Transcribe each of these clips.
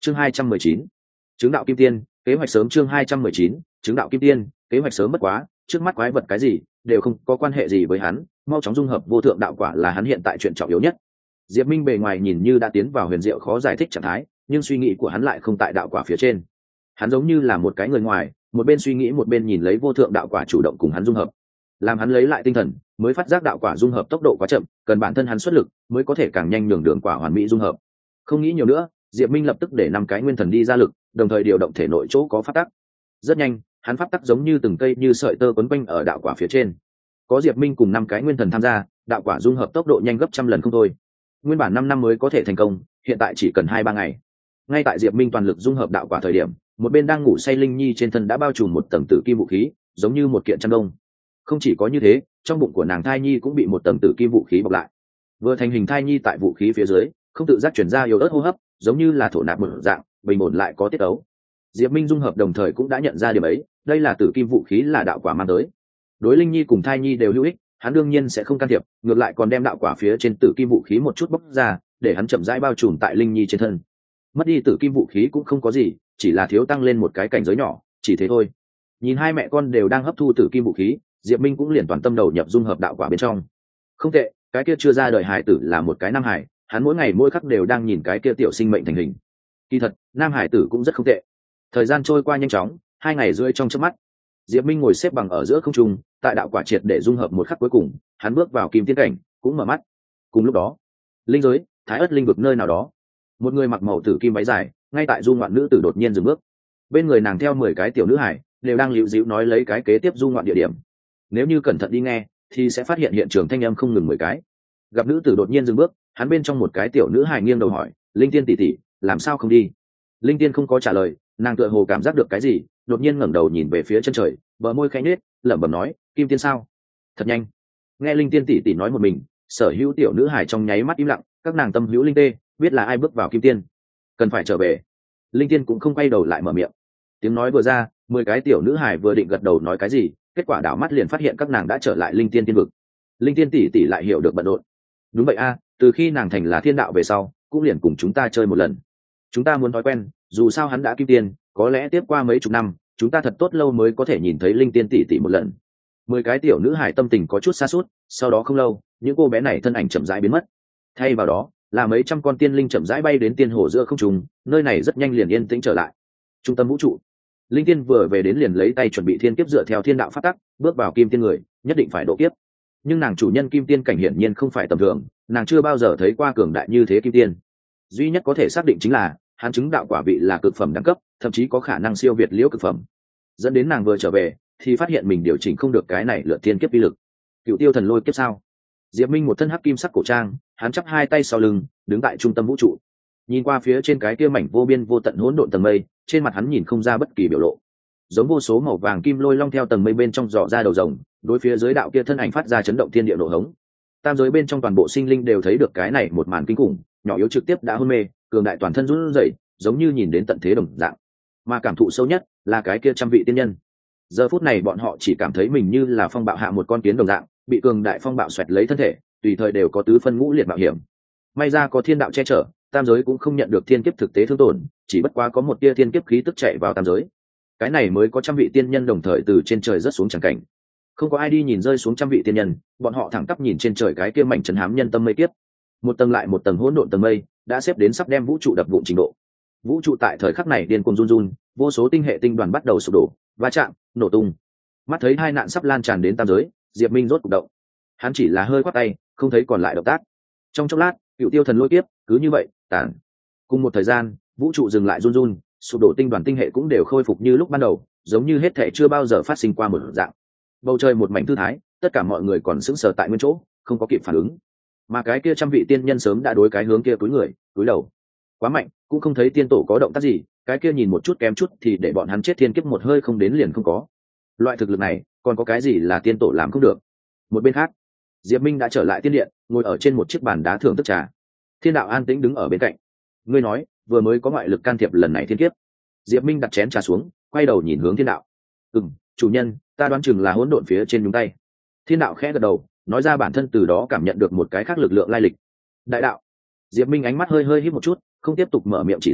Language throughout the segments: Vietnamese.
chương 219, chứng đạo kim tiên kế hoạch sớm. chương 219, chứng đạo kim tiên kế hoạch sớm. Bất quá trước mắt quái vật cái gì đều không có quan hệ gì với hắn, mau chóng dung hợp vô thượng đạo quả là hắn hiện tại chuyện trọng yếu nhất. Diệp Minh bề ngoài nhìn như đã tiến vào huyền diệu khó giải thích trạng thái, nhưng suy nghĩ của hắn lại không tại đạo quả phía trên. Hắn giống như là một cái người ngoài, một bên suy nghĩ một bên nhìn lấy vô thượng đạo quả chủ động cùng hắn dung hợp. Làm hắn lấy lại tinh thần, mới phát giác đạo quả dung hợp tốc độ quá chậm, cần bản thân hắn xuất lực mới có thể càng nhanh nhường đường quả hoàn mỹ dung hợp. Không nghĩ nhiều nữa, Diệp Minh lập tức để 5 cái nguyên thần đi ra lực, đồng thời điều động thể nội chỗ có pháp tắc. Rất nhanh, hắn pháp tắc giống như từng cây như sợi tơ quấn quanh ở đạo quả phía trên. Có Diệp Minh cùng 5 cái nguyên thần tham gia, đạo quả dung hợp tốc độ nhanh gấp trăm lần không thôi. Nguyên bản 5 năm mới có thể thành công, hiện tại chỉ cần 2-3 ngày. Ngay tại Diệp Minh toàn lực dung hợp đạo quả thời điểm, một bên đang ngủ say Linh Nhi trên thân đã bao trùm một tầng tử kim vũ khí, giống như một kiện chăn đông. Không chỉ có như thế, trong bụng của nàng thai nhi cũng bị một tầng tử kim vũ khí bọc lại. Vừa thành hình thai nhi tại vũ khí phía dưới, không tự giác chuyển ra yếu ớt hô hấp, giống như là thổ nạp một dạng, bình ổn lại có tiết tấu. Diệp Minh dung hợp đồng thời cũng đã nhận ra điểm ấy, đây là tử kim vũ khí là đạo quả mang tới. Đối Linh Nhi cùng thai nhi đều hữu ích, hắn đương nhiên sẽ không can thiệp, ngược lại còn đem đạo quả phía trên tử kim vũ khí một chút bóc ra, để hắn chậm rãi bao trùm tại Linh Nhi trên thân. Mất đi tử kim vũ khí cũng không có gì, chỉ là thiếu tăng lên một cái cảnh giới nhỏ, chỉ thế thôi. Nhìn hai mẹ con đều đang hấp thu tử kim vũ khí, Diệp Minh cũng liền toàn tâm đầu nhập dung hợp đạo quả bên trong. Không tệ, cái kia chưa ra đời hài tử là một cái nam hải, hắn mỗi ngày mỗi khắc đều đang nhìn cái kia tiểu sinh mệnh thành hình. Kỳ thật, nam hải tử cũng rất không tệ. Thời gian trôi qua nhanh chóng, 2 ngày rưỡi trong chớp mắt, Diệp Minh ngồi xếp bằng ở giữa không trung, tại đạo quả triệt để dung hợp một khắc cuối cùng, hắn bước vào kim tiên cảnh, cũng mở mắt. Cùng lúc đó, linh giới, Thái Ức linh vực nơi nào đó, một người mặc màu tử kim váy dài, ngay tại du ngoạn nữ tử đột nhiên dừng bước. Bên người nàng theo 10 cái tiểu nữ hải, đều đang líu díu nói lấy cái kế tiếp du ngoạn địa điểm. Nếu như cẩn thận đi nghe, thì sẽ phát hiện hiện trường thanh âm không ngừng 10 cái. Gặp nữ tử đột nhiên dừng bước, hắn bên trong một cái tiểu nữ hải nghiêng đầu hỏi, "Linh Tiên tỷ tỷ, làm sao không đi?" Linh Tiên không có trả lời, nàng tựa hồ cảm giác được cái gì, đột nhiên ngẩng đầu nhìn về phía chân trời, bờ môi khẽ nhếch, lẩm bẩm nói, "Kim Tiên sao? Thật nhanh." Nghe Linh Tiên tỷ tỷ nói một mình, sở hữu tiểu nữ hải trong nháy mắt im lặng, các nàng tâm hữu linh tê, biết là ai bước vào Kim Tiên, cần phải trở về. Linh Tiên cũng không quay đầu lại mở miệng. Tiếng nói vừa ra, 10 cái tiểu nữ hải vừa định gật đầu nói cái gì, kết quả đảo mắt liền phát hiện các nàng đã trở lại Linh Tiên tiên vực. Linh Tiên tỷ tỷ lại hiểu được bận rộn. Đúng vậy a, từ khi nàng thành là thiên đạo về sau, cũng liền cùng chúng ta chơi một lần. Chúng ta muốn thói quen, dù sao hắn đã Kim Tiên, có lẽ tiếp qua mấy chục năm, chúng ta thật tốt lâu mới có thể nhìn thấy Linh Tiên tỷ tỷ một lần. 10 cái tiểu nữ hải tâm tình có chút xa sút, sau đó không lâu, những cô bé này thân ảnh chậm rãi biến mất. Thay vào đó, là mấy trăm con tiên linh chậm rãi bay đến tiên hồ giữa không trung, nơi này rất nhanh liền yên tĩnh trở lại. Trung tâm vũ trụ, Linh Tiên vừa về đến liền lấy tay chuẩn bị thiên kiếp, dựa theo thiên đạo pháp tắc, bước vào Kim Tiên người, nhất định phải độ kiếp. Nhưng nàng chủ nhân Kim Tiên cảnh hiển nhiên không phải tầm thường, nàng chưa bao giờ thấy qua cường đại như thế Kim Tiên. Duy nhất có thể xác định chính là, hắn chứng đạo quả vị là cực phẩm đẳng cấp, thậm chí có khả năng siêu việt liễu cực phẩm. Dẫn đến nàng vừa trở về, thì phát hiện mình điều chỉnh không được cái này lượt thiên kiếp uy lực. Cựu Tiêu Thần Lôi kiếp sao? Diệp Minh một thân hắc kim sắc cổ trang, hắn chắp hai tay sau lưng, đứng tại trung tâm vũ trụ. Nhìn qua phía trên cái kia mảnh vô biên vô tận hỗn độn tầng mây, trên mặt hắn nhìn không ra bất kỳ biểu lộ. Giống vô số màu vàng kim lôi long theo tầng mây bên trong dò ra đầu rồng, đối phía dưới đạo kia thân ảnh phát ra chấn động thiên địa nổ hống. Tam giới bên trong toàn bộ sinh linh đều thấy được cái này một màn kinh khủng, nhỏ yếu trực tiếp đã hôn mê, cường đại toàn thân run rẩy, giống như nhìn đến tận thế đồng dạng. Mà cảm thụ sâu nhất là cái kia trăm vị tiên nhân. Giờ phút này bọn họ chỉ cảm thấy mình như là phong bạo hạ một con kiến đồng dạng, bị cường đại phong bạo xoẹt lấy thân thể, tùy thời đều có tứ phân ngũ liệt mạo hiểm. May ra có thiên đạo che chở, tam giới cũng không nhận được thiên kiếp thực tế thương tổn, chỉ bất quá có một tia thiên kiếp khí tức chạy vào tam giới. Cái này mới có trăm vị tiên nhân đồng thời từ trên trời rớt xuống chẳng cảnh. Không có ai đi nhìn rơi xuống trăm vị tiên nhân, bọn họ thẳng tắp nhìn trên trời cái kia mảnh trấn hám nhân tâm mây kiếp. Một tầng lại một tầng hỗn độn tầng mây, đã xếp đến sắp đem vũ trụ đập vụn trình độ. Vũ trụ tại thời khắc này điên cuồng run run, vô số tinh hệ tinh đoàn bắt đầu sụp đổ, va chạm, nổ tung. Mắt thấy hai nạn sắp lan tràn đến tam giới, Diệp Minh rốt cục động. Hắn chỉ là hơi quát tay, không thấy còn lại động tác. Trong chốc lát, Cựu Tiêu Thần Lôi kiếp cứ như vậy tản. Cùng một thời gian, vũ trụ dừng lại run run, sụp đổ tinh đoàn tinh hệ cũng đều khôi phục như lúc ban đầu, giống như hết thảy chưa bao giờ phát sinh qua một dạng. Bầu trời một mảnh thư thái, tất cả mọi người còn sững sờ tại nguyên chỗ, không có kịp phản ứng. Mà cái kia trăm vị tiên nhân sớm đã đối cái hướng kia cúi người, cúi đầu. Quá mạnh, cũng không thấy tiên tổ có động tác gì, cái kia nhìn một chút kém chút thì để bọn hắn chết thiên kiếp một hơi không đến liền không có. Loại thực lực này, còn có cái gì là tiên tổ làm không được? Một bên khác, Diệp Minh đã trở lại tiên điện, ngồi ở trên một chiếc bàn đá thưởng thức trà. Thiên đạo an tĩnh đứng ở bên cạnh. Ngươi nói, vừa mới có ngoại lực can thiệp lần này thiên kiếp. Diệp Minh đặt chén trà xuống, quay đầu nhìn hướng thiên đạo. Chủ nhân, ta đoán chừng là hỗn độn phía trên nhúng tay. Thiên đạo khẽ gật đầu, nói ra bản thân từ đó cảm nhận được một cái khác lực lượng lai lịch. Đại đạo. Diệp Minh ánh mắt hơi híp một chút, không tiếp tục mở miệng chỉ ra,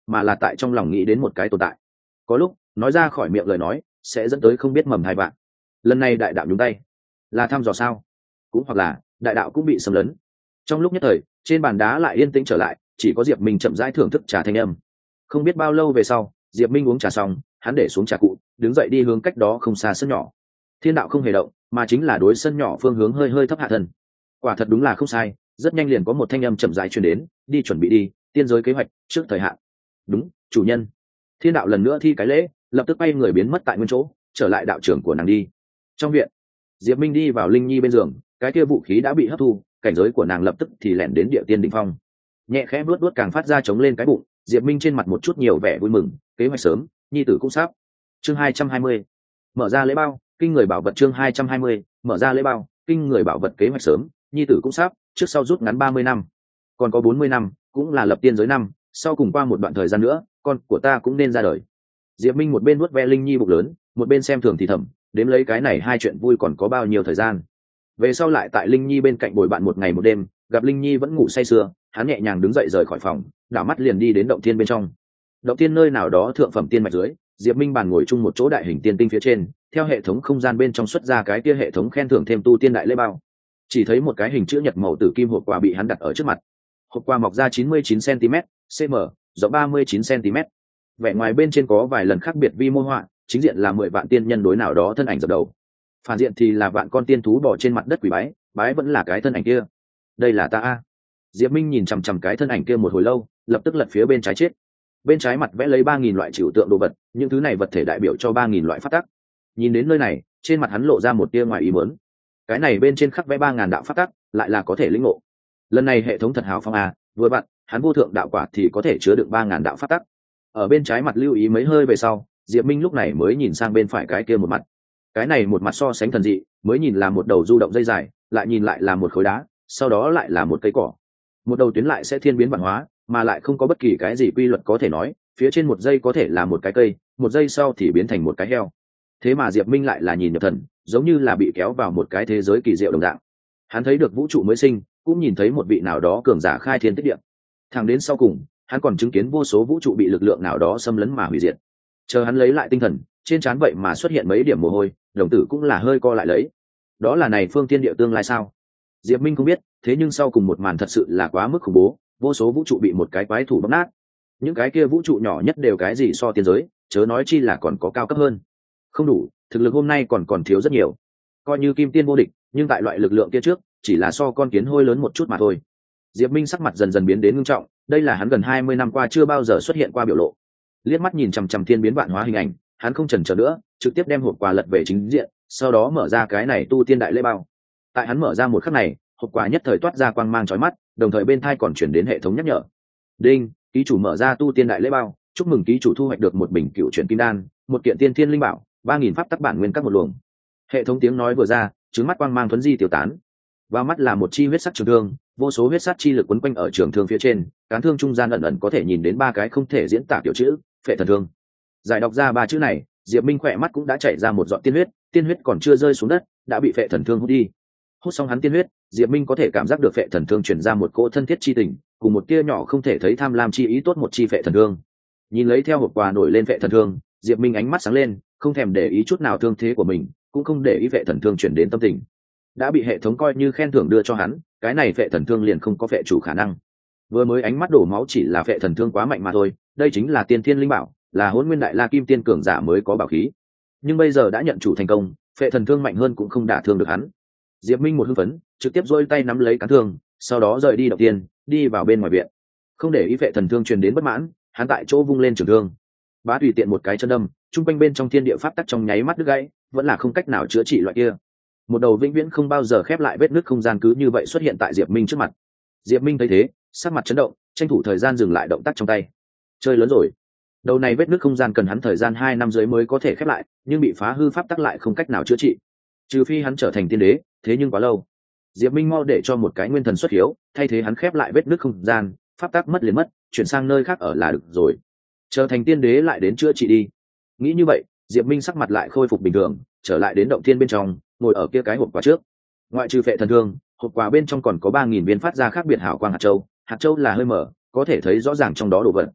mà là tại trong lòng nghĩ đến một cái tồn tại. Có lúc nói ra khỏi miệng lời nói sẽ dẫn tới không biết mầm hai vạn. Lần này đại đạo nhúng tay là thăm dò sao, cũng hoặc là đại đạo cũng bị xâm lấn. Trong lúc nhất thời trên bàn đá lại yên tĩnh trở lại, chỉ có Diệp Minh chậm rãi thưởng thức trà thanh âm. Không biết bao lâu về sau, Diệp Minh uống trà xong, hắn để xuống trà cụ, đứng dậy đi hướng cách đó không xa sân nhỏ. Thiên đạo không hề động, mà chính là đối sân nhỏ phương hướng hơi hơi thấp hạ thân. Quả thật đúng là không sai, rất nhanh liền có một thanh âm chậm rãi truyền đến, đi chuẩn bị đi, tiên giới kế hoạch trước thời hạn. Đúng, chủ nhân. Thiên đạo lần nữa thi cái lễ, lập tức bay người biến mất tại nguyên chỗ, trở lại đạo trưởng của nàng đi. Trong viện, Diệp Minh đi vào Linh Nhi bên giường, cái kia vũ khí đã bị hấp thu, cảnh giới của nàng lập tức thì lẻn đến địa tiên đỉnh phong. Nhẹ khẽ vuốt vuốt càng phát ra chống lên cái bụng, Diệp Minh trên mặt một chút nhiều vẻ vui mừng, kế hoạch sớm, nhi tử cũng sắp. Chương 220. Mở ra lễ bao, kinh người bảo vật. Chương 220. Mở ra lễ bao, kinh người bảo vật. Kế hoạch sớm, nhi tử cũng sắp, trước sau rút ngắn 30 năm, còn có 40 năm, cũng là lập tiên giới năm, sau cùng qua một đoạn thời gian nữa, con của ta cũng nên ra đời. Diệp Minh một bên vuốt ve Linh Nhi bụng lớn, một bên xem thường thì thầm, đếm lấy cái này hai chuyện vui còn có bao nhiêu thời gian. Về sau lại tại Linh Nhi bên cạnh bồi bạn một ngày một đêm, gặp Linh Nhi vẫn ngủ say sưa, hắn nhẹ nhàng đứng dậy rời khỏi phòng, đảo mắt liền đi đến động thiên bên trong. Động thiên nơi nào đó thượng phẩm tiên mạch dưới, Diệp Minh bàn ngồi chung một chỗ đại hình tiên tinh phía trên, theo hệ thống không gian bên trong xuất ra cái kia hệ thống khen thưởng thêm tu tiên đại lễ bao. Chỉ thấy một cái hình chữ nhật màu tử kim hộp quà bị hắn đặt ở trước mặt. Hộp quà mọc ra 99 cm, cm, rộng 39 cm. Vẻ ngoài bên trên có vài lần khác biệt vi mô họa, chính diện là 10 vạn tiên nhân đối nào đó thân ảnh dập đầu. Phản diện thì là vạn con tiên thú bò trên mặt đất quỳ bái, bái vẫn là cái thân ảnh kia. Đây là ta a. Diệp Minh nhìn chằm chằm cái thân ảnh kia một hồi lâu, lập tức lật phía bên trái chết. Bên trái mặt vẽ lấy 3000 loại trừu tượng đồ vật, những thứ này vật thể đại biểu cho 3000 loại pháp tắc. Nhìn đến nơi này, trên mặt hắn lộ ra một tia ngoài ý muốn. Cái này bên trên khắc vẽ 3000 đạo pháp tắc, lại là có thể lĩnh ngộ. Lần này hệ thống thật hào phóng a, vừa vặn, hắn vô thượng đạo quả thì có thể chứa đựng 3000 đạo pháp tắc. Ở bên trái mặt lưu ý mấy hơi về sau, Diệp Minh lúc này mới nhìn sang bên phải cái kia một mặt. Cái này một mặt so sánh thần dị, mới nhìn là một đầu du động dây dài, lại nhìn lại là một khối đá, sau đó lại là một cây cỏ. Một đầu tuyến lại sẽ thiên biến vạn hóa, mà lại không có bất kỳ cái gì quy luật có thể nói, phía trên một giây có thể là một cái cây, một giây sau thì biến thành một cái heo. Thế mà Diệp Minh lại là nhìn nhập thần, giống như là bị kéo vào một cái thế giới kỳ diệu đồng dạng. Hắn thấy được vũ trụ mới sinh, cũng nhìn thấy một vị nào đó cường giả khai thiên tích địa. Thẳng đến sau cùng, hắn còn chứng kiến vô số vũ trụ bị lực lượng nào đó xâm lấn mà hủy diệt. Chờ hắn lấy lại tinh thần, trên trán vậy mà xuất hiện mấy điểm mồ hôi, đồng tử cũng là hơi co lại lấy. Đó là này phương thiên địa tương lai sao? Diệp Minh không biết, thế nhưng sau cùng một màn thật sự là quá mức khủng bố, vô số vũ trụ bị một cái quái thủ bóp nát. Những cái kia vũ trụ nhỏ nhất đều cái gì so tiên giới, chớ nói chi là còn có cao cấp hơn. Không đủ, thực lực hôm nay còn thiếu rất nhiều. Coi như kim tiên vô địch, nhưng tại loại lực lượng kia trước, chỉ là so con kiến hôi lớn một chút mà thôi. Diệp Minh sắc mặt dần dần biến đến ngưng trọng, đây là hắn gần 20 năm qua chưa bao giờ xuất hiện qua biểu lộ. Liếc mắt nhìn chằm chằm thiên biến vạn hóa hình ảnh, hắn không chần chờ nữa, trực tiếp đem hộp quà lật về chính diện, sau đó mở ra cái này tu tiên đại lễ bao. Tại hắn mở ra một khắc này, hộp quà nhất thời toát ra quang mang chói mắt, đồng thời bên tai còn chuyển đến hệ thống nhắc nhở. Đinh, ký chủ mở ra tu tiên đại lễ bao, chúc mừng ký chủ thu hoạch được một bình cựu chuyển kim đan, một kiện tiên thiên linh bảo, 3000 pháp tắc bản nguyên các một luồng. Hệ thống tiếng nói vừa ra, trứng mắt quang mang thuấn di tiêu tán. Vào mắt là một chi huyết sắc trường thương, vô số huyết sắc chi lực quấn quanh ở trường thương phía trên, cán thương trung gian ẩn ẩn có thể nhìn đến ba cái không thể diễn tả tiểu chữ, phệ thần thương. Giải đọc ra ba chữ này, Diệp Minh khỏe mắt cũng đã chảy ra một giọt tiên huyết còn chưa rơi xuống đất, đã bị phệ thần thương hút đi. Hút xong hắn tiên huyết, Diệp Minh có thể cảm giác được phệ thần thương truyền ra một cỗ thân thiết chi tình, cùng một tia nhỏ không thể thấy tham lam chi ý tốt một chi phệ thần thương. Nhìn lấy theo hộp quà nổi lên phệ thần thương, Diệp Minh ánh mắt sáng lên, không thèm để ý chút nào thương thế của mình, cũng không để ý phệ thần thương truyền đến tâm tình. Đã bị hệ thống coi như khen thưởng đưa cho hắn, cái này phệ thần thương liền không có phệ chủ khả năng. Vừa mới ánh mắt đổ máu chỉ là phệ thần thương quá mạnh mà thôi, đây chính là tiên thiên linh bảo, là Hỗn Nguyên Đại La Kim Tiên cường giả mới có bảo khí. Nhưng bây giờ đã nhận chủ thành công, phệ thần thương mạnh hơn cũng không đả thương được hắn. Diệp Minh một hưng phấn, trực tiếp giơ tay nắm lấy cán thương, sau đó rời đi động tiên, đi vào bên ngoài viện. Không để ý phệ thần thương truyền đến bất mãn, hắn tại chỗ vung lên trường thương, bá tùy tiện một cái chân đâm, trung quanh bên trong thiên địa pháp tắc trong nháy mắt đứt gãy, vẫn là không cách nào chữa trị loại kia. Một đầu vĩnh viễn không bao giờ khép lại vết nứt không gian cứ như vậy xuất hiện tại Diệp Minh trước mặt. Diệp Minh thấy thế, sắc mặt chấn động, tranh thủ thời gian dừng lại động tác trong tay. Chơi lớn rồi. Đầu này vết nứt không gian cần hắn thời gian 2 năm dưới mới có thể khép lại, nhưng bị phá hư pháp tắc lại không cách nào chữa trị. Trừ phi hắn trở thành tiên đế, thế nhưng quá lâu. Diệp Minh mau để cho một cái nguyên thần xuất hiếu, thay thế hắn khép lại vết nứt không gian, pháp tắc mất liền mất, chuyển sang nơi khác ở là được rồi. Trở thành tiên đế lại đến chữa trị đi. Nghĩ như vậy, Diệp Minh sắc mặt lại khôi phục bình thường, trở lại đến động thiên bên trong, ngồi ở kia cái hộp quà trước. Ngoại trừ phệ thần thương, hộp quà bên trong còn có 3000 viên phát ra khác biệt hào quang hạt châu là hơi mở, có thể thấy rõ ràng trong đó đồ vật.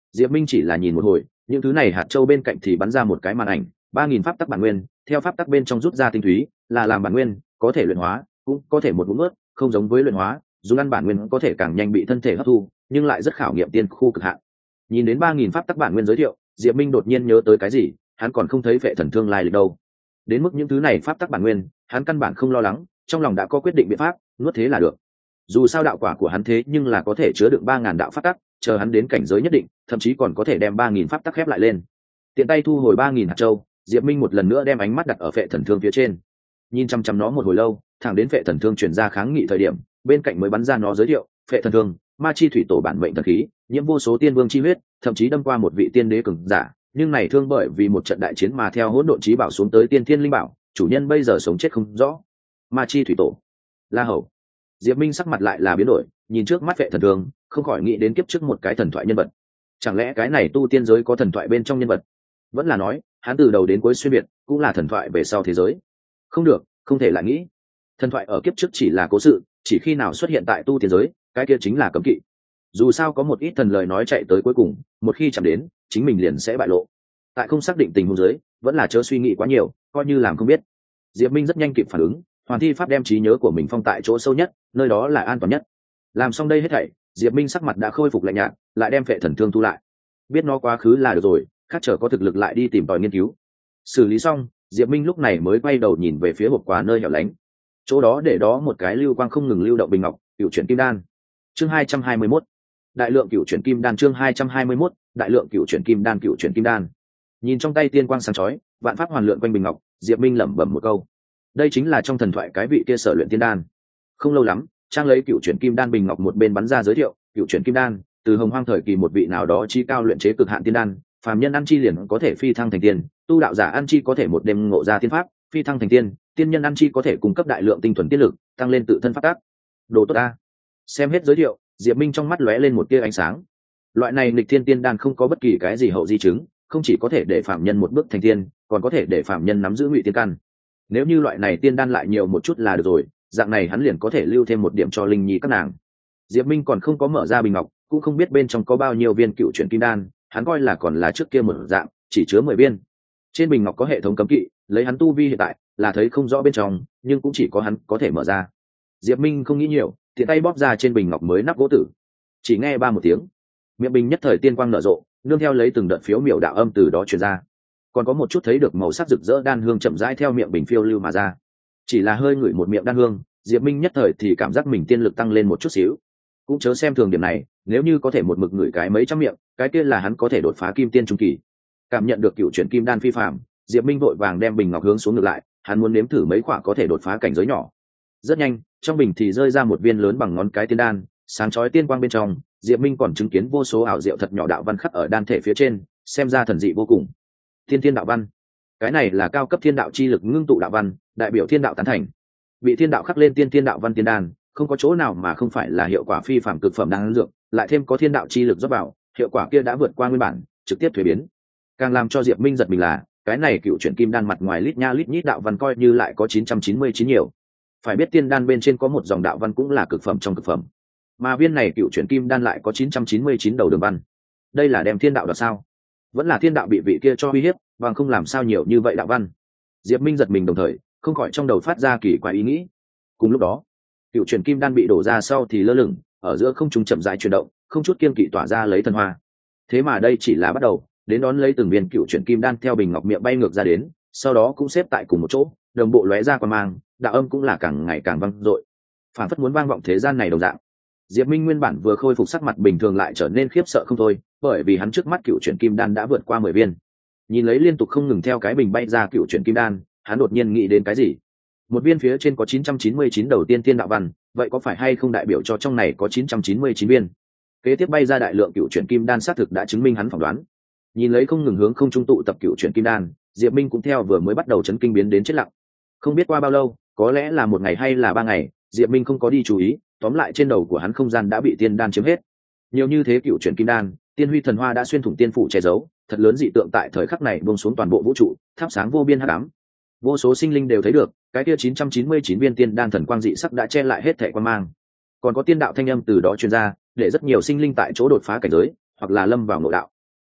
Diệp Minh chỉ là nhìn một hồi, những thứ này hạt châu bên cạnh thì bắn ra một cái màn ảnh, 3000 pháp tắc bản nguyên, theo pháp tắc bên trong rút ra tinh túy, là làm bản nguyên, có thể luyện hóa, cũng có thể một ngụm nuốt, không giống với luyện hóa, dù ăn bản nguyên có thể càng nhanh bị thân thể hấp thu, nhưng lại rất khảo nghiệm tiên khu cực hạn. Nhìn đến 3000 pháp tắc bản nguyên giới thiệu, Diệp Minh đột nhiên nhớ tới cái gì, hắn còn không thấy Vệ Thần Thương lai lịch đâu. Đến mức những thứ này pháp tắc bản nguyên, hắn căn bản không lo lắng, trong lòng đã có quyết định biện pháp, nuốt thế là được. Dù sao đạo quả của hắn thế nhưng là có thể chứa đựng 3000 đạo pháp tắc, chờ hắn đến cảnh giới nhất định, thậm chí còn có thể đem 3000 pháp tắc khép lại lên. Tiện tay thu hồi 3000 hạt châu, Diệp Minh một lần nữa đem ánh mắt đặt ở Vệ Thần Thương phía trên. Nhìn chăm chăm nó một hồi lâu, thẳng đến Vệ Thần Thương chuyển ra kháng nghị thời điểm, bên cạnh mới bắn ra nó giới thiệu, Vệ Thần Thương, ma chi thủy tổ bản mệnh thần khí, nhiễm vô số tiên vương chi huyết, thậm chí đâm qua một vị tiên đế cường giả, nhưng này thương bởi vì một trận đại chiến mà theo hỗn độn chí bảo xuống tới tiên thiên linh bảo, chủ nhân bây giờ sống chết không rõ. Ma chi thủy tổ, La Hầu. Diệp Minh sắc mặt lại là biến đổi, nhìn trước mắt Vệ Thần Thương, không khỏi nghĩ đến kiếp trước một cái thần thoại nhân vật. Chẳng lẽ cái này tu tiên giới có thần thoại bên trong nhân vật? Vẫn là nói, hắn từ đầu đến cuối xuyên biệt, cũng là thần thoại về sau thế giới. Không được, không thể lại nghĩ. Thần thoại ở kiếp trước chỉ là cố sự, chỉ khi nào xuất hiện tại tu tiên giới, cái kia chính là cấm kỵ. Dù sao có một ít thần lời nói chạy tới cuối cùng, một khi chạm đến, chính mình liền sẽ bại lộ. Tại không xác định tình huống giới, vẫn là chớ suy nghĩ quá nhiều, coi như làm không biết. Diệp Minh rất nhanh kịp phản ứng, hoàn thi pháp đem trí nhớ của mình phong tại chỗ sâu nhất, nơi đó là an toàn nhất. Làm xong đây hết thảy, Diệp Minh sắc mặt đã khôi phục lạnh nhạt, lại đem Vệ Thần Thương thu lại. Biết nó quá khứ là được rồi, khác chờ có thực lực lại đi tìm tòi nghiên cứu. Xử lý xong, Diệp Minh lúc này mới quay đầu nhìn về phía hộp quà nơi hẻo lánh. Chỗ đó để đó một cái lưu quang không ngừng lưu động bình ngọc, cựu chuyển kim đan. Chương 221. Đại lượng cựu chuyển kim đan. Chương 221. Đại lượng cựu chuyển kim đan. Cựu chuyển kim đan. Nhìn trong tay tiên quang sáng chói, vạn pháp hoàn lượn quanh bình ngọc, Diệp Minh lẩm bẩm một câu. Đây chính là trong thần thoại cái vị kia sở luyện tiên đan. Không lâu lắm, trang lấy cựu chuyển kim đan bình ngọc một bên bắn ra giới thiệu, cựu chuyển kim đan, từ hồng hoang thời kỳ một vị nào đó chi cao luyện chế cực hạn tiên đan, phàm nhân ăn chi liền có thể phi thăng thành tiên, tu đạo giả ăn chi có thể một đêm ngộ ra tiên pháp, phi thăng thành tiên, tiên nhân ăn chi có thể cung cấp đại lượng tinh thuần tiên lực, tăng lên tự thân phát tác. Đồ tốt ta. Xem hết giới thiệu, Diệp Minh trong mắt lóe lên một tia ánh sáng. Loại này nghịch thiên tiên đan không có bất kỳ cái gì hậu di chứng, không chỉ có thể để phạm nhân một bước thành tiên, còn có thể để phạm nhân nắm giữ ngụy tiên căn. Nếu như loại này tiên đan lại nhiều một chút là được rồi, dạng này hắn liền có thể lưu thêm một điểm cho linh nhi các nàng. Diệp Minh còn không có mở ra bình ngọc, cũng không biết bên trong có bao nhiêu viên cựu chuyển kim đan, hắn coi là còn là trước kia một dạng, chỉ chứa 10 viên. Trên bình ngọc có hệ thống cấm kỵ, lấy hắn tu vi hiện tại, là thấy không rõ bên trong, nhưng cũng chỉ có hắn có thể mở ra. Diệp Minh không nghĩ nhiều, tiện tay bóp ra trên bình ngọc mới nắp gỗ tử. Chỉ nghe ba một tiếng, miệng bình nhất thời tiên quang nở rộ, nương theo lấy từng đợt phiếu miểu đạo âm từ đó truyền ra. Còn có một chút thấy được màu sắc rực rỡ đan hương chậm rãi theo miệng bình phiêu lưu mà ra. Chỉ là hơi ngửi một miệng đan hương, Diệp Minh nhất thời thì cảm giác mình tiên lực tăng lên một chút xíu. Cũng chớ xem thường điểm này, nếu như có thể một mực ngửi cái mấy trăm miệng, cái kia là hắn có thể đột phá kim tiên trung kỳ. Cảm nhận được cựu chuyển kim đan phi phàm, Diệp Minh vội vàng đem bình ngọc hướng xuống ngược lại, hắn muốn nếm thử mấy quả có thể đột phá cảnh giới nhỏ. Rất nhanh, trong bình thì rơi ra một viên lớn bằng ngón cái tiên đan, sáng chói tiên quang bên trong, Diệp Minh còn chứng kiến vô số ảo diệu thật nhỏ đạo văn khắc ở đan thể phía trên, xem ra thần dị vô cùng. Thiên thiên đạo văn, cái này là cao cấp thiên đạo chi lực ngưng tụ đạo văn, đại biểu thiên đạo tán thành. Bị thiên đạo khắc lên tiên thiên đạo văn tiên đan, không có chỗ nào mà không phải là hiệu quả phi phàm cực phẩm đan dược, lại thêm có thiên đạo chi lực rót vào, hiệu quả kia đã vượt qua nguyên bản, trực tiếp thuế biến. Càng làm cho Diệp Minh giật mình là, cái này cựu chuyển kim đan mặt ngoài lít nha lít nhít đạo văn coi như lại có 999 nhiều. Phải biết tiên đan bên trên có một dòng đạo văn cũng là cực phẩm trong cực phẩm, mà viên này cựu chuyển kim đan lại có 999 đầu đường văn. Đây là đem thiên đạo đoạt sao? Vẫn là thiên đạo bị vị kia cho uy hiếp, bằng không làm sao nhiều như vậy đạo văn. Diệp Minh giật mình đồng thời, không khỏi trong đầu phát ra kỳ quái ý nghĩ. Cùng lúc đó, cựu chuyển kim đan bị đổ ra sau thì lơ lửng ở giữa không trung chậm rãi chuyển động, không chút kiên kỵ tỏa ra lấy thần hoa. Thế mà đây chỉ là bắt đầu, đến đón lấy từng viên cựu chuyển kim đan theo bình ngọc miệng bay ngược ra đến, sau đó cũng xếp tại cùng một chỗ, đồng bộ lóe ra quang mang, đạo âm cũng là càng ngày càng vang dội, phản phất muốn vang vọng thế gian này đồng dạng. Diệp Minh nguyên bản vừa khôi phục sắc mặt bình thường lại trở nên khiếp sợ không thôi, bởi vì hắn trước mắt cựu chuyển kim đan đã vượt qua 10 viên. Nhìn lấy liên tục không ngừng theo cái bình bay ra cựu chuyển kim đan, hắn đột nhiên nghĩ đến cái gì. Một viên phía trên có 999 đầu tiên thiên đạo văn, vậy có phải hay không đại biểu cho trong này có 999 viên? Kế tiếp bay ra đại lượng cựu chuyển kim đan xác thực đã chứng minh hắn phỏng đoán. Nhìn lấy không ngừng hướng không trung tụ tập cựu chuyển kim đan, Diệp Minh cũng theo vừa mới bắt đầu chấn kinh biến đến chết lặng. Không biết qua bao lâu, có lẽ là một ngày hay là 3 ngày, Diệp Minh không có đi chú ý, tóm lại trên đầu của hắn không gian đã bị tiên đan chiếm hết. Nhiều như thế cựu chuyển kim đan, tiên huy thần hoa đã xuyên thủng tiên phủ che giấu, thật lớn dị tượng tại thời khắc này buông xuống toàn bộ vũ trụ, thắp sáng vô biên hắc ám. Vô số sinh linh đều thấy được, cái kia 999 viên tiên đan thần quang dị sắc đã che lại hết thảy quan mang. Còn có tiên đạo thanh âm từ đó truyền ra, để rất nhiều sinh linh tại chỗ đột phá cảnh giới, hoặc là lâm vào ngộ đạo.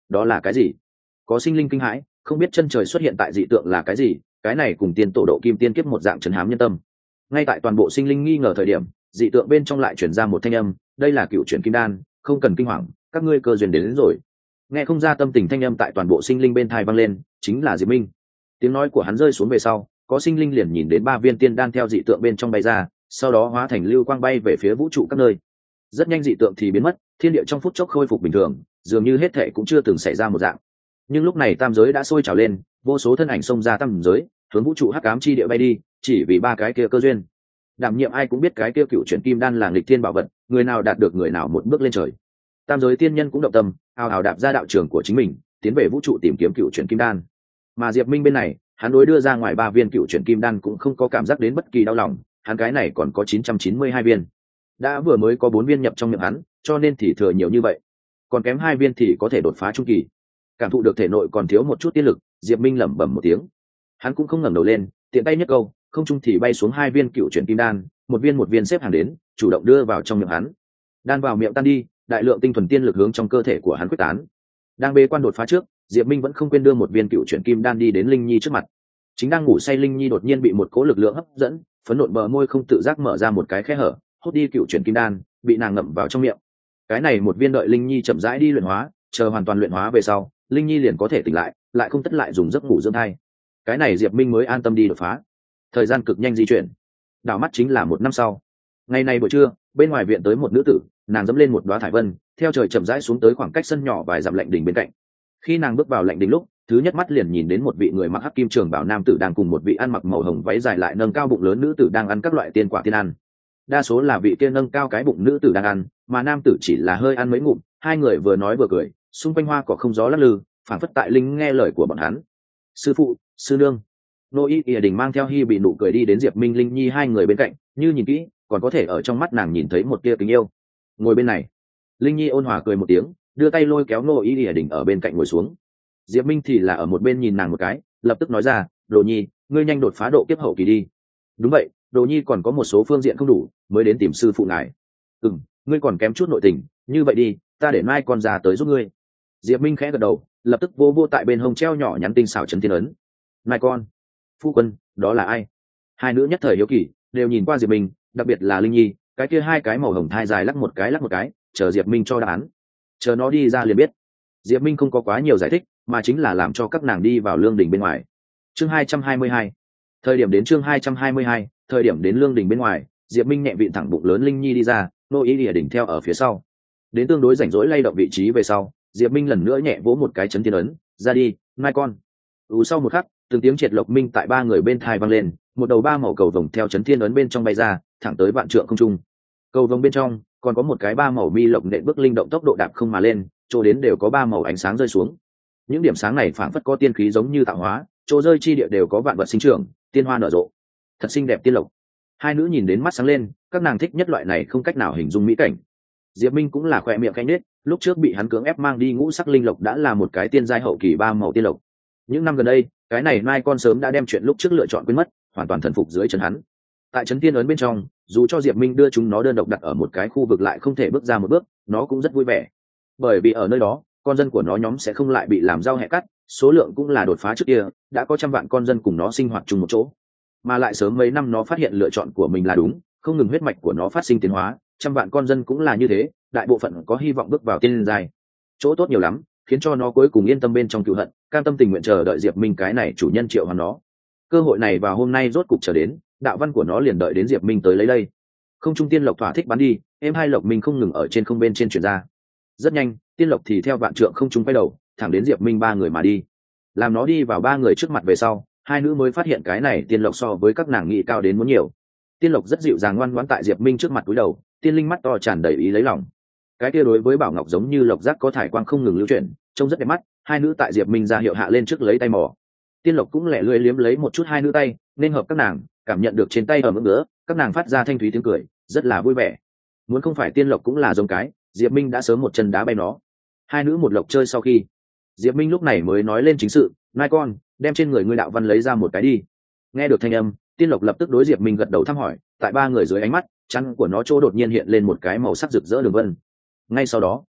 đó là cái gì? Có sinh linh kinh hãi, không biết chân trời xuất hiện tại dị tượng là cái gì, cái này cùng tiên tổ độ kim tiên kiếp một dạng trấn hám nhân tâm. Ngay tại toàn bộ sinh linh nghi ngờ thời điểm, dị tượng bên trong lại chuyển ra một thanh âm, đây là cựu chuyển kim đan, không cần kinh hoàng, các ngươi cơ duyên đến rồi. Nghe không ra tâm tình thanh âm tại toàn bộ sinh linh bên thai vang lên, chính là Diệp Minh. Tiếng nói của hắn rơi xuống về sau, có sinh linh liền nhìn đến 3 viên tiên đan theo dị tượng bên trong bay ra, sau đó hóa thành lưu quang bay về phía vũ trụ các nơi. Rất nhanh dị tượng thì biến mất, thiên địa trong phút chốc khôi phục bình thường, dường như hết thảy cũng chưa từng xảy ra một dạng. Nhưng lúc này tam giới đã sôi trào lên, vô số thân ảnh xông ra tam giới, hướng vũ trụ hắc ám chi địa bay đi, chỉ vì 3 cái kia cơ duyên. Đảm nhiệm ai cũng biết cái kia cựu chuyển kim đan là nghịch thiên bảo vật, người nào đạt được người nào một bước lên trời. Tam giới tiên nhân cũng động tâm, ào ào đạp ra đạo trường của chính mình, tiến về vũ trụ tìm kiếm cựu chuyển kim đan. Mà Diệp Minh bên này, hắn đối đưa ra ngoài 3 viên cựu chuyển kim đan cũng không có cảm giác đến bất kỳ đau lòng, hắn cái này còn có 992 viên. Đã vừa mới có 4 viên nhập trong miệng hắn, cho nên thì thừa nhiều như vậy. Còn kém 2 viên thì có thể đột phá trung kỳ. Cảm thụ được thể nội còn thiếu một chút tiên lực, Diệp Minh lẩm bẩm một tiếng. Hắn cũng không ngẩng đầu lên, tiện tay nhấc câu, không trung thì bay xuống 2 viên cựu chuyển kim đan, một viên xếp hàng đến, chủ động đưa vào trong miệng hắn. Đan vào miệng tan đi, đại lượng tinh thuần tiên lực hướng trong cơ thể của hắn quyết tán. Đang bế quan đột phá trước, Diệp Minh vẫn không quên đưa một viên cựu chuyển kim đan đi đến Linh Nhi trước mặt. Chính đang ngủ say Linh Nhi đột nhiên bị một cỗ lực lượng hấp dẫn, phấn nộn bờ môi không tự giác mở ra một cái khe hở, hút đi cựu chuyển kim đan, bị nàng ngậm vào trong miệng. Cái này một viên đợi Linh Nhi chậm rãi đi luyện hóa, chờ hoàn toàn luyện hóa về sau, Linh Nhi liền có thể tỉnh lại không tất lại dùng giấc ngủ dưỡng thai. Cái này Diệp Minh mới an tâm đi đột phá. Thời gian cực nhanh di chuyển, đảo mắt chính là 1 năm sau. Ngày này buổi trưa, bên ngoài viện tới một nữ tử, nàng dẫm lên một đóa thải vân, theo trời chậm rãi xuống tới khoảng cách sân nhỏ vài dặm lạnh đỉnh bên cạnh. Khi nàng bước vào lạnh đỉnh lúc, thứ nhất mắt liền nhìn đến một vị người mặc hắc kim trường bào nam tử đang cùng một vị ăn mặc màu hồng váy dài lại nâng cao bụng lớn nữ tử đang ăn các loại tiên quả tiên ăn. Đa số là vị tiên nâng cao cái bụng nữ tử đang ăn, mà nam tử chỉ là hơi ăn mấy ngụm, hai người vừa nói vừa cười, xung quanh hoa cỏ không gió lắc lư, phảng phất tại linh nghe lời của bọn hắn. Sư phụ, sư nương. Nô Y ỉa đình mang theo Hi bị nụ cười đi đến Diệp Minh Linh Nhi hai người bên cạnh, như nhìn kỹ còn có thể ở trong mắt nàng nhìn thấy một tia tình yêu. Ngồi bên này. Linh Nhi ôn hòa cười một tiếng, đưa tay lôi kéo Nô Y ỉa đình ở bên cạnh ngồi xuống. Diệp Minh thì là ở một bên nhìn nàng một cái, lập tức nói ra, Đồ Nhi, ngươi nhanh đột phá độ kiếp hậu kỳ đi. Đúng vậy, Đồ Nhi còn có một số phương diện không đủ, mới đến tìm sư phụ ngài. Ngươi còn kém chút nội tình, như vậy đi, ta để mai con già tới giúp ngươi. Diệp Minh khẽ gật đầu, lập tức vô tại bên hông treo nhỏ nhắn tinh xảo chấn thiên ấn. Mai con, phu quân, đó là ai? Hai nữ nhất thời hiếu kỳ, đều nhìn qua Diệp Minh, đặc biệt là Linh Nhi, cái kia hai cái màu hồng thai dài lắc một cái, chờ Diệp Minh cho đáp án. Chờ nó đi ra liền biết. Diệp Minh không có quá nhiều giải thích, mà chính là làm cho các nàng đi vào lương đình bên ngoài. Chương 222. Thời điểm đến chương 222, thời điểm đến lương đình bên ngoài, Diệp Minh nhẹ vịn thẳng bụng lớn Linh Nhi đi ra, Nô Ý Lìa đỉnh theo ở phía sau. Đến tương đối rảnh rỗi lay động vị trí về sau, Diệp Minh lần nữa nhẹ vỗ một cái chấn thiên ấn, ra đi, mai con. Sau một khắc, từng tiếng triệt lộc minh tại ba người bên thai vang lên, một đầu ba màu cầu vồng theo chấn thiên ấn bên trong bay ra, thẳng tới vạn trượng không trung. Cầu vồng bên trong còn có một cái ba màu mi lộc nện bước linh động tốc độ đạp không mà lên, chỗ đến đều có ba màu ánh sáng rơi xuống. Những điểm sáng này phảng phất có tiên khí giống như tạo hóa, chỗ rơi chi địa đều có vạn vật sinh trưởng, tiên hoa nở rộ. Thật xinh đẹp tiên lộc. Hai nữ nhìn đến mắt sáng lên, các nàng thích nhất loại này không cách nào hình dung mỹ cảnh. Diệp Minh cũng là khỏe miệng khẽ nhếch, lúc trước bị hắn cưỡng ép mang đi ngũ sắc linh lộc đã là một cái tiên giai hậu kỳ ba màu tiên lộc. Những năm gần đây, cái này mai con sớm đã đem chuyện lúc trước lựa chọn quên mất, hoàn toàn thần phục dưới chân hắn. Tại trấn tiên ấn bên trong, dù cho Diệp Minh đưa chúng nó đơn độc đặt ở một cái khu vực lại không thể bước ra một bước, nó cũng rất vui vẻ. Bởi vì ở nơi đó, con dân của nó nhóm sẽ không lại bị làm rau hẹ cắt, số lượng cũng là đột phá trước kia, đã có trăm vạn con dân cùng nó sinh hoạt chung một chỗ. Mà lại sớm mấy năm nó phát hiện lựa chọn của mình là đúng, không ngừng huyết mạch của nó phát sinh tiến hóa, trăm vạn con dân cũng là như thế, đại bộ phận có hy vọng bước vào tiên giai. Chỗ tốt nhiều lắm, khiến cho nó cuối cùng yên tâm bên trong cựu hận, cam tâm tình nguyện chờ đợi Diệp Minh cái này chủ nhân triệu hoàn nó. Cơ hội này vào hôm nay rốt cục chờ đến, đạo văn của nó liền đợi đến Diệp Minh tới lấy đây. Không trung tiên lộc thỏa thích bắn đi, em hai lộc minh không ngừng ở trên không bên trên chuyển ra. Rất nhanh, tiên lộc thì theo vạn trượng không trung quay đầu, thẳng đến Diệp Minh ba người mà đi. Làm nó đi vào ba người trước mặt về sau, hai nữ mới phát hiện cái này tiên lộc so với các nàng nghĩ cao đến muốn nhiều. Tiên lộc rất dịu dàng ngoan ngoãn tại Diệp Minh trước mặt cúi đầu, tiên linh mắt to tràn đầy ý lấy lòng. Cái kia đối với bảo ngọc giống như lộc giác có thải quang không ngừng lưu chuyển, trông rất đẹp mắt. Hai nữ tại Diệp Minh ra hiệu hạ lên trước lấy tay mò. Tiên lộc cũng lẻ lưỡi liếm lấy một chút hai nữ tay, nên hợp các nàng, cảm nhận được trên tay ở mức nữa, các nàng phát ra thanh thúy tiếng cười, rất là vui vẻ. Muốn không phải tiên lộc cũng là giống cái, Diệp Minh đã sớm một chân đá bay nó. Hai nữ một lộc chơi sau khi, Diệp Minh lúc này mới nói lên chính sự, nai con, đem trên người ngươi đạo văn lấy ra một cái đi. Nghe được thanh âm, tiên lộc lập tức đối Diệp Minh gật đầu thăm hỏi, tại ba người dưới ánh mắt, chăn của nó chỗ đột nhiên hiện lên một cái màu sắc rực rỡ đường vân. Ngay sau đó,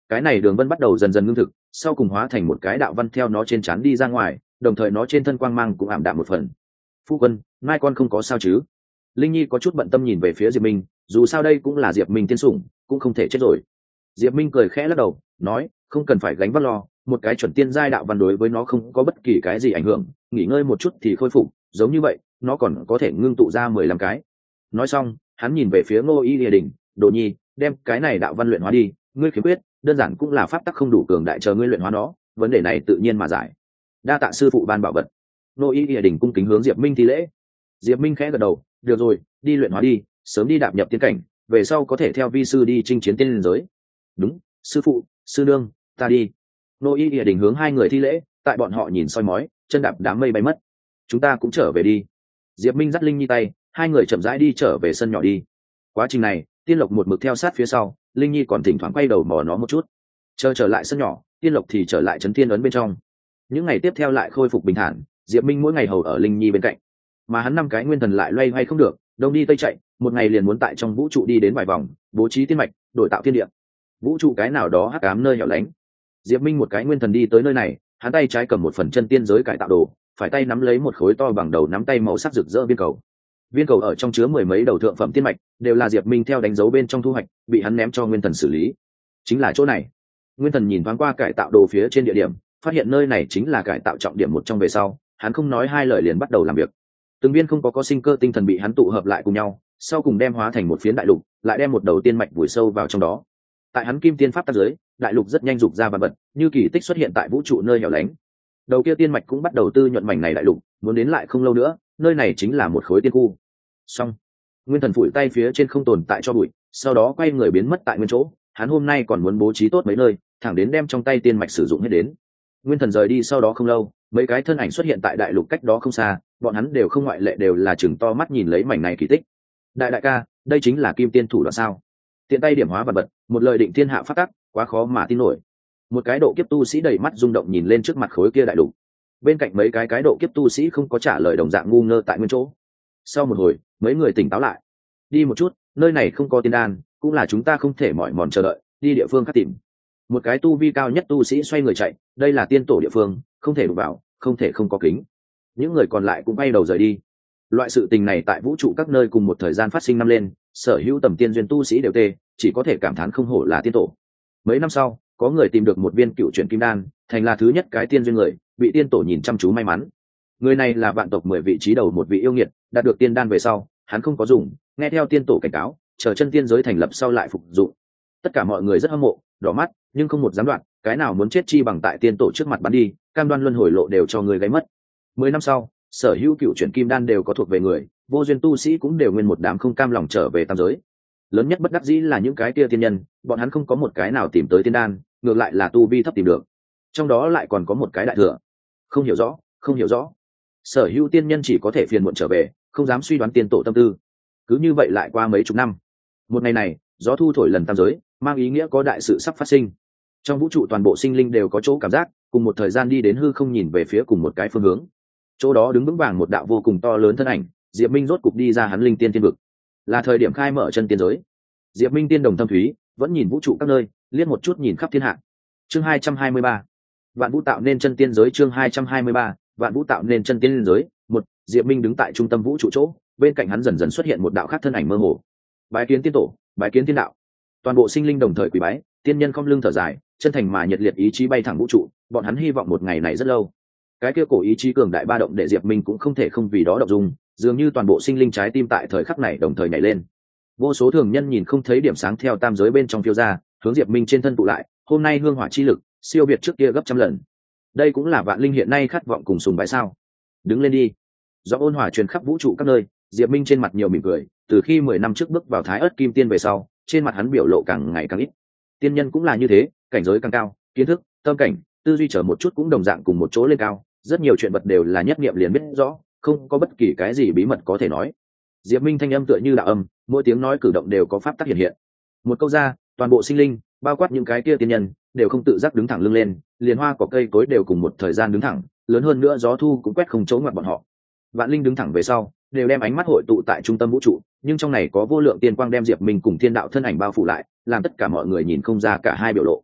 cái này đường vân bắt đầu dần dần ngưng thực, sau cùng hóa thành một cái đạo văn theo nó trên trán đi ra ngoài, đồng thời nó trên thân quang mang cũng ảm đạm một phần. Phu quân, mai con không có sao chứ? Linh Nhi có chút bận tâm nhìn về phía Diệp Minh, dù sao đây cũng là Diệp Minh tiên sủng, cũng không thể chết rồi. Diệp Minh cười khẽ lắc đầu, nói, không cần phải gánh vác lo, một cái chuẩn tiên giai đạo văn đối với nó không có bất kỳ cái gì ảnh hưởng, nghỉ ngơi một chút thì khôi phục, giống như vậy, nó còn có thể ngưng tụ ra 15 cái. Nói xong, hắn nhìn về phía Ngô Y Lìa Đình, Đồ Nhi, đem cái này đạo văn luyện hóa đi, ngươi khiếm khuyết, đơn giản cũng là pháp tắc không đủ cường đại, chờ ngươi luyện hóa nó, vấn đề này tự nhiên mà giải. Đa tạ sư phụ ban bảo vật. Ngô Y Lìa Đình cung kính hướng Diệp Minh thi lễ. Diệp Minh khẽ gật đầu, được rồi, đi luyện hóa đi, sớm đi đạp nhập tiên cảnh, về sau có thể theo vi sư đi chinh chiến tiên liên giới. Đúng, sư phụ, sư nương, ta đi. Ngô Y Lìa Đình hướng hai người thi lễ, tại bọn họ nhìn soi mói, chân đạp đám mây bay mất. Chúng ta cũng trở về đi. Diệp Minh dắt Linh Nhi tay, hai người chậm rãi đi trở về sân nhỏ đi. Quá trình này, Tiên Lộc một mực theo sát phía sau, Linh Nhi còn thỉnh thoảng quay đầu mò nó một chút. Chờ trở lại sân nhỏ, Tiên Lộc thì trở lại trấn thiên ấn bên trong. Những ngày tiếp theo lại khôi phục bình thản, Diệp Minh mỗi ngày hầu ở Linh Nhi bên cạnh, mà hắn năm cái nguyên thần lại loay hoay không được, đông đi tây chạy, một ngày liền muốn tại trong vũ trụ đi đến vài vòng, bố trí tiên mạch, đổi tạo thiên địa. Vũ trụ cái nào đó hắc ám nơi hẻo lánh. Diệp Minh một cái nguyên thần đi tới nơi này, hắn tay trái cầm một phần chân tiên giới cải tạo đồ, phải tay nắm lấy một khối to bằng đầu nắm tay màu sắc rực rỡ viên cầu. Viên cầu ở trong chứa mười mấy đầu thượng phẩm tiên mạch, đều là Diệp Minh theo đánh dấu bên trong thu hoạch, bị hắn ném cho nguyên thần xử lý. Chính là chỗ này. Nguyên thần nhìn thoáng qua cải tạo đồ phía trên địa điểm, phát hiện nơi này chính là cải tạo trọng điểm một trong về sau, hắn không nói hai lời liền bắt đầu làm việc. Từng viên không có sinh cơ tinh thần bị hắn tụ hợp lại cùng nhau, sau cùng đem hóa thành một phiến đại lục, lại đem một đầu tiên mạch vùi sâu vào trong đó. Tại hắn kim tiên pháp tác giới, đại lục rất nhanh dục ra vạn vật, như kỳ tích xuất hiện tại vũ trụ nơi hẻo lánh. Đầu kia tiên mạch cũng bắt đầu tư nhuận mảnh này đại lục, muốn đến lại không lâu nữa, nơi này chính là một khối tiên khu. Xong, nguyên thần phủi tay phía trên không tồn tại cho bụi, sau đó quay người biến mất tại nguyên chỗ. Hắn hôm nay còn muốn bố trí tốt mấy nơi, thẳng đến đem trong tay tiên mạch sử dụng hết đến. Nguyên thần rời đi sau đó không lâu, mấy cái thân ảnh xuất hiện tại đại lục cách đó không xa, bọn hắn đều không ngoại lệ đều là chừng to mắt nhìn lấy mảnh này kỳ tích. Đại ca, đây chính là kim tiên thủ đoạn sao? Tiện tay điểm hóa vật vật, một lời định thiên hạ phát tắc, quá khó mà tin nổi. Một cái độ kiếp tu sĩ đầy mắt rung động nhìn lên trước mặt khối kia đại lục. Bên cạnh mấy cái độ kiếp tu sĩ không có trả lời, đồng dạng ngu ngơ tại nguyên chỗ. Sau một hồi, mấy người tỉnh táo lại. Đi một chút, nơi này không có tiên đan, cũng là chúng ta không thể mỏi mòn chờ đợi, đi địa phương khác tìm. Một cái tu vi cao nhất tu sĩ xoay người chạy, đây là tiên tổ địa phương, không thể đụng vào, không thể không có kính. Những người còn lại cũng bay đầu rời đi. Loại sự tình này tại vũ trụ các nơi cùng một thời gian phát sinh năm lên, sở hữu tầm tiên duyên tu sĩ đều tê, chỉ có thể cảm thán không hổ là tiên tổ. Mấy năm sau, có người tìm được một viên cựu chuyển kim đan, thành là thứ nhất cái tiên duyên người, bị tiên tổ nhìn chăm chú may mắn. Người này là vạn tộc 10 vị trí đầu một vị yêu nghiệt, đạt được tiên đan về sau, hắn không có dùng, nghe theo tiên tổ cảnh cáo, chờ chân tiên giới thành lập sau lại phục dụng. Tất cả mọi người rất hâm mộ, đỏ mắt, nhưng không một dám đoạn, cái nào muốn chết chi bằng tại tiên tổ trước mặt bắn đi, cam đoan luân hồi lộ đều cho người gáy mất. 10 năm sau, sở hữu cựu chuyển kim đan đều có thuộc về người, vô duyên tu sĩ cũng đều nguyên một đám không cam lòng trở về tam giới. Lớn nhất bất đắc dĩ là những cái kia tiên nhân, bọn hắn không có một cái nào tìm tới tiên đan, ngược lại là tu vi thấp tìm được. Trong đó lại còn có một cái đại thừa. Không hiểu rõ. Sở hữu tiên nhân chỉ có thể phiền muộn trở về, không dám suy đoán tiên tổ tâm tư. Cứ như vậy lại qua mấy chục năm. Một ngày này, gió thu thổi lần tam giới, mang ý nghĩa có đại sự sắp phát sinh. Trong vũ trụ toàn bộ sinh linh đều có chỗ cảm giác, cùng một thời gian đi đến hư không nhìn về phía cùng một cái phương hướng. Chỗ đó đứng vững vàng một đạo vô cùng to lớn thân ảnh, Diệp Minh rốt cục đi ra hắn linh tiên tiên vực. Là thời điểm khai mở chân tiên giới. Diệp Minh tiên đồng thâm thúy, vẫn nhìn vũ trụ các nơi, liếc một chút nhìn khắp thiên hạ. Chương 223. Vạn vũ tạo nên chân tiên giới. Chương 223. Vạn vũ tạo nên chân tiên giới. Một, Diệp Minh đứng tại trung tâm vũ trụ chỗ, bên cạnh hắn dần dần xuất hiện một đạo khác thân ảnh mơ hồ. Bái kiến tiên tổ, bái kiến tiên đạo. Toàn bộ sinh linh đồng thời quỳ bái, tiên nhân khom lưng thở dài, chân thành mà nhiệt liệt ý chí bay thẳng vũ trụ, bọn hắn hy vọng một ngày này rất lâu. Cái kia cổ ý chí cường đại ba động để Diệp Minh cũng không thể không vì đó động dung, dường như toàn bộ sinh linh trái tim tại thời khắc này đồng thời nhảy lên. Vô số thường nhân nhìn không thấy điểm sáng theo tam giới bên trong phiêu ra, hướng Diệp Minh trên thân tụ lại, hôm nay hương hỏa chi lực siêu việt trước kia gấp trăm lần. Đây cũng là vạn linh hiện nay khát vọng cùng sùng bái sao? Đứng lên đi. Do ôn hòa truyền khắp vũ trụ các nơi, Diệp Minh trên mặt nhiều mỉm cười, từ khi 10 năm trước bước vào Thái Ức Kim Tiên về sau, trên mặt hắn biểu lộ càng ngày càng ít. Tiên nhân cũng là như thế, cảnh giới càng cao, kiến thức, tâm cảnh, tư duy trở một chút cũng đồng dạng cùng một chỗ lên cao, rất nhiều chuyện vật đều là nhất niệm liền biết rõ, không có bất kỳ cái gì bí mật có thể nói. Diệp Minh thanh âm tựa như đạo âm, mỗi tiếng nói cử động đều có pháp tắc hiện hiện. Một câu ra, toàn bộ sinh linh, bao quát những cái kia tiên nhân, đều không tự giác đứng thẳng lưng lên, liền hoa cỏ cây cối đều cùng một thời gian đứng thẳng, lớn hơn nữa gió thu cũng quét không chỗ ngoặt bọn họ. Vạn linh đứng thẳng về sau, đều đem ánh mắt hội tụ tại trung tâm vũ trụ, nhưng trong này có vô lượng tiên quang đem Diệp Minh cùng thiên đạo thân ảnh bao phủ lại, làm tất cả mọi người nhìn không ra cả hai biểu lộ.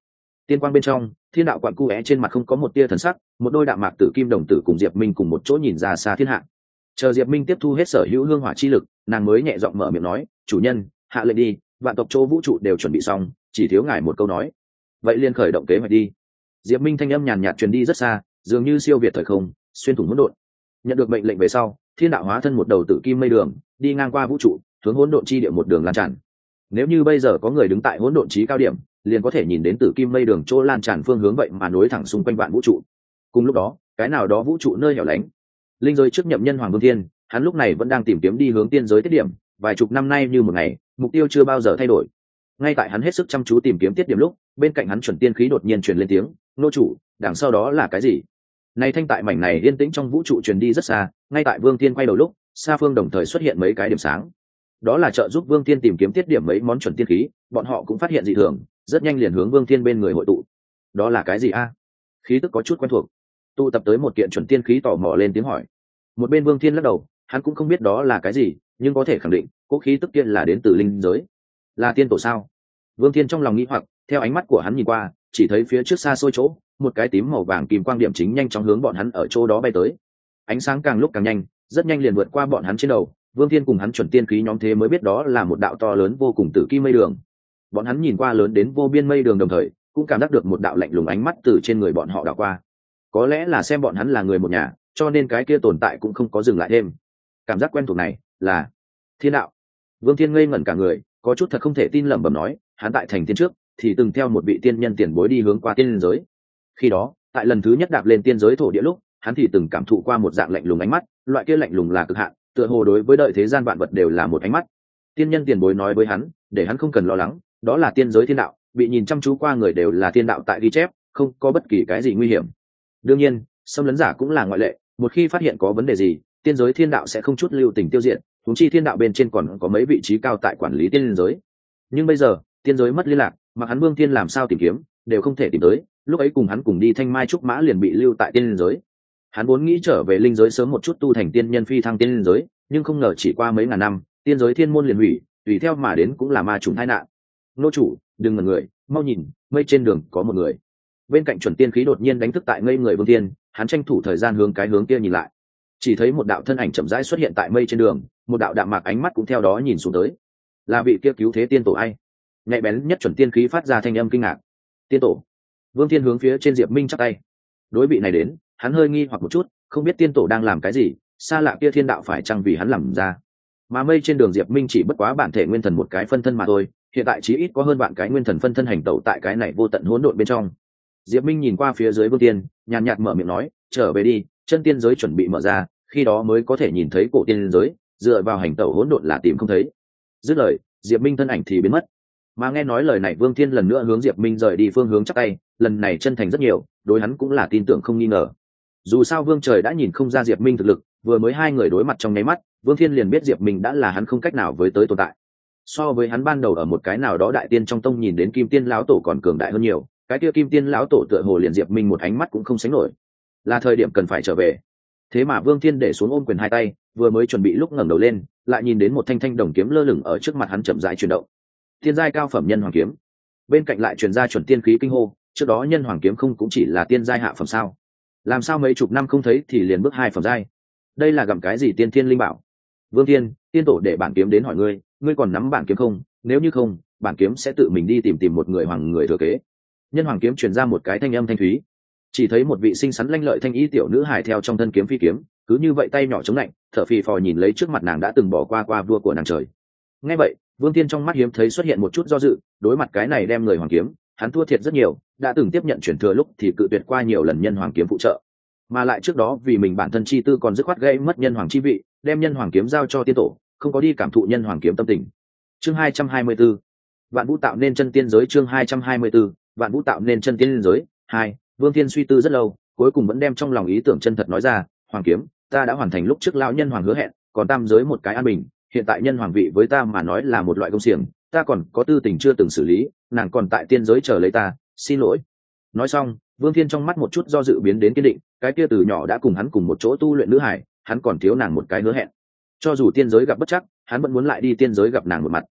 Tiên quang bên trong, thiên đạo quặn cu é trên mặt không có một tia thần sắc, một đôi đạm mạc tử kim đồng tử cùng Diệp Minh cùng một chỗ nhìn ra xa thiên hạ. Chờ Diệp Minh tiếp thu hết sở hữu hương hỏa chi lực, nàng mới nhẹ giọng mở miệng nói, chủ nhân, hạ lệnh đi, vạn tộc chỗ vũ trụ đều chuẩn bị xong, chỉ thiếu ngài một câu nói. Vậy liền khởi động kế hoạch đi. Diệp Minh thanh âm nhàn nhạt truyền đi rất xa, dường như siêu việt thời không, xuyên thủng hỗn độn. Nhận được mệnh lệnh về sau, thiên đạo hóa thân một đầu tử kim mây đường, đi ngang qua vũ trụ, hướng hỗn độn chi địa một đường lan tràn. Nếu như bây giờ có người đứng tại hỗn độn chí cao điểm, liền có thể nhìn đến tử kim mây đường chỗ lan tràn phương hướng, vậy mà nối thẳng xung quanh vạn vũ trụ. Cùng lúc đó, cái nào đó vũ trụ nơi hẻo lánh, linh giới trước nhậm nhân hoàng vương thiên, hắn lúc này vẫn đang tìm kiếm đi hướng tiên giới tiết điểm, vài chục năm nay như một ngày, mục tiêu chưa bao giờ thay đổi. Ngay tại hắn hết sức chăm chú tìm kiếm tiết điểm lúc, bên cạnh hắn chuẩn tiên khí đột nhiên truyền lên tiếng, nô chủ, đằng sau đó là cái gì? Này thanh tại mảnh này yên tĩnh trong vũ trụ truyền đi rất xa, ngay tại Vương Thiên quay đầu lúc, xa phương đồng thời xuất hiện mấy cái điểm sáng. Đó là trợ giúp Vương Thiên tìm kiếm tiết điểm mấy món chuẩn tiên khí, bọn họ cũng phát hiện dị thường, rất nhanh liền hướng Vương Thiên bên người hội tụ. Đó là cái gì a? Khí tức có chút quen thuộc. Tụ tập tới một kiện chuẩn tiên khí tò mò lên tiếng hỏi. Một bên Vương Thiên lắc đầu, hắn cũng không biết đó là cái gì, nhưng có thể khẳng định, cỗ khí tức kia là đến từ linh giới. Là tiên tổ sao? Vương Thiên trong lòng nghĩ hoặc, theo ánh mắt của hắn nhìn qua, chỉ thấy phía trước xa xôi chỗ, một cái tím màu vàng kim quang điểm chính nhanh chóng hướng bọn hắn ở chỗ đó bay tới. Ánh sáng càng lúc càng nhanh, rất nhanh liền vượt qua bọn hắn trên đầu. Vương Thiên cùng hắn chuẩn tiên khí nhóm thế mới biết đó là một đạo to lớn vô cùng tử kim mây đường. Bọn hắn nhìn qua lớn đến vô biên mây đường, đồng thời cũng cảm giác được một đạo lạnh lùng ánh mắt từ trên người bọn họ đảo qua. Có lẽ là xem bọn hắn là người một nhà, cho nên cái kia tồn tại cũng không có dừng lại thêm. Cảm giác quen thuộc này là thiên đạo. Vương Thiên ngây ngẩn cả người, có chút thật không thể tin, lẩm bẩm nói, hắn tại thành tiên trước thì từng theo một vị tiên nhân tiền bối đi hướng qua tiên giới. Khi đó, tại lần thứ nhất đạp lên tiên giới thổ địa lúc, hắn thì từng cảm thụ qua một dạng lạnh lùng ánh mắt, loại kia lạnh lùng là cực hạn, tựa hồ đối với đời thế gian vạn vật đều là một ánh mắt. Tiên nhân tiền bối nói với hắn, để hắn không cần lo lắng, đó là tiên giới thiên đạo, bị nhìn chăm chú qua người đều là thiên đạo tại ghi chép, không có bất kỳ cái gì nguy hiểm. Đương nhiên, xâm lấn giả cũng là ngoại lệ, một khi phát hiện có vấn đề gì, tiên giới thiên đạo sẽ không chút lưu tình tiêu diệt, huống chi thiên đạo bên trên còn có mấy vị trí cao tại quản lý tiên giới. Nhưng bây giờ, tiên giới mất liên lạc, mà hắn Vương Thiên làm sao tìm kiếm, đều không thể tìm tới, lúc ấy cùng hắn cùng đi thanh mai trúc mã liền bị lưu tại tiên giới. Hắn vốn nghĩ trở về linh giới sớm một chút tu thành tiên nhân phi thăng tiên giới, nhưng không ngờ chỉ qua mấy ngàn năm, tiên giới thiên môn liền hủy, tùy theo mà đến cũng là ma trùng tai nạn. Nô chủ, đừng ngẩn người, mau nhìn, mây trên đường có một người. Bên cạnh chuẩn tiên khí đột nhiên đánh thức tại ngây người Vương Thiên, hắn tranh thủ thời gian hướng cái hướng kia nhìn lại. Chỉ thấy một đạo thân ảnh chậm rãi xuất hiện tại mây trên đường, một đạo đạm mạc ánh mắt cũng theo đó nhìn xuống tới. Là vị kia cứu thế tiên tổ ai? Nhạy bén nhất chuẩn tiên khí phát ra thanh âm kinh ngạc. Tiên tổ. Vương Thiên hướng phía trên Diệp Minh chắp tay. Đối vị này đến, hắn hơi nghi hoặc một chút, không biết tiên tổ đang làm cái gì, xa lạ kia thiên đạo phải chăng vì hắn làm ra. Mà mây trên đường Diệp Minh chỉ bất quá bản thể nguyên thần một cái phân thân mà thôi, hiện tại chí ít có hơn bạn cái nguyên thần phân thân hành tẩu tại cái này vô tận hỗn độn bên trong. Diệp Minh nhìn qua phía dưới Vương Tiên, nhàn nhạt mở miệng nói, trở về đi, chân tiên giới chuẩn bị mở ra, khi đó mới có thể nhìn thấy cổ tiên giới, dựa vào hành tẩu hỗn độn là tìm không thấy. Dứt lời, Diệp Minh thân ảnh thì biến mất. Mà nghe nói lời này, Vương Thiên lần nữa hướng Diệp Minh rời đi phương hướng chắp tay, lần này chân thành rất nhiều, đối hắn cũng là tin tưởng không nghi ngờ. Dù sao Vương Trời đã nhìn không ra Diệp Minh thực lực, vừa mới hai người đối mặt trong nháy mắt, Vương Thiên liền biết Diệp Minh đã là hắn không cách nào với tới tồn tại. So với hắn ban đầu ở một cái nào đó đại tiên trong tông nhìn đến Kim Tiên lão tổ còn cường đại hơn nhiều, cái kia Kim Tiên lão tổ tựa hồ liền Diệp Minh một ánh mắt cũng không sánh nổi. Là thời điểm cần phải trở về. Thế mà Vương Thiên để xuống ôm quyền hai tay, vừa mới chuẩn bị lúc ngẩng đầu lên, lại nhìn đến một thanh thanh đồng kiếm lơ lửng ở trước mặt hắn chậm rãi chuyển động. Tiên giai cao phẩm nhân hoàng kiếm. Bên cạnh lại truyền ra chuẩn tiên khí kinh hô, trước đó nhân hoàng kiếm không cũng chỉ là tiên giai hạ phẩm sao? Làm sao mấy chục năm không thấy thì liền bước hai phẩm giai? Đây là gặm cái gì tiên thiên linh bảo? Vương Thiên, tiên tổ để bản kiếm đến hỏi ngươi, ngươi còn nắm bản kiếm không? Nếu như không, bản kiếm sẽ tự mình đi tìm một người hoàng người thừa kế. Nhân hoàng kiếm truyền ra một cái thanh âm thanh thúy. Chỉ thấy một vị xinh xắn lanh lợi thanh y tiểu nữ hài theo trong thân kiếm phi kiếm, cứ như vậy tay nhỏ chống lạnh, thở phì phò nhìn lấy trước mặt nàng đã từng bỏ qua vua của nàng trời. Nghe vậy, Vương Thiên trong mắt hiếm thấy xuất hiện một chút do dự, đối mặt cái này đem người hoàng kiếm, hắn thua thiệt rất nhiều, đã từng tiếp nhận chuyển thừa lúc thì cự tuyệt qua nhiều lần nhân hoàng kiếm phụ trợ, mà lại trước đó vì mình bản thân chi tư còn dứt khoát gây mất nhân hoàng chi vị, đem nhân hoàng kiếm giao cho tiên tổ, không có đi cảm thụ nhân hoàng kiếm tâm tình. Chương 224, Vạn Vũ tạo nên chân tiên giới. Chương 224, Vạn Vũ tạo nên chân tiên giới. 2. Vương Thiên suy tư rất lâu, cuối cùng vẫn đem trong lòng ý tưởng chân thật nói ra, hoàng kiếm, ta đã hoàn thành lúc trước lão nhân hoàng hứa hẹn, còn tam giới một cái an bình, hiện tại nhân hoàng vị với ta mà nói là một loại công xiềng, ta còn có tư tình chưa từng xử lý, nàng còn tại tiên giới chờ lấy ta, xin lỗi. Nói xong, Vương Thiên trong mắt một chút do dự biến đến kiên định, cái kia từ nhỏ đã cùng hắn cùng một chỗ tu luyện nữ hải, hắn còn thiếu nàng một cái hứa hẹn. Cho dù tiên giới gặp bất chắc, hắn vẫn muốn lại đi tiên giới gặp nàng một mặt.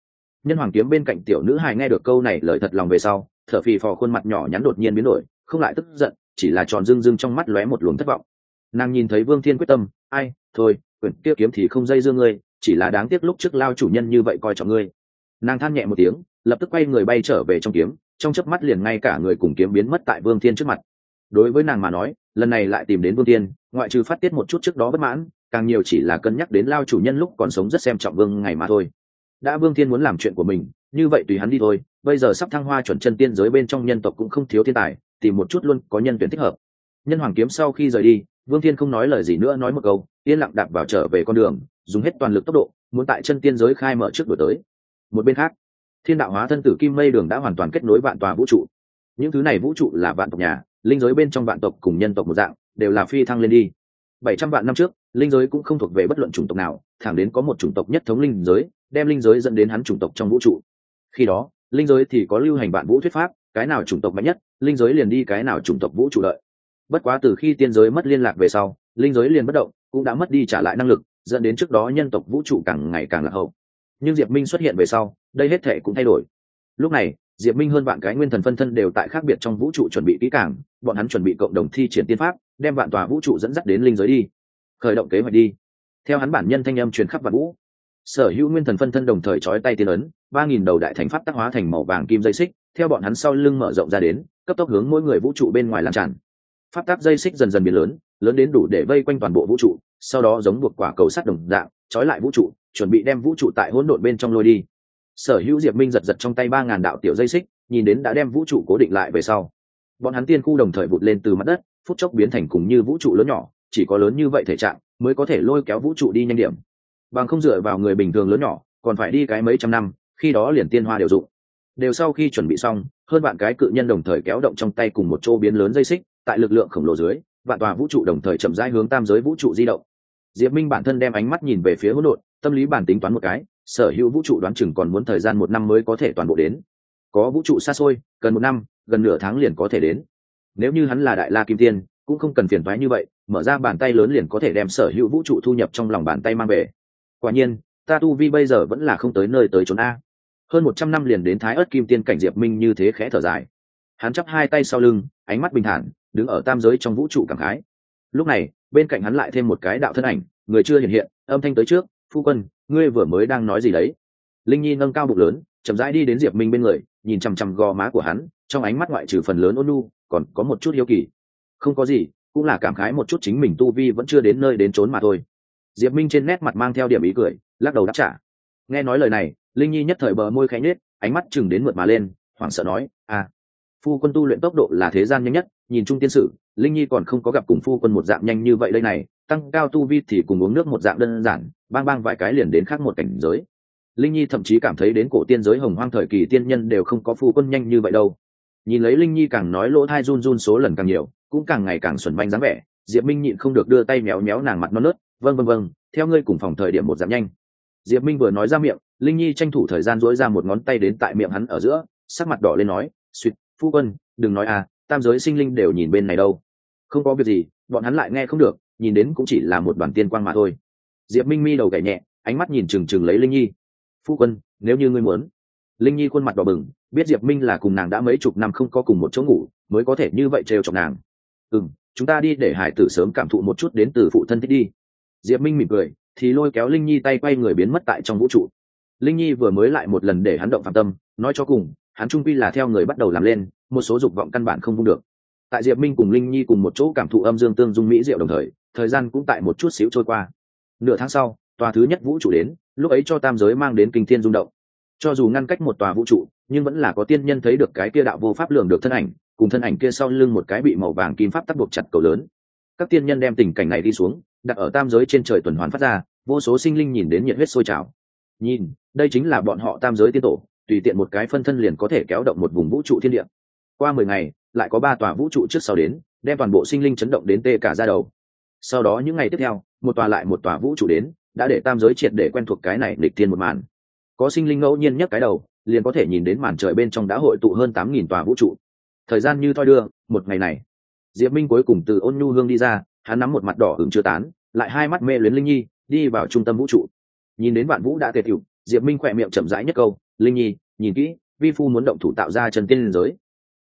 Nhân hoàng kiếm bên cạnh tiểu nữ hài nghe được câu này lời thật lòng về sau, thở phì phò khuôn mặt nhỏ nhắn đột nhiên biến đổi, không lại tức giận, chỉ là tròn dưng dưng trong mắt lóe một luồng thất vọng. Nàng nhìn thấy Vương Thiên quyết tâm, ai, thôi, quyển kia kiếm thì không dây dưa ngươi, chỉ là đáng tiếc lúc trước lao chủ nhân như vậy coi trọng ngươi. Nàng than nhẹ một tiếng, lập tức quay người bay trở về trong kiếm, trong chớp mắt liền ngay cả người cùng kiếm biến mất tại Vương Thiên trước mặt. Đối với nàng mà nói, lần này lại tìm đến Vương Thiên, ngoại trừ phát tiết một chút trước đó bất mãn, càng nhiều chỉ là cân nhắc đến lao chủ nhân lúc còn sống rất xem trọng Vương ngày mà thôi. Đã Vương Thiên muốn làm chuyện của mình, như vậy tùy hắn đi thôi, bây giờ sắp thăng hoa chuẩn chân tiên giới bên trong nhân tộc cũng không thiếu thiên tài, tìm một chút luôn có nhân tuyển thích hợp. Nhân hoàng kiếm sau khi rời đi, Vương Thiên không nói lời gì nữa, nói một câu, yên lặng đạp vào trở về con đường, dùng hết toàn lực tốc độ, muốn tại chân tiên giới khai mở trước đuổi tới. Một bên khác, thiên đạo hóa thân tử kim mây đường đã hoàn toàn kết nối vạn tòa vũ trụ. Những thứ này vũ trụ là vạn tộc nhà, linh giới bên trong vạn tộc cùng nhân tộc một dạng, đều là phi thăng lên đi. 700 vạn năm trước, linh giới cũng không thuộc về bất luận chủng tộc nào, thẳng đến có một chủng tộc nhất thống linh giới, đem linh giới dẫn đến hắn chủng tộc trong vũ trụ. Khi đó, linh giới thì có lưu hành vạn vũ thuyết pháp, cái nào chủng tộc mạnh nhất, linh giới liền đi cái nào chủng tộc vũ trụ đợi. Bất quá từ khi tiên giới mất liên lạc về sau, linh giới liền bất động, cũng đã mất đi trả lại năng lực, dẫn đến trước đó nhân tộc vũ trụ càng ngày càng lạc hậu. Nhưng Diệp Minh xuất hiện về sau, đây hết thể cũng thay đổi. Lúc này, Diệp Minh hơn vạn cái nguyên thần phân thân đều tại khác biệt trong vũ trụ chuẩn bị kỹ càng, bọn hắn chuẩn bị cộng đồng thi triển tiên pháp, đem vạn tòa vũ trụ dẫn dắt đến linh giới đi. Khởi động kế hoạch đi. Theo hắn bản nhân thanh âm truyền khắp vạn vũ. Sở hữu nguyên thần phân thân đồng thời chói tay tiên ấn, 3000 đầu đại thành pháp tác hóa thành màu vàng kim dây xích, theo bọn hắn sau lưng mở rộng ra đến, cấp tốc hướng mỗi người vũ trụ bên ngoài lan tràn. Pháp tác dây xích dần dần biến lớn, lớn đến đủ để vây quanh toàn bộ vũ trụ, sau đó giống buộc quả cầu sắt đồng dạng, chói lại vũ trụ, chuẩn bị đem vũ trụ tại hỗn độn bên trong lôi đi. Sở hữu Diệp Minh giật giật trong tay 3000 đạo tiểu dây xích, nhìn đến đã đem vũ trụ cố định lại về sau, bọn hắn tiên khu đồng thời vụt lên từ mặt đất, phút chốc biến thành cùng như vũ trụ lớn nhỏ, chỉ có lớn như vậy thể trạng mới có thể lôi kéo vũ trụ đi nhanh điểm. Bằng không dựa vào người bình thường lớn nhỏ, còn phải đi cái mấy trăm năm, khi đó liền tiên hoa đều dụng. Đều sau khi chuẩn bị xong, hơn vạn cái cự nhân đồng thời kéo động trong tay cùng một chỗ biến lớn dây xích, tại lực lượng khổng lồ dưới, vạn tòa vũ trụ đồng thời chậm rãi hướng tam giới vũ trụ di động. Diệp Minh bản thân đem ánh mắt nhìn về phía hỗn độn, tâm lý bản tính toán một cái, sở hữu vũ trụ đoán chừng còn muốn thời gian 1 năm mới có thể toàn bộ đến. Có vũ trụ xa xôi, cần 1 năm, gần nửa tháng liền có thể đến. Nếu như hắn là đại la kim tiên, cũng không cần phiền toái như vậy, mở ra bàn tay lớn liền có thể đem sở hữu vũ trụ thu nhập trong lòng bàn tay mang về. Quả nhiên, ta tu vi bây giờ vẫn là không tới nơi tới chốn a. Hơn 100 năm liền đến thái ớt kim tiên cảnh, Diệp Minh như thế khẽ thở dài. Hắn chắp hai tay sau lưng, ánh mắt bình thản, đứng ở tam giới trong vũ trụ cảm khái. Lúc này, bên cạnh hắn lại thêm một cái đạo thân ảnh, người chưa hiện hiện, âm thanh tới trước, "Phu quân, ngươi vừa mới đang nói gì đấy?" Linh Nhi nâng cao bụng lớn, chậm rãi đi đến Diệp Minh bên người, nhìn chằm chằm gò má của hắn, trong ánh mắt ngoại trừ phần lớn ôn nhu, còn có một chút hiếu kỳ. "Không có gì, cũng là cảm khái một chút chính mình tu vi vẫn chưa đến nơi đến chốn mà thôi." Diệp Minh trên nét mặt mang theo điểm ý cười, lắc đầu đáp trả. Nghe nói lời này, Linh Nhi nhất thời bờ môi khẽ nhếch, ánh mắt chừng đến mượt mà lên, hoảng sợ nói, "À, phu quân tu luyện tốc độ là thế gian nhanh nhất, nhìn chung tiên sử, Linh Nhi còn không có gặp cùng phu quân một dạng nhanh như vậy đây này, tăng cao tu vi thì cùng uống nước một dạng đơn giản, bang bang vài cái liền đến khác một cảnh giới." Linh Nhi thậm chí cảm thấy đến cổ tiên giới hồng hoang thời kỳ tiên nhân đều không có phu quân nhanh như vậy đâu. Nhìn lấy Linh Nhi càng nói lỗ thai run run số lần càng nhiều, cũng càng ngày càng xuẩn manh dáng vẻ, Diệp Minh nhịn không được đưa tay méo méo nàng mặt non nớt, vâng, theo ngươi cùng phòng thời điểm một giảm nhanh." Diệp Minh vừa nói ra miệng, Linh Nhi tranh thủ thời gian duỗi ra một ngón tay đến tại miệng hắn ở giữa, sắc mặt đỏ lên nói, "Xuyệt, phu quân, đừng nói à, tam giới sinh linh đều nhìn bên này đâu." "Không có việc gì, bọn hắn lại nghe không được, nhìn đến cũng chỉ là một đoàn tiên quang mà thôi." Diệp Minh mi đầu gảy nhẹ, ánh mắt nhìn chừng lấy Linh Nhi. "Phu quân, nếu như ngươi muốn." Linh Nhi khuôn mặt đỏ bừng, biết Diệp Minh là cùng nàng đã mấy chục năm không có cùng một chỗ ngủ, mới có thể như vậy trêu chọc nàng. Chúng ta đi để hải tử sớm cảm thụ một chút đến từ phụ thân thích đi." Diệp Minh mỉm cười, thì lôi kéo Linh Nhi tay quay người biến mất tại trong vũ trụ. Linh Nhi vừa mới lại một lần để hắn động phạm tâm, nói cho cùng, hắn trung quy là theo người bắt đầu làm lên, một số dục vọng căn bản không buông được. Tại Diệp Minh cùng Linh Nhi cùng một chỗ cảm thụ âm dương tương dung mỹ diệu đồng thời, thời gian cũng tại một chút xíu trôi qua. Nửa tháng sau, tòa thứ nhất vũ trụ đến, lúc ấy cho tam giới mang đến kinh thiên rung động. Cho dù ngăn cách một tòa vũ trụ, nhưng vẫn là có tiên nhân thấy được cái kia đạo vô pháp lường được thân ảnh, cùng thân ảnh kia sau lưng một cái bị màu vàng kim pháp tắc buộc chặt cầu lớn. Các tiên nhân đem tình cảnh này đi xuống, đặt ở tam giới trên trời tuần hoàn phát ra, vô số sinh linh nhìn đến nhiệt huyết sôi trào. Nhìn, đây chính là bọn họ tam giới tiên tổ, tùy tiện một cái phân thân liền có thể kéo động một vùng vũ trụ thiên địa. Qua 10 ngày, lại có 3 tòa vũ trụ trước sau đến, đem toàn bộ sinh linh chấn động đến tê cả da đầu. Sau đó những ngày tiếp theo, một tòa lại một tòa vũ trụ đến, đã để tam giới triệt để quen thuộc cái này nghịch thiên một màn. Có sinh linh ngẫu nhiên nhấc cái đầu, liền có thể nhìn đến màn trời bên trong đã hội tụ hơn 8000 tòa vũ trụ. Thời gian như thoi đưa, một ngày này, Diệp Minh cuối cùng từ Ôn Nhu Hương đi ra, hắn nắm một mặt đỏ ửng chưa tán, lại hai mắt mê luyến Linh Nhi, đi vào trung tâm vũ trụ. Nhìn đến vạn vũ đã tề tựu, Diệp Minh khỏe miệng chậm rãi nhất câu, linh nhi nhìn kỹ, vi phu muốn động thủ tạo ra chân tiên giới.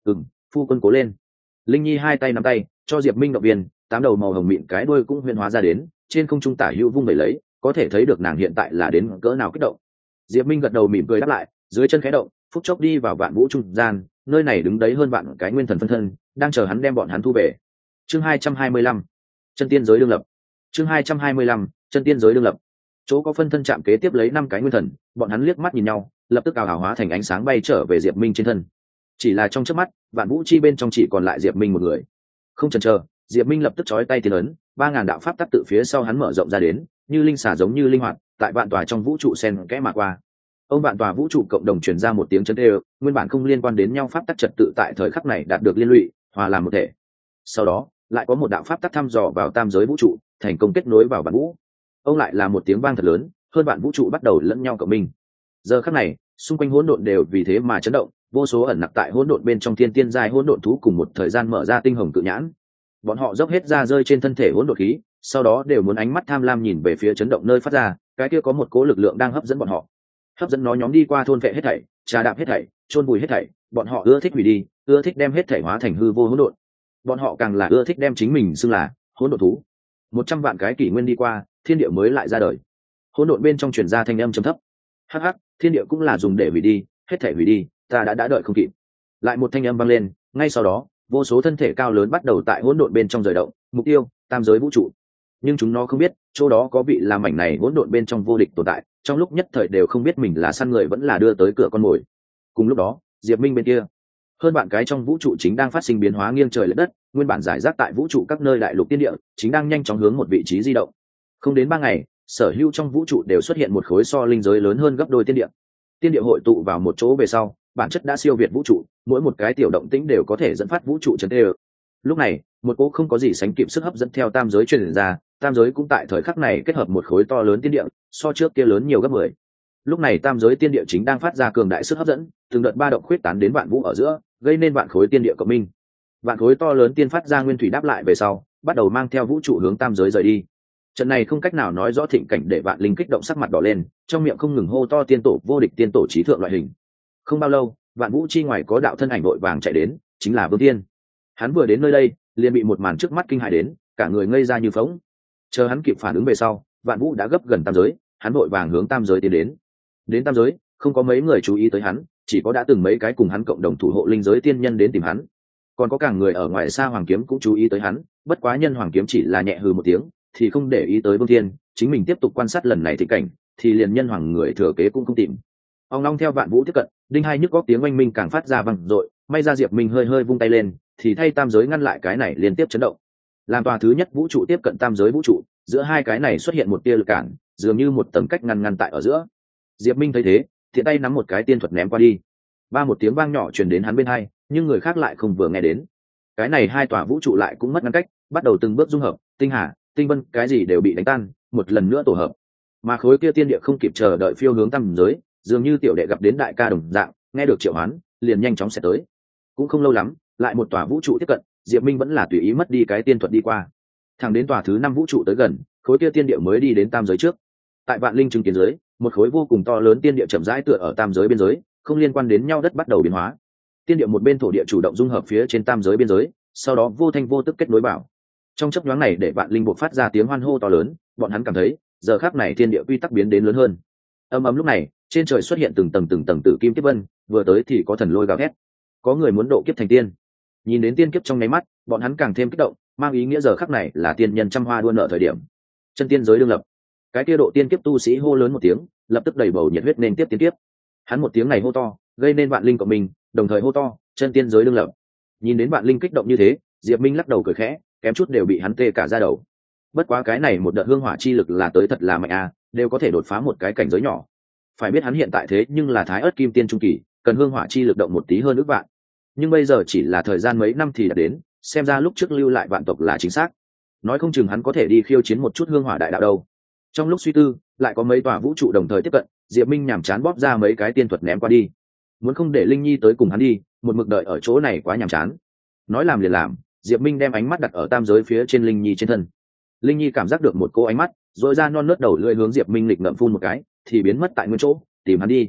Phu quân cố lên. Linh nhi hai tay nắm tay cho diệp minh động viên, tám đầu màu hồng mịn cái đuôi cũng huyễn hóa ra đến, trên không trung tả hữu vung vẩy lấy, có thể thấy được nàng hiện tại là đến cỡ nào kích động. Diệp minh gật đầu mỉm cười đáp lại, dưới chân khẽ động, phút chốc đi vào vạn vũ trung gian, nơi này đứng đấy hơn vạn cái nguyên thần phân thân đang chờ hắn đem bọn hắn thu về. Chương 225, chân tiên giới đương lập. Chương 225, chân tiên giới đương lập. Chỗ có phân thân chạm kế tiếp lấy 5 cái nguyên thần, bọn hắn liếc mắt nhìn nhau, lập tức ảo ảo hóa thành ánh sáng bay trở về diệp minh trên thân. Chỉ là trong chớp mắt, vạn vũ chi bên trong chỉ còn lại diệp minh một người. Không chần chờ, diệp minh lập tức chói tay tiến ấn, 3000 đạo pháp tắc tự phía sau hắn mở rộng ra đến, như linh xà giống như linh hoạt, tại vạn tòa trong vũ trụ xen kẽ mà qua. Ông vạn tòa vũ trụ cộng đồng truyền ra một tiếng chấn đều, nguyên bản không liên quan đến nhau pháp tắc trật tự tại thời khắc này đạt được liên lụy, hòa làm một thể. Sau đó, lại có một đạo pháp tắc thăm dò vào tam giới vũ trụ, thành công kết nối vào vạn vũ. Ông lại là một tiếng vang thật lớn, hơn vạn vũ trụ bắt đầu lẫn nhau cộng minh. Giờ khắc này, xung quanh hỗn độn đều vì thế mà chấn động, vô số ẩn nặc tại hỗn độn bên trong thiên tiên giai hỗn độn thú cùng một thời gian mở ra tinh hồng cự nhãn. Bọn họ dốc hết ra rơi trên thân thể hỗn độn khí, sau đó đều muốn ánh mắt tham lam nhìn về phía chấn động nơi phát ra, cái kia có một cố lực lượng đang hấp dẫn bọn họ. Hấp dẫn nó nhóm đi qua thôn vệ hết thảy, trà đạp hết thảy, chôn vùi hết thảy, bọn họ ưa thích hủy đi, ưa thích đem hết thảy hóa thành hư vô hỗn độn. Bọn họ càng là ưa thích đem chính mình xưng là hỗn độn thú. 100 vạn cái kỷ nguyên đi qua, thiên địa mới lại ra đời. Hỗn độn bên trong truyền ra thanh âm trầm thấp. Hắc hắc, thiên địa cũng là dùng để hủy đi, hết thảy hủy đi, ta đã đợi không kịp. Lại một thanh âm vang lên, ngay sau đó, vô số thân thể cao lớn bắt đầu tại hỗn độn bên trong rời động, mục tiêu, tam giới vũ trụ. Nhưng chúng nó không biết, chỗ đó có vị làm mảnh này hỗn độn bên trong vô địch tồn tại, trong lúc nhất thời đều không biết mình là săn người vẫn là đưa tới cửa con mồi. Cùng lúc đó, diệp minh bên kia, hơn bạn cái trong vũ trụ chính đang phát sinh biến hóa nghiêng trời lệch đất, nguyên bản giải rác tại vũ trụ các nơi đại lục tiên địa chính đang nhanh chóng hướng một vị trí di động. Không đến 3 ngày, sở hữu trong vũ trụ đều xuất hiện một khối so linh giới lớn hơn gấp đôi tiên địa. Tiên địa hội tụ vào một chỗ về sau, bản chất đã siêu việt vũ trụ, mỗi một cái tiểu động tĩnh đều có thể dẫn phát vũ trụ chấn tê. Lúc này, một cỗ không có gì sánh kịp sức hấp dẫn theo tam giới truyền ra, tam giới cũng tại thời khắc này kết hợp một khối to lớn tiên địa, so trước kia lớn nhiều gấp 10. Lúc này tam giới tiên địa chính đang phát ra cường đại sức hấp dẫn, từng đợt ba động khuyết tán đến vạn vũ ở giữa, gây nên vạn khối tiên địa cộng minh. Vạn khối to lớn tiên phát ra nguyên thủy đáp lại về sau, bắt đầu mang theo vũ trụ hướng tam giới rời đi. Trận này không cách nào nói rõ thịnh cảnh để vạn linh kích động sắc mặt đỏ lên, trong miệng không ngừng hô to tiên tổ vô địch, tiên tổ trí thượng loại hình. Không bao lâu, vạn vũ chi ngoài có đạo thân ảnh đội vàng chạy đến, chính là Vương Tiên. Hắn vừa đến nơi đây, liền bị một màn trước mắt kinh hãi đến, cả người ngây ra như phỗng. Chờ hắn kịp phản ứng về sau, vạn vũ đã gấp gần tam giới, hắn vội vàng hướng tam giới tiến đến. Đến tam giới, không có mấy người chú ý tới hắn, chỉ có đã từng mấy cái cùng hắn cộng đồng thủ hộ linh giới tiên nhân đến tìm hắn. Còn có cả người ở ngoài xa Hoàng Kiếm cũng chú ý tới hắn, bất quá nhân Hoàng Kiếm chỉ là nhẹ hừ một tiếng, thì không để ý tới Vương Thiên, chính mình tiếp tục quan sát lần này thị cảnh, thì liền nhân hoàng người thừa kế cũng không tìm. Ông long theo vạn vũ tiếp cận, đinh hai nhức góc tiếng oanh minh càng phát ra vang dội, may ra Diệp Minh hơi hơi vung tay lên, thì thay tam giới ngăn lại cái này liên tiếp chấn động. Làm tòa thứ nhất vũ trụ tiếp cận tam giới vũ trụ, giữa hai cái này xuất hiện một tia lực cản, dường như một tầng cách ngăn tại ở giữa. Diệp Minh thấy thế, thì tay nắm một cái tiên thuật ném qua đi. Ba một tiếng vang nhỏ truyền đến hắn bên hai, nhưng người khác lại không vừa nghe đến. Cái này hai tòa vũ trụ lại cũng mất ngăn cách, bắt đầu từng bước dung hợp, tinh hà, tinh vân cái gì đều bị đánh tan, một lần nữa tổ hợp. Mà khối kia tiên địa không kịp chờ đợi phiêu hướng tam giới, dường như tiểu đệ gặp đến đại ca đồng dạng, nghe được triệu hoán, liền nhanh chóng sẽ tới. Cũng không lâu lắm, lại một tòa vũ trụ tiếp cận, Diệp Minh vẫn là tùy ý mất đi cái tiên thuật đi qua. Thẳng đến tòa thứ 5 vũ trụ tới gần, khối kia tiên địa mới đi đến tam giới trước. Tại vạn linh chứng kiến giới, một khối vô cùng to lớn tiên địa chậm rãi tựa ở tam giới biên giới, không liên quan đến nhau đất bắt đầu biến hóa. Tiên địa một bên thổ địa chủ động dung hợp phía trên tam giới biên giới, sau đó vô thanh vô tức kết nối vào. Trong chốc nhoáng này để vạn linh buộc phát ra tiếng hoan hô to lớn, bọn hắn cảm thấy giờ khắc này thiên địa quy tắc biến đến lớn hơn. Ầm ầm lúc này, trên trời xuất hiện từng tầng tử kim kiếp vân, vừa tới thì có thần lôi gào thét. Có người muốn độ kiếp thành tiên. Nhìn đến tiên kiếp trong nháy mắt, bọn hắn càng thêm kích động, mang ý nghĩa giờ khắc này là tiên nhân trăm hoa đua nợ thời điểm. Chân tiên giới đương lập. Cái kia độ tiên kiếp tu sĩ hô lớn một tiếng, lập tức đầy bầu nhiệt huyết nên tiếp tiên kiếp. Hắn một tiếng này hô to, gây nên vạn linh của mình, đồng thời hô to, chân tiên giới đương lập. Nhìn đến vạn linh kích động như thế, Diệp Minh lắc đầu cười khẽ, kém chút đều bị hắn tê cả da đầu. Bất quá cái này một đợt hương hỏa chi lực là tới thật là mạnh a, đều có thể đột phá một cái cảnh giới nhỏ. Phải biết hắn hiện tại thế nhưng là thái ớt kim tiên trung kỳ, cần hương hỏa chi lực động một tí hơn ước vạn. Nhưng bây giờ chỉ là thời gian mấy năm thì đã đến, xem ra lúc trước lưu lại vạn tộc là chính xác. Nói không chừng hắn có thể đi khiêu chiến một chút hương hỏa đại đạo đâu. Trong lúc suy tư, lại có mấy tòa vũ trụ đồng thời tiếp cận, Diệp Minh nhàm chán bóp ra mấy cái tiên thuật ném qua đi. Muốn không để Linh Nhi tới cùng hắn đi, một mực đợi ở chỗ này quá nhàm chán. Nói làm liền làm, Diệp Minh đem ánh mắt đặt ở tam giới phía trên Linh Nhi trên thân. Linh Nhi cảm giác được một cô ánh mắt, rồi ra non nớt đầu lưỡi hướng Diệp Minh lịch ngậm phun một cái, thì biến mất tại nguyên chỗ, tìm hắn đi.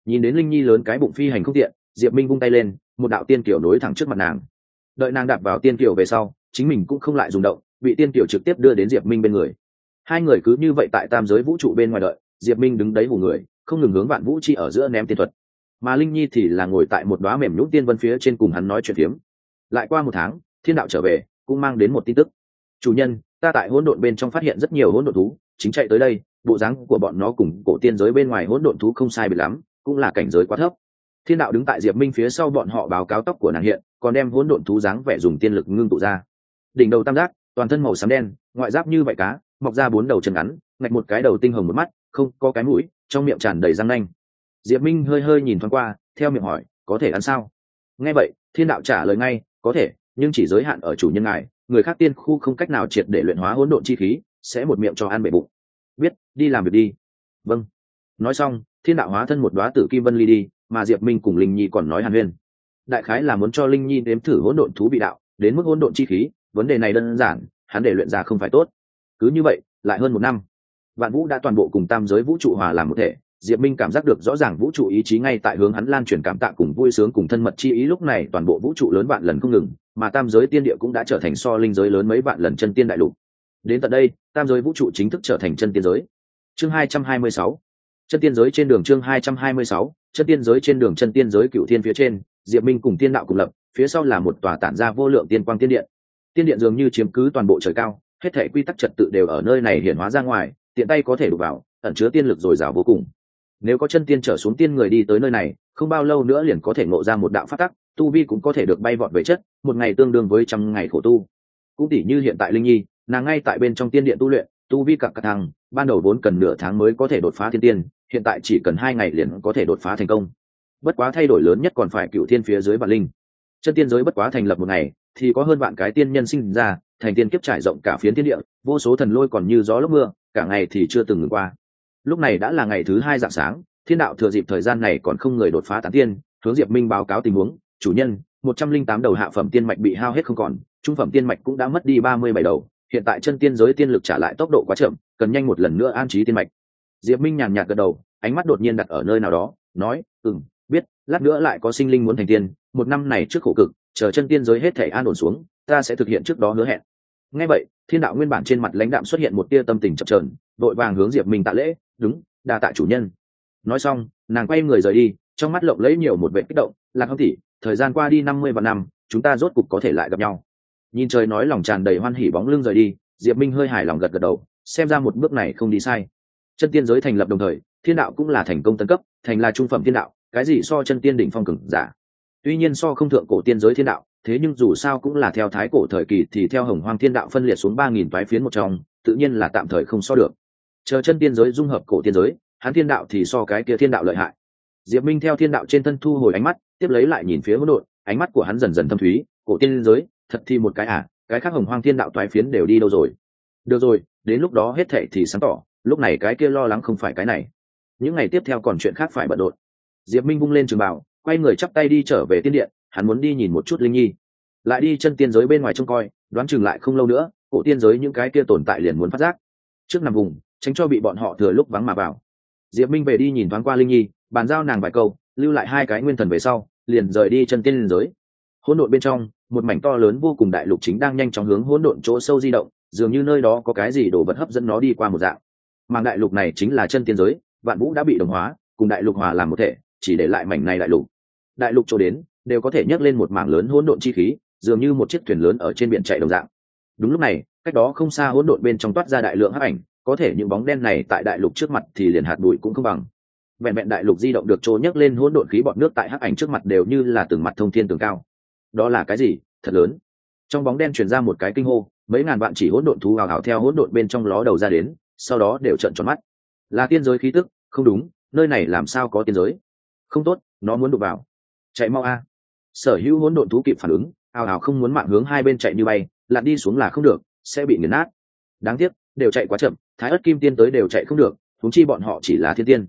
Nhìn đến linh nhi lớn cái bụng phi hành không tiện, diệp minh vung tay lên, một đạo tiên kiểu nối thẳng trước mặt nàng. Đợi nàng đạp vào tiên kiểu về sau, chính mình cũng không lại dùng động, bị tiên kiểu trực tiếp đưa đến diệp minh bên người. Hai người cứ như vậy tại tam giới vũ trụ bên ngoài đợi, diệp minh đứng đấy hù người, không ngừng hướng vạn vũ chi ở giữa ném tiên thuật, mà linh nhi thì là ngồi tại một đóa mềm nhũn tiên vân phía trên cùng hắn nói chuyện phiếm. Lại qua 1 tháng, thiên đạo trở về cũng mang đến một tin tức: chủ nhân, ta tại hỗn độn bên trong phát hiện rất nhiều hỗn độn thú, chính chạy tới đây. Bộ dáng của bọn nó cùng cổ tiên giới bên ngoài hỗn độn thú không sai biệt lắm, cũng là cảnh giới quá thấp. Thiên đạo đứng tại diệp minh phía sau bọn họ báo cáo tóc của nàng hiện, còn đem hỗn độn thú dáng vẻ dùng tiên lực ngưng tụ ra. Đỉnh đầu tam giác, toàn thân màu xám đen, ngoại giáp như vảy cá, mọc ra 4 đầu chân ngắn, ngạch một cái đầu tinh hồng một mắt, không có cái mũi, trong miệng tràn đầy răng nanh. Diệp minh hơi hơi nhìn thoáng qua, theo miệng hỏi: có thể ăn sao? Nghe vậy, thiên đạo trả lời ngay: có thể, nhưng chỉ giới hạn ở chủ nhân ngài, người khác tiên khu không cách nào triệt để luyện hóa hỗn độn chi khí, sẽ một miệng cho ăn bể bụng. Biết, đi làm việc đi. Vâng. Nói xong, thiên đạo hóa thân một đóa tử kim vân ly đi, mà diệp minh cùng linh nhi còn nói hàn huyên. Đại khái là muốn cho linh nhi nếm thử hỗn độn thú vị đạo, đến mức hỗn độn chi khí, vấn đề này đơn giản, hắn để luyện ra không phải tốt. Cứ như vậy, lại hơn 1 năm, vạn vũ đã toàn bộ cùng tam giới vũ trụ hòa làm một thể. Diệp minh cảm giác được rõ ràng vũ trụ ý chí ngay tại hướng hắn lan truyền cảm tạ cùng vui sướng cùng thân mật chi ý. Lúc này toàn bộ vũ trụ lớn vạn lần không ngừng, mà tam giới tiên địa cũng đã trở thành so linh giới lớn mấy vạn lần chân tiên đại lục. Đến tận đây, tam giới vũ trụ chính thức trở thành chân tiên giới. Chương 226, chân tiên giới trên đường. Chương 226, chân tiên giới trên đường. Chân tiên giới cựu thiên phía trên, diệp minh cùng tiên đạo cùng lập, phía sau là một tòa tản ra vô lượng tiên quang tiên điện. Tiên điện dường như chiếm cứ toàn bộ trời cao, hết thảy quy tắc trật tự đều ở nơi này hiển hóa ra ngoài, tiện tay có thể đụng vào, ẩn chứa tiên lực dồi dào vô cùng. Nếu có chân tiên trở xuống tiên người đi tới nơi này, không bao lâu nữa liền có thể ngộ ra một đạo pháp tắc, tu vi cũng có thể được bay vọt về chất, một ngày tương đương với 100 ngày khổ tu. Cũng tỷ như hiện tại linh nhi, nàng ngay tại bên trong tiên điện tu luyện, tu vi cặp cặp thăng, ban đầu vốn cần nửa tháng mới có thể đột phá thiên tiên, hiện tại chỉ cần 2 ngày liền có thể đột phá thành công. Bất quá thay đổi lớn nhất còn phải cựu thiên phía dưới vạn linh. Chân tiên giới bất quá thành lập một ngày, thì có hơn vạn cái tiên nhân sinh ra, thành tiên kiếp trải rộng cả phiến thiên địa, vô số thần lôi còn như gió lốc mưa, cả ngày thì chưa từng ngừng qua. Lúc này đã là ngày thứ 2 rạng sáng, thiên đạo thừa dịp thời gian này còn không người đột phá tán tiên, hướng diệp minh báo cáo tình huống: chủ nhân, 108 đầu hạ phẩm tiên mạch bị hao hết không còn, trung phẩm tiên mạch cũng đã mất đi 37 đầu, hiện tại chân tiên giới tiên lực trả lại tốc độ quá chậm, cần nhanh một lần nữa an trí tiên mạch. Diệp minh nhàn nhạt gật đầu, ánh mắt đột nhiên đặt ở nơi nào đó, nói: biết, lát nữa lại có sinh linh muốn thành tiên, 1 năm này trước khổ cực, chờ chân tiên giới hết thể an ổn xuống, ta sẽ thực hiện trước đó hứa hẹn. Nghe vậy, thiên đạo nguyên bản trên mặt lãnh đạm xuất hiện một tia tâm tình chập chờn, vội vàng hướng diệp minh tạ lễ: đúng, đa tạ chủ nhân. Nói xong, nàng quay người rời đi, trong mắt lộng lẫy nhiều một vẻ kích động: lạc hâm tỷ, thời gian qua đi 50 vạn năm, chúng ta rốt cục có thể lại gặp nhau. Nhìn trời nói lòng tràn đầy hoan hỉ bóng lưng rời đi, diệp minh hơi hài lòng gật gật đầu, xem ra một bước này không đi sai. Chân tiên giới thành lập đồng thời, thiên đạo cũng là thành công tấn cấp, thành là trung phẩm thiên đạo, cái gì so chân tiên đỉnh phong cường giả. Tuy nhiên so không thượng cổ tiên giới thiên đạo, thế nhưng dù sao cũng là theo thái cổ thời kỳ thì theo hồng hoang thiên đạo phân liệt xuống 3000 toái phiến một trong, tự nhiên là tạm thời không so được. Chờ chân tiên giới dung hợp cổ tiên giới, hắn thiên đạo thì so cái kia thiên đạo lợi hại. Diệp minh theo thiên đạo trên thân thu hồi ánh mắt, tiếp lấy lại nhìn phía hỗn độn, ánh mắt của hắn dần dần thâm thúy: cổ tiên giới, thật thì một cái cái khác hồng hoang thiên đạo toái phiến đều đi đâu rồi? Được rồi, đến lúc đó hết thảy thì sáng tỏ, lúc này cái kia lo lắng không phải cái này. Những ngày tiếp theo còn chuyện khác phải bận rộn. Diệp minh vung lên trường bào, quay người chắp tay đi trở về tiên điện, hắn muốn đi nhìn một chút linh nhi, lại đi chân tiên giới bên ngoài trông coi, đoán chừng lại không lâu nữa, cổ tiên giới những cái kia tồn tại liền muốn phát giác. Trước nằm vùng, tránh cho bị bọn họ thừa lúc vắng mà vào. Diệp minh về đi nhìn thoáng qua linh nhi, bàn giao nàng vài câu, lưu lại 2 cái nguyên thần về sau, liền rời đi chân tiên giới. Hỗn độn bên trong, một mảnh to lớn vô cùng đại lục chính đang nhanh chóng hướng hỗn độn chỗ sâu di động, dường như nơi đó có cái gì đồ vật hấp dẫn nó đi qua một dạng. Mảng đại lục này chính là chân tiên giới, vạn vũ đã bị đồng hóa, cùng đại lục hòa làm một thể, chỉ để lại mảnh này đại lục. Đại lục chỗ đến, đều có thể nhấc lên một mảng lớn hỗn độn chi khí, dường như một chiếc thuyền lớn ở trên biển chạy đồng dạng. Đúng lúc này, cách đó không xa hỗn độn bên trong toát ra đại lượng hắc ảnh, có thể những bóng đen này tại đại lục trước mặt thì liền hạt bụi cũng không bằng. Vẹn vẹn đại lục di động được trôi nhấc lên hỗn độn khí bọt nước tại hắc ảnh trước mặt đều như là từng mặt thông thiên tường cao. Đó là cái gì? Thật lớn. Trong bóng đen truyền ra một cái kinh hô, mấy ngàn vạn chỉ hỗn độn thú hào hào theo hỗn độn bên trong ló đầu ra đến, sau đó đều trợn tròn mắt. Là tiên giới khí tức? Không đúng, nơi này làm sao có tiên giới? Không tốt, nó muốn đụng vào. Chạy mau a! Sở hữu hỗn độn thú kịp phản ứng, hào hào không muốn mạng hướng hai bên chạy như bay, lặn đi xuống là không được, sẽ bị nghiền nát. Đáng tiếc, đều chạy quá chậm, thái ớt kim tiên tới đều chạy không được, huống chi bọn họ chỉ là thiên tiên.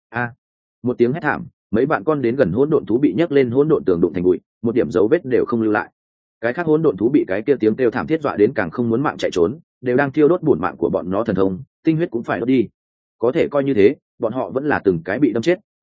Một tiếng hét thảm, mấy bạn con đến gần hỗn độn thú bị nhấc lên hỗn độn tường đụng thành bụi, một điểm dấu vết đều không lưu lại. Cái khác hỗn độn thú bị cái kia tiếng kêu thảm thiết dọa đến càng không muốn mạng chạy trốn, đều đang thiêu đốt bổn mạng của bọn nó thần thông, tinh huyết cũng phải đốt đi. Có thể coi như thế, bọn họ vẫn là từng cái bị đâm chết,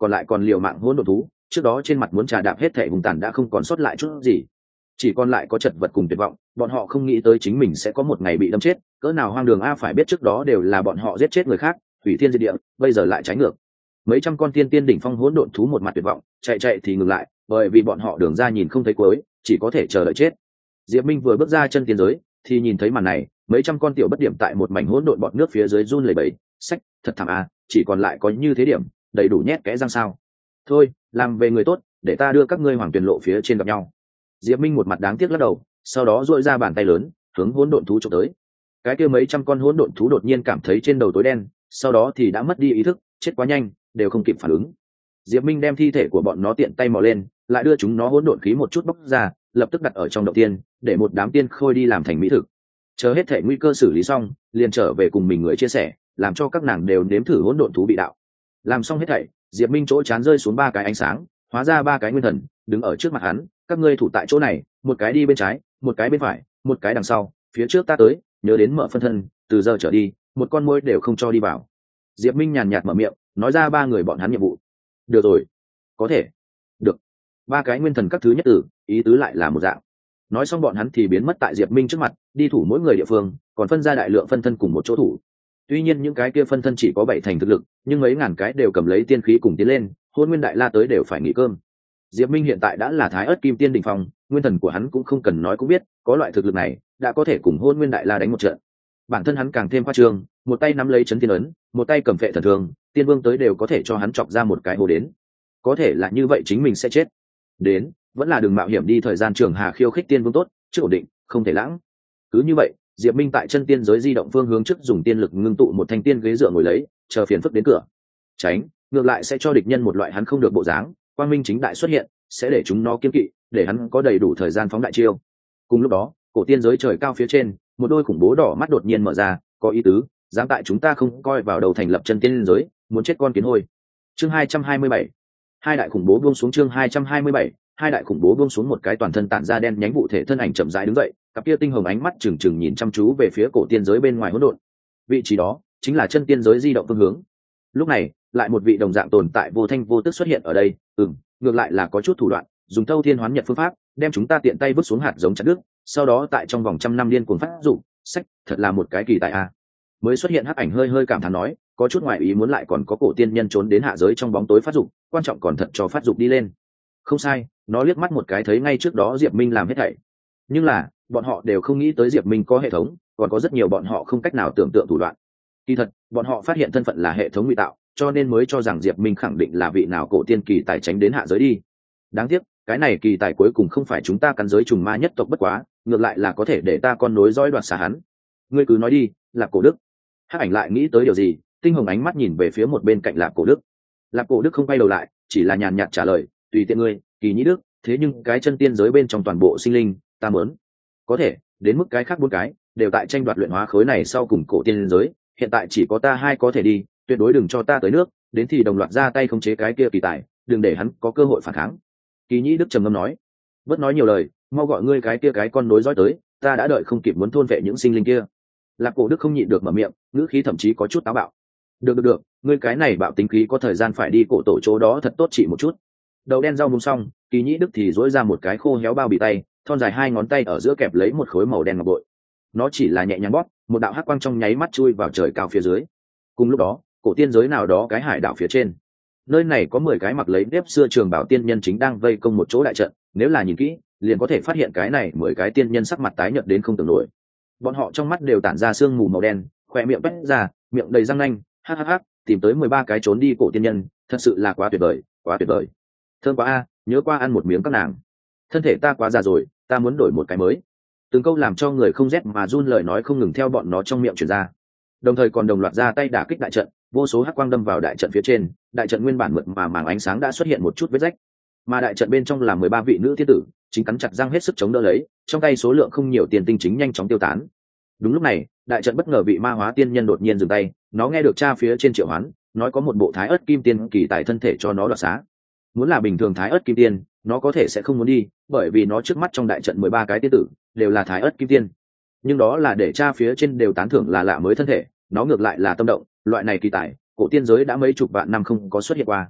còn lại còn liều mạng hỗn độn thú, trước đó trên mặt muốn trà đạp hết thể hung tàn đã không còn sót lại chút gì, chỉ còn lại có chật vật cùng tuyệt vọng. Bọn họ không nghĩ tới chính mình sẽ có một ngày bị đâm chết, cỡ nào hoang đường a. Phải biết trước đó đều là bọn họ giết chết người khác, hủy thiên diệt địa, bây giờ lại trái ngược. Mấy trăm con tiên tiên đỉnh phong hỗn độn thú một mặt tuyệt vọng, chạy thì ngừng lại, bởi vì bọn họ đường ra nhìn không thấy cuối, chỉ có thể chờ đợi chết. Diệp Minh vừa bước ra chân tiên giới thì nhìn thấy màn này, mấy trăm con tiểu bất điểm tại một mảnh hỗn độn bọt nước phía dưới run lẩy bẩy. Sách, thật thảm a, chỉ còn lại có như thế điểm, đầy đủ nhét kẽ răng sao? Thôi, làm về người tốt, để ta đưa các ngươi hoàng tuyển lộ phía trên gặp nhau. Diệp Minh một mặt đáng tiếc lắc đầu, sau đó duỗi ra bàn tay lớn, hướng hỗn độn thú chụp tới. Cái kia mấy trăm con hỗn độn thú đột nhiên cảm thấy trên đầu tối đen, sau đó thì đã mất đi ý thức, chết quá nhanh, đều không kịp phản ứng. Diệp Minh đem thi thể của bọn nó tiện tay mò lên, lại đưa chúng nó hỗn độn khí một chút bóc ra, lập tức đặt ở trong động tiên, để một đám tiên khôi đi làm thành mỹ thực. Chờ hết thể nguy cơ xử lý xong, liền trở về cùng mình người chia sẻ, làm cho các nàng đều nếm thử hỗn độn thú bị đạo. Làm xong hết thảy, Diệp Minh chỗ chán rơi xuống 3 cái ánh sáng, hóa ra 3 cái nguyên thần, đứng ở trước mặt hắn. Các ngươi thủ tại chỗ này, một cái đi bên trái, một cái bên phải, một cái đằng sau, phía trước ta tới, nhớ đến mở phân thân, từ giờ trở đi, một con muỗi đều không cho đi vào. Diệp Minh nhàn nhạt mở miệng, nói ra 3 người bọn hắn nhiệm vụ. Được rồi, có thể. Được. 3 cái nguyên thần các thứ nhất tử, ý tứ lại là một dạng. Nói xong bọn hắn thì biến mất tại Diệp Minh trước mặt, đi thủ mỗi người địa phương, còn phân ra đại lượng phân thân cùng một chỗ thủ. Tuy nhiên những cái kia phân thân chỉ có 7 thành thực lực, nhưng mấy ngàn cái đều cầm lấy tiên khí cùng tiến lên, Hôn Nguyên Đại La tới đều phải nghỉ cơm. Diệp Minh hiện tại đã là Thái Ức Kim Tiên đỉnh phong, nguyên thần của hắn cũng không cần nói cũng biết, có loại thực lực này, đã có thể cùng Hôn Nguyên Đại La đánh một trận. Bản thân hắn càng thêm khoa trương, một tay nắm lấy chấn thiên ấn, một tay cầm phệ thần thương, tiên vương tới đều có thể cho hắn chọc ra một cái hố đến. Có thể là như vậy chính mình sẽ chết. Đến, vẫn là đừng mạo hiểm đi thời gian trường hà khiêu khích tiên vương tốt, trước ổn định, không thể lãng. Cứ như vậy, Diệp Minh tại chân tiên giới di động phương hướng trước dùng tiên lực ngưng tụ một thanh tiên ghế dựa ngồi lấy, chờ phiền phức đến cửa. Tránh, ngược lại sẽ cho địch nhân một loại hắn không được bộ dáng, quang minh chính đại xuất hiện, sẽ để chúng nó kiêng kỵ, để hắn có đầy đủ thời gian phóng đại chiêu. Cùng lúc đó, cổ tiên giới trời cao phía trên, một đôi khủng bố đỏ mắt đột nhiên mở ra, có ý tứ, dám tại chúng ta không coi vào đầu thành lập chân tiên giới, muốn chết con kiến hôi. Chương 227. Hai đại khủng bố buông xuống. Chương 227. Hai đại khủng bố buông xuống. Một cái toàn thân tản ra đen nhánh vụ thể thân ảnh chậm rãi đứng dậy, cặp kia tinh hồng ánh mắt trừng trừng nhìn chăm chú về phía cổ tiên giới bên ngoài hỗn độn. Vị trí đó chính là chân tiên giới di động phương hướng. Lúc này, lại một vị đồng dạng tồn tại vô thanh vô tức xuất hiện ở đây. Ngược lại là có chút thủ đoạn, dùng thâu thiên hoán nhật phương pháp, đem chúng ta tiện tay vứt xuống hạt giống chặt đứt, sau đó tại trong vòng 100 năm điên cuồng phát dụng. Sách, thật là một cái kỳ tài a. Mới xuất hiện hắc ảnh hơi cảm thán nói, có chút ngoại ý muốn lại còn có cổ tiên nhân trốn đến hạ giới trong bóng tối phát dụng, quan trọng còn thật cho phát dụng đi lên. Không sai, nó liếc mắt một cái thấy ngay trước đó Diệp Minh làm hết thảy. Nhưng là, bọn họ đều không nghĩ tới Diệp Minh có hệ thống, còn có rất nhiều bọn họ không cách nào tưởng tượng thủ đoạn. Kỳ thật, bọn họ phát hiện thân phận là hệ thống ngụy tạo, cho nên mới cho rằng Diệp Minh khẳng định là vị nào cổ tiên kỳ tài tránh đến hạ giới đi. Đáng tiếc, cái này kỳ tài cuối cùng không phải chúng ta cắn giới trùng ma nhất tộc bất quá, ngược lại là có thể để ta con nối dõi đoạt xá hắn. Ngươi cứ nói đi, Lạp Cổ Đức. Hắc ảnh lại nghĩ tới điều gì, tinh hồng ánh mắt nhìn về phía một bên cạnh Lạp Cổ Đức. Lạp Cổ Đức không quay đầu lại, chỉ là nhàn nhạt trả lời, tùy tiện ngươi, Kỳ Nhĩ Đức, thế nhưng cái chân tiên giới bên trong toàn bộ sinh linh, ta muốn. Có thể, đến mức cái khác 4 cái, đều tại tranh đoạt luyện hóa khối này sau cùng cổ tiên giới, hiện tại chỉ có ta 2 có thể đi, tuyệt đối đừng cho ta tới nước, đến thì đồng loạt ra tay khống chế cái kia kỳ tài, đừng để hắn có cơ hội phản kháng. Kỳ Nhĩ Đức trầm ngâm nói, bớt nói nhiều lời, mau gọi ngươi cái kia cái con nối dõi tới, ta đã đợi không kịp muốn thôn vệ những sinh linh kia. Lạc Cổ Đức không nhịn được mở miệng, ngữ khí thậm chí có chút táo bạo. Được, ngươi cái này bạo tính khí có thời gian phải đi cổ tổ chỗ đó thật tốt trị một chút. Đầu đen rau muống xong, Kỳ Nhĩ Đức thì dỗi ra một cái khô héo bao bì tay, thon dài 2 ngón tay ở giữa kẹp lấy một khối màu đen ngọc bội. Nó chỉ là nhẹ nhàng bóp, một đạo hắc quang trong nháy mắt chui vào trời cao phía dưới. Cùng lúc đó, cổ tiên giới nào đó cái hải đảo phía trên, nơi này có 10 cái mặc lấy nếp xưa trường bảo tiên nhân chính đang vây công một chỗ đại trận, nếu là nhìn kỹ, liền có thể phát hiện cái này 10 cái tiên nhân sắc mặt tái nhợt đến không tưởng nổi. Bọn họ trong mắt đều tản ra sương mù màu đen, khóe miệng bét ra, miệng đầy răng nanh, hắc, tìm tới 13 cái trốn đi cổ tiên nhân, thật sự là quá tuyệt vời. Thơm quá a, nhớ qua ăn một miếng các nàng. Thân thể ta quá già rồi, ta muốn đổi một cái mới. Từng câu làm cho người không rét mà run lời nói không ngừng theo bọn nó trong miệng truyền ra. Đồng thời còn đồng loạt ra tay đả kích đại trận, vô số hắc quang đâm vào đại trận phía trên, đại trận nguyên bản mượt mà màng ánh sáng đã xuất hiện một chút vết rách. Mà đại trận bên trong là 13 vị nữ thiên tử, chính cắn chặt răng hết sức chống đỡ lấy, trong tay số lượng không nhiều tiền tinh chính nhanh chóng tiêu tán. Đúng lúc này, đại trận bất ngờ vị ma hóa tiên nhân đột nhiên dừng tay, nó nghe được cha phía trên triệu hoán, nói có một bộ Thái Ức Kim Tiên kỳ tại thân thể cho nó đoạt xá. Muốn là bình thường Thái Ức Kim Tiên, nó có thể sẽ không muốn đi, bởi vì nó trước mắt trong đại trận 13 cái tiên tử đều là Thái Ức Kim Tiên. Nhưng đó là để cha phía trên đều tán thưởng là lạ mới thân thể, nó ngược lại là tâm động, loại này kỳ tài, cổ tiên giới đã mấy chục vạn năm không có xuất hiện qua.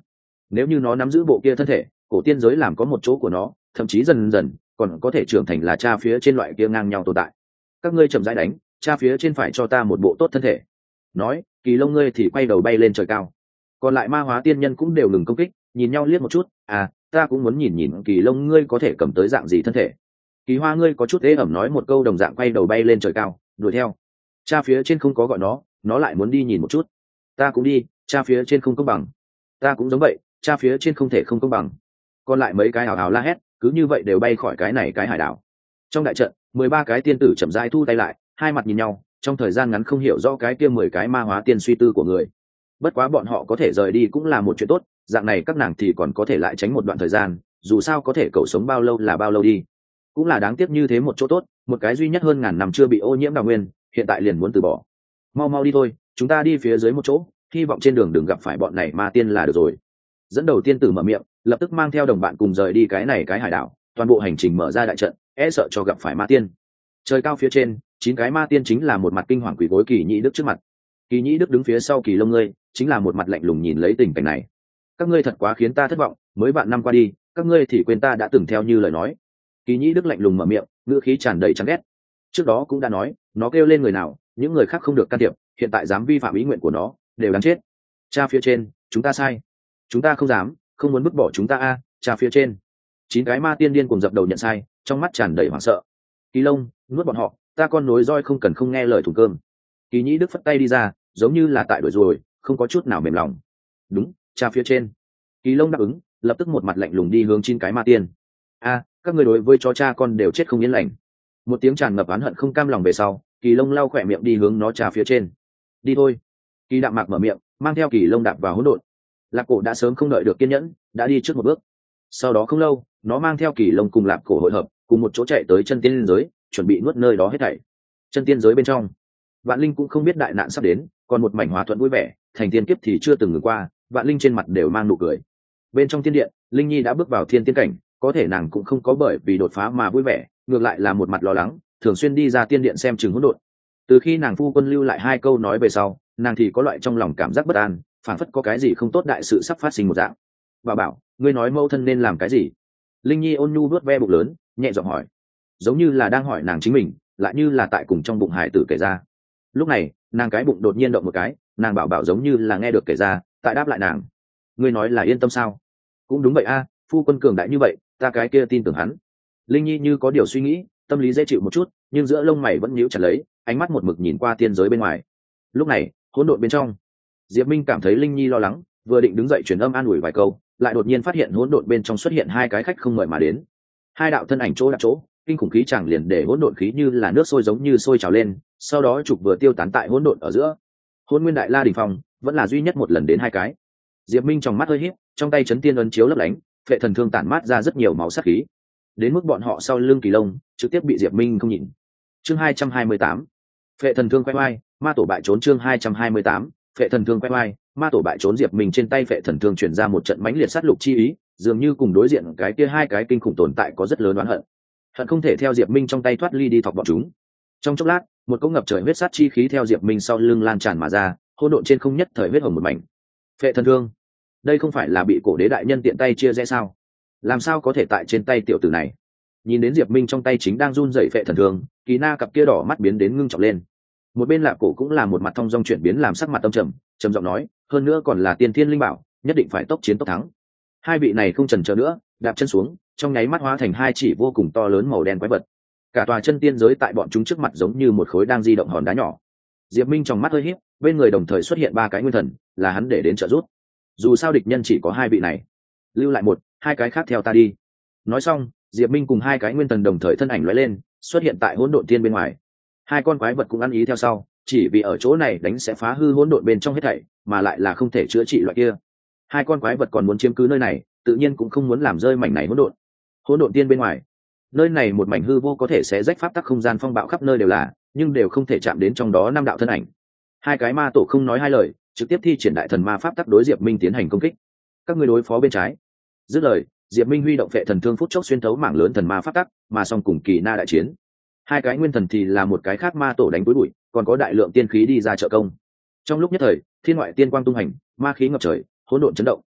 Nếu như nó nắm giữ bộ kia thân thể, cổ tiên giới làm có một chỗ của nó, thậm chí dần dần còn có thể trưởng thành là cha phía trên loại kia ngang nhau tồn tại. Các ngươi chậm rãi đánh, cha phía trên phải cho ta một bộ tốt thân thể. Nói, Kỳ Lông ngươi thì quay đầu bay lên trời cao. Còn lại ma hóa tiên nhân cũng đều ngừng công kích, nhìn nhau liếc một chút. Ta cũng muốn nhìn nhìn Kỳ Lông ngươi có thể cầm tới dạng gì thân thể. Kỳ Hoa ngươi có chút ế ẩm nói một câu đồng dạng quay đầu bay lên trời cao, đuổi theo. Cha phía trên không có gọi nó lại muốn đi nhìn một chút. Ta cũng đi, cha phía trên không công bằng. Ta cũng giống vậy, cha phía trên không thể không công bằng. Còn lại mấy cái hào hào la hét, cứ như vậy đều bay khỏi cái này cái hải đảo. Trong đại trận 13 cái tiên tử chậm rãi thu tay lại, hai mặt nhìn nhau, trong thời gian ngắn không hiểu rõ cái kia 10 cái ma hóa tiên suy tư của người. Bất quá bọn họ có thể rời đi cũng là một chuyện tốt, dạng này các nàng thì còn có thể lại tránh một đoạn thời gian, dù sao có thể cậu sống bao lâu là bao lâu đi. Cũng là đáng tiếc như thế một chỗ tốt, một cái duy nhất hơn ngàn năm chưa bị ô nhiễm đào nguyên, hiện tại liền muốn từ bỏ. Mau mau đi thôi, chúng ta đi phía dưới một chỗ, hy vọng trên đường đừng gặp phải bọn này ma tiên là được rồi. Dẫn đầu tiên tử mở miệng, lập tức mang theo đồng bạn cùng rời đi cái này cái hải đảo, toàn bộ hành trình mở ra đại trận, sợ cho gặp phải ma tiên. Trời cao phía trên, 9 cái ma tiên chính là một mặt kinh hoàng quỳ gối Kỳ Nhĩ Đức trước mặt. Kỳ Nhĩ Đức đứng phía sau Kỳ Lông ngươi, chính là một mặt lạnh lùng nhìn lấy tình cảnh này. Các ngươi thật quá khiến ta thất vọng, mới vạn năm qua đi, các ngươi thì quên ta đã từng theo như lời nói. Kỳ Nhĩ Đức lạnh lùng mở miệng, ngữ khí tràn đầy chán ghét. Trước đó cũng đã nói, nó kêu lên người nào, những người khác không được can thiệp, hiện tại dám vi phạm ý nguyện của nó, đều đáng chết. Cha phía trên, chúng ta sai. Chúng ta không dám, không muốn bức bỏ chúng ta cha phía trên. 9 cái ma tiên điên cùng dập đầu nhận sai, trong mắt tràn đầy hoảng sợ. Kỳ Lông, nuốt bọn họ, ta con nối roi không cần không nghe lời thùng cơm. Kỳ Nhĩ Đức phất tay đi ra, giống như là tại đuổi rồi, không có chút nào mềm lòng. Đúng, cha phía trên. Kỳ Lông đáp ứng, lập tức một mặt lạnh lùng đi hướng 9 cái ma tiên. Các người đối với chó cha con đều chết không yên lành. Một tiếng tràn ngập oán hận không cam lòng về sau, Kỳ Lông lau khỏe miệng đi hướng nó cha phía trên. Đi thôi. Kỳ Đạm Mạc mở miệng, mang theo Kỳ Lông đạp vào hỗn độn. Lạp Cổ đã sớm không đợi được kiên nhẫn, đã đi trước một bước. Sau đó không lâu, nó mang theo Kỳ Lông cùng Lạp Cổ hội hợp, cùng một chỗ chạy tới chân tiên giới, chuẩn bị nuốt nơi đó hết thảy. Chân tiên giới bên trong, Vạn Linh cũng không biết đại nạn sắp đến, còn một mảnh hòa thuận vui vẻ, thành tiên kiếp thì chưa từng ngừng qua, Vạn Linh trên mặt đều mang nụ cười. Bên trong tiên điện, Linh Nhi đã bước vào thiên tiên cảnh, có thể nàng cũng không có bởi vì đột phá mà vui vẻ, ngược lại là một mặt lo lắng, thường xuyên đi ra tiên điện xem chừng hỗn độn. Từ khi nàng phu quân lưu lại 2 câu nói về sau, nàng thì có loại trong lòng cảm giác bất an, phảng phất có cái gì không tốt đại sự sắp phát sinh một dạng. Bảo, ngươi nói mẫu thân nên làm cái gì? Linh Nhi ôn nhu vuốt ve bụng lớn, nhẹ giọng hỏi, giống như là đang hỏi nàng chính mình, lại như là tại cùng trong bụng hải tử kể ra. Lúc này, nàng cái bụng đột nhiên động một cái, nàng bảo giống như là nghe được kể ra, tại đáp lại nàng. Ngươi nói là yên tâm sao? Cũng đúng vậy phu quân cường đại như vậy, ta cái kia tin tưởng hắn. Linh Nhi như có điều suy nghĩ, tâm lý dễ chịu một chút, nhưng giữa lông mày vẫn nhíu chặt lấy, ánh mắt một mực nhìn qua tiên giới bên ngoài. Lúc này, hỗn độn bên trong, Diệp Minh cảm thấy Linh Nhi lo lắng, vừa định đứng dậy truyền âm an ủi vài câu, lại đột nhiên phát hiện hỗn độn bên trong xuất hiện 2 cái khách không mời mà đến. 2 đạo thân ảnh chỗ đặt chỗ, kinh khủng khí chẳng liền để hỗn độn khí như là nước sôi giống như sôi trào lên, sau đó trục vừa tiêu tán tại hỗn độn ở giữa. Hỗn Nguyên Đại La đỉnh phong, vẫn là duy nhất một lần đến 2 cái. Diệp Minh trong mắt hơi híp, trong tay chấn tiên ấn chiếu lấp lánh, phệ thần thương tản mát ra rất nhiều máu sát khí. Đến mức bọn họ sau lưng Kỳ Lông, trực tiếp bị Diệp Minh không nhìn. Chương 228. Phệ thần thương quay oai, ma tổ bại trốn chương 228. Phệ thần thương quay oai, ma tổ bại trốn Diệp Minh trên tay phệ thần thương chuyển ra một trận mãnh liệt sát lục chi ý, dường như cùng đối diện cái kia 2 cái kinh khủng tồn tại có rất lớn oán hận. Hận không thể theo Diệp Minh trong tay thoát ly đi thọc bọn chúng. Trong chốc lát, một cỗ ngập trời huyết sát chi khí theo Diệp Minh sau lưng lan tràn mà ra, hỗn độn trên không nhất thời huyết hồng một mảnh. Phệ thần thương, đây không phải là bị cổ đế đại nhân tiện tay chia rẽ sao? Làm sao có thể tại trên tay tiểu tử này? Nhìn đến Diệp Minh trong tay chính đang run rẩy phệ thần thương, Kỳ Na cặp kia đỏ mắt biến đến ngưng trọng lên. Một bên Lạp Cổ cũng là một mặt thông dong chuyển biến làm sắc mặt tâm trầm, trầm giọng nói, hơn nữa còn là tiên thiên linh bảo, nhất định phải tốc chiến tốc thắng. 2 vị này không chần chờ nữa, đạp chân xuống, trong nháy mắt hóa thành 2 chỉ vô cùng to lớn màu đen quái vật. Cả tòa chân tiên giới tại bọn chúng trước mặt giống như một khối đang di động hòn đá nhỏ. Diệp Minh trong mắt hơi híp, bên người đồng thời xuất hiện 3 cái nguyên thần, là hắn để đến trợ giúp. Dù sao địch nhân chỉ có 2 vị này, lưu lại 1-2 cái khác theo ta đi. Nói xong, Diệp Minh cùng 2 cái nguyên thần đồng thời thân ảnh lóe lên, xuất hiện tại hỗn độn tiên bên ngoài. 2 con quái vật cũng ăn ý theo sau, chỉ vì ở chỗ này đánh sẽ phá hư hỗn độn bên trong hết thảy, mà lại là không thể chữa trị loại kia. 2 con quái vật còn muốn chiếm cứ nơi này, tự nhiên cũng không muốn làm rơi mảnh này hỗn độn. Hỗn độn tiên bên ngoài, nơi này một mảnh hư vô có thể sẽ rách pháp tắc không gian phong bạo khắp nơi đều là, nhưng đều không thể chạm đến trong đó 5 đạo thân ảnh. 2 cái ma tổ không nói 2 lời, trực tiếp thi triển đại thần ma pháp tắc đối Diệp Minh tiến hành công kích. Các ngươi đối phó bên trái. Dứt lời, Diệp Minh huy động phệ thần thương phút chốc xuyên thấu mảng lớn thần ma pháp tắc, mà song cùng Kỳ Na đại chiến. 2 cái nguyên thần thì là một cái khác ma tổ đánh túi bụi, còn có đại lượng tiên khí đi ra trợ công. Trong lúc nhất thời, thiên ngoại tiên quang tung hành, ma khí ngập trời, hỗn độn chấn động.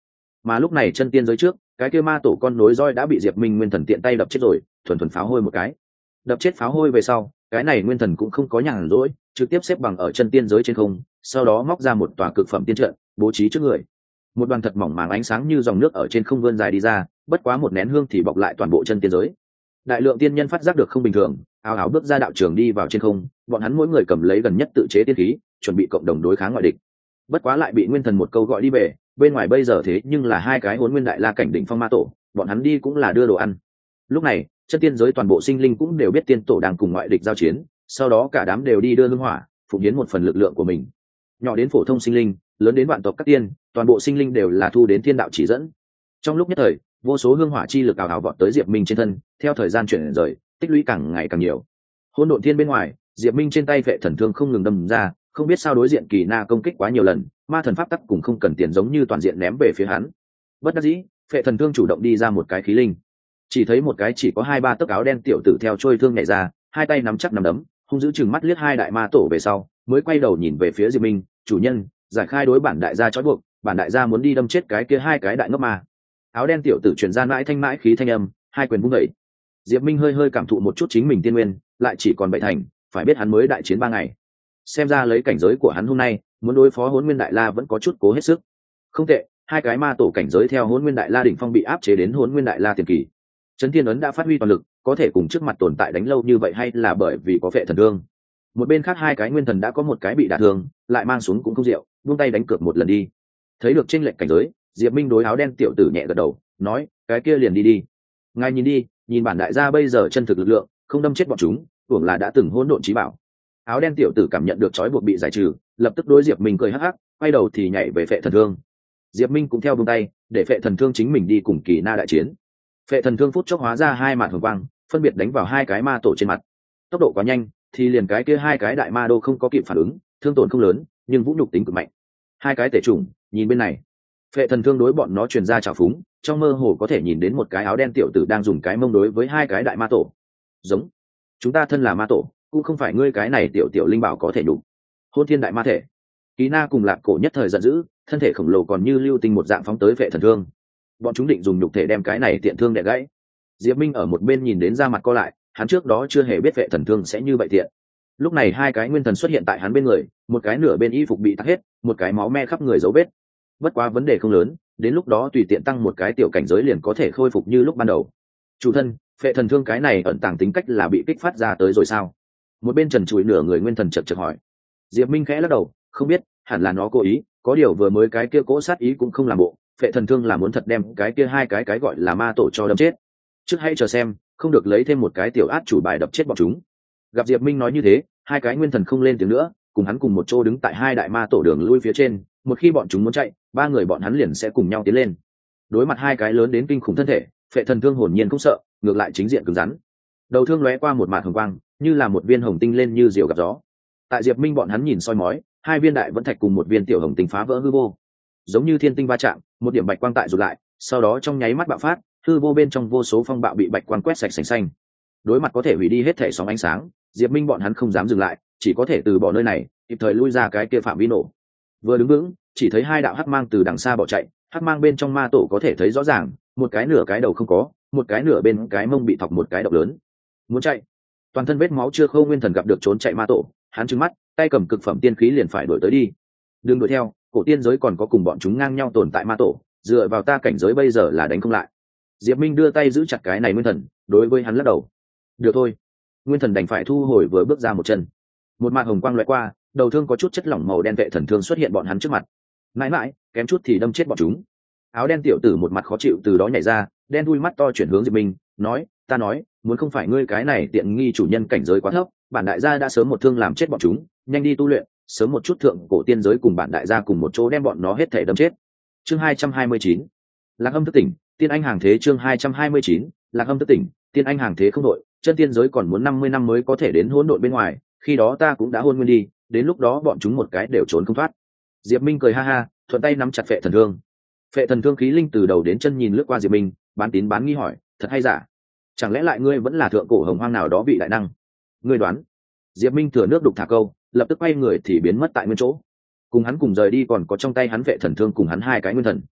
Mà lúc này chân tiên giới trước cái kia ma tổ con nối roi đã bị Diệp Minh nguyên thần tiện tay đập chết rồi, thuần thuần pháo hôi một cái. Đập chết pháo hôi về sau, cái này nguyên thần cũng không có nhàn rỗi, trực tiếp xếp bằng ở chân tiên giới trên không, sau đó móc ra một tòa cực phẩm tiên trận bố trí trước người. Một đoàn thật mỏng màng ánh sáng như dòng nước ở trên không vươn dài đi ra, bất quá một nén hương thì bọc lại toàn bộ chân tiên giới. Đại lượng tiên nhân phát giác được không bình thường, ào ào bước ra đạo trường đi vào trên không, bọn hắn mỗi người cầm lấy gần nhất tự chế tiên khí, chuẩn bị cộng đồng đối kháng ngoại địch. Bất quá lại bị nguyên thần một câu gọi đi về, bên ngoài bây giờ thế nhưng là hai cái Hỗn Nguyên Đại La cảnh đỉnh phong ma tổ, bọn hắn đi cũng là đưa đồ ăn. Lúc này chân tiên giới toàn bộ sinh linh cũng đều biết tiên tổ đang cùng ngoại địch giao chiến, sau đó cả đám đều đi đưa hương hỏa, phụng hiến một phần lực lượng của mình. Nhỏ đến phổ thông sinh linh, lớn đến vạn tộc các tiên, toàn bộ sinh linh đều là thu đến thiên đạo chỉ dẫn. Trong lúc nhất thời, vô số hương hỏa chi lực ảo ảo vọt tới Diệp Minh trên thân, theo thời gian chuyển rời, tích lũy càng ngày càng nhiều. Hỗn độn thiên bên ngoài, Diệp Minh trên tay vệ thần thương không ngừng đâm ra, không biết sao đối diện kỳ na công kích quá nhiều lần, ma thần pháp tắc cùng không cần tiền giống như toàn diện ném về phía hắn. Bất đắc dĩ, vệ thần thương chủ động đi ra một cái khí linh. Chỉ thấy một cái chỉ có 2-3 tấc áo đen tiểu tử theo trôi thương nhảy ra, hai tay nắm chắc nắm đấm, hung dữ chừng mắt liếc hai đại ma tổ về sau, mới quay đầu nhìn về phía Diệp Minh, "Chủ nhân, giải khai đối bản đại gia trói buộc, bản đại gia muốn đi đâm chết cái kia hai cái đại ngốc ma." Áo đen tiểu tử truyền ra mãi thanh mãi khí thanh âm, hai quyền vung dậy. Diệp Minh hơi hơi cảm thụ một chút chính mình tiên nguyên, lại chỉ còn bảy thành, phải biết hắn mới đại chiến 3 ngày. Xem ra lấy cảnh giới của hắn hôm nay, muốn đối phó Hỗn Nguyên Đại La vẫn có chút cố hết sức. Không tệ, hai cái ma tổ cảnh giới theo Hỗn Nguyên Đại La đỉnh phong bị áp chế đến Hỗn Nguyên Đại La tiền kỳ. Chấn Thiên ấn đã phát huy toàn lực, có thể cùng trước mặt tồn tại đánh lâu như vậy hay là bởi vì có vệ thần thương. Một bên khác hai cái nguyên thần đã có một cái bị đả thương, lại mang xuống cũng không rượu, buông tay đánh cược một lần đi. Thấy được chênh lệch cảnh giới, Diệp Minh đối áo đen tiểu tử nhẹ gật đầu, nói, cái kia liền đi đi. Ngài nhìn đi, nhìn bản đại gia bây giờ chân thực lực lượng, không đâm chết bọn chúng, tưởng là đã từng hỗn độn chí bảo. Áo đen tiểu tử cảm nhận được trói buộc bị giải trừ, lập tức đối Diệp Minh cười hắc hắc, quay đầu thì nhảy về phệ thần thương. Diệp Minh cũng theo buông tay, để phệ thần thương chính mình đi cùng kỳ na đại chiến. Phệ thần thương phút chốc hóa ra hai màn hồng quang, phân biệt đánh vào hai cái ma tổ trên mặt. Tốc độ quá nhanh, thì liền cái kia hai cái đại ma đô không có kịp phản ứng, thương tổn không lớn, nhưng vũ nhục tính cực mạnh. Hai cái tể chủng, nhìn bên này. Phệ thần thương đối bọn nó truyền ra trào phúng, trong mơ hồ có thể nhìn đến một cái áo đen tiểu tử đang dùng cái mông đối với hai cái đại ma tổ. Giống, chúng ta thân là ma tổ, cũng không phải ngươi cái này tiểu tiểu linh bảo có thể đủ. Hôn thiên đại ma thể. Kỳ na cùng Lạc Cổ nhất thời giận dữ, thân thể khổng lồ còn như lưu tinh một dạng phóng tới Phệ thần thương. Bọn chúng định dùng nhục thể đem cái này tiện thương đè gãy. Diệp Minh ở một bên nhìn đến da mặt co lại, hắn trước đó chưa hề biết Phệ thần thương sẽ như vậy tiện. Lúc này hai cái nguyên thần xuất hiện tại hắn bên người, một cái nửa bên y phục bị tắc hết, một cái máu me khắp người dấu vết. Bất quá vấn đề không lớn, đến lúc đó tùy tiện tăng một cái tiểu cảnh giới liền có thể khôi phục như lúc ban đầu. Chủ thân, Phệ thần thương cái này ẩn tàng tính cách là bị kích phát ra tới rồi sao? Một bên trần trụi nửa người nguyên thần chợt chợt hỏi. Diệp Minh khẽ lắc đầu, không biết, hẳn là nó cố ý, có điều vừa mới cái kia cố sát ý cũng không làm bộ. Phệ thần thương là muốn thật đem cái kia hai cái gọi là ma tổ cho đâm chết. Trước hãy chờ xem, không được lấy thêm một cái tiểu át chủ bài đập chết bọn chúng. Gặp Diệp Minh nói như thế, hai cái nguyên thần không lên tiếng nữa, cùng hắn cùng một chỗ đứng tại hai đại ma tổ đường lui phía trên. Một khi bọn chúng muốn chạy, ba người bọn hắn liền sẽ cùng nhau tiến lên. Đối mặt hai cái lớn đến kinh khủng thân thể, Phệ thần thương hồn nhiên không sợ, ngược lại chính diện cứng rắn. Đầu thương lóe qua một mạt hồng quang, như là một viên hồng tinh lên như diều gặp gió. Tại Diệp Minh bọn hắn nhìn soi mói, hai viên đại vẫn thạch cùng một viên tiểu hồng tinh phá vỡ hư vô, giống như thiên tinh va chạm, một điểm bạch quang tại rụt lại, sau đó trong nháy mắt bạo phát, hư vô bên trong vô số phong bạo bị bạch quang quét sạch sành xanh. Đối mặt có thể hủy đi hết thể sóng ánh sáng, Diệp Minh bọn hắn không dám dừng lại, chỉ có thể từ bỏ nơi này, kịp thời lui ra cái kia phạm vi nổ. Vừa đứng vững, chỉ thấy hai đạo hắc mang từ đằng xa bỏ chạy, hắc mang bên trong ma tổ có thể thấy rõ ràng, một cái nửa cái đầu không có, một cái nửa bên cái mông bị thọc một cái độc lớn. Muốn chạy, toàn thân vết máu chưa khô nguyên thần gặp được trốn chạy ma tổ, hắn trừng mắt, tay cầm cực phẩm tiên khí liền phải đuổi tới đi. Đừng đuổi theo, cổ tiên giới còn có cùng bọn chúng ngang nhau tồn tại ma tổ, dựa vào ta cảnh giới bây giờ là đánh không lại. Diệp Minh đưa tay giữ chặt cái này nguyên thần, đối với hắn lắc đầu. Được thôi. Nguyên thần đành phải thu hồi, vừa bước ra một chân. Một màn hồng quang lóe qua, đầu thương có chút chất lỏng màu đen vệ thần thương xuất hiện bọn hắn trước mặt. Mãi mãi, kém chút thì đâm chết bọn chúng. Áo đen tiểu tử một mặt khó chịu từ đó nhảy ra, đen đuôi mắt to chuyển hướng Diệp Minh, nói, ta nói, muốn không phải ngươi cái này tiện nghi chủ nhân cảnh giới quá thấp, bản đại gia đã sớm một thương làm chết bọn chúng, nhanh đi tu luyện, sớm một chút thượng cổ tiên giới cùng bản đại gia cùng một chỗ đem bọn nó hết thể đâm chết. Chương 229. Lạc Âm thức tỉnh, tiên anh hàng thế. Chương 229. Lạc Âm thức tỉnh, tiên anh hàng thế không đội, chân tiên giới còn muốn 50 năm mới có thể đến hỗn độn bên ngoài, khi đó ta cũng đã hôn nguyên đi, đến lúc đó bọn chúng một cái đều trốn không thoát. Diệp Minh cười ha ha, thuận tay nắm chặt Phệ thần thương. Phệ thần thương khí linh từ đầu đến chân nhìn lướt qua Diệp Minh, bán tín bán nghi hỏi, thật hay giả? Chẳng lẽ lại ngươi vẫn là thượng cổ hồng hoang nào đó vị đại năng? Ngươi đoán? Diệp Minh thừa nước đục thả câu, lập tức quay người thì biến mất tại nguyên chỗ. Cùng hắn cùng rời đi còn có trong tay hắn Phệ thần thương cùng hắn hai cái nguyên thần.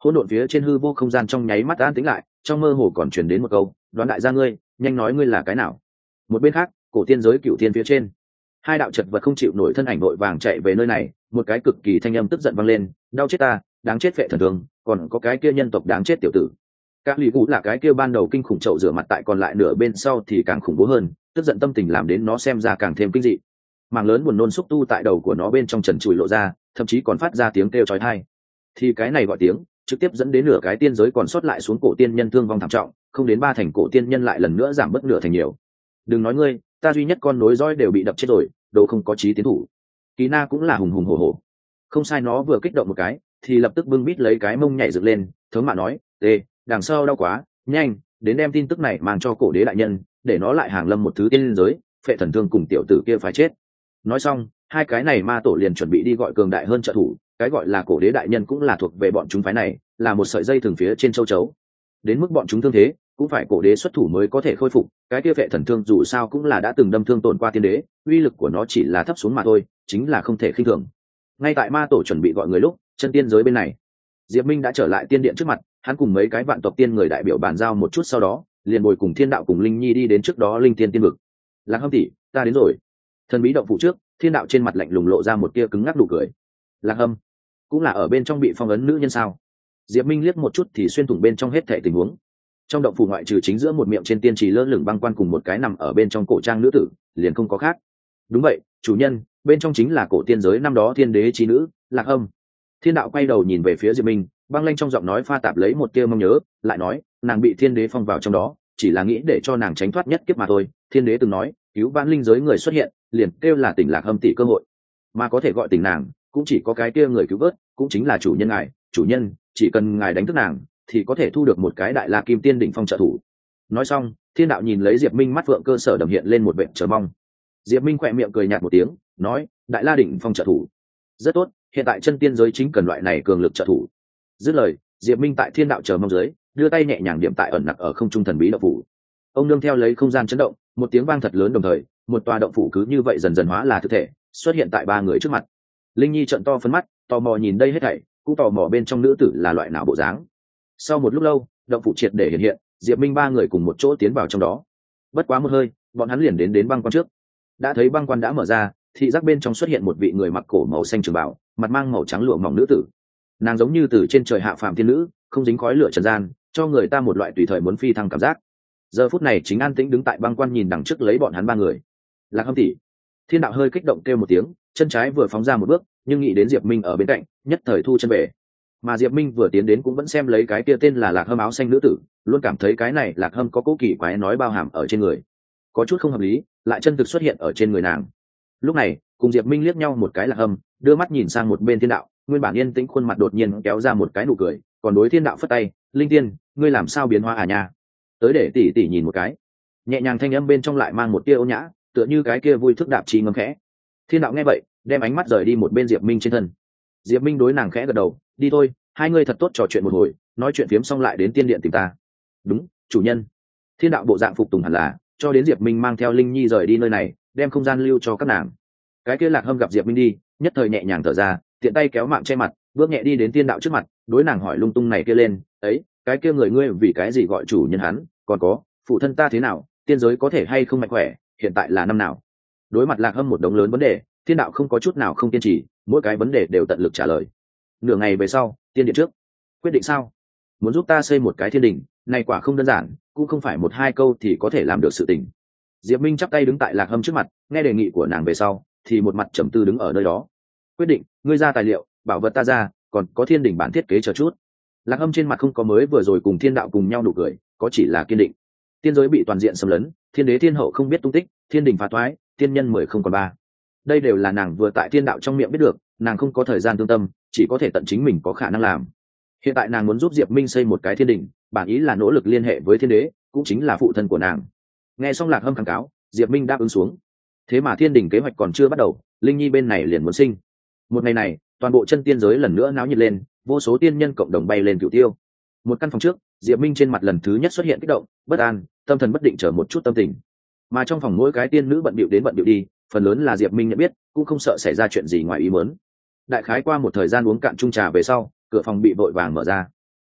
hỗn độn phía trên hư vô không gian trong nháy mắt an tĩnh lại, trong mơ hồ còn truyền đến một câu, đoán đại gia ngươi, nhanh nói ngươi là cái nào. Một bên khác, cổ tiên giới cựu tiên phía trên, hai đạo chật vật không chịu nổi thân ảnh vội vàng chạy về nơi này, một cái cực kỳ thanh âm tức giận vang lên, đau chết ta, đáng chết Phệ Thần Thương, còn có cái kia nhân tộc đáng chết tiểu tử. Các lì cụ là cái kia ban đầu kinh khủng chậu rửa mặt tại còn lại nửa bên sau thì càng khủng bố hơn, tức giận tâm tình làm đến nó xem ra càng thêm kinh dị. Màng lớn buồn nôn xúc tu tại đầu của nó bên trong trần trụi lộ ra, thậm chí còn phát ra tiếng kêu chói tai. Thì cái này gọi tiếng, trực tiếp dẫn đến nửa cái tiên giới còn sót lại xuống cổ tiên nhân thương vong thảm trọng, không đến 3 thành cổ tiên nhân lại lần nữa giảm bớt nửa thành nhiều. Đừng nói ngươi, ta duy nhất con nối dõi đều bị đập chết rồi, đồ không có chí tiến thủ. Kỳ Na cũng là hùng hùng hổ hổ. Không sai, nó vừa kích động một cái, thì lập tức bưng bít lấy cái mông nhảy dựng lên, thống mạ nói, "Tê, đằng sau đau quá, nhanh, đến đem tin tức này mang cho cổ đế đại nhân, để nó lại hàng lâm một thứ tiên giới, Phệ Thần Thương cùng tiểu tử kia phải chết." Nói xong, hai cái này ma tổ liền chuẩn bị đi gọi cường đại hơn trợ thủ, cái gọi là cổ đế đại nhân cũng là thuộc về bọn chúng phái này, là một sợi dây thường phía trên châu chấu. Đến mức bọn chúng thương thế, cũng phải cổ đế xuất thủ mới có thể khôi phục, cái kia Phệ Thần Thương dù sao cũng là đã từng đâm thương tổn qua tiên đế, uy lực của nó chỉ là thấp xuống mà thôi, chính là không thể khinh thường. Ngay tại ma tổ chuẩn bị gọi người lúc, chân tiên giới bên này, Diệp Minh đã trở lại tiên điện trước mặt, hắn cùng mấy cái vạn tộc tiên người đại biểu bàn giao một chút sau đó, liền bồi cùng Thiên Đạo cùng Linh Nhi đi đến trước đó Linh Tiên tiên vực. Lạc Hâm tỷ, ta đến rồi. Thần bí động phủ trước, Thiên Đạo trên mặt lạnh lùng lộ ra một tia cứng ngắc nụ cười. Lạc Hâm, cũng là ở bên trong bị phong ấn nữ nhân sao? Diệp Minh liếc một chút thì xuyên thủng bên trong hết thảy tình huống. Trong động phủ ngoại trừ chính giữa một miệng trên tiên trì lơ lửng băng quan cùng một cái nằm ở bên trong cổ trang nữ tử, liền không có khác. Đúng vậy, chủ nhân, bên trong chính là cổ tiên giới năm đó thiên đế chi nữ, Lạc Hâm. Thiên Đạo quay đầu nhìn về phía Diệp Minh, băng lanh trong giọng nói pha tạp lấy một tia mong nhớ, lại nói, nàng bị thiên đế phong vào trong đó, chỉ là nghĩ để cho nàng tránh thoát nhất kiếp mà thôi. Thiên đế từng nói, cứu vãn linh giới người xuất hiện, liền kêu là tỉnh Lạc Hâm tỷ cơ hội, mà có thể gọi tỉnh nàng, cũng chỉ có cái kia người cứu vớt, cũng chính là chủ nhân ngài. Chủ nhân, chỉ cần ngài đánh thức nàng, thì có thể thu được một cái đại la kim tiên đỉnh phong trợ thủ. Nói xong, Thiên Đạo nhìn lấy Diệp Minh, mắt vượng cơ sở đầm hiện lên một vẻ chờ mong. Diệp Minh khỏe miệng cười nhạt một tiếng, nói, đại la đỉnh phong trợ thủ, rất tốt, hiện tại chân tiên giới chính cần loại này cường lực trợ thủ. Dứt lời, Diệp Minh tại Thiên Đạo chờ mong dưới, đưa tay nhẹ nhàng điểm tại ẩn nặc ở không trung thần bí động phủ. Ông nương theo lấy không gian chấn động, một tiếng vang thật lớn, đồng thời một tòa động phủ cứ như vậy dần dần hóa là thực thể, xuất hiện tại 3 người trước mặt. Linh Nhi trợn to phấn mắt, tò mò nhìn đây hết thảy, cũng tò mò bên trong nữ tử là loại nào bộ dáng. Sau một lúc lâu, động phủ triệt để hiện hiện, Diệp Minh 3 người cùng một chỗ tiến vào trong đó. Bất quá một hơi, bọn hắn liền đến băng quan trước. Đã thấy băng quan đã mở ra, thị giác bên trong xuất hiện một vị người mặc cổ màu xanh trường bào, mặt mang màu trắng lụa mỏng nữ tử. Nàng giống như từ trên trời hạ phàm thiên nữ, không dính khói lửa trần gian, cho người ta một loại tùy thời muốn phi thăng cảm giác. Giờ phút này chính an tĩnh đứng tại băng quan nhìn đằng trước lấy bọn hắn 3 người. Lạc Hâm tỷ. Thiên Đạo hơi kích động kêu một tiếng, chân trái vừa phóng ra một bước, nhưng nghĩ đến Diệp Minh ở bên cạnh, nhất thời thu chân về. Mà Diệp Minh vừa tiến đến cũng vẫn xem lấy cái kia tên là Lạc Hâm áo xanh nữ tử, luôn cảm thấy cái này Lạc Hâm có cố kỳ quái nói bao hàm ở trên người, có chút không hợp lý, lại chân thực xuất hiện ở trên người nàng. Lúc này, cùng Diệp Minh liếc nhau một cái, Lạc Hâm đưa mắt nhìn sang một bên Thiên Đạo, nguyên bản yên tĩnh khuôn mặt đột nhiên kéo ra một cái nụ cười, còn đối Thiên Đạo phất tay, Linh Tiên, ngươi làm sao biến hóa à nha? Tới để tỷ tỷ nhìn một cái. Nhẹ nhàng thanh âm bên trong lại mang một tia ôn nhã, tựa như cái kia vui thức đạp chi ngâm khẽ. Thiên Đạo nghe vậy, đem ánh mắt rời đi một bên Diệp Minh trên thân. Diệp Minh đối nàng khẽ gật đầu, đi thôi, hai người thật tốt trò chuyện một hồi, nói chuyện phiếm xong lại đến tiên điện tìm ta. Đúng, chủ nhân. Thiên Đạo bộ dạng phục tùng hẳn là, cho đến Diệp Minh mang theo Linh Nhi rời đi nơi này, đem không gian lưu cho các nàng. Cái kia Lạc Hâm gặp Diệp Minh đi, nhất thời nhẹ nhàng thở ra, tiện tay kéo mạng che mặt, bước nhẹ đi đến Thiên Đạo trước mặt, đối nàng hỏi lung tung này kia lên, ấy, cái kia người ngươi vì cái gì gọi chủ nhân hắn, còn có, phụ thân ta thế nào, tiên giới có thể hay không mạnh khỏe, hiện tại là năm nào? Đối mặt Lạc Hâm một đống lớn vấn đề, Thiên Đạo không có chút nào không kiên trì, mỗi cái vấn đề đều tận lực trả lời. Nửa ngày về sau, tiên điện trước, quyết định sao? Muốn giúp ta xây một cái thiên đình, này quả không đơn giản, cũng không phải 1-2 câu thì có thể làm được sự tình. Diệp Minh chắp tay đứng tại Lạc Hâm trước mặt, nghe đề nghị của nàng về sau, thì một mặt trầm tư đứng ở nơi đó. Quyết định, ngươi ra tài liệu, bảo vật ta ra, còn có thiên đình bản thiết kế chờ chút. Lạc Hâm trên mặt không có mới vừa rồi cùng Thiên Đạo cùng nhau nụ cười, có chỉ là kiên định. Tiên giới bị toàn diện xâm lấn, thiên đế thiên hậu không biết tung tích, thiên đình phá toái, tiên nhân 10 không còn 3. Đây đều là nàng vừa tại Thiên Đạo trong miệng biết được, nàng không có thời gian tương tâm, chỉ có thể tận chính mình có khả năng làm. Hiện tại nàng muốn giúp Diệp Minh xây một cái thiên đình, bản ý là nỗ lực liên hệ với thiên đế, cũng chính là phụ thân của nàng. Nghe xong Lạc Hâm kháng cáo, Diệp Minh đáp ứng xuống. Thế mà thiên đình kế hoạch còn chưa bắt đầu, Linh Nhi bên này liền muốn sinh. Một ngày này, toàn bộ chân tiên giới lần nữa náo nhiệt lên, vô số tiên nhân cộng đồng bay lên cửu tiêu. Một căn phòng trước, Diệp Minh trên mặt lần thứ nhất xuất hiện kích động, bất an, tâm thần bất định trở một chút tâm tình. Mà trong phòng mỗi cái tiên nữ bận bịu đến bận bịu đi, phần lớn là Diệp Minh nhận biết, cũng không sợ xảy ra chuyện gì ngoài ý muốn. Đại khái qua một thời gian uống cạn chung trà về sau, cửa phòng bị vội vàng mở ra.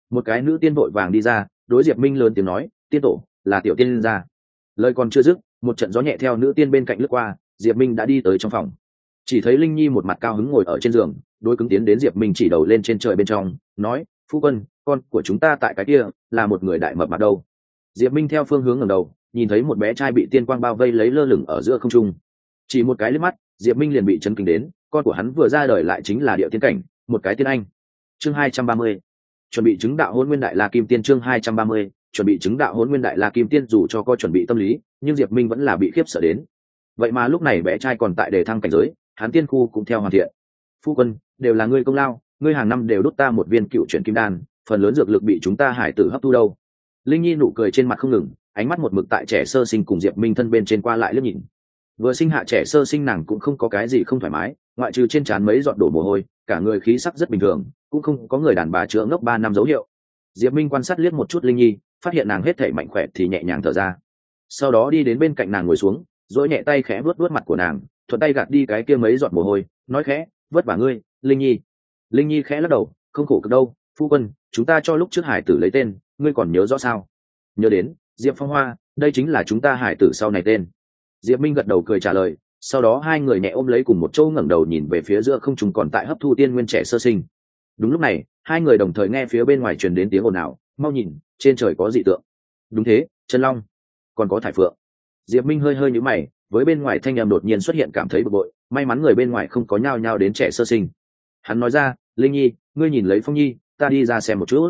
một cái nữ tiên vội vàng đi ra, đối Diệp Minh lớn tiếng nói, tiên tổ là tiểu tiên gia. Lời còn chưa dứt, một trận gió nhẹ theo nữ tiên bên cạnh lướt qua, Diệp Minh đã đi tới trong phòng. Chỉ thấy Linh Nhi một mặt cao hứng ngồi ở trên giường, đôi cứng tiến đến Diệp Minh chỉ đầu lên trên trời bên trong, nói, phu quân, con của chúng ta tại cái kia là một người đại mập mạp đâu. Diệp Minh theo phương hướng ngẩng đầu, nhìn thấy một bé trai bị tiên quang bao vây lấy lơ lửng ở giữa không trung. Chỉ một cái liếc mắt, Diệp Minh liền bị chấn kinh đến, con của hắn vừa ra đời lại chính là địa tiên cảnh, một cái tiên anh. Chương 230. Chuẩn bị chứng đạo Hỗn Nguyên Đại La Kim Tiên. Chương 230. Chuẩn bị chứng đạo Hỗn Nguyên Đại La Kim Tiên. Dù cho có chuẩn bị tâm lý, nhưng Diệp Minh vẫn là bị khiếp sợ đến. Vậy mà lúc này bé trai còn tại đề thăng cảnh giới, hắn tiên khu cũng theo hoàn thiện. Phu quân, đều là ngươi công lao, ngươi hàng năm đều đút ta một viên cựu chuyển kim đan, phần lớn dược lực bị chúng ta hải tử hấp thu đâu. Linh Nhi nụ cười trên mặt không ngừng, ánh mắt một mực tại trẻ sơ sinh cùng Diệp Minh thân bên trên qua lại liếc nhìn. Vừa sinh hạ trẻ sơ sinh nàng cũng không có cái gì không thoải mái, ngoại trừ trên trán mấy giọt đổ mồ hôi, cả người khí sắc rất bình thường, cũng không có người đàn bà chữa ngốc 3 năm dấu hiệu. Diệp Minh quan sát liếc một chút Linh Nhi, phát hiện nàng hết thảy mạnh khỏe thì nhẹ nhàng thở ra. Sau đó đi đến bên cạnh nàng ngồi xuống, duỗi nhẹ tay khẽ vuốt vuốt mặt của nàng, thuận tay gạt đi cái kia mấy giọt mồ hôi, nói khẽ, vất vả ngươi, Linh Nhi. Linh Nhi khẽ lắc đầu, không khổ cực đâu, phu quân, chúng ta cho lúc trước hải tử lấy tên, ngươi còn nhớ rõ sao? Nhớ đến, Diệp Phong Hoa, đây chính là chúng ta hải tử sau này tên. Diệp Minh gật đầu cười trả lời, sau đó hai người nhẹ ôm lấy cùng một chỗ ngẩng đầu nhìn về phía giữa không trung còn tại hấp thu tiên nguyên trẻ sơ sinh. Đúng lúc này, hai người đồng thời nghe phía bên ngoài truyền đến tiếng ồn ào, mau nhìn, trên trời có dị tượng. Đúng thế, chân long, còn có thải phượng. Diệp Minh hơi hơi nhíu mày, với bên ngoài thanh âm đột nhiên xuất hiện cảm thấy bực bội, may mắn người bên ngoài không có nhao nhao đến trẻ sơ sinh. Hắn nói ra, Linh Nhi, ngươi nhìn lấy Phong Nhi, ta đi ra xem một chút.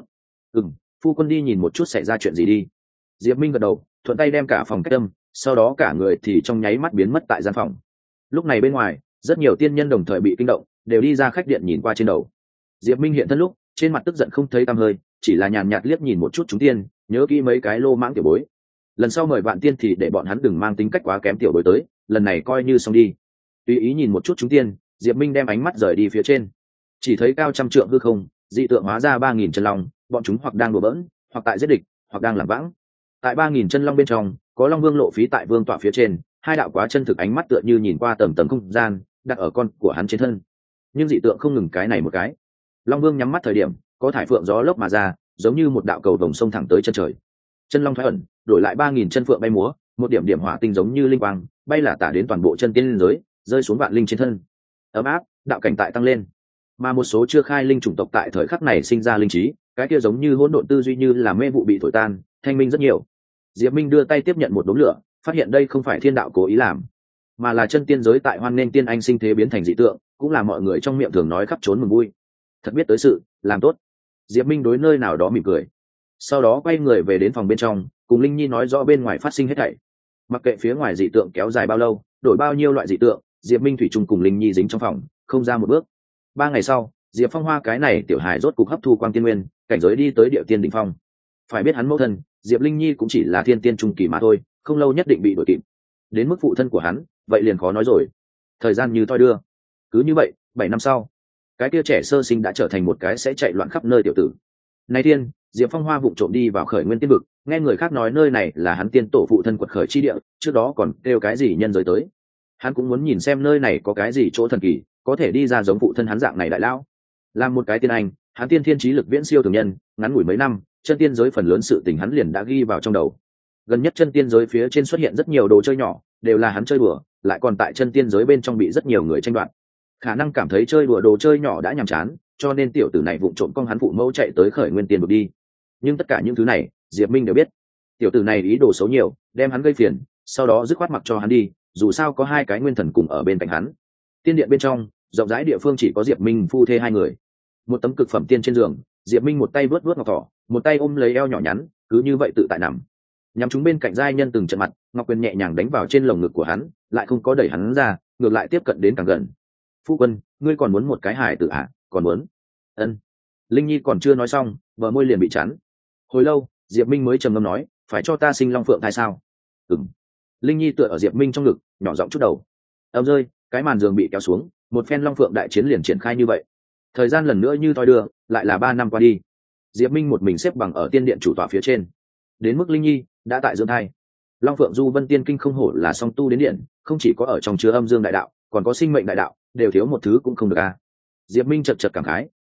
Phu quân đi nhìn một chút xảy ra chuyện gì đi. Diệp Minh gật đầu, thuận tay đem cả phòng cách âm, sau đó cả người thì trong nháy mắt biến mất tại gian phòng. Lúc này bên ngoài, rất nhiều tiên nhân đồng thời bị kinh động, đều đi ra khách điện nhìn qua trên đầu. Diệp Minh hiện thân lúc, trên mặt tức giận không thấy tăm hơi, chỉ là nhàn nhạt liếc nhìn một chút chúng tiên, nhớ kỹ mấy cái lô mãng tiểu bối. Lần sau mời vạn tiên thì để bọn hắn đừng mang tính cách quá kém tiểu bối tới, lần này coi như xong đi. Tùy ý nhìn một chút chúng tiên, Diệp Minh đem ánh mắt rời đi phía trên, chỉ thấy cao trăm trượng hư không, dị tượng hóa ra 3000 chân long, bọn chúng hoặc đang đùa bỡn, hoặc tại giết địch, hoặc đang lảng vãng. Tại 3000 chân long bên trong, có Long Vương lộ phí tại vương tọa phía trên, hai đạo quá chân thực ánh mắt tựa như nhìn qua tầng tầng không gian, đặt ở con của hắn trên thân. Nhưng dị tượng không ngừng cái này một cái. Long Vương nhắm mắt thời điểm, có thải phượng gió lốc mà ra, giống như một đạo cầu vồng sông thẳng tới chân trời. Chân long thoái ẩn, đổi lại 3000 chân phượng bay múa, một điểm điểm hỏa tinh giống như linh quang, bay là tả đến toàn bộ chân tiên giới, rơi xuống vạn linh trên thân. Ấm áp, đạo cảnh tại tăng lên. Mà một số chưa khai linh chủng tộc tại thời khắc này sinh ra linh trí, cái kia giống như hỗn độn tư duy như là mê vụ bị thổi tan, thanh minh rất nhiều. Diệp Minh đưa tay tiếp nhận một đống lửa, phát hiện đây không phải thiên đạo cố ý làm, mà là chân tiên giới tại hoan nên tiên anh sinh thế biến thành dị tượng, cũng là mọi người trong miệng thường nói khắp trốn mừng vui. Thật biết tới sự, làm tốt. Diệp Minh đối nơi nào đó mỉm cười, sau đó quay người về đến phòng bên trong, cùng Linh Nhi nói rõ bên ngoài phát sinh hết thảy. Mặc kệ phía ngoài dị tượng kéo dài bao lâu, đổi bao nhiêu loại dị tượng, Diệp Minh thủy chung cùng Linh Nhi dính trong phòng, không ra một bước. 3 ngày sau, Diệp Phong Hoa cái này tiểu hài rốt cục hấp thu quang tiên nguyên, cảnh giới đi tới địa tiên đỉnh phong. Phải biết hắn mẫu thân, Diệp Linh Nhi cũng chỉ là thiên tiên trung kỳ mà thôi, không lâu nhất định bị đuổi kịp. Đến mức phụ thân của hắn, vậy liền khó nói rồi. Thời gian như thoi đưa. Cứ như vậy, 7 năm sau, cái kia trẻ sơ sinh đã trở thành một cái sẽ chạy loạn khắp nơi tiểu tử. Nay thiên, Diệp Phong Hoa vụng trộm đi vào Khởi Nguyên Tiên vực, nghe người khác nói nơi này là hắn tiên tổ phụ thân quật khởi chi địa, trước đó còn kêu cái gì nhân giới tới. Hắn cũng muốn nhìn xem nơi này có cái gì chỗ thần kỳ, có thể đi ra giống phụ thân hắn dạng này đại lão. Làm một cái tiên anh, hắn tiên thiên trí lực viễn siêu thường nhân, ngắn ngủi mấy năm, chân tiên giới phần lớn sự tình hắn liền đã ghi vào trong đầu. Gần nhất chân tiên giới phía trên xuất hiện rất nhiều đồ chơi nhỏ, đều là hắn chơi đùa, lại còn tại chân tiên giới bên trong bị rất nhiều người tranh đoạt. Khả năng cảm thấy chơi đùa đồ chơi nhỏ đã nhàm chán, cho nên tiểu tử này vụng trộm con hắn phụ mẫu chạy tới Khởi Nguyên Tiên vực đi. Nhưng tất cả những thứ này, Diệp Minh đều biết. Tiểu tử này ý đồ xấu nhiều, đem hắn gây phiền, sau đó dứt khoát mặc cho hắn đi, dù sao có 2 cái nguyên thần cùng ở bên cạnh hắn. Tiên điện bên trong, rộng rãi địa phương chỉ có Diệp Minh phu thê 2 người. Một tấm cực phẩm tiên trên giường, Diệp Minh một tay vớt vớt ngọc thỏ, một tay ôm lấy eo nhỏ nhắn, cứ như vậy tự tại nằm. Nhắm chúng bên cạnh giai nhân từng trận mặt, ngọc quyền nhẹ nhàng đánh vào trên lồng ngực của hắn, lại không có đẩy hắn ra, ngược lại tiếp cận đến càng gần. Phu quân, ngươi còn muốn một cái hài tử à? Còn muốn? Ân. Linh Nhi còn chưa nói xong, bờ môi liền bị chắn. Hồi lâu, Diệp Minh mới trầm ngâm nói, phải cho ta sinh long phượng thai sao? Ừm. Linh Nhi tựa ở Diệp Minh trong ngực, nhỏ giọng chút đầu. Ầm rơi, cái màn giường bị kéo xuống, một phen long phượng đại chiến liền triển khai như vậy. Thời gian lần nữa như thoi đưa, lại là 3 năm qua đi. Diệp Minh một mình xếp bằng ở tiên điện chủ tọa phía trên. Đến mức Linh Nhi đã tại dưỡng thai. Long Phượng Du Vân Tiên Kinh không hổ là song tu đến điện, không chỉ có ở trong chứa âm dương đại đạo, còn có sinh mệnh đại đạo, đều thiếu một thứ cũng không được a. Diệp Minh chợt chợt cảm khái,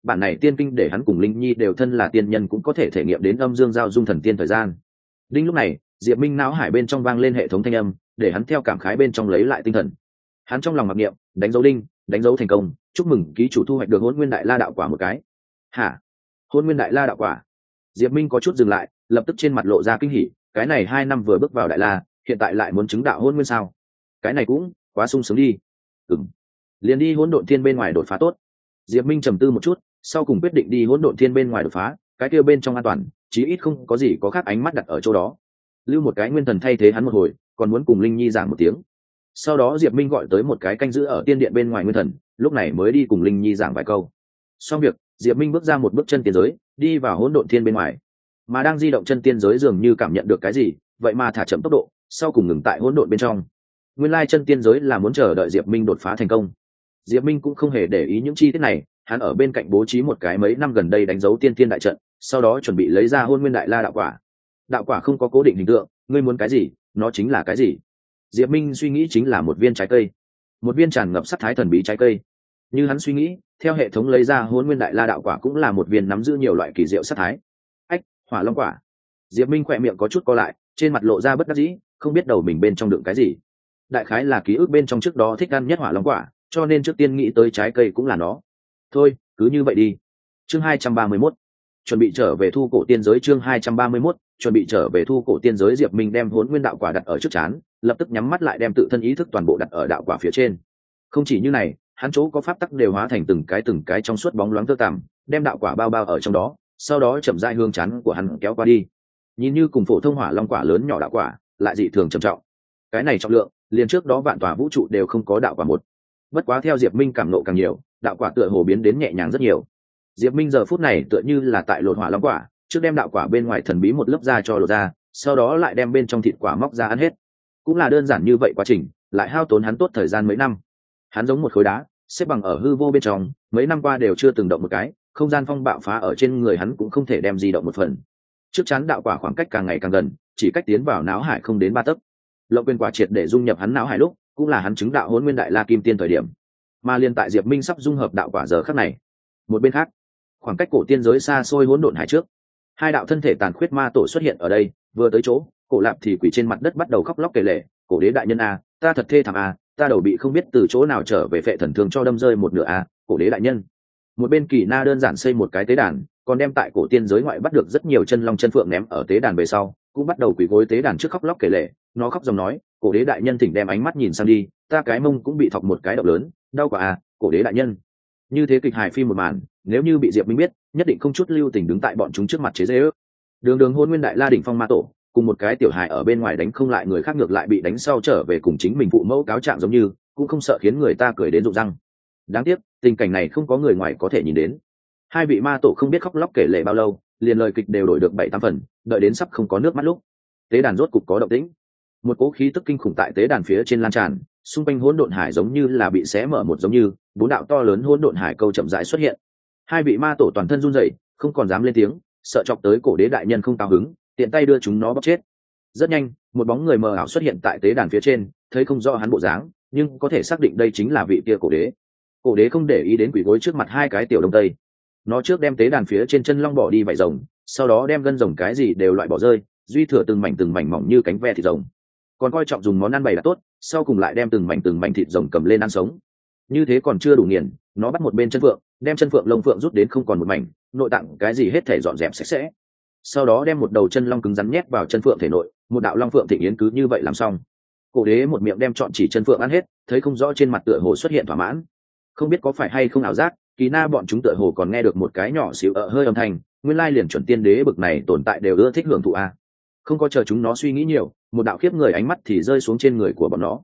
bản này tiên kinh để hắn cùng linh nhi đều thân là tiên nhân cũng có thể thể nghiệm đến âm dương giao dung thần tiên thời gian. Đinh, lúc này Diệp Minh não hải bên trong vang lên hệ thống thanh âm, để hắn theo cảm khái bên trong lấy lại tinh thần. Hắn trong lòng mặc niệm, đánh dấu đinh, đánh dấu thành công, chúc mừng ký chủ thu hoạch được Hỗn Nguyên Đại La đạo quả một cái. Hả? Hỗn Nguyên Đại La đạo quả? Diệp Minh có chút dừng lại, lập tức trên mặt lộ ra kinh hỉ, cái này 2 năm vừa bước vào Đại La, hiện tại lại muốn chứng đạo Hỗn Nguyên sao? Cái này cũng quá sung sướng đi. Liền đi Hỗn Độn Thiên bên ngoài đột phá tốt. Diệp Minh trầm tư một chút, sau cùng quyết định đi Hỗn Độn Thiên bên ngoài đột phá, cái kia bên trong an toàn, chí ít không có gì có khác ánh mắt đặt ở chỗ đó. Lưu một cái nguyên thần thay thế hắn một hồi, còn muốn cùng Linh Nhi giảng một tiếng. Sau đó Diệp Minh gọi tới một cái canh giữ ở tiên điện bên ngoài nguyên thần, lúc này mới đi cùng Linh Nhi giảng vài câu. Xong việc, Diệp Minh bước ra một bước chân tiên giới, đi vào Hỗn Độn Thiên bên ngoài. Mà đang di động chân tiên giới dường như cảm nhận được cái gì, vậy mà thả chậm tốc độ, sau cùng ngừng tại hỗn độn bên trong. Nguyên lai chân tiên giới là muốn chờ đợi Diệp Minh đột phá thành công. Diệp Minh cũng không hề để ý những chi tiết này, hắn ở bên cạnh bố trí một cái mấy năm gần đây đánh dấu tiên thiên đại trận, sau đó chuẩn bị lấy ra Hôn Nguyên Đại La đạo quả. Đạo quả không có cố định hình tượng, ngươi muốn cái gì, nó chính là cái gì. Diệp Minh suy nghĩ chính là một viên trái cây, một viên tràn ngập sắc thái thần bí trái cây. Như hắn suy nghĩ, theo hệ thống lấy ra Hôn Nguyên Đại La đạo quả cũng là một viên nắm giữ nhiều loại kỳ diệu sắc thái. Ách, Hỏa Long quả. Diệp Minh khỏe miệng có chút co lại, trên mặt lộ ra bất đắc dĩ, không biết đầu mình bên trong đựng cái gì. Đại khái là ký ức bên trong trước đó thích ăn nhất Hỏa Long quả, cho nên trước tiên nghĩ tới trái cây cũng là nó. Thôi, cứ như vậy đi. Chương 231. Chuẩn bị trở về thu cổ tiên giới. Chương 231. Chuẩn bị trở về thu cổ tiên giới. Diệp Minh đem Hỗn Nguyên đạo quả đặt ở trước trán, lập tức nhắm mắt lại đem tự thân ý thức toàn bộ đặt ở đạo quả phía trên. Không chỉ như này, hắn chỗ có pháp tắc đều hóa thành từng cái trong suốt bóng loáng tơ tằm, đem đạo quả bao bao ở trong đó, sau đó chậm rãi hướng trán của hắn kéo qua đi. Nhìn như cùng phổ thông Hỏa Long quả lớn nhỏ đạo quả, lại dị thường trầm trọng. Cái này trọng lượng, liền trước đó vạn tòa vũ trụ đều không có đạo quả một. Bất quá theo Diệp Minh cảm nộ càng nhiều, đạo quả tựa hồ biến đến nhẹ nhàng rất nhiều. Diệp Minh giờ phút này tựa như là tại lột Hỏa Long quả, trước đem đạo quả bên ngoài thần bí một lớp da cho lột ra, sau đó lại đem bên trong thịt quả móc ra ăn hết. Cũng là đơn giản như vậy quá trình, lại hao tốn hắn tốt thời gian mấy năm. Hắn giống một khối đá, xếp bằng ở hư vô bên trong, mấy năm qua đều chưa từng động một cái, không gian phong bạo phá ở trên người hắn cũng không thể đem di động một phần. Trước chắn đạo quả khoảng cách càng ngày càng gần, chỉ cách tiến vào não hải không đến 3 tấc. Lộng quyền quả triệt để dung nhập hắn não hải lúc, cũng là hắn chứng đạo Hỗn Nguyên Đại La Kim Tiên thời điểm. Mà liên tại Diệp Minh sắp dung hợp đạo quả giờ khắc này. Một bên khác, khoảng cách cổ tiên giới xa xôi hỗn độn hải trước, hai đạo thân thể tàn khuyết ma tổ xuất hiện ở đây, vừa tới chỗ, Cổ Lạp thì quỳ trên mặt đất bắt đầu khóc lóc kể lể, "Cổ đế đại nhân a, ta thật thê thảm a, ta đầu bị không biết từ chỗ nào trở về phệ thần thương cho đâm rơi một nửa a, Cổ đế đại nhân." Một bên Kỳ Na đơn giản xây một cái tế đàn, còn đem tại cổ tiên giới ngoại bắt được rất nhiều chân long chân phượng ném ở tế đàn về sau, cũng bắt đầu quỳ gối tế đàn trước khóc lóc kể lể, nó khóc dòng nói, "Cổ đế đại nhân thỉnh đem ánh mắt nhìn sang đi, ta cái mông cũng bị thọc một cái động lớn, đau quá à, Cổ đế đại nhân." Như thế kịch hài phim một màn, nếu như bị Diệp Minh biết, nhất định không chút lưu tình đứng tại bọn chúng trước mặt chế giễu. Đường Hôn Nguyên Đại La đỉnh phong ma tổ, cùng một cái tiểu hài ở bên ngoài đánh không lại người khác ngược lại bị đánh sau trở về cùng chính mình phụ mẫu cáo trạng giống như, cũng không sợ khiến người ta cười đến rụng răng. Đáng tiếc, tình cảnh này không có người ngoài có thể nhìn đến. Hai vị ma tổ không biết khóc lóc kể lể bao lâu, liền lời kịch đều đổi được 7-8 phần, đợi đến sắp không có nước mắt lúc, tế đàn rốt cục có động tĩnh. Một cỗ khí tức kinh khủng tại tế đàn phía trên lan tràn, xung quanh hỗn độn hải giống như là bị xé mở một giống như, 4 đạo to lớn hỗn độn hải câu chậm rãi xuất hiện. Hai vị ma tổ toàn thân run rẩy, không còn dám lên tiếng, sợ chọc tới cổ đế đại nhân không cao hứng, tiện tay đưa chúng nó bóp chết. Rất nhanh, một bóng người mờ ảo xuất hiện tại tế đàn phía trên, thấy không rõ hắn bộ dáng, nhưng có thể xác định đây chính là vị kia cổ đế. Cổ đế không để ý đến quỷ gối trước mặt hai cái tiểu đông tây, nó trước đem tế đàn phía trên chân long bỏ đi vảy rồng, sau đó đem gân rồng cái gì đều loại bỏ rơi, duy thừa từng mảnh mỏng như cánh ve thịt rồng, còn coi trọng dùng món ăn bày là tốt, sau cùng lại đem từng mảnh thịt rồng cầm lên ăn sống. Như thế còn chưa đủ nghiền, nó bắt một bên chân phượng, đem chân phượng lông phượng rút đến không còn một mảnh, nội tạng cái gì hết thể dọn dẹp sạch sẽ, sau đó đem một đầu chân long cứng rắn nhét vào chân phượng thể nội, một đạo long phượng thịnh yến cứ như vậy làm xong. Cổ đế một miệng đem chọn chỉ chân phượng ăn hết, thấy không rõ trên mặt tựa hồ xuất hiện thỏa mãn. Không biết có phải hay không ảo giác, Kỳ Na bọn chúng tựa hồ còn nghe được một cái nhỏ xíu hơi âm thanh, nguyên lai liền chuẩn tiên đế bực này tồn tại đều ưa thích hưởng thụ a. Không có chờ chúng nó suy nghĩ nhiều, một đạo khiếp người ánh mắt thì rơi xuống trên người của bọn nó.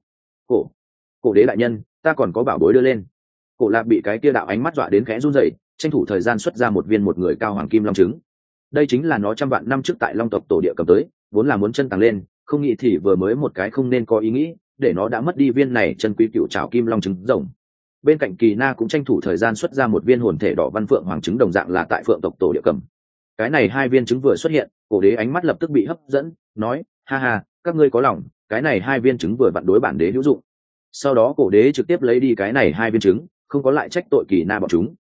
Cổ đế đại nhân, ta còn có bảo bối đưa lên. Cổ Lạp bị cái kia đạo ánh mắt dọa đến khẽ run rẩy, tranh thủ thời gian xuất ra một viên một người cao hoàng kim long trứng. Đây chính là nó trăm vạn năm trước tại Long tộc tổ địa cầm tới, vốn là muốn chân tàng lên, không nghĩ thì vừa mới một cái không nên có ý nghĩ, để nó đã mất đi viên này chân quý cựu trảo kim long trứng rồng. Bên cạnh Kỳ Na cũng tranh thủ thời gian xuất ra một viên hồn thể đỏ văn phượng hoàng trứng đồng dạng là tại phượng tộc tổ địa cầm. Cái này hai viên trứng vừa xuất hiện, cổ đế ánh mắt lập tức bị hấp dẫn, nói, ha ha, các ngươi có lòng, cái này hai viên trứng vừa vặn đối bản đế hữu dụng. Sau đó cổ đế trực tiếp lấy đi cái này hai viên trứng, không có lại trách tội Kỳ Na bọn chúng.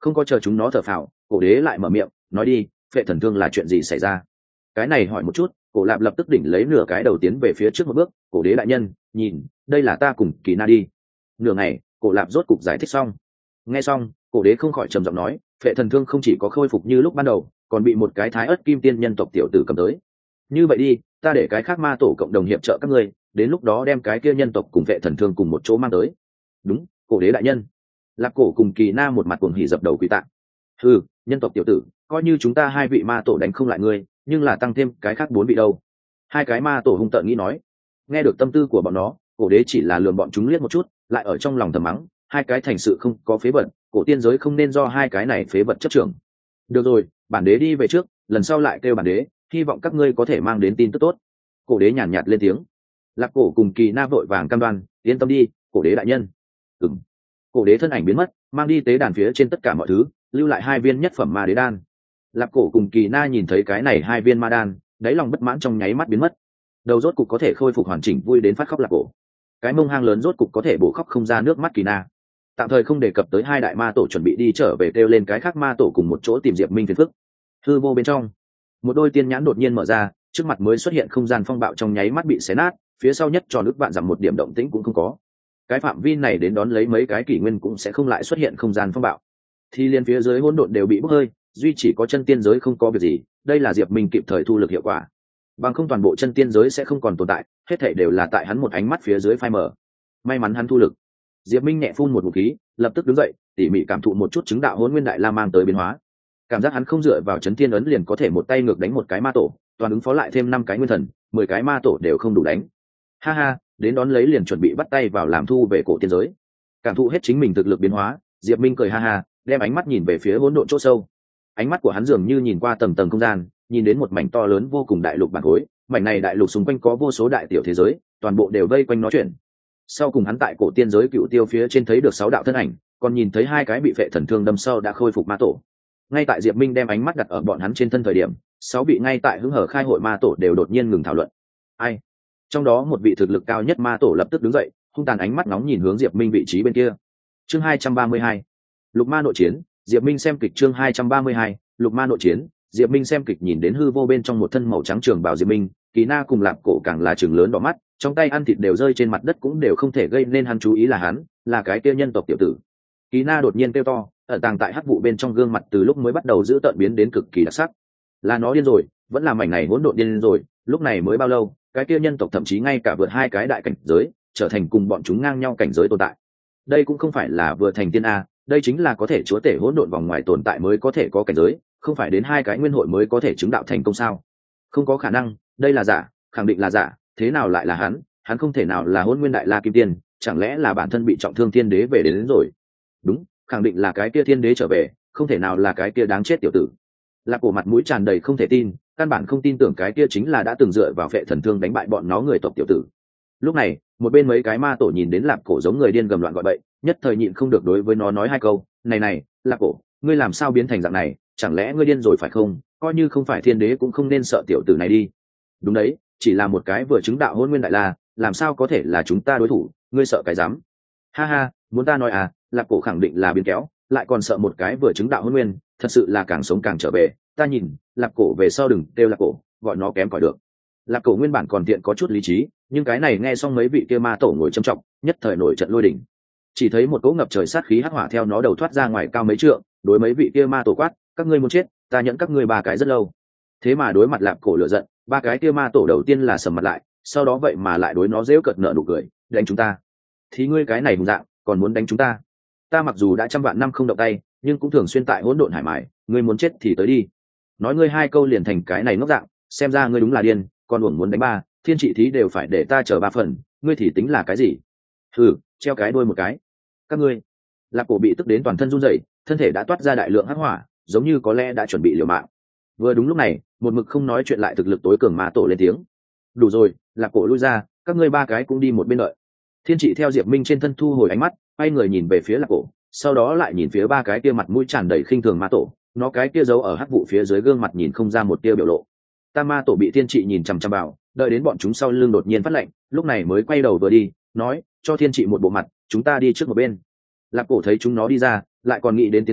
Không có chờ chúng nó thở phào, cổ đế lại mở miệng nói đi, phệ thần thương là chuyện gì xảy ra? Cái này hỏi một chút, cổ lạp lập tức đỉnh lấy nửa cái đầu tiến về phía trước một bước. Cổ đế đại nhân, nhìn, đây là ta cùng Kỳ Na đi. Nửa ngày, cổ lạp rốt cục giải thích xong. Nghe xong, cổ đế không khỏi trầm giọng nói, phệ thần thương không chỉ có khôi phục như lúc ban đầu, còn bị một cái thái ớt kim tiên nhân tộc tiểu tử cầm tới. Như vậy đi, ta để cái khác ma tổ cộng đồng hiệp trợ các ngươi, đến lúc đó đem cái kia nhân tộc cùng phệ thần thương cùng một chỗ mang tới. Đúng, cổ đế đại nhân. Lạp cổ cùng Kỳ Na một mặt cuồng hỉ dập đầu quỳ tạ. Ừ, nhân tộc tiểu tử, coi như chúng ta hai vị ma tổ đánh không lại ngươi, nhưng là tăng thêm cái khác 4 vị đâu. Hai cái ma tổ hung tợn nghĩ nói. Nghe được tâm tư của bọn nó, cổ đế chỉ là lườm bọn chúng liếc một chút, lại ở trong lòng thầm mắng, hai cái thành sự không có phế vật, cổ tiên giới không nên do hai cái này phế vật chấp trưởng. Được rồi, bản đế đi về trước, lần sau lại kêu bản đế, hy vọng các ngươi có thể mang đến tin tức tốt. Cổ đế nhàn nhạt lên tiếng. Lạc cổ cùng Kỳ Na vội vàng cam đoan, yên tâm đi, cổ đế đại nhân. Ừm. Cổ đế thân ảnh biến mất, mang đi tế đàn phía trên tất cả mọi thứ, lưu lại 2 viên nhất phẩm ma đế đan. Lạc cổ cùng Kỳ Na nhìn thấy cái này 2 viên ma đan, đáy lòng bất mãn trong nháy mắt biến mất. Đầu rốt cục có thể khôi phục hoàn chỉnh, vui đến phát khóc. Lạc cổ, cái mông hang lớn rốt cục có thể bổ khóc không ra nước mắt. Kỳ Na tạm thời không đề cập tới 2 đại ma tổ chuẩn bị đi trở về, kêu lên cái khác ma tổ cùng một chỗ tìm Diệp Minh phiền phức. Hư vô bên trong, một đôi tiên nhãn đột nhiên mở ra, trước mặt mới xuất hiện không gian phong bạo trong nháy mắt bị xé nát, phía sau nhất tròn ức vạn dặm một điểm động tĩnh cũng không có. Cái phạm vi này đến đón lấy mấy cái kỷ nguyên cũng sẽ không lại xuất hiện không gian phong bạo, thì liên phía dưới hỗn độn đều bị bốc hơi, duy chỉ có chân tiên giới không có việc gì. Đây là Diệp Minh kịp thời thu lực hiệu quả, bằng không toàn bộ chân tiên giới sẽ không còn tồn tại, hết thảy đều là tại hắn một ánh mắt phía dưới phai mờ. May mắn hắn thu lực. Diệp Minh nhẹ phun một ngụm khí, lập tức đứng dậy, tỉ mỉ cảm thụ một chút chứng đạo hỗn nguyên đại la mang tới biến hóa. Cảm giác hắn không dựa vào chấn thiên ấn liền có thể một tay ngược đánh một cái ma tổ, toàn ứng phó lại thêm 5 cái nguyên thần, 10 cái ma tổ đều không đủ đánh. Ha ha, đến đón lấy liền chuẩn bị bắt tay vào làm thu về cổ tiên giới. Cảm thụ hết chính mình thực lực biến hóa, Diệp Minh cười ha ha, đem ánh mắt nhìn về phía hỗn độn chỗ sâu. Ánh mắt của hắn dường như nhìn qua tầng tầng không gian, nhìn đến một mảnh to lớn vô cùng đại lục bản khối, mảnh này đại lục xung quanh có vô số đại tiểu thế giới, toàn bộ đều vây quanh nói chuyện. Sau cùng hắn tại cổ tiên giới cựu tiêu phía trên thấy được 6 đạo thân ảnh, còn nhìn thấy 2 cái bị phệ thần thương đâm sâu đã khôi phục ma tổ. Ngay tại Diệp Minh đem ánh mắt đặt ở bọn hắn trên thân thời điểm, 6 vị ngay tại hứng hở khai hội ma tổ đều đột nhiên ngừng thảo luận. Ai? Trong đó một vị thực lực cao nhất ma tổ lập tức đứng dậy, hung tàn ánh mắt nóng nhìn hướng Diệp Minh vị trí bên kia. Chương 232, Lục Ma nội chiến. Diệp Minh xem kịch. Chương 232, Lục Ma nội chiến. Diệp Minh xem kịch, nhìn đến hư vô bên trong một thân màu trắng trường bào Diệp Minh, Kỳ Na cùng Lạp cổ càng là trừng lớn đỏ mắt, trong tay ăn thịt đều rơi trên mặt đất cũng đều không thể gây nên hắn chú ý là hắn, là cái kia nhân tộc tiểu tử. Kỳ Na đột nhiên kêu to, ở tàng tại hắc vụ bên trong gương mặt từ lúc mới bắt đầu giữ tợn biến đến cực kỳ đặc sắc. Là nó điên rồi, vẫn là mảnh này hỗn độn điên rồi, lúc này mới bao lâu, cái kia nhân tộc thậm chí ngay cả vượt 2 cái đại cảnh giới, trở thành cùng bọn chúng ngang nhau cảnh giới tồn tại. Đây cũng không phải là vừa thành tiên a, đây chính là có thể chúa tể hỗn độn vòng ngoài tồn tại mới có thể có cảnh giới, không phải đến 2 cái nguyên hội mới có thể chứng đạo thành công sao? Không có khả năng, đây là giả, khẳng định là giả, thế nào lại là hắn? Hắn không thể nào là Hỗn Nguyên Đại La Kim Tiên, chẳng lẽ là bản thân bị trọng thương thiên đế về đến rồi? Đúng, khẳng định là cái kia thiên đế trở về, không thể nào là cái kia đáng chết tiểu tử. Lạc cổ mặt mũi tràn đầy không thể tin, căn bản không tin tưởng cái kia chính là đã từng dựa vào phệ thần thương đánh bại bọn nó người tộc tiểu tử. Lúc này, một bên mấy cái ma tổ nhìn đến Lạc cổ giống người điên gầm loạn gọi bậy, nhất thời nhịn không được đối với nó nói 2 câu, này, Lạc cổ, ngươi làm sao biến thành dạng này, chẳng lẽ ngươi điên rồi phải không? Coi như không phải thiên đế cũng không nên sợ tiểu tử này đi. Đúng đấy, chỉ là một cái vừa chứng đạo Hỗn Nguyên Đại La, làm sao có thể là chúng ta đối thủ, ngươi sợ cái dám? Ha ha, muốn ta nói à, Lạc cổ khẳng định là biến kéo, lại còn sợ một cái vừa chứng đạo Hỗn Nguyên, thật sự là càng sống càng trở về. Ta nhìn, Lạc cổ về sau đừng kêu Lạc cổ, gọi nó kém cỏi được. Lạc cổ nguyên bản còn tiện có chút lý trí, nhưng cái này nghe xong mấy vị kia ma tổ ngồi trầm trọng, nhất thời nổi trận lôi đỉnh. Chỉ thấy một cỗ ngập trời sát khí hắc hỏa theo nó đầu thoát ra ngoài cao mấy trượng, đối mấy vị kia ma tổ quát, các ngươi muốn chết, ta nhẫn các ngươi 3 cái rất lâu. Thế mà đối mặt Lạc cổ lửa giận, 3 cái kia ma tổ đầu tiên là sầm mặt lại, sau đó vậy mà lại đối nó giễu cợt nở nụ cười, đánh chúng ta? Thì ngươi cái này hùng dạng, còn muốn đánh chúng ta? Ta mặc dù đã trăm vạn năm không động tay, nhưng cũng thường xuyên tại hỗn độn hải mải, ngươi muốn chết thì tới đi. Nói ngươi 2 câu liền thành cái này ngốc dạng, xem ra ngươi đúng là điên, còn uổng muốn đánh 3, thiên trị thí đều phải để ta chờ 3 phần, ngươi thì tính là cái gì? Hừ, treo cái đuôi một cái. Các ngươi. Lạc cổ bị tức đến toàn thân run rẩy, thân thể đã toát ra đại lượng hắc hỏa, giống như có lẽ đã chuẩn bị liều mạng. Vừa đúng lúc này, một mực không nói chuyện lại thực lực tối cường ma tổ lên tiếng. Đủ rồi, Lạc cổ lui ra, các ngươi 3 cái cũng đi một bên đợi. Thiên trị theo Diệp Minh trên thân thu hồi ánh mắt, quay người nhìn về phía Lạc cổ, sau đó lại nhìn phía 3 cái kia mặt mũi tràn đầy khinh thường ma tổ, nó cái kia giấu ở hắc vụ phía dưới gương mặt nhìn không ra một tia biểu lộ. Tam ma tổ bị thiên trị nhìn chằm chằm vào, đợi đến bọn chúng sau lưng đột nhiên phát lệnh, lúc này mới quay đầu vừa đi, nói, cho thiên trị một bộ mặt, chúng ta đi trước một bên. Lạc cổ thấy chúng nó đi ra, lại còn nghĩ đến tiến lên,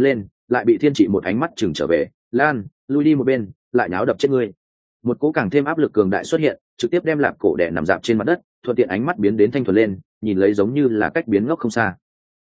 lại bị thiên trị một ánh mắt chừng trở về. Lan, lui đi một bên, lại náo đập chết ngươi. Một cỗ càng thêm áp lực cường đại xuất hiện, trực tiếp đem Lạp Cổ đè nằm dạp trên mặt đất, thuận tiện ánh mắt biến đến thanh thuần lên, nhìn lấy giống như là cách biến ngốc không xa.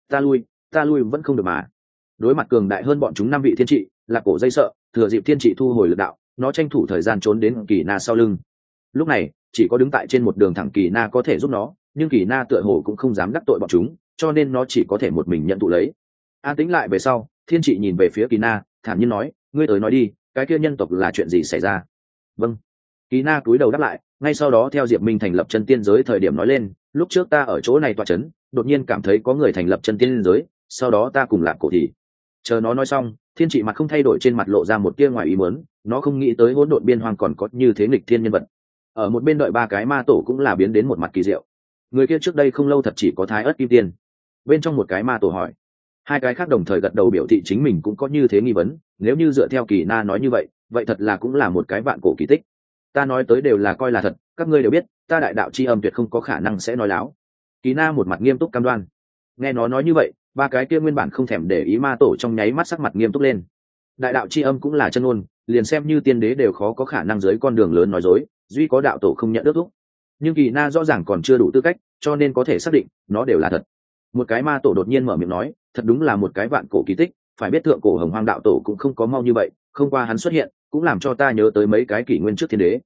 Ta lui vẫn không được mà. Đối mặt cường đại hơn bọn chúng 5 vị thiên trị, Lạp Cổ dây sợ, thừa dịp thiên trị thu hồi lực đạo, nó tranh thủ thời gian trốn đến Kỳ Na sau lưng. Lúc này, chỉ có đứng tại trên một đường thẳng Kỳ Na có thể giúp nó, nhưng Kỳ Na tựa hồ cũng không dám đắc tội bọn chúng, cho nên nó chỉ có thể một mình nhận thụ lấy. An tĩnh lại về sau, thiên trị nhìn về phía Kỳ Na, thản nhiên nói, ngươi tới nói đi, cái kia nhân tộc là chuyện gì xảy ra? Vâng. Kỳ Na cúi đầu đáp lại, ngay sau đó theo Diệp Minh thành lập chân tiên giới thời điểm nói lên, lúc trước ta ở chỗ này tọa chấn, đột nhiên cảm thấy có người thành lập chân tiên giới, sau đó ta cùng Lạp Cổ thì. Chờ nó nói xong, thiên trị mặt không thay đổi, trên mặt lộ ra một tia ngoài ý muốn, nó không nghĩ tới hỗn độn biên hoang còn có như thế nghịch thiên nhân vật. Ở một bên đợi 3 cái ma tổ cũng là biến đến một mặt kỳ diệu. Người kia trước đây không lâu thật chỉ có Thái Ức Kim Tiên. Bên trong một cái ma tổ hỏi, 2 cái khác đồng thời gật đầu biểu thị chính mình cũng có như thế nghi vấn, nếu như dựa theo Kỳ Na nói như vậy, vậy thật là cũng là một cái vạn cổ kỳ tích. Ta nói tới đều là coi là thật, các ngươi đều biết, ta đại đạo chi âm tuyệt không có khả năng sẽ nói láo. Kỳ Na một mặt nghiêm túc cam đoan. Nghe nó nói như vậy, 3 cái kia nguyên bản không thèm để ý ma tổ trong nháy mắt sắc mặt nghiêm túc lên. Đại đạo chi âm cũng là chân ngôn, liền xem như tiên đế đều khó có khả năng dưới con đường lớn nói dối, duy có đạo tổ không nhận ước thúc. Nhưng Kỳ Na rõ ràng còn chưa đủ tư cách, cho nên có thể xác định nó đều là thật. Một cái ma tổ đột nhiên mở miệng nói, thật đúng là một cái vạn cổ kỳ tích, phải biết thượng cổ Hồng Hoang đạo tổ cũng không có mau như vậy, không qua hắn xuất hiện cũng làm cho ta nhớ tới mấy cái kỷ nguyên trước thiên đế.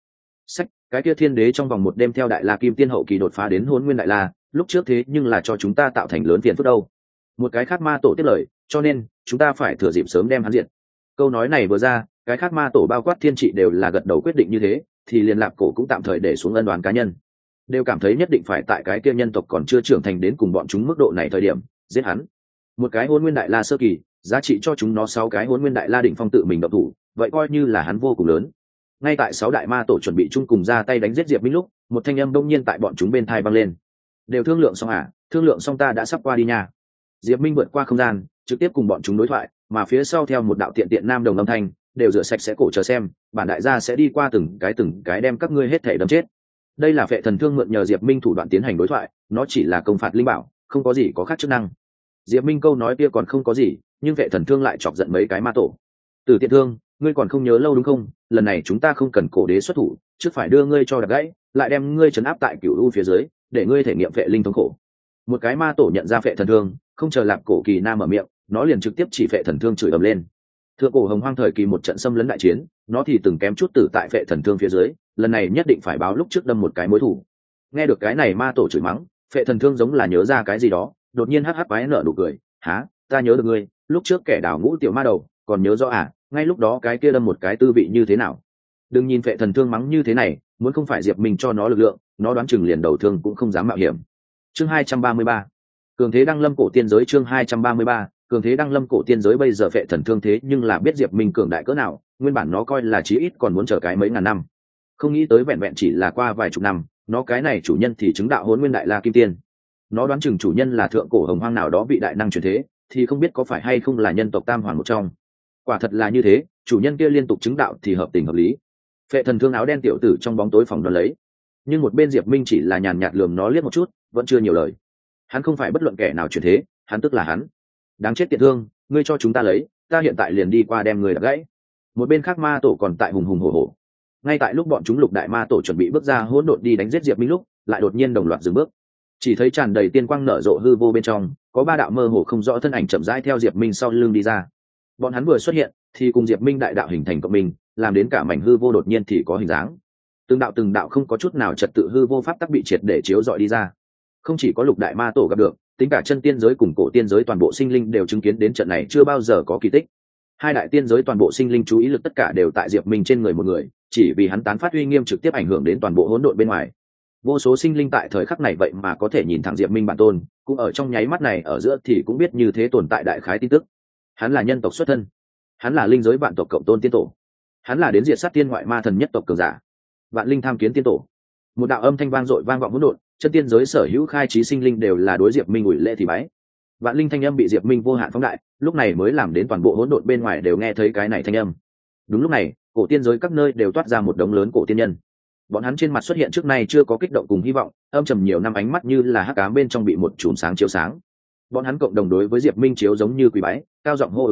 Cái kia thiên đế trong vòng 1 đêm theo đại la kim tiên hậu kỳ đột phá đến Hỗn Nguyên đại la, lúc trước thế nhưng là cho chúng ta tạo thành lớn phiền phức đâu. Một cái khác ma tổ tiếp lời, cho nên chúng ta phải thừa dịp sớm đem hắn diệt. Câu nói này vừa ra, cái khác ma tổ bao quát thiên trị đều là gật đầu quyết định như thế, thì liền Lạp Cổ cũng tạm thời để xuống ân đoán cá nhân, đều cảm thấy nhất định phải tại cái kia nhân tộc còn chưa trưởng thành đến cùng bọn chúng mức độ này thời điểm giết hắn. Một cái Hỗn Nguyên đại la sơ kỳ, giá trị cho chúng nó 6 cái Hỗn Nguyên đại la đỉnh phong tự mình động thủ, vậy coi như là hắn vô cùng lớn. Ngay tại 6 đại ma tổ chuẩn bị chung cùng ra tay đánh giết Diệp Minh lúc, một thanh âm đông nhiên tại bọn chúng bên tai vang lên. Đều thương lượng xong à? Thương lượng xong ta đã sắp qua đi nha. Diệp Minh vượt qua không gian, trực tiếp cùng bọn chúng đối thoại, mà phía sau theo một đạo tiện nam đồng âm thanh, đều rửa sạch sẽ cổ chờ xem, bản đại gia sẽ đi qua từng cái đem các ngươi hết thể đâm chết. Đây là Phệ Thần Thương mượn nhờ Diệp Minh thủ đoạn tiến hành đối thoại, nó chỉ là công phạt linh bảo, không có gì có khác chức năng. Diệp Minh câu nói kia còn không có gì, nhưng Phệ Thần Thương lại chọc giận mấy cái ma tổ. Từ Tiện Thương, ngươi còn không nhớ lâu đúng không? Lần này chúng ta không cần cổ đế xuất thủ, trước phải đưa ngươi cho đập gãy, lại đem ngươi trấn áp tại Cửu U phía dưới, để ngươi thể nghiệm phệ linh thống khổ. Một cái ma tổ nhận ra Phệ Thần Thương, không chờ Lạp Cổ Kỳ Na mở miệng, nó liền trực tiếp chỉ Phệ Thần Thương chửi ầm lên. Thượng cổ Hồng Hoang thời kỳ một trận xâm lấn đại chiến, nó thì từng kém chút tử tại Phệ Thần Thương phía dưới, lần này nhất định phải báo lúc trước đâm một cái mối thù. Nghe được cái này ma tổ chửi mắng, Phệ Thần Thương giống là nhớ ra cái gì đó, đột nhiên hắc hắc quái nở nụ cười, há, ta nhớ được ngươi, lúc trước kẻ đào ngũ tiểu ma đầu, còn nhớ rõ à? Ngay lúc đó cái kia đâm một cái tư vị như thế nào? Đừng nhìn Phệ Thần Thương mắng như thế này, muốn không phải Diệp Minh cho nó lực lượng, nó đoán chừng liền đầu thương cũng không dám mạo hiểm. Chương 233, cường thế đăng lâm cổ tiên giới. Chương 233, cường thế đăng lâm cổ tiên giới. Bây giờ Phệ Thần Thương thế nhưng là biết Diệp Minh cường đại cỡ nào, nguyên bản nó coi là chí ít còn muốn chờ cái mấy ngàn năm, không nghĩ tới vẹn vẹn chỉ là qua vài chục năm, nó cái này chủ nhân thì chứng đạo Hỗn Nguyên đại la kim tiên. Nó đoán chừng chủ nhân là thượng cổ Hồng Hoang nào đó vị đại năng truyền thế, thì không biết có phải hay không là nhân tộc Tam Hoàng một trong. Quả thật là như thế, chủ nhân kia liên tục chứng đạo thì hợp tình hợp lý. Phệ Thần Thương áo đen tiểu tử trong bóng tối phòng đoán lấy, nhưng một bên Diệp Minh chỉ là nhàn nhạt lườm nó liếc một chút, vẫn chưa nhiều lời. Hắn không phải bất luận kẻ nào truyền thế, hắn tức là hắn. Đáng chết tiện thương, ngươi cho chúng ta lấy, ta hiện tại liền đi qua đem người đập gãy. Một bên khác ma tổ còn tại hùng hùng hổ hổ. Ngay tại lúc bọn chúng lục đại ma tổ chuẩn bị bước ra hỗn độn đi đánh giết Diệp Minh lúc, lại đột nhiên đồng loạt dừng bước. Chỉ thấy tràn đầy tiên quang nở rộ hư vô bên trong, có 3 đạo mơ hồ không rõ thân ảnh chậm rãi theo Diệp Minh sau lưng đi ra. Bọn hắn vừa xuất hiện, thì cùng Diệp Minh đại đạo hình thành cộng minh, làm đến cả mảnh hư vô đột nhiên thì có hình dáng. Từng đạo không có chút nào trật tự hư vô pháp tắc bị triệt để chiếu rọi đi ra. Không chỉ có lục đại ma tổ gặp được, tính cả chân tiên giới cùng cổ tiên giới toàn bộ sinh linh đều chứng kiến đến trận này chưa bao giờ có kỳ tích. 2 đại tiên giới toàn bộ sinh linh chú ý lực tất cả đều tại Diệp Minh trên người một người, chỉ vì hắn tán phát uy nghiêm trực tiếp ảnh hưởng đến toàn bộ hỗn độn bên ngoài. Vô số sinh linh tại thời khắc này vậy mà có thể nhìn thẳng Diệp Minh bản tôn, cũng ở trong nháy mắt này ở giữa thì cũng biết như thế tồn tại đại khái tin tức. Hắn là nhân tộc xuất thân, hắn là linh giới vạn tộc cộng tôn tiên tổ, hắn là đến diệt sát tiên ngoại ma thần nhất tộc cường giả, vạn linh tham kiến tiên tổ. Một đạo âm thanh vang dội vang vọng hỗn độn, chân tiên giới sở hữu khai trí sinh linh đều là đối Diệp Minh ủi lễ thì bái. Vạn linh thanh âm bị Diệp Minh vô hạn phóng đại, lúc này mới làm đến toàn bộ hỗn độn bên ngoài đều nghe thấy cái này thanh âm. Đúng lúc này, cổ tiên giới các nơi đều toát ra một đống lớn cổ tiên nhân. Bọn hắn trên mặt xuất hiện trước nay chưa có kích động cùng hy vọng, âm trầm nhiều năm ánh mắt như là hắc ám bên trong bị một chùm sáng chiếu sáng. Bọn hắn cộng đồng đối với Diệp Minh chiếu giống như quỳ bái, cao giọng hô ứng nói,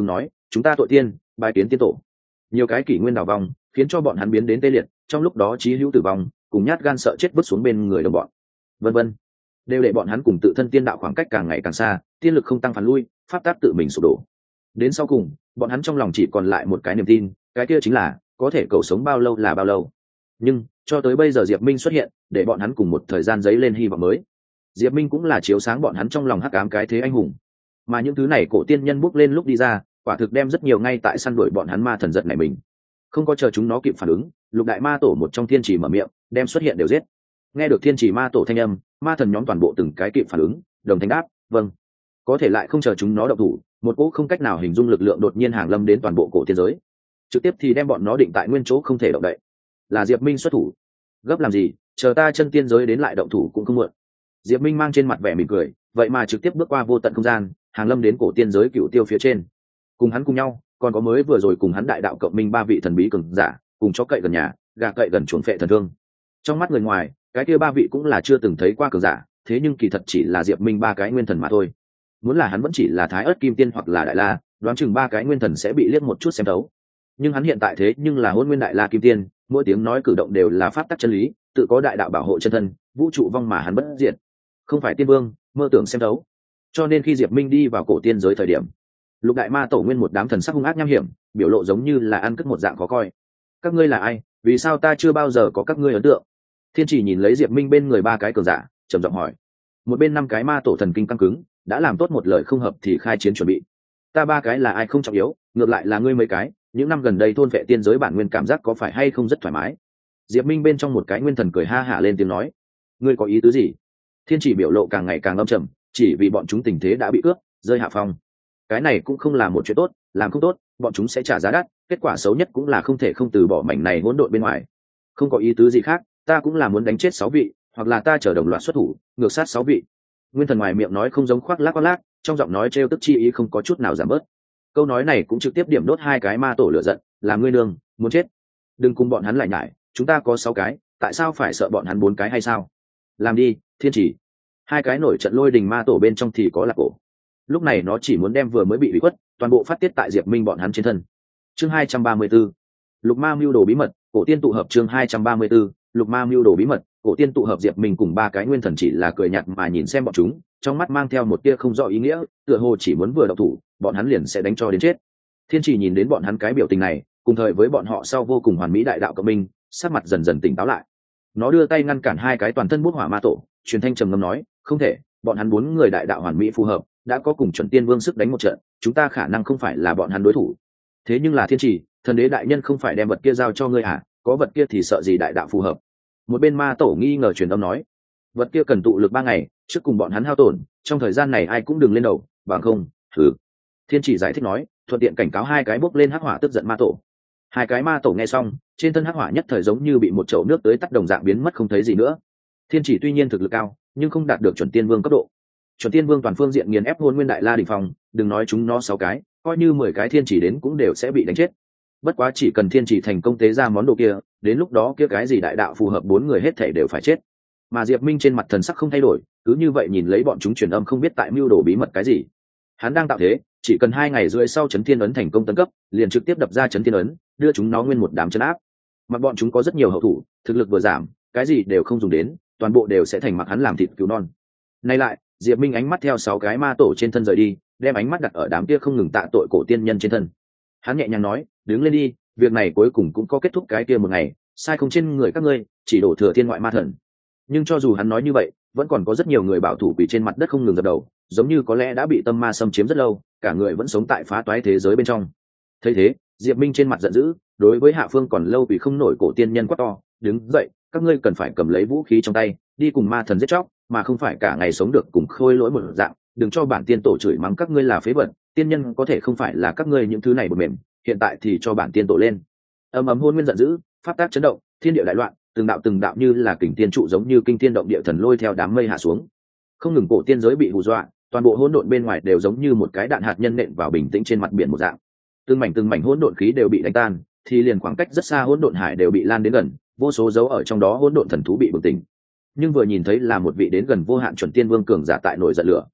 chúng ta tội tiên bài kiến tiên tổ. Nhiều cái kỷ nguyên đảo vong khiến cho bọn hắn biến đến tê liệt, trong lúc đó chí hữu tử vong, cùng nhát gan sợ chết vứt xuống bên người đồng bọn, vân vân, đều để bọn hắn cùng tự thân tiên đạo khoảng cách càng ngày càng xa, tiên lực không tăng phản lui, pháp tác tự mình sụp đổ. Đến sau cùng bọn hắn trong lòng chỉ còn lại một cái niềm tin, cái kia chính là có thể cầu sống bao lâu là bao lâu. Nhưng cho tới bây giờ Diệp Minh xuất hiện, để bọn hắn cùng một thời gian dấy lên hy vọng mới. Diệp Minh cũng là chiếu sáng bọn hắn trong lòng hắc ám cái thế anh hùng. Mà những thứ này cổ tiên nhân bước lên lúc đi ra, quả thực đem rất nhiều ngay tại săn đuổi bọn hắn ma thần giật này mình. Không có chờ chúng nó kịp phản ứng, Lục đại ma tổ một trong thiên chỉ mở miệng, đem xuất hiện đều giết. Nghe được thiên chỉ ma tổ thanh âm, ma thần nhóm toàn bộ từng cái kịp phản ứng, đồng thanh đáp, vâng. Có thể lại không chờ chúng nó động thủ, một cỗ không cách nào hình dung lực lượng đột nhiên hàng lâm đến toàn bộ cổ tiên giới, trực tiếp thì đem bọn nó định tại nguyên chỗ không thể động đậy. Là Diệp Minh xuất thủ. Gấp làm gì, chờ ta chân tiên giới đến lại động thủ cũng không muộn. Diệp Minh mang trên mặt vẻ mỉm cười, vậy mà trực tiếp bước qua vô tận không gian, hàng lâm đến cổ tiên giới cựu tiêu phía trên. Cùng hắn cùng nhau, còn có mới vừa rồi cùng hắn đại đạo cộng minh ba vị thần bí cường giả, cùng chó cậy gần nhà, gà cậy gần chuồng phệ thần thương. Trong mắt người ngoài, cái kia ba vị cũng là chưa từng thấy qua cường giả, thế nhưng kỳ thật chỉ là Diệp Minh ba cái nguyên thần mà thôi. Muốn là hắn vẫn chỉ là Thái Ức Kim Tiên hoặc là Đại La, đoán chừng ba cái nguyên thần sẽ bị liếc một chút xem thấu. Nhưng hắn hiện tại thế nhưng là Hỗn Nguyên Đại La Kim Tiên, mỗi tiếng nói cử động đều là pháp tắc chân lý, tự có đại đạo bảo hộ chân thân, vũ trụ vong mà hắn bất diệt. Không phải tiên vương, mơ tưởng xem thấu. Cho nên khi Diệp Minh đi vào cổ tiên giới thời điểm, Lục đại ma tổ nguyên một đám thần sắc hung ác nham hiểm, biểu lộ giống như là ăn cất một dạng khó coi. Các ngươi là ai? Vì sao ta chưa bao giờ có các ngươi ấn tượng? Thiên chỉ nhìn lấy Diệp Minh bên người ba cái cường giả, trầm giọng hỏi. Một bên năm cái ma tổ thần kinh căng cứng, đã làm tốt một lời không hợp thì khai chiến chuẩn bị. Ta ba cái là ai không trọng yếu, ngược lại là ngươi mấy cái, những năm gần đây thôn vệ tiên giới bản nguyên cảm giác có phải hay không rất thoải mái. Diệp Minh bên trong một cái nguyên thần cười ha hả lên tiếng nói. Ngươi có ý tứ gì? Thiên chỉ biểu lộ càng ngày càng âm trầm, chỉ vì bọn chúng tình thế đã bị cướp, rơi hạ phong. Cái này cũng không là một chuyện tốt, làm không tốt bọn chúng sẽ trả giá đắt, kết quả xấu nhất cũng là không thể không từ bỏ mảnh này hỗn độn bên ngoài. Không có ý tứ gì khác, ta cũng là muốn đánh chết 6 vị, hoặc là ta chờ đồng loạt xuất thủ ngược sát 6 vị. Nguyên thần ngoài miệng nói không giống khoác lác, trong giọng nói trêu tức chi ý không có chút nào giảm bớt. Câu nói này cũng trực tiếp điểm đốt hai cái ma tổ lửa giận, làm ngươi nương muốn chết. Đừng cùng bọn hắn lại nhải, chúng ta có 6 cái, tại sao phải sợ bọn hắn 4 cái hay sao? Làm đi, thiên chỉ. Hai cái nổi trận lôi đình ma tổ bên trong thì có Lạc Cổ. Lúc này nó chỉ muốn đem vừa mới bị khuất toàn bộ phát tiết tại Diệp Minh bọn hắn trên thân. Chương 234, Lục Ma mưu đồ bí mật, cổ tiên tụ hợp. Chương 234, Lục Ma mưu đồ bí mật, cổ tiên tụ hợp. Diệp Minh cùng ba cái nguyên thần chỉ là cười nhạt mà nhìn xem bọn chúng, trong mắt mang theo một tia không rõ ý nghĩa, tựa hồ chỉ muốn vừa động thủ, bọn hắn liền sẽ đánh cho đến chết. Thiên chỉ nhìn đến bọn hắn cái biểu tình này, cùng thời với bọn họ sau vô cùng hoàn mỹ đại đạo cộng minh, sắc mặt dần dần tỉnh táo lại. Nó đưa tay ngăn cản hai cái toàn thân bút hỏa ma tổ, truyền thanh trầm ngâm nói, không thể, bọn hắn 4 người đại đạo hoàn mỹ phù hợp, đã có cùng chuẩn tiên vương sức đánh một trận, chúng ta khả năng không phải là bọn hắn đối thủ. Thế nhưng là thiên chỉ, thần đế đại nhân không phải đem vật kia giao cho ngươi à, có vật kia thì sợ gì đại đạo phù hợp. Một bên ma tổ nghi ngờ truyền âm nói, vật kia cần tụ lực 3 ngày, trước cùng bọn hắn hao tổn, trong thời gian này ai cũng đừng lên đầu, bằng không thử. Thiên chỉ giải thích nói, thuận tiện cảnh cáo hai cái bốc lên hắc hỏa tức giận ma tổ. Hai cái ma tổ nghe xong, trên thân hắc hỏa nhất thời giống như bị một chậu nước tới tắt đồng dạng biến mất không thấy gì nữa. Thiên chỉ tuy nhiên thực lực cao, nhưng không đạt được chuẩn tiên vương cấp độ. Chuẩn tiên vương toàn phương diện nghiền ép Hôn Nguyên Đại La đỉnh phong, đừng nói chúng nó 6 cái, coi như 10 cái thiên chỉ đến cũng đều sẽ bị đánh chết. Bất quá chỉ cần thiên chỉ thành công tế ra món đồ kia, đến lúc đó kia cái gì đại đạo phù hợp 4 người hết thảy đều phải chết. Mà Diệp Minh trên mặt thần sắc không thay đổi, cứ như vậy nhìn lấy bọn chúng truyền âm không biết tại mưu đồ bí mật cái gì. Hắn đang tạo thế, chỉ cần 2 ngày rưỡi sau chấn thiên ấn thành công tấn cấp, liền trực tiếp đập ra chấn thiên ấn, đưa chúng nó nguyên một đám chấn áp. Mà bọn chúng có rất nhiều hậu thủ, thực lực vừa giảm, cái gì đều không dùng đến, toàn bộ đều sẽ thành mặc hắn làm thịt cứu non. Nay lại, Diệp Minh ánh mắt theo 6 cái ma tổ trên thân rời đi, đem ánh mắt đặt ở đám kia không ngừng tạ tội cổ tiên nhân trên thân. Hắn nhẹ nhàng nói, đứng lên đi, việc này cuối cùng cũng có kết thúc cái kia một ngày, sai không trên người các ngươi, chỉ đổ thừa thiên ngoại ma thần. Nhưng cho dù hắn nói như vậy, vẫn còn có rất nhiều người bảo thủ quỳ trên mặt đất không ngừng dập đầu, giống như có lẽ đã bị tâm ma xâm chiếm rất lâu, cả người vẫn sống tại phá toái thế giới bên trong. Thấy thế, Diệp Minh trên mặt giận dữ, đối với hạ phương còn lâu vì không nổi cổ tiên nhân quát to, đứng dậy, các ngươi cần phải cầm lấy vũ khí trong tay, đi cùng ma thần giết chóc, mà không phải cả ngày sống được cùng khôi lỗi một dạng, đừng cho bản tiên tổ chửi mắng các ngươi là phế vật, tiên nhân có thể không phải là các ngươi những thứ này bột mềm, hiện tại thì cho bản tiên tổ lên. Ầm ầm Hôn Nguyên giận dữ, pháp tác chấn động, thiên địa đại loạn, từng đạo như là kình tiên trụ giống như kinh thiên động địa thần lôi theo đám mây hạ xuống. Không ngừng cổ tiên giới bị hù dọa, toàn bộ hỗn độn bên ngoài đều giống như một cái đạn hạt nhân nện vào bình tĩnh trên mặt biển một dạng. Từng mảnh hỗn độn khí đều bị đánh tan, thì liền khoảng cách rất xa hỗn độn hải đều bị lan đến gần, vô số dấu ở trong đó hỗn độn thần thú bị bừng tỉnh. Nhưng vừa nhìn thấy là một vị đến gần vô hạn chuẩn tiên vương cường giả tại nổi giận lửa.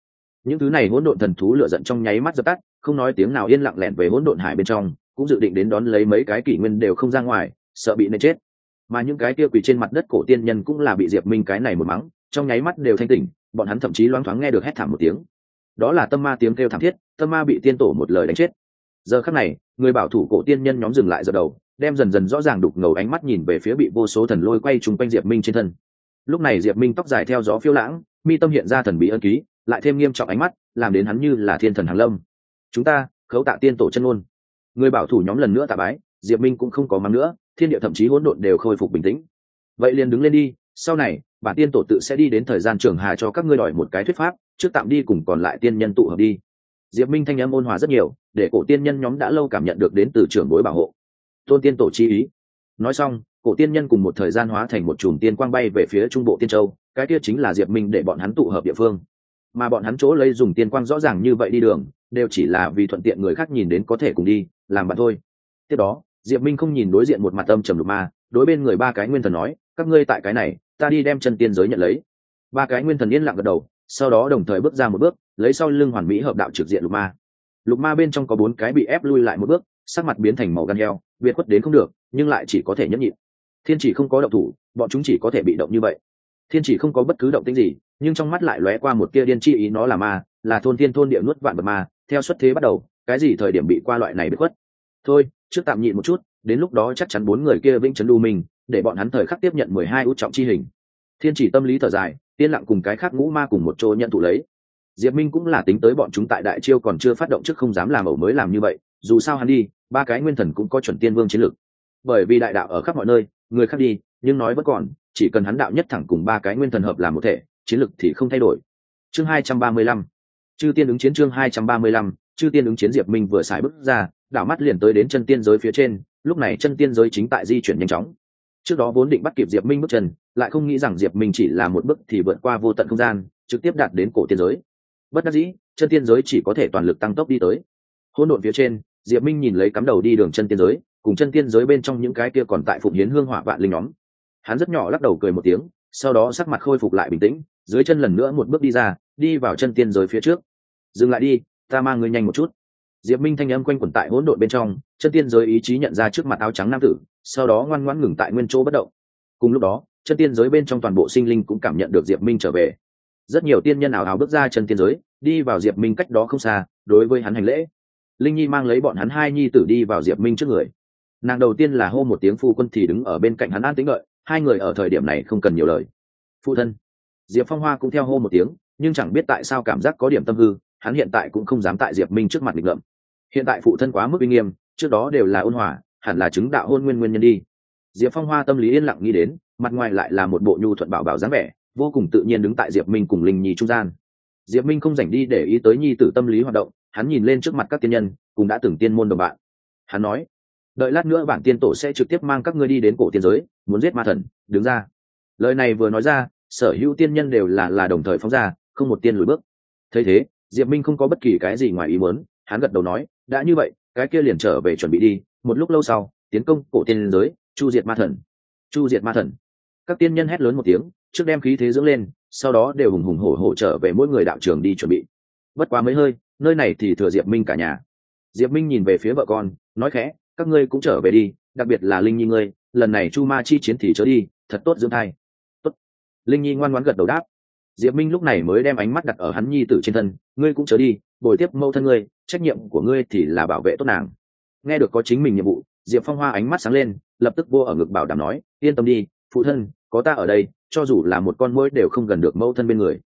những thứ này hỗn độn thần thú lửa giận trong nháy mắt dập tắt, không nói tiếng nào yên lặng lẻn về hỗn độn hải bên trong, cũng dự định đến đón lấy mấy cái kỷ nguyên đều không ra ngoài, sợ bị nện chết. Mà những cái kia quỳ trên mặt đất cổ tiên nhân cũng là bị Diệp Minh cái này một mắng, trong nháy mắt đều thanh tỉnh, bọn hắn thậm chí loáng thoáng nghe được hét thảm một tiếng. Đó là tâm ma tiếng kêu thảm thiết, tâm ma bị tiên tổ một lời đánh chết. Giờ khắc này, người bảo thủ cổ tiên nhân nhóm dừng lại giật đầu, đem dần dần rõ ràng đục ngầu ánh mắt nhìn về phía bị vô số thần lôi quay trùng quanh Diệp Minh trên thân. Lúc này Diệp Minh tóc dài theo gió phiêu lãng, mi tâm hiện ra thần bí ân ký, lại thêm nghiêm trọng ánh mắt, làm đến hắn như là thiên thần hàng lâm. Chúng ta khấu tạ tiên tổ chân ngôn. Người bảo thủ nhóm lần nữa tạ bái, Diệp Minh cũng không có mắng nữa, thiên địa thậm chí hỗn độn đều khôi phục bình tĩnh. Vậy liền đứng lên đi, sau này bản tiên tổ tự sẽ đi đến thời gian trường hà cho các ngươi đòi một cái thuyết pháp, trước tạm đi cùng còn lại tiên nhân tụ hợp đi. Diệp Minh thanh âm ôn hòa rất nhiều, để cổ tiên nhân nhóm đã lâu cảm nhận được đến từ trưởng bối bảo hộ. Tôn tiên tổ chi ý. Nói xong, cổ tiên nhân cùng một thời gian hóa thành một chùm tiên quang bay về phía trung bộ tiên châu, cái kia chính là Diệp Minh để bọn hắn tụ hợp địa phương. Mà bọn hắn chỗ lấy dùng tiên quang rõ ràng như vậy đi đường, đều chỉ là vì thuận tiện người khác nhìn đến có thể cùng đi, làm bạn thôi. Tiếp đó, Diệp Minh không nhìn đối diện một mặt âm trầm lục ma, đối bên người ba cái nguyên thần nói, các ngươi tại cái này, ta đi đem chân tiên giới nhận lấy. Ba cái nguyên thần yên lặng gật đầu, sau đó đồng thời bước ra một bước, lấy sau lưng hoàn mỹ hợp đạo trực diện lục ma. Lục ma bên trong có 4 cái bị ép lui lại một bước, sắc mặt biến thành màu gan heo, biệt khuất đến không được, nhưng lại chỉ có thể nhẫn nhịn. Thiên chỉ không có động thủ, bọn chúng chỉ có thể bị động như vậy. Thiên chỉ không có bất cứ động tĩnh gì, nhưng trong mắt lại lóe qua một tia điên chi ý, nó là ma, là thôn thiên thôn địa nuốt vạn vật ma, theo xuất thế bắt đầu, cái gì thời điểm bị qua loại này biệt khuất. Thôi, trước tạm nhịn một chút, đến lúc đó chắc chắn 4 người kia vĩnh chấn đu mình, để bọn hắn thời khắc tiếp nhận 12 út trọng chi hình. Thiên chỉ tâm lý thở dài, tiên lặng cùng cái khác ngũ ma cùng một chỗ nhận thụ lấy. Diệp Minh cũng là tính tới bọn chúng tại đại chiêu còn chưa phát động trước không dám làm ẩu mới làm như vậy, dù sao hắn đi, ba cái nguyên thần cũng có chuẩn tiên vương chiến lực. Bởi vì đại đạo ở khắp mọi nơi, người khác đi, nhưng nói vẫn còn, chỉ cần hắn đạo nhất thẳng cùng ba cái nguyên thần hợp làm một thể, chiến lực thì không thay đổi. Chương 235. Chư tiên ứng chiến chương 235, chư tiên ứng chiến. Diệp Minh vừa xài bước ra, đảo mắt liền tới đến chân tiên giới phía trên, lúc này chân tiên giới chính tại di chuyển nhanh chóng. Trước đó vốn định bắt kịp Diệp Minh bước chân, lại không nghĩ rằng Diệp Minh chỉ là một bước thì vượt qua vô tận không gian, trực tiếp đạt đến cổ tiên giới. Bất đắc dĩ, chân tiên giới chỉ có thể toàn lực tăng tốc đi tới. Hỗn độn phía trên, Diệp Minh nhìn lấy cắm đầu đi đường chân tiên giới, cùng chân tiên giới bên trong những cái kia còn tại phụng hiến hương hỏa vạn linh nhóm. Hắn rất nhỏ lắc đầu cười một tiếng, sau đó sắc mặt khôi phục lại bình tĩnh, dưới chân lần nữa một bước đi ra, đi vào chân tiên giới phía trước. Dừng lại đi, ta mang ngươi nhanh một chút. Diệp Minh thanh âm quanh quẩn tại hỗn độn bên trong, chân tiên giới ý chí nhận ra trước mặt áo trắng nam tử, sau đó ngoan ngoãn ngừng tại nguyên chỗ bất động. Cùng lúc đó, chân tiên giới bên trong toàn bộ sinh linh cũng cảm nhận được Diệp Minh trở về. Rất nhiều tiên nhân ảo ảo bước ra chân tiên giới, đi vào Diệp Minh cách đó không xa, đối với hắn hành lễ. Linh Nhi mang lấy bọn hắn hai nhi tử đi vào Diệp Minh trước người. Nàng đầu tiên là hô một tiếng phu quân thì đứng ở bên cạnh hắn an tĩnh đợi, hai người ở thời điểm này không cần nhiều lời. Phụ thân. Diệp Phong Hoa cũng theo hô một tiếng, nhưng chẳng biết tại sao cảm giác có điểm tâm hư, hắn hiện tại cũng không dám tại Diệp Minh trước mặt nghịch ngợm. Hiện tại phụ thân quá mức uy nghiêm, trước đó đều là ôn hòa, hẳn là chứng đạo hôn nguyên nhân đi. Diệp Phong Hoa tâm lý yên lặng nghĩ đến, mặt ngoài lại là một bộ nhu thuận bảo bảo dáng vẻ, vô cùng tự nhiên đứng tại Diệp Minh cùng Linh Nhi trung gian. Diệp Minh không rảnh đi để ý tới nhi tử tâm lý hoạt động, hắn nhìn lên trước mặt các tiên nhân, cùng đã từng tiên môn đồng bạn. Hắn nói: "Đợi lát nữa bản tiên tổ sẽ trực tiếp mang các ngươi đi đến cổ tiên giới, muốn giết ma thần, đứng ra." Lời này vừa nói ra, sở hữu tiên nhân đều là đồng thời phóng ra, không một tiên lùi bước. Thấy thế, Diệp Minh không có bất kỳ cái gì ngoài ý muốn, hắn gật đầu nói: "Đã như vậy, cái kia liền trở về chuẩn bị đi, một lúc lâu sau, tiến công cổ tiên giới, chu diệt ma thần." Chu diệt ma thần. Các tiên nhân hét lớn một tiếng, trước đem khí thế dưỡng lên, sau đó đều hùng hùng hổ hổ trở về mỗi người đạo trường đi chuẩn bị. Bất quá mấy hơi, nơi này thì thừa Diệp Minh cả nhà. Diệp Minh nhìn về phía vợ con, nói khẽ: "Các ngươi cũng trở về đi, đặc biệt là Linh Nhi ngươi, lần này Chu Ma chi chiến thì chớ đi, thật tốt dưỡng thai." Tốt. Linh Nhi ngoan ngoãn gật đầu đáp. Diệp Minh lúc này mới đem ánh mắt đặt ở hắn nhi tử trên thân, "Ngươi cũng chớ đi, bồi tiếp mẫu thân ngươi, trách nhiệm của ngươi thì là bảo vệ tốt nàng." Nghe được có chính mình nhiệm vụ, Diệp Phong Hoa ánh mắt sáng lên, lập tức vô ở ngực bảo đảm nói: "Yên tâm đi, phụ thân, có ta ở đây, cho dù là một con muỗi đều không gần được mẫu thân bên người."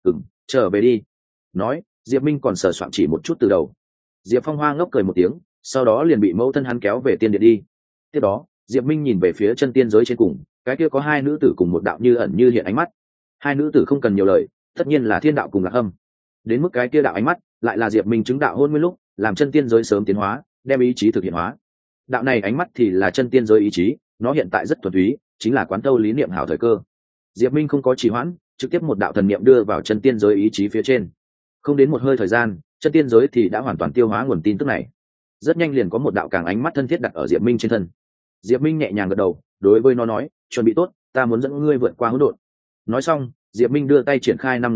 Trở về đi." Nói, Diệp Minh còn sờ soạng chỉ một chút từ đầu. Diệp Phong Hoa ngốc cười một tiếng, sau đó liền bị mẫu thân hắn kéo về tiên điện đi. Tiếp đó, Diệp Minh nhìn về phía chân tiên giới trên cùng, cái kia có hai nữ tử cùng một đạo như ẩn như hiện ánh mắt. Hai nữ tử không cần nhiều lời, tất nhiên là Thiên Đạo cùng Lạc Hâm. Đến mức cái kia đạo ánh mắt, lại là Diệp Minh chứng đạo hôn nguyên lúc, làm chân tiên giới sớm tiến hóa, đem ý chí thực hiện hóa. Đạo này ánh mắt thì là chân tiên giới ý chí, nó hiện tại rất thuần túy, chính là quán tâu lý niệm hảo thời cơ. Diệp Minh không có trì hoãn, trực tiếp một đạo thần niệm đưa vào chân tiên giới ý chí phía trên. Không đến một hơi thời gian, chân tiên giới thì đã hoàn toàn tiêu hóa nguồn tin tức này. Rất nhanh liền có một đạo càng ánh mắt thân thiết đặt ở Diệp Minh trên thân. Diệp Minh nhẹ nhàng gật đầu, đối với nó nói: "Chuẩn bị tốt, ta muốn dẫn ngươi vượt qua hỗn độn." Nói xong, Diệp Minh đưa tay triển khai 5 ngón tay,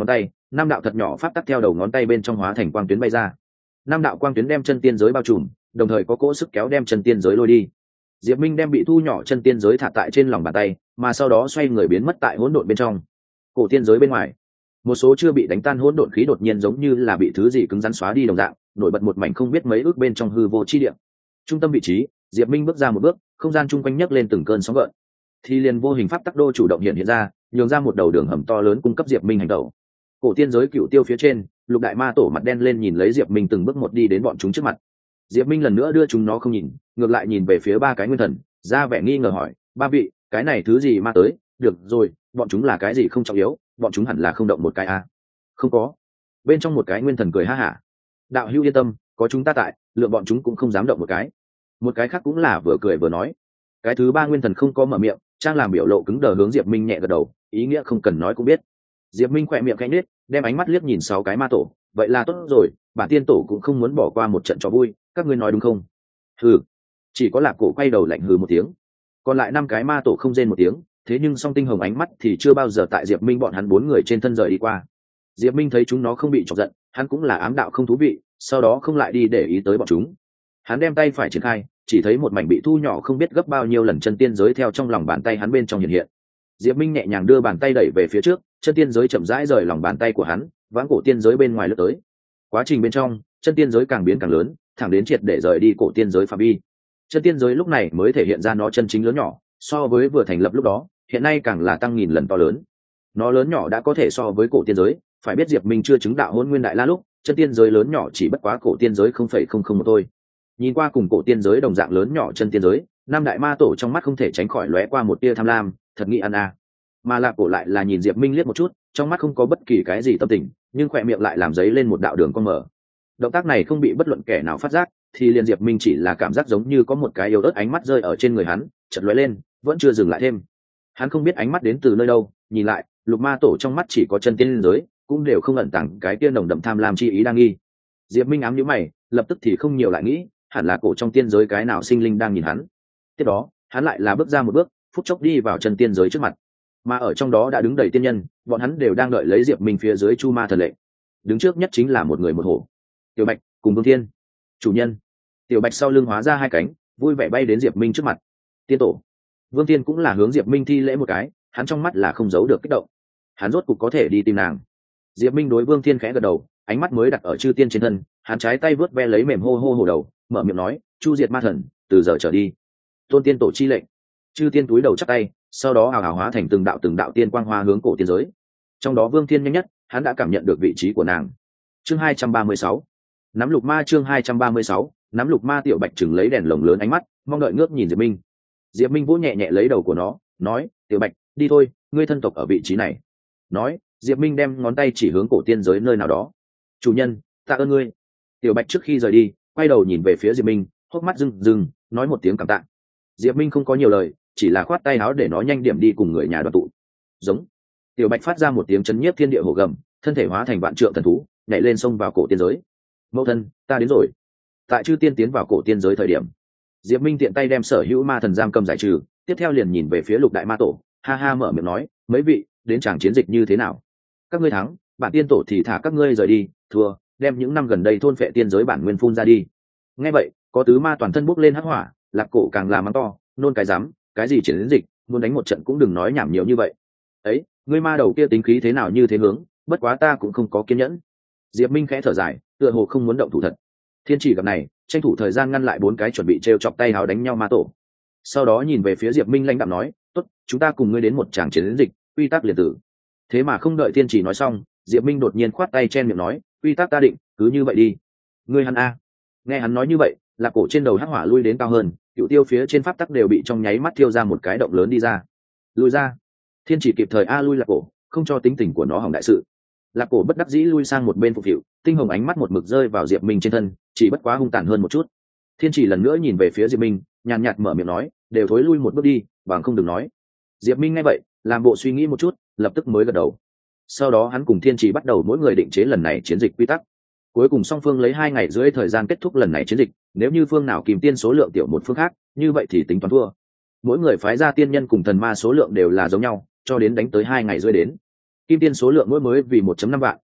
năm đạo thật nhỏ pháp tắc theo đầu ngón tay bên trong hóa thành quang tuyến bay ra. Năm đạo quang tuyến đem chân tiên giới bao trùm, đồng thời có cỗ sức kéo đem chân tiên giới lôi đi. Diệp Minh đem bị thu nhỏ chân tiên giới thả tại trên lòng bàn tay, mà sau đó xoay người biến mất tại hỗn độn bên trong. Cổ tiên giới bên ngoài, một số chưa bị đánh tan hỗn độn khí đột nhiên giống như là bị thứ gì cứng rắn xóa đi đồng dạng, nổi bật một mảnh không biết mấy ước bên trong hư vô chi địa. Trung tâm vị trí, Diệp Minh bước ra một bước, không gian chung quanh nhấc lên từng cơn sóng gợn. Thì liền vô hình pháp tắc đô chủ động hiện ra, nhường ra một đầu đường hầm to lớn cung cấp Diệp Minh hành động. Cổ tiên giới cựu tiêu phía trên, Lục Đại Ma Tổ mặt đen lên nhìn lấy Diệp Minh từng bước một đi đến bọn chúng trước mặt. Diệp Minh lần nữa đưa chúng nó không nhìn, ngược lại nhìn về phía ba cái nguyên thần, ra vẻ nghi ngờ hỏi, ba vị, cái này thứ gì ma tới? Được rồi, bọn chúng là cái gì không trọng yếu, bọn chúng hẳn là không động một cái à? Không có. Bên trong một cái nguyên thần cười ha hả. Đạo hữu yên tâm, có chúng ta tại, lượng bọn chúng cũng không dám động một cái. Một cái khác cũng là vừa cười vừa nói. Cái thứ ba nguyên thần không có mở miệng, trang làm biểu lộ cứng đờ hướng Diệp Minh nhẹ gật đầu, ý nghĩa không cần nói cũng biết. Diệp Minh khỏe miệng khẽ nhếch, đem ánh mắt liếc nhìn sáu cái ma tổ, vậy là tốt rồi, bản tiên tổ cũng không muốn bỏ qua một trận trò vui, các ngươi nói đúng không? Hừ. Chỉ có Lạc Cổ quay đầu lạnh hừ một tiếng. Còn lại năm cái ma tổ không rên một tiếng, thế nhưng song tinh hồng ánh mắt thì chưa bao giờ tại Diệp Minh bọn hắn bốn người trên thân rời đi qua. Diệp Minh thấy chúng nó không bị chọc giận, hắn cũng là ám đạo không thú vị, sau đó không lại đi để ý tới bọn chúng. Hắn đem tay phải triển khai, chỉ thấy một mảnh bị thu nhỏ không biết gấp bao nhiêu lần chân tiên giới theo trong lòng bàn tay hắn bên trong hiện hiện. Diệp Minh nhẹ nhàng đưa bàn tay đẩy về phía trước, chân tiên giới chậm rãi rời lòng bàn tay của hắn, vãng cổ tiên giới bên ngoài lướt tới. Quá trình bên trong, chân tiên giới càng biến càng lớn, thẳng đến triệt để rời đi cổ tiên giới phạm vi. Chân tiên giới lúc này mới thể hiện ra nó chân chính lớn nhỏ, so với vừa thành lập lúc đó, hiện nay càng là tăng nghìn lần to lớn. Nó lớn nhỏ đã có thể so với cổ tiên giới, phải biết Diệp Minh chưa chứng đạo Hỗn Nguyên Đại La lúc, chân tiên giới lớn nhỏ chỉ bất quá cổ tiên giới 0,001 thôi. Nhìn qua cùng cổ tiên giới đồng dạng lớn nhỏ chân tiên giới, năm đại ma tổ trong mắt không thể tránh khỏi lóe qua một tia tham lam, thật nghĩ ăn à. Mà Lạc Cổ lại là nhìn Diệp Minh liếc một chút, trong mắt không có bất kỳ cái gì tâm tình, nhưng khỏe miệng lại làm giấy lên một đạo đường cong mở. Động tác này không bị bất luận kẻ nào phát giác, thì liền Diệp Minh chỉ là cảm giác giống như có một cái yếu ớt ánh mắt rơi ở trên người hắn, chợt lóe lên, vẫn chưa dừng lại thêm. Hắn không biết ánh mắt đến từ nơi đâu, nhìn lại, Lục Ma Tổ trong mắt chỉ có chân tiên giới, cũng đều không ẩn tàng cái kia nồng đậm tham lam chi ý đang nghi. Diệp Minh ám nhíu mày, lập tức thì không nhiều lại nghĩ, hẳn là cổ trong tiên giới cái nào sinh linh đang nhìn hắn. Tiếp đó, hắn lại là bước ra một bước, phút chốc đi vào chân tiên giới trước mặt. Mà ở trong đó đã đứng đầy tiên nhân, bọn hắn đều đang đợi lấy Diệp Minh phía dưới Chu Ma thần lệnh. Đứng trước nhất chính là một người một hổ. Tiểu Bạch cùng Vương Thiên. Chủ nhân. Tiểu Bạch sau lưng hóa ra hai cánh, vui vẻ bay đến Diệp Minh trước mặt. Tiên tổ. Vương Thiên cũng là hướng Diệp Minh thi lễ một cái, hắn trong mắt là không giấu được kích động. Hắn rốt cục có thể đi tìm nàng. Diệp Minh đối Vương Thiên khẽ gật đầu, ánh mắt mới đặt ở chư tiên trên thân, hắn trái tay vớt ve lấy mềm hô hô hổ đầu, mở miệng nói, chu diệt ma thần, từ giờ trở đi. Tôn tiên tổ chi lệnh. Chư tiên túi đầu chắp tay, sau đó hào hào hóa thành từng đạo tiên quang hoa hướng cổ tiên giới. Trong đó Vương Thiên nhanh nhất, hắn đã cảm nhận được vị trí của nàng. Chương 236. Nắm lục ma. Chương 236. Nắm lục ma. Tiểu Bạch chừng lấy đèn lồng lớn ánh mắt, mong đợi ngước nhìn Diệp Minh. Diệp Minh vỗ nhẹ nhẹ lấy đầu của nó, nói, Tiểu Bạch, đi thôi, ngươi thân tộc ở vị trí này. Nói, Diệp Minh đem ngón tay chỉ hướng cổ tiên giới nơi nào đó. Chủ nhân, tạ ơn ngươi. Tiểu Bạch trước khi rời đi, quay đầu nhìn về phía Diệp Minh, hốc mắt rưng rưng, nói một tiếng cảm tạ. Diệp Minh không có nhiều lời, chỉ là khoát tay áo để nó nhanh điểm đi cùng người nhà đoàn tụ. Giống. Tiểu Bạch phát ra một tiếng chấn nhiếp thiên địa hổ gầm, thân thể hóa thành vạn trượng thần thú, nhảy lên sông vào cổ tiên giới. Mẫu thân, ta đến rồi. Tại chư tiên tiến vào cổ tiên giới thời điểm, Diệp Minh tiện tay đem sở hữu ma thần giam cầm giải trừ, tiếp theo liền nhìn về phía Lục Đại Ma Tổ, ha ha mở miệng nói, mấy vị, đến tràng chiến dịch như thế nào? Các ngươi thắng, bản tiên tổ thì thả các ngươi rời đi, thua, đem những năm gần đây thôn phệ tiên giới bản nguyên phun ra đi. Nghe vậy, có tứ ma toàn thân bốc lên hắc hỏa, Lạc Cổ càng là mắng to, nôn cái dám, cái gì chiến dịch, muốn đánh một trận cũng đừng nói nhảm nhiều như vậy. Ấy, ngươi ma đầu kia tính khí thế nào như thế hướng, bất quá ta cũng không có kiên nhẫn. Diệp Minh khẽ thở dài, tựa hồ không muốn động thủ thật. Thiên Chỉ gặp này, tranh thủ thời gian ngăn lại bốn cái chuẩn bị trêu chọc tay háo đánh nhau ma tổ. Sau đó nhìn về phía Diệp Minh lãnh đạm nói, tốt, chúng ta cùng ngươi đến một tràng chiến dịch, quy tắc liền tử. Thế mà không đợi Thiên Chỉ nói xong, Diệp Minh đột nhiên khoát tay chen miệng nói, quy tắc ta định, cứ như vậy đi. Ngươi hắn a. Nghe hắn nói như vậy, Lạc Cổ trên đầu hắc hỏa lui đến cao hơn, cựu tiêu phía trên pháp tắc đều bị trong nháy mắt thiêu ra một cái động lớn đi ra. Lui ra. Thiên Chỉ kịp thời lui Lạc Cổ, không cho tính tình của nó hỏng đại sự. Lạc Cổ bất đắc dĩ lui sang một bên phục vụ, tinh hồng ánh mắt một mực rơi vào Diệp Minh trên thân, chỉ bất quá hung tàn hơn một chút. Thiên Chỉ lần nữa nhìn về phía Diệp Minh, nhàn nhạt mở miệng nói, đều thối lui một bước đi, bằng không đừng nói. Diệp Minh nghe vậy, làm bộ suy nghĩ một chút, lập tức mới gật đầu. Sau đó hắn cùng Thiên Chỉ bắt đầu mỗi người định chế lần này chiến dịch quy tắc. Cuối cùng song phương lấy 2 ngày rưỡi thời gian kết thúc lần này chiến dịch, nếu như phương nào kìm tiên số lượng tiểu một phương khác, như vậy thì tính toán thua. Mỗi người phái ra tiên nhân cùng thần ma số lượng đều là giống nhau, cho đến đánh tới 2 ngày rưỡi đến. Kim tiên số lượng mỗi mới vì 1.5 vạn,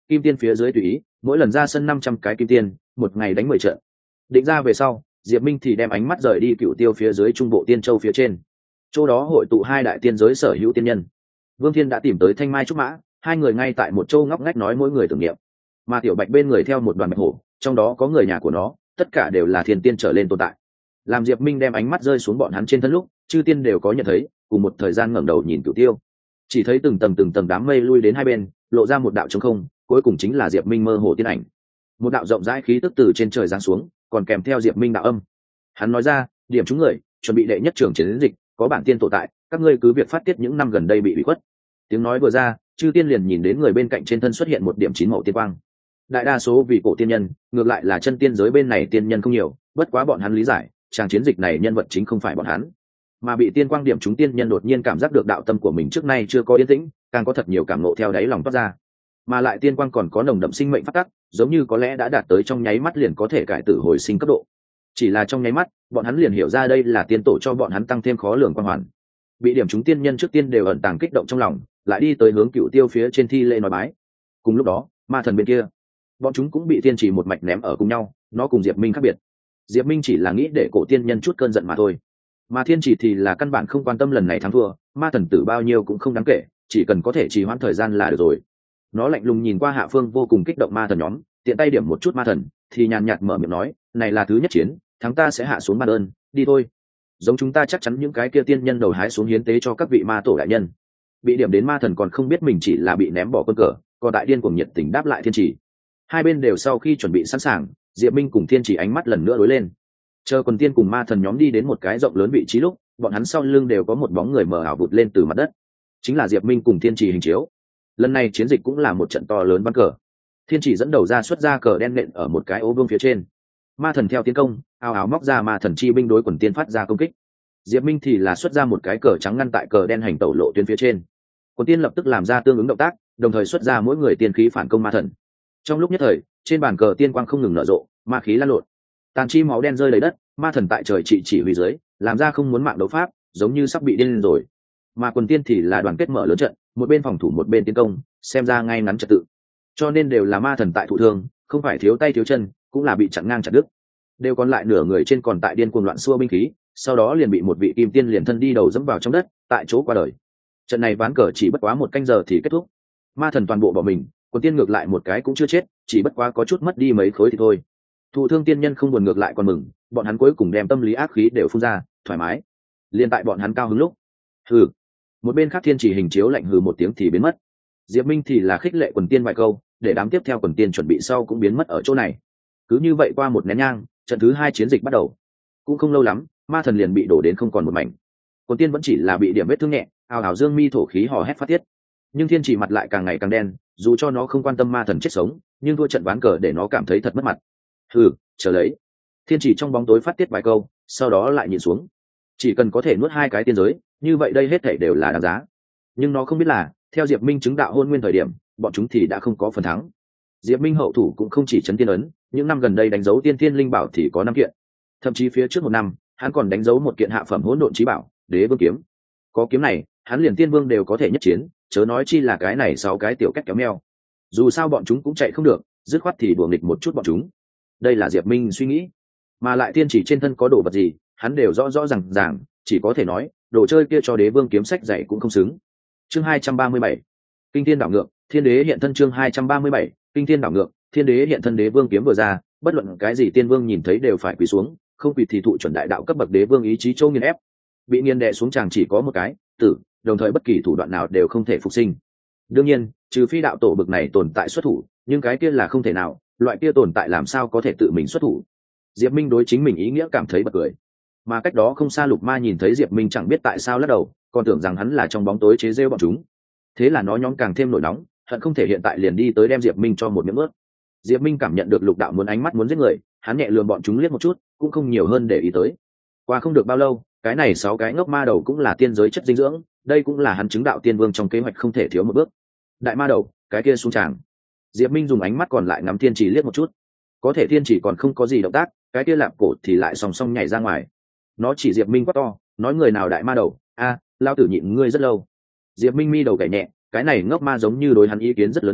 kim tiên phía dưới tùy ý, mỗi lần ra sân 500 cái kim tiên, một ngày đánh 10 trận. Định ra về sau, Diệp Minh thì đem ánh mắt rời đi Cựu Tiêu phía dưới trung bộ tiên châu phía trên. Chỗ đó hội tụ hai đại tiên giới sở hữu tiên nhân. Vương Thiên đã tìm tới Thanh Mai Trúc Mã, hai người ngay tại một châu ngóc ngách nói mỗi người tưởng niệm. Mà Tiểu Bạch bên người theo một đoàn bạch hổ, trong đó có người nhà của nó, tất cả đều là thiên tiên trở lên tồn tại. Làm Diệp Minh đem ánh mắt rơi xuống bọn hắn trên thân lúc, chư tiên đều có nhận thấy, cùng một thời gian ngẩng đầu nhìn Cửu Tiêu. Chỉ thấy từng tầng đám mây lui đến hai bên, lộ ra một đạo trống không, cuối cùng chính là Diệp Minh mơ hồ tiên ảnh. Một đạo rộng rãi khí tức từ trên trời giáng xuống, còn kèm theo Diệp Minh đạo âm. Hắn nói ra, điểm chúng người, chuẩn bị đệ nhất trường chiến dịch, có bản tiên tồn tại, các ngươi cứ việc phát tiết những năm gần đây bị khuất. Tiếng nói vừa ra, chư tiên liền nhìn đến người bên cạnh trên thân xuất hiện một điểm chín màu tiên quang. Đại đa số vì cổ tiên nhân, ngược lại là chân tiên giới bên này tiên nhân không nhiều, bất quá bọn hắn lý giải, tràng chiến dịch này nhân vật chính không phải bọn hắn, mà bị tiên quang điểm chúng tiên nhân đột nhiên cảm giác được đạo tâm của mình trước nay chưa có yên tĩnh, càng có thật nhiều cảm ngộ theo đáy lòng toát ra. Mà lại tiên quang còn có nồng đậm sinh mệnh phát tắc, giống như có lẽ đã đạt tới trong nháy mắt liền có thể cải tử hồi sinh cấp độ. Chỉ là trong nháy mắt, bọn hắn liền hiểu ra đây là tiên tổ cho bọn hắn tăng thêm khó lường quang hoàn. Bị điểm chúng tiên nhân trước tiên đều ẩn tàng kích động trong lòng, lại đi tới hướng Cựu Tiêu phía trên thi lễ nói bái. Cùng lúc đó, ma thần bên kia, bọn chúng cũng bị tiên chỉ một mạch ném ở cùng nhau, nó cùng Diệp Minh khác biệt. Diệp Minh chỉ là nghĩ để cổ tiên nhân chút cơn giận mà thôi, mà thiên chỉ thì là căn bản không quan tâm lần này thắng thua, ma thần tử bao nhiêu cũng không đáng kể, chỉ cần có thể trì hoãn thời gian là được rồi. Nó lạnh lùng nhìn qua hạ phương vô cùng kích động ma thần nhóm, tiện tay điểm một chút ma thần, thì nhàn nhạt mở miệng nói, này là thứ nhất chiến, thắng ta sẽ hạ xuống ban ơn, đi thôi. Giống chúng ta chắc chắn những cái kia tiên nhân đầu hái xuống hiến tế cho các vị ma tổ đại nhân. Bị điểm đến ma thần còn không biết mình chỉ là bị ném bỏ quân cờ, còn đại điên cuồng nhiệt tình đáp lại thiên chỉ. Hai bên đều sau khi chuẩn bị sẵn sàng, Diệp Minh cùng thiên chỉ ánh mắt lần nữa đối lên. Chờ quần tiên cùng ma thần nhóm đi đến một cái rộng lớn vị trí lúc, bọn hắn sau lưng đều có một bóng người mờ ảo vụt lên từ mặt đất, chính là Diệp Minh cùng thiên chỉ hình chiếu. Lần này chiến dịch cũng là một trận to lớn bắn cờ. Thiên chỉ dẫn đầu ra xuất ra cờ đen nện ở một cái ô vuông phía trên. Ma thần theo tiến công, ào ào móc ra ma thần chi binh đối quần tiên phát ra công kích. Diệp Minh thì là xuất ra một cái cờ trắng ngăn tại cờ đen hành tẩu lộ tuyến phía trên. Quần tiên lập tức làm ra tương ứng động tác, đồng thời xuất ra mỗi người tiên khí phản công ma thần. Trong lúc nhất thời, trên bàn cờ tiên quang không ngừng nở rộ, ma khí lan lộn, tàn chi máu đen rơi đầy đất, ma thần tại trời chỉ huy dưới, làm ra không muốn mạng đấu pháp, giống như sắp bị điên lên rồi. Mà quần tiên thì là đoàn kết mở lớn trận, một bên phòng thủ một bên tiến công, xem ra ngay ngắn trật tự. Cho nên đều là ma thần tại thụ thương, không phải thiếu tay thiếu chân, cũng là bị chặn ngang chặt đứt. Đều còn lại nửa người trên còn tại điên cuồng loạn xua binh khí, sau đó liền bị một vị kim tiên liền thân đi đầu dẫm vào trong đất, tại chỗ qua đời. Trận này ván cờ chỉ bất quá một canh giờ thì kết thúc. Ma thần toàn bộ bỏ mình, quần tiên ngược lại một cái cũng chưa chết, chỉ bất quá có chút mất đi mấy khối thì thôi. Thụ thương tiên nhân không buồn ngược lại còn mừng, bọn hắn cuối cùng đem tâm lý ác khí đều phun ra, thoải mái. Liên tại bọn hắn cao hứng lúc, hừ, một bên khác thiên chỉ hình chiếu lạnh hừ một tiếng thì biến mất. Diệp Minh thì là khích lệ quần tiên vài câu, để đám tiếp theo quần tiên chuẩn bị sau cũng biến mất ở chỗ này. Cứ như vậy qua một nén nhang, trận thứ hai chiến dịch bắt đầu. Cũng không lâu lắm, ma thần liền bị đổ đến không còn một mảnh. Quần tiên vẫn chỉ là bị điểm vết thương nhẹ, ào ào dương mi thổ khí hò hét phát tiết. Nhưng thiên chỉ mặt lại càng ngày càng đen, dù cho nó không quan tâm ma thần chết sống, nhưng thua trận ván cờ để nó cảm thấy thật mất mặt. Hừ, chờ lấy. Thiên chỉ trong bóng tối phát tiết vài câu, sau đó lại nhìn xuống. Chỉ cần có thể nuốt hai cái tiên giới, như vậy đây hết thảy đều là đáng giá. Nhưng nó không biết là, theo Diệp Minh chứng đạo hôn nguyên thời điểm, bọn chúng thì đã không có phần thắng. Diệp Minh hậu thủ cũng không chỉ chấn tiên ấn, những năm gần đây đánh dấu tiên thiên linh bảo thì có 5 kiện. Thậm chí phía trước một năm, hắn còn đánh dấu một kiện hạ phẩm hỗn độn chí bảo, Đế Vương kiếm. Có kiếm này, hắn liền tiên vương đều có thể nhất chiến, chớ nói chi là cái này 6 cái tiểu cách kéo meo. Dù sao bọn chúng cũng chạy không được, dứt khoát thì đùa nghịch một chút bọn chúng. Đây là Diệp Minh suy nghĩ. Mà lại tiên chỉ trên thân có đồ vật gì, hắn đều rõ rõ ràng, chỉ có thể nói, đồ chơi kia cho Đế Vương kiếm sách dạy cũng không xứng. Chương 237. Kinh thiên đảo ngược, thiên đế hiện thân. Chương 237. Kinh thiên đảo ngược, thiên đế hiện thân. Đế Vương kiếm vừa ra, bất luận cái gì tiên vương nhìn thấy đều phải quỳ xuống, không quỳ thì thụ chuẩn đại đạo cấp bậc Đế Vương ý chí châu nghiền ép. Bị nghiền đè xuống chàng chỉ có một cái, tử, đồng thời bất kỳ thủ đoạn nào đều không thể phục sinh. Đương nhiên, trừ phi đạo tổ bậc này tồn tại xuất thủ, nhưng cái kia là không thể nào, loại kia tồn tại làm sao có thể tự mình xuất thủ. Diệp Minh đối chính mình ý nghĩa cảm thấy bật cười. Mà cách đó không xa Lục Ma nhìn thấy Diệp Minh chẳng biết tại sao lắc đầu, còn tưởng rằng hắn là trong bóng tối chế giễu bọn chúng. Thế là nó nhóm càng thêm nổi nóng, hận không thể hiện tại liền đi tới đem Diệp Minh cho một miếng ướt. Diệp Minh cảm nhận được Lục đạo muốn ánh mắt muốn giết người, hắn nhẹ lườm bọn chúng liếc một chút, cũng không nhiều hơn để ý tới. Qua không được bao lâu, cái này 6 cái ngốc ma đầu cũng là tiên giới chất dinh dưỡng, đây cũng là hắn chứng đạo tiên vương trong kế hoạch không thể thiếu một bước. Đại ma đầu, cái kia xuống tràng. Diệp Minh dùng ánh mắt còn lại ngắm thiên chỉ liếc một chút. Có thể thiên chỉ còn không có gì động tác, cái kia lạp cổ thì lại song song nhảy ra ngoài. Nó chỉ Diệp Minh quát to, nói người nào đại ma đầu, a, lao tử nhịn ngươi rất lâu. Diệp Minh mi đầu gảy nhẹ, cái này ngốc ma giống như đối hắn ý kiến rất lớn a,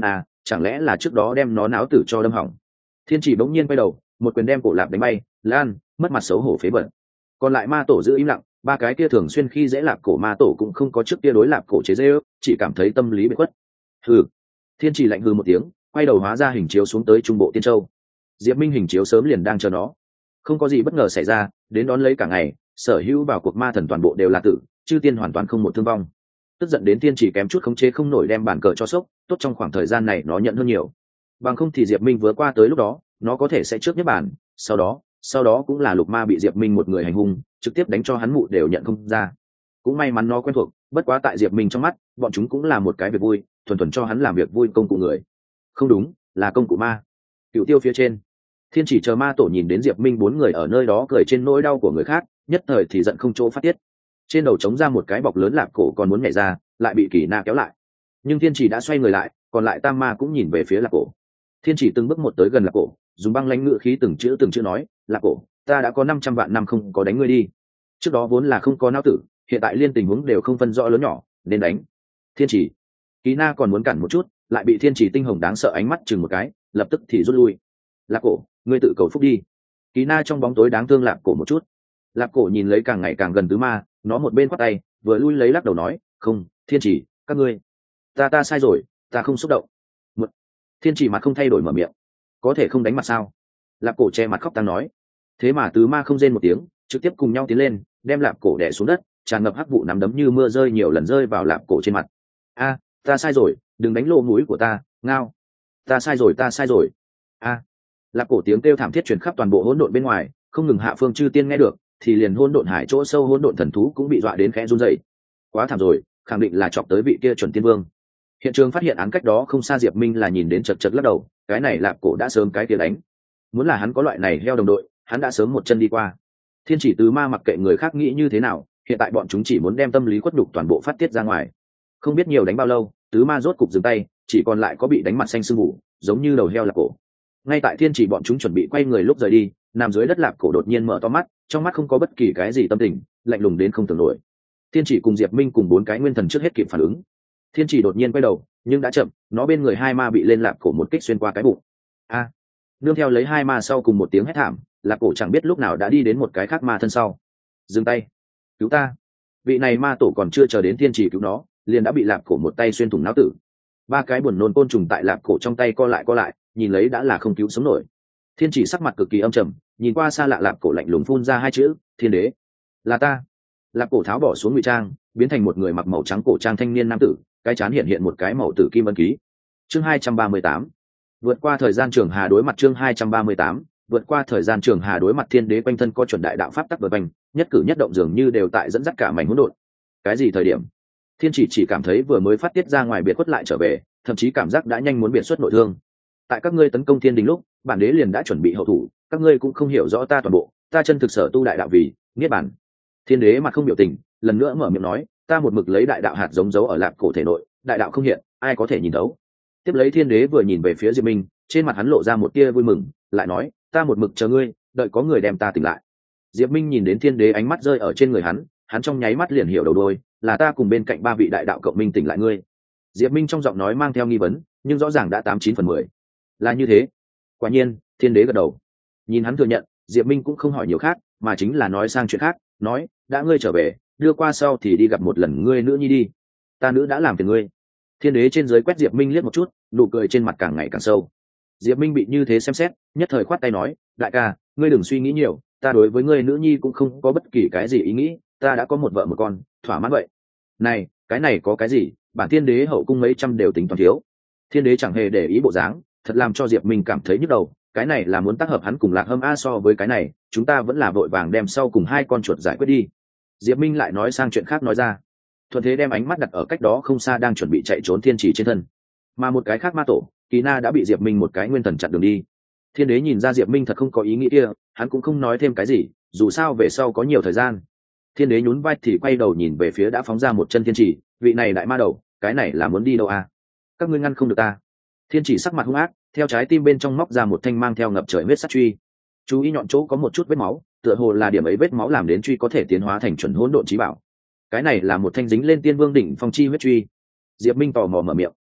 chẳng lẽ là trước đó đem nó náo tử cho đâm hỏng. Thiên chỉ bỗng nhiên quay đầu, một quyền đem cổ lạp đánh bay, lan mất mặt xấu hổ phế bẩn. Còn lại ma tổ giữ im lặng, ba cái kia thường xuyên khi dễ lạp cổ ma tổ cũng không có trước kia đối lạp cổ chế dễ ước, chỉ cảm thấy tâm lý bị khuất. Hừ. Thiên chỉ lạnh hừ một tiếng, quay đầu hóa ra hình chiếu xuống tới trung bộ Tiên Châu. Diệp Minh hình chiếu sớm liền đang chờ nó, không có gì bất ngờ xảy ra, đến đón lấy cả ngày, sở hữu vào cuộc ma thần toàn bộ đều là tử, chư tiên hoàn toàn không một thương vong. Tức giận đến Thiên chỉ kém chút khống chế không nổi đem bàn cờ cho sốc, tốt trong khoảng thời gian này nó nhận hơn nhiều. Bằng không thì Diệp Minh vừa qua tới lúc đó, nó có thể sẽ trước nhất bản, sau đó cũng là lục ma bị Diệp Minh một người hành hung, trực tiếp đánh cho hắn mụ đều nhận không ra. Cũng may mắn nó quen thuộc, bất quá tại Diệp Minh trong mắt, bọn chúng cũng là một cái việc vui, thuần thuần cho hắn làm việc vui công cụ người. Không đúng, là công cụ ma. Cựu tiêu phía trên, Thiên chỉ chờ ma tổ nhìn đến Diệp Minh bốn người ở nơi đó cười trên nỗi đau của người khác, nhất thời thì giận không chỗ phát tiết. Trên đầu trống ra một cái bọc lớn lạp cổ còn muốn nhảy ra, lại bị Kỳ Na kéo lại. Nhưng Thiên chỉ đã xoay người lại, còn lại tam ma cũng nhìn về phía lạp cổ. Thiên chỉ từng bước một tới gần lạp cổ, dùng băng lãnh ngữ khí từng chữ nói, lạp cổ, ta đã có 500 vạn năm không có đánh ngươi đi. Trước đó vốn là không có não tử, hiện tại liên tình huống đều không phân rõ lớn nhỏ, nên đánh. Thiên chỉ, Kỳ Na còn muốn cản một chút, lại bị Thiên chỉ tinh hồng đáng sợ ánh mắt chừng một cái, lập tức thì rút lui. Lạp cổ, ngươi tự cầu phúc đi. Kỳ Na trong bóng tối đáng thương lạp cổ một chút. Lạp cổ nhìn lấy càng ngày càng gần tứ ma, nó một bên quát tay, vừa lui lấy lắc đầu nói, không, Thiên chỉ, các ngươi, ta sai rồi, ta không xúc động. Thiên chỉ mặt không thay đổi mở miệng, có thể không đánh mặt sao? Lạp cổ che mặt khóc tang nói. Thế mà tứ ma không rên một tiếng, trực tiếp cùng nhau tiến lên, đem lạp cổ đè xuống đất, tràn ngập hắc vụ nắm đấm như mưa rơi nhiều lần rơi vào lạp cổ trên mặt. A, ta sai rồi, đừng đánh lỗ mũi của ta, ngao. Ta sai rồi. A. Lạp cổ tiếng kêu thảm thiết truyền khắp toàn bộ hỗn độn bên ngoài, không ngừng hạ phương chư tiên nghe được, thì liền hỗn độn hải chỗ sâu hỗn độn thần thú cũng bị dọa đến khẽ run rẩy. Quá thảm rồi, khẳng định là chọc tới vị kia chuẩn tiên vương. Hiện trường phát hiện án cách đó không xa Diệp Minh là nhìn đến chật chật lắc đầu, cái này lạp cổ đã sớm cái kia đánh. Muốn là hắn có loại này heo đồng đội, hắn đã sớm một chân đi qua. Thiên chỉ tứ ma mặc kệ người khác nghĩ như thế nào, hiện tại bọn chúng chỉ muốn đem tâm lý khuất nhục toàn bộ phát tiết ra ngoài. Không biết nhiều đánh bao lâu, tứ ma rốt cục dừng tay, chỉ còn lại có bị đánh mặt xanh sưng mù, giống như đầu heo lạp cổ. Ngay tại thiên chỉ bọn chúng chuẩn bị quay người lúc rời đi, nằm dưới đất lạp cổ đột nhiên mở to mắt, trong mắt không có bất kỳ cái gì tâm tình, lạnh lùng đến không tưởng nổi. Thiên chỉ cùng Diệp Minh cùng bốn cái nguyên thần trước hết kịp phản ứng. Thiên chỉ đột nhiên quay đầu, nhưng đã chậm, nó bên người hai ma bị lên lạp cổ một kích xuyên qua cái bụng. A! Nương theo lấy hai ma sau cùng một tiếng hét thảm, lạp cổ chẳng biết lúc nào đã đi đến một cái khác ma thân sau. Dừng tay! Cứu ta! Vị này ma tổ còn chưa chờ đến thiên chỉ cứu nó, liền đã bị lạp cổ một tay xuyên thủng não tử. Ba cái buồn nôn côn trùng tại lạp cổ trong tay co lại, nhìn lấy đã là không cứu sống nổi. Thiên chỉ sắc mặt cực kỳ âm trầm, nhìn qua xa lạ lạp cổ lạnh lùng phun ra hai chữ, thiên đế. Là ta. Lạp cổ tháo bỏ xuống ngụy trang, biến thành một người mặc màu trắng cổ trang thanh niên nam tử, cái trán hiện một cái màu tử kim ân ký. Chương 238. Vượt qua thời gian trường hà đối mặt chương 238, vượt qua thời gian trường hà đối mặt thiên đế quanh thân có chuẩn đại đạo pháp tắc vần quanh, nhất cử nhất động dường như đều tại dẫn dắt cả mảnh hỗn độn. Cái gì thời điểm? Thiên chỉ cảm thấy vừa mới phát tiết ra ngoài biệt khuất lại trở về, thậm chí cảm giác đã nhanh muốn biệt xuất nội thương. Tại các ngươi tấn công thiên đình lúc, bản đế liền đã chuẩn bị hậu thủ, các ngươi cũng không hiểu rõ ta toàn bộ, ta chân thực sở tu đại đạo vì niết bàn. Thiên đế mặt không biểu tình, lần nữa mở miệng nói, ta một mực lấy đại đạo hạt giống giấu ở lạp cổ thể nội, đại đạo không hiện, ai có thể nhìn thấu. Tiếp lấy thiên đế vừa nhìn về phía Diệp Minh, trên mặt hắn lộ ra một tia vui mừng, lại nói, ta một mực chờ ngươi, đợi có người đem ta tỉnh lại. Diệp Minh nhìn đến thiên đế ánh mắt rơi ở trên người hắn trong nháy mắt liền hiểu đầu đuôi, là ta cùng bên cạnh ba vị đại đạo cộng minh tỉnh lại ngươi. Diệp Minh trong giọng nói mang theo nghi vấn, nhưng rõ ràng đã 89/10. Là như thế. Quả nhiên, thiên đế gật đầu. Nhìn hắn thừa nhận, Diệp Minh cũng không hỏi nhiều khác, mà chính là nói sang chuyện khác, nói, đã ngươi trở về, đưa qua sau thì đi gặp một lần ngươi nữ nhi đi. Ta nữ đã làm phiền ngươi. Thiên đế trên dưới quét Diệp Minh liếc một chút, nụ cười trên mặt càng ngày càng sâu. Diệp Minh bị như thế xem xét, nhất thời khoát tay nói, đại ca, ngươi đừng suy nghĩ nhiều, ta đối với ngươi nữ nhi cũng không có bất kỳ cái gì ý nghĩ, ta đã có một vợ một con, thỏa mãn vậy. Này, cái này có cái gì, bản thiên đế hậu cung mấy trăm đều tính toàn thiếu. Thiên đế chẳng hề để ý bộ dáng, thật làm cho Diệp Minh cảm thấy nhức đầu, cái này là muốn tác hợp hắn cùng Lạc Hâm A, so với cái này, chúng ta vẫn là vội vàng đem sau cùng hai con chuột giải quyết đi. Diệp Minh lại nói sang chuyện khác nói ra. Thuận thế đem ánh mắt đặt ở cách đó không xa đang chuẩn bị chạy trốn thiên chỉ trên thân, mà một cái khác ma tổ Kỳ Na đã bị Diệp Minh một cái nguyên thần chặn đường đi. Thiên đế nhìn ra Diệp Minh thật không có ý nghĩ kia, hắn cũng không nói thêm cái gì, dù sao về sau có nhiều thời gian. Thiên đế nhún vai thì quay đầu nhìn về phía đã phóng ra một chân thiên chỉ, vị này đại ma đầu, cái này là muốn đi đâu à? Các ngươi ngăn không được ta. Thiên chỉ sắc mặt hung ác, theo trái tim bên trong móc ra một thanh mang theo ngập trời huyết sắt truy. Chú ý nhọn chỗ có một chút vết máu, tựa hồ là điểm ấy vết máu làm đến truy có thể tiến hóa thành chuẩn hỗn độn chí bảo. Cái này là một thanh dính lên tiên vương đỉnh phong chi huyết truy. Diệp Minh tò mò mở miệng.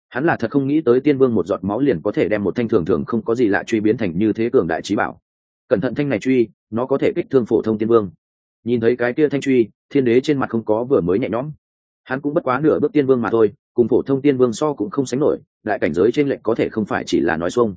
Hắn là thật không nghĩ tới tiên vương một giọt máu liền có thể đem một thanh thường thường không có gì lạ truy biến thành như thế cường đại trí bảo. Cẩn thận, thanh này truy nó có thể kích thương phổ thông tiên vương. Nhìn thấy cái kia thanh truy, thiên đế trên mặt không có vừa mới nhẹ nhõm. Hắn cũng bất quá nửa bước tiên vương mà thôi, cùng phổ thông tiên vương so cũng không sánh nổi, đại cảnh giới trên lệnh có thể không phải chỉ là nói xuông.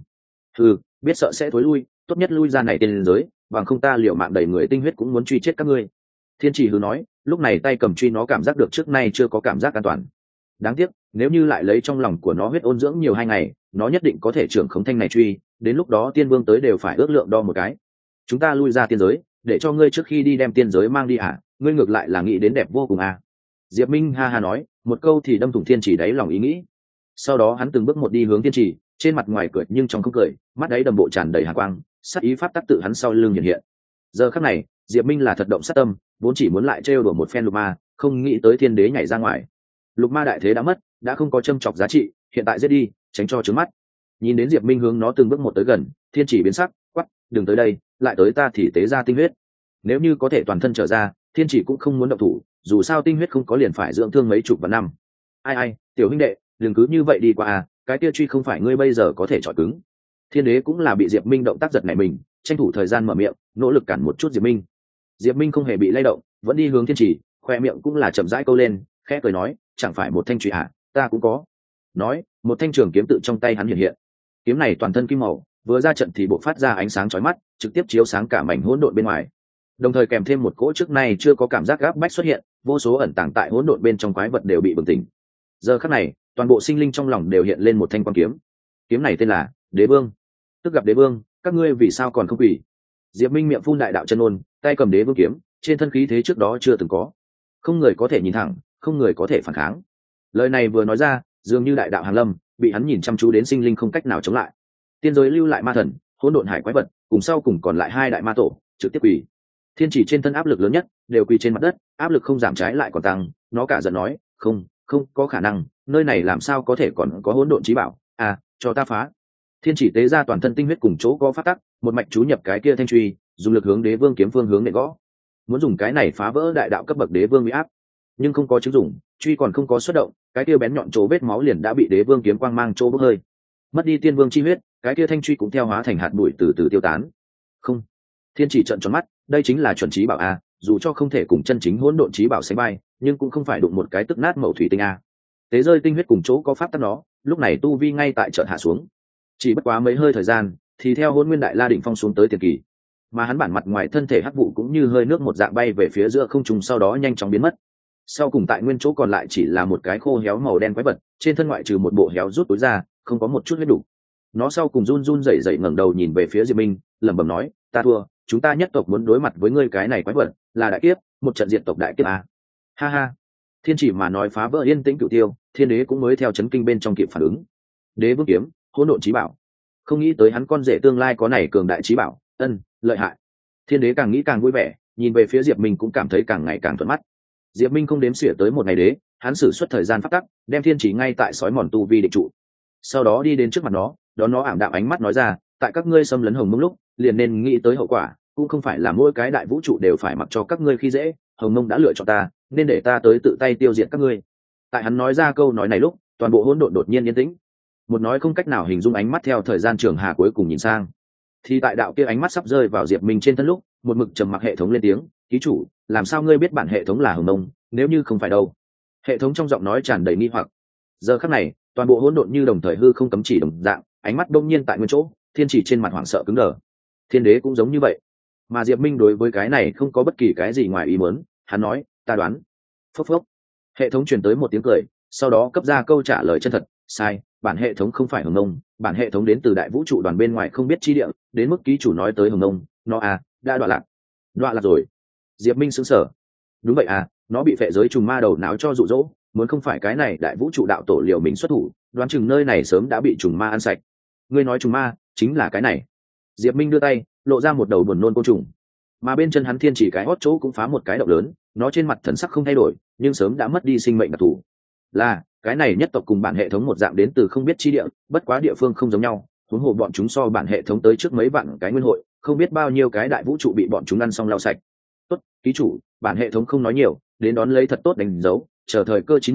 Biết sợ sẽ thối lui, tốt nhất lui ra này tiên giới, bằng không ta liệu mạng đầy người tinh huyết cũng muốn truy chết các ngươi. Thiên chỉ hừ nói, lúc này tay cầm truy nó cảm giác được trước nay chưa có cảm giác an toàn. Đáng tiếc, nếu như lại lấy trong lòng của nó huyết ôn dưỡng nhiều 2 ngày, nó nhất định có thể trưởng khống thanh này truy, đến lúc đó tiên vương tới đều phải ước lượng đo một cái. Chúng ta lui ra tiên giới, để cho ngươi trước khi đi đem tiên giới mang đi à, ngươi ngược lại là nghĩ đến đẹp vô cùng à. Diệp Minh ha ha nói, một câu thì đâm thủng thiên chỉ đáy lòng ý nghĩ. Sau đó hắn từng bước một đi hướng thiên chỉ, trên mặt ngoài cười nhưng trong không cười, mắt đáy đầm bộ tràn đầy hàn quang, sát ý pháp tắc tự hắn sau lưng hiện hiện. Giờ khắc này, Diệp Minh là thật động sát tâm, vốn chỉ muốn lại trêu đùa một phen lục ma, không nghĩ tới thiên đế nhảy ra ngoài. Lục ma đại thế đã mất, đã không có châm chọc giá trị, hiện tại giết đi, tránh cho trướng mắt. Nhìn đến Diệp Minh hướng nó từng bước một tới gần, thiên chỉ biến sắc, quắc, đừng tới đây, lại tới ta thì tế ra tinh huyết. Nếu như có thể toàn thân trở ra, thiên chỉ cũng không muốn động thủ, dù sao tinh huyết không có liền phải dưỡng thương mấy chục vạn năm. Ai, tiểu huynh đệ, đừng cứ như vậy đi qua à, cái kia truy không phải ngươi bây giờ có thể chọi cứng. Thiên đế cũng là bị Diệp Minh động tác giật nảy mình, tranh thủ thời gian mở miệng, nỗ lực cản một chút Diệp Minh. Diệp Minh không hề bị lay động, vẫn đi hướng thiên chỉ, khoe miệng cũng là chậm rãi câu lên, khẽ cười nói, chẳng phải một thanh truy à, ta cũng có. Nói, một thanh trường kiếm tự trong tay hắn hiện hiện. Kiếm này toàn thân kim màu, vừa ra trận thì bộc phát ra ánh sáng chói mắt, trực tiếp chiếu sáng cả mảnh hỗn độn bên ngoài. Đồng thời kèm thêm một cỗ trước nay chưa có cảm giác gáp bách xuất hiện, vô số ẩn tàng tại hỗn độn bên trong quái vật đều bị bừng tỉnh. Giờ khắc này, toàn bộ sinh linh trong lòng đều hiện lên một thanh quang kiếm. Kiếm này tên là Đế Vương. Tức gặp Đế Vương, các ngươi vì sao còn không quỳ? Diệp Minh miệng phun đại đạo chân ôn, tay cầm Đế Vương kiếm, trên thân khí thế trước đó chưa từng có. Không người có thể nhìn thẳng, không người có thể phản kháng. Lời này vừa nói ra, dường như đại đạo hàn lâm, bị hắn nhìn chăm chú đến sinh linh không cách nào chống lại. Tiên giới lưu lại ma thần, hỗn độn hải quái vật, cùng sau cùng còn lại 2 đại ma tổ, trực tiếp quỳ. Thiên chỉ trên thân áp lực lớn nhất, đều quỳ trên mặt đất, áp lực không giảm trái lại còn tăng, nó cả giận nói, không có khả năng, nơi này làm sao có thể còn có hỗn độn chí bảo, à, cho ta phá. Thiên chỉ tế ra toàn thân tinh huyết cùng chỗ có phát tắc, một mạch chú nhập cái kia thanh truy, dùng lực hướng Đế Vương kiếm phương hướng để gõ. Muốn dùng cái này phá vỡ đại đạo cấp bậc Đế Vương uy áp, nhưng không có chứng dụng, truy còn không có xuất động, cái kia bén nhọn chỗ vết máu liền đã bị Đế Vương kiếm quang mang chỗ bốc hơi. Mất đi tiên vương chi huyết, cái kia thanh truy cũng theo hóa thành hạt bụi từ từ tiêu tán. Không. Thiên chỉ trợn tròn mắt, đây chính là chuẩn chí bảo a, dù cho không thể cùng chân chính hỗn độn chí bảo sánh vai, nhưng cũng không phải đụng một cái tức nát mẩu thủy tinh a. Tế rơi tinh huyết cùng chỗ có pháp tắc nó, lúc này tu vi ngay tại chợt hạ xuống. Chỉ bất quá mấy hơi thời gian, thì theo Hỗn Nguyên Đại La đỉnh phong xuống tới tiền kỳ. Mà hắn bản mặt ngoài thân thể hắc vụ cũng như hơi nước một dạng bay về phía giữa không trung sau đó nhanh chóng biến mất. Sau cùng tại nguyên chỗ còn lại chỉ là một cái khô héo màu đen quái vật, trên thân ngoại trừ một bộ héo rút túi ra, không có một chút huyết đủ. Nó sau cùng run run rẩy rẩy ngẩng đầu nhìn về phía Diệp Minh, lẩm bẩm nói, ta thua, chúng ta nhất tộc muốn đối mặt với ngươi cái này quái vật, là đại kiếp, một trận diện tộc đại kiếp à. Ha ha. Thiên chỉ mà nói phá vỡ yên tĩnh cửu tiêu, thiên đế cũng mới theo chấn kinh bên trong kịp phản ứng. Đế Vương kiếm, hỗn độn chí bảo. Không nghĩ tới hắn con rể tương lai có này cường đại chí bảo, lợi hại. Thiên đế càng nghĩ càng vui vẻ, nhìn về phía Diệp Minh cũng cảm thấy càng ngày càng thuận mắt. Diệp Minh không đếm xỉa tới một ngày đế, hắn sử xuất thời gian phát tắc, đem thiên chỉ ngay tại sói mòn tu vi định trụ. Sau đó đi đến trước mặt nó, đón nó ảm đạm ánh mắt nói ra, tại các ngươi xâm lấn Hồng Mông lúc, liền nên nghĩ tới hậu quả, cũng không phải là mỗi cái đại vũ trụ đều phải mặc cho các ngươi khi dễ, Hồng Mông đã lựa chọn ta, nên để ta tới tự tay tiêu diệt các ngươi. Tại hắn nói ra câu nói này lúc, toàn bộ hỗn độn đột nhiên yên tĩnh. Một nói không cách nào hình dung ánh mắt theo thời gian trường hà cuối cùng nhìn sang. Thì tại đạo kia ánh mắt sắp rơi vào Diệp Minh trên thân lúc, một mực trầm mặc hệ thống lên tiếng, ký chủ, làm sao ngươi biết bản hệ thống là Hồng Mông, nếu như không phải đâu? Hệ thống trong giọng nói tràn đầy nghi hoặc. Giờ khắc này, toàn bộ hỗn độn như đồng thời hư không cấm chỉ đồng dạng, ánh mắt đông nhiên tại nguyên chỗ, thiên chỉ trên mặt hoảng sợ cứng đờ. Thiên đế cũng giống như vậy. Mà Diệp Minh đối với cái này không có bất kỳ cái gì ngoài ý muốn, hắn nói, ta đoán. Phốc phốc. Hệ thống truyền tới một tiếng cười, sau đó cấp ra câu trả lời chân thật, sai, bản hệ thống không phải Hồng Mông, bản hệ thống đến từ đại vũ trụ đoàn bên ngoài không biết chi địa, đến mức ký chủ nói tới Hồng Mông, nó đã đoạn lạc. Đoạn lạc rồi. Diệp Minh sững sờ. Đúng vậy nó bị phệ giới trùng ma đầu não cho dụ dỗ, muốn không phải cái này đại vũ trụ đạo tổ liều mình xuất thủ, đoán chừng nơi này sớm đã bị trùng ma ăn sạch. Ngươi nói trùng ma chính là cái này? Diệp Minh đưa tay lộ ra một đầu buồn nôn côn trùng, mà bên chân hắn thiên chỉ cái hót chỗ cũng phá một cái động lớn, nó trên mặt thần sắc không thay đổi, nhưng sớm đã mất đi sinh mệnh đặc thù. Là cái này nhất tộc cùng bản hệ thống một dạng đến từ không biết chi địa, bất quá địa phương không giống nhau, huống hồ bọn chúng so bản hệ thống tới trước mấy vạn cái nguyên hội, không biết bao nhiêu cái đại vũ trụ bị bọn chúng ăn xong lau sạch. Tốt, ký chủ, bản hệ thống không nói nhiều, đến đón lấy thật tốt đánh dấu, chờ thời cơ chín muồi,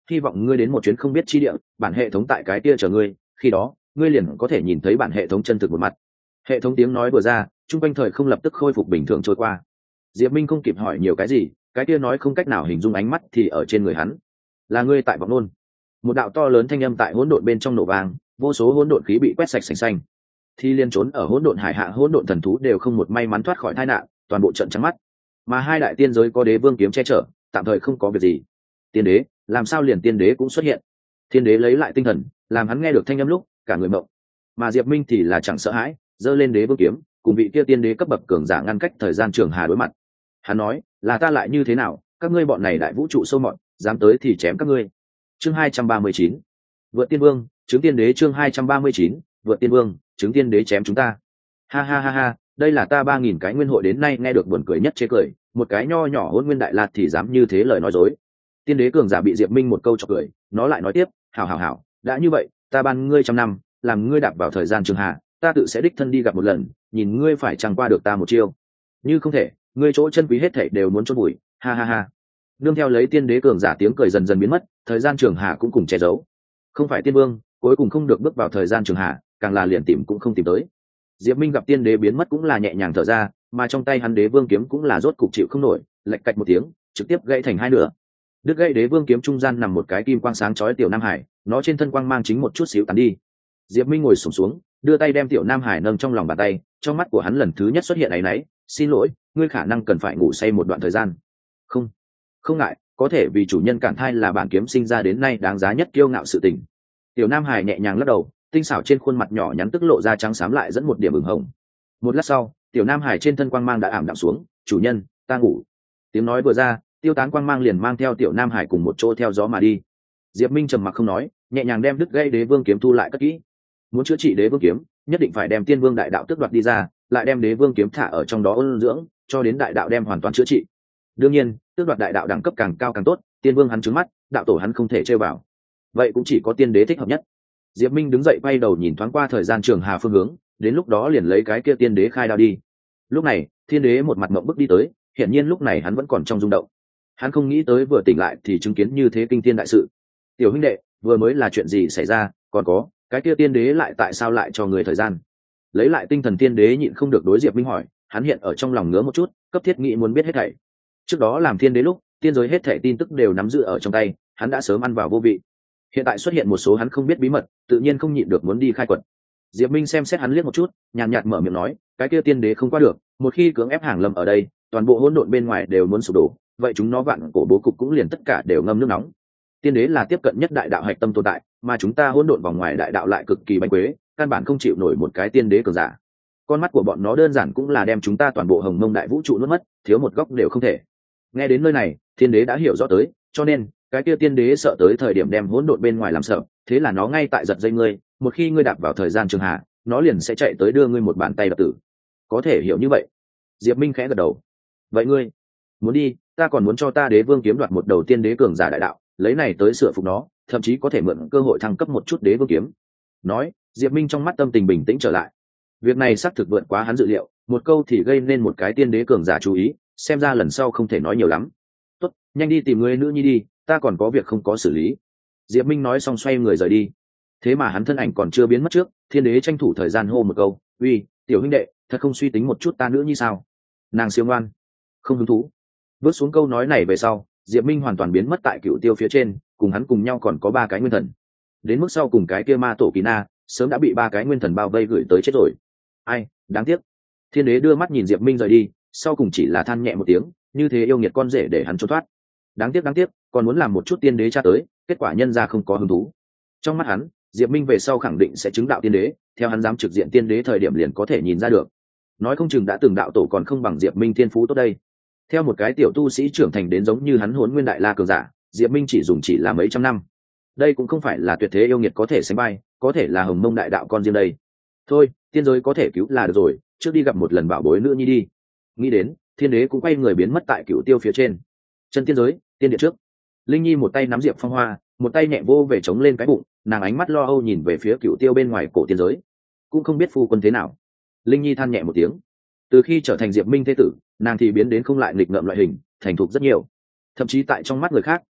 hy vọng ngươi đến một chuyến không biết chi địa, bản hệ thống tại cái kia chờ ngươi, khi đó ngươi liền có thể nhìn thấy bản hệ thống chân thực một mặt. Hệ thống tiếng nói vừa ra, chung quanh thời không lập tức khôi phục bình thường trôi qua. Diệp Minh không kịp hỏi nhiều cái gì, cái kia nói không cách nào hình dung ánh mắt thì ở trên người hắn. Là ngươi tại vọng nôn. Một đạo to lớn thanh âm tại hỗn độn bên trong nổ vang, vô số hỗn độn khí bị quét sạch sành xanh. Thì liên trốn ở hỗn độn hải hạ hỗn độn thần thú đều không một may mắn thoát khỏi tai nạn, toàn bộ trận trắng mắt. Mà hai đại tiên giới có đế vương kiếm che chở, tạm thời không có việc gì. Tiên đế, làm sao liền tiên đế cũng xuất hiện? Tiên đế lấy lại tinh thần, làm hắn nghe được thanh âm lúc, cả người mộng. Mà Diệp Minh thì là chẳng sợ hãi, giơ lên đế vương kiếm, cùng vị kia tiên đế cấp bậc cường giả ngăn cách thời gian trường hà đối mặt. Hắn nói, là ta lại như thế nào, các ngươi bọn này đại vũ trụ sâu mọt, dám tới thì chém các ngươi. Chương 239. Vượt tiên vương, chứng tiên đế. Chương 239. Vượt tiên vương, chứng tiên đế chém chúng ta. Ha ha ha ha, đây là ta 3000 cái nguyên hội đến nay nghe được buồn cười nhất chế cười, một cái nho nhỏ Hỗn Nguyên Đại Lạt thì dám như thế lời nói dối. Tiên đế cường giả bị Diệp Minh một câu chọc cười, nó lại nói tiếp, hảo hảo hảo, đã như vậy, ta ban ngươi 100 năm, làm ngươi đạp vào thời gian trường hạ, ta tự sẽ đích thân đi gặp một lần, nhìn ngươi phải chẳng qua được ta một chiêu. Như không thể, ngươi chỗ chân quý hết thảy đều muốn chôn bụi, ha ha ha. Nương theo lấy tiên đế cường giả tiếng cười dần dần biến mất, thời gian trường hạ cũng cùng che giấu. Không phải tiên vương, cuối cùng không được bước vào thời gian trường hạ, càng là liền tìm cũng không tìm tới. Diệp Minh gặp tiên đế biến mất cũng là nhẹ nhàng thở ra, mà trong tay hắn đế vương kiếm cũng là rốt cục chịu không nổi, lệch cạch một tiếng, trực tiếp gãy thành hai nửa. Đứt gãy đế vương kiếm trung gian nằm một cái kim quang sáng chói tiểu nam hải, nó trên thân quang mang chính một chút xíu tàn đi. Diệp Minh ngồi xổm xuống, đưa tay đem tiểu nam hải nâng trong lòng bàn tay, trong mắt của hắn lần thứ nhất xuất hiện áy náy, xin lỗi, ngươi khả năng cần phải ngủ say một đoạn thời gian. Không, không ngại, có thể vì chủ nhân cản thai là bản kiếm sinh ra đến nay đáng giá nhất kiêu ngạo sự tình. Tiểu nam hải nhẹ nhàng lắc đầu, tinh xảo trên khuôn mặt nhỏ nhắn tức lộ ra trắng xám lại dẫn một điểm ửng hồng. Một lát sau, tiểu nam hải trên thân quang mang đã ảm đạm xuống, chủ nhân, ta ngủ. Tiếng nói vừa ra, tiêu tán quang mang liền mang theo tiểu nam hải cùng một chỗ theo gió mà đi. Diệp Minh trầm mặc không nói, nhẹ nhàng đem đứt gãy đế vương kiếm thu lại cất kỹ. Muốn chữa trị đế vương kiếm, nhất định phải đem tiên vương đại đạo tước đoạt đi ra, lại đem đế vương kiếm thả ở trong đó ôn dưỡng, cho đến đại đạo đem hoàn toàn chữa trị. Đương nhiên, tước đoạt đại đạo đẳng cấp càng cao càng tốt, tiên vương hắn trứng mắt, đạo tổ hắn không thể chơi vào. Vậy cũng chỉ có tiên đế thích hợp nhất. Diệp Minh đứng dậy quay đầu nhìn thoáng qua thời gian trường hà phương hướng, đến lúc đó liền lấy cái kia tiên đế khai đao đi. Lúc này, thiên đế một mặt mộng bức đi tới, hiển nhiên lúc này hắn vẫn còn trong rung động. Hắn không nghĩ tới vừa tỉnh lại thì chứng kiến như thế kinh thiên đại sự. Tiểu huynh đệ, vừa mới là chuyện gì xảy ra, còn có, cái kia tiên đế lại tại sao lại cho người thời gian? Lấy lại tinh thần tiên đế nhịn không được đối Diệp Minh hỏi, hắn hiện ở trong lòng ngứa một chút, cấp thiết nghĩ muốn biết hết thảy. Trước đó làm thiên đế lúc, tiên giới hết thảy tin tức đều nắm giữ ở trong tay, hắn đã sớm ăn vào vô vị. Hiện tại xuất hiện một số hắn không biết bí mật, tự nhiên không nhịn được muốn đi khai quật. Diệp Minh xem xét hắn liếc một chút, nhàn nhạt mở miệng nói, cái kia tiên đế không qua được, một khi cưỡng ép hàng lâm ở đây, toàn bộ hỗn độn bên ngoài đều muốn sụp đổ, vậy chúng nó vạn cổ bố cục cũng liền tất cả đều ngâm nước nóng. Tiên đế là tiếp cận nhất đại đạo hạch tâm tồn tại, mà chúng ta hỗn độn vòng ngoài đại đạo lại cực kỳ bánh quế, căn bản không chịu nổi một cái tiên đế cường giả. Con mắt của bọn nó đơn giản cũng là đem chúng ta toàn bộ hồng mông đại vũ trụ nuốt mất, thiếu một góc đều không thể. Nghe đến nơi này, thiên đế đã hiểu rõ tới, cho nên cái kia tiên đế sợ tới thời điểm đem hỗn độn bên ngoài làm sợ, thế là nó ngay tại giật dây ngươi, một khi ngươi đạp vào thời gian trường hạ, nó liền sẽ chạy tới đưa ngươi một bàn tay đập tử. Có thể hiểu như vậy. Diệp Minh khẽ gật đầu. Vậy ngươi muốn đi, ta còn muốn cho ta đế vương kiếm đoạt một đầu tiên đế cường giả đại đạo, lấy này tới sửa phục nó, thậm chí có thể mượn cơ hội thăng cấp một chút đế vương kiếm. Nói, Diệp Minh trong mắt tâm tình bình tĩnh trở lại. Việc này xác thực vượt quá hắn dự liệu, một câu thì gây nên một cái tiên đế cường giả chú ý, xem ra lần sau không thể nói nhiều lắm. Tốt, nhanh đi tìm ngươi nữ nhi đi, ta còn có việc không có xử lý. Diệp Minh nói xong xoay người rời đi. Thế mà hắn thân ảnh còn chưa biến mất trước, thiên đế tranh thủ thời gian hô một câu, uy, tiểu huynh đệ, thật không suy tính một chút ta nữa như sao? Nàng siêu ngoan, không hứng thú. Bước xuống câu nói này về sau, Diệp Minh hoàn toàn biến mất tại Cựu Tiêu phía trên, cùng hắn cùng nhau còn có 3 cái nguyên thần. Đến mức sau cùng cái kia ma tổ Kỳ Na, sớm đã bị 3 cái nguyên thần bao vây gửi tới chết rồi. Ai, đáng tiếc. Thiên đế đưa mắt nhìn Diệp Minh rời đi, sau cùng chỉ là than nhẹ một tiếng, như thế yêu nghiệt con rể để hắn trốn thoát. Đáng tiếc, còn muốn làm một chút tiên đế tra tới, kết quả nhân ra không có hứng thú. Trong mắt hắn, Diệp Minh về sau khẳng định sẽ chứng đạo tiên đế, theo hắn dám trực diện tiên đế thời điểm liền có thể nhìn ra được. Nói không chừng đã từng đạo tổ còn không bằng Diệp Minh thiên phú tốt đây. Theo một cái tiểu tu sĩ trưởng thành đến giống như hắn Hỗn Nguyên Đại La cường giả, Diệp Minh chỉ là mấy trăm năm. Đây cũng không phải là tuyệt thế yêu nghiệt có thể sánh vai, có thể là hồng mông đại đạo con riêng đây. Thôi, tiên giới có thể cứu là được rồi, trước đi gặp một lần bảo bối nữa nhi đi. Nghĩ đến, thiên đế cũng quay người biến mất tại Cựu Tiêu phía trên. Chân tiên giới, tiên điện trước. Linh Nhi một tay nắm Diệp Phong Hoa, một tay nhẹ vô về chống lên cái bụng, nàng ánh mắt lo âu nhìn về phía Cựu Tiêu bên ngoài cổ tiên giới. Cũng không biết phu quân thế nào. Linh Nhi than nhẹ một tiếng. Từ khi trở thành Diệp Minh thế tử, nàng thì biến đến không lại nghịch ngợm loại hình, thành thục rất nhiều. Thậm chí tại trong mắt người khác,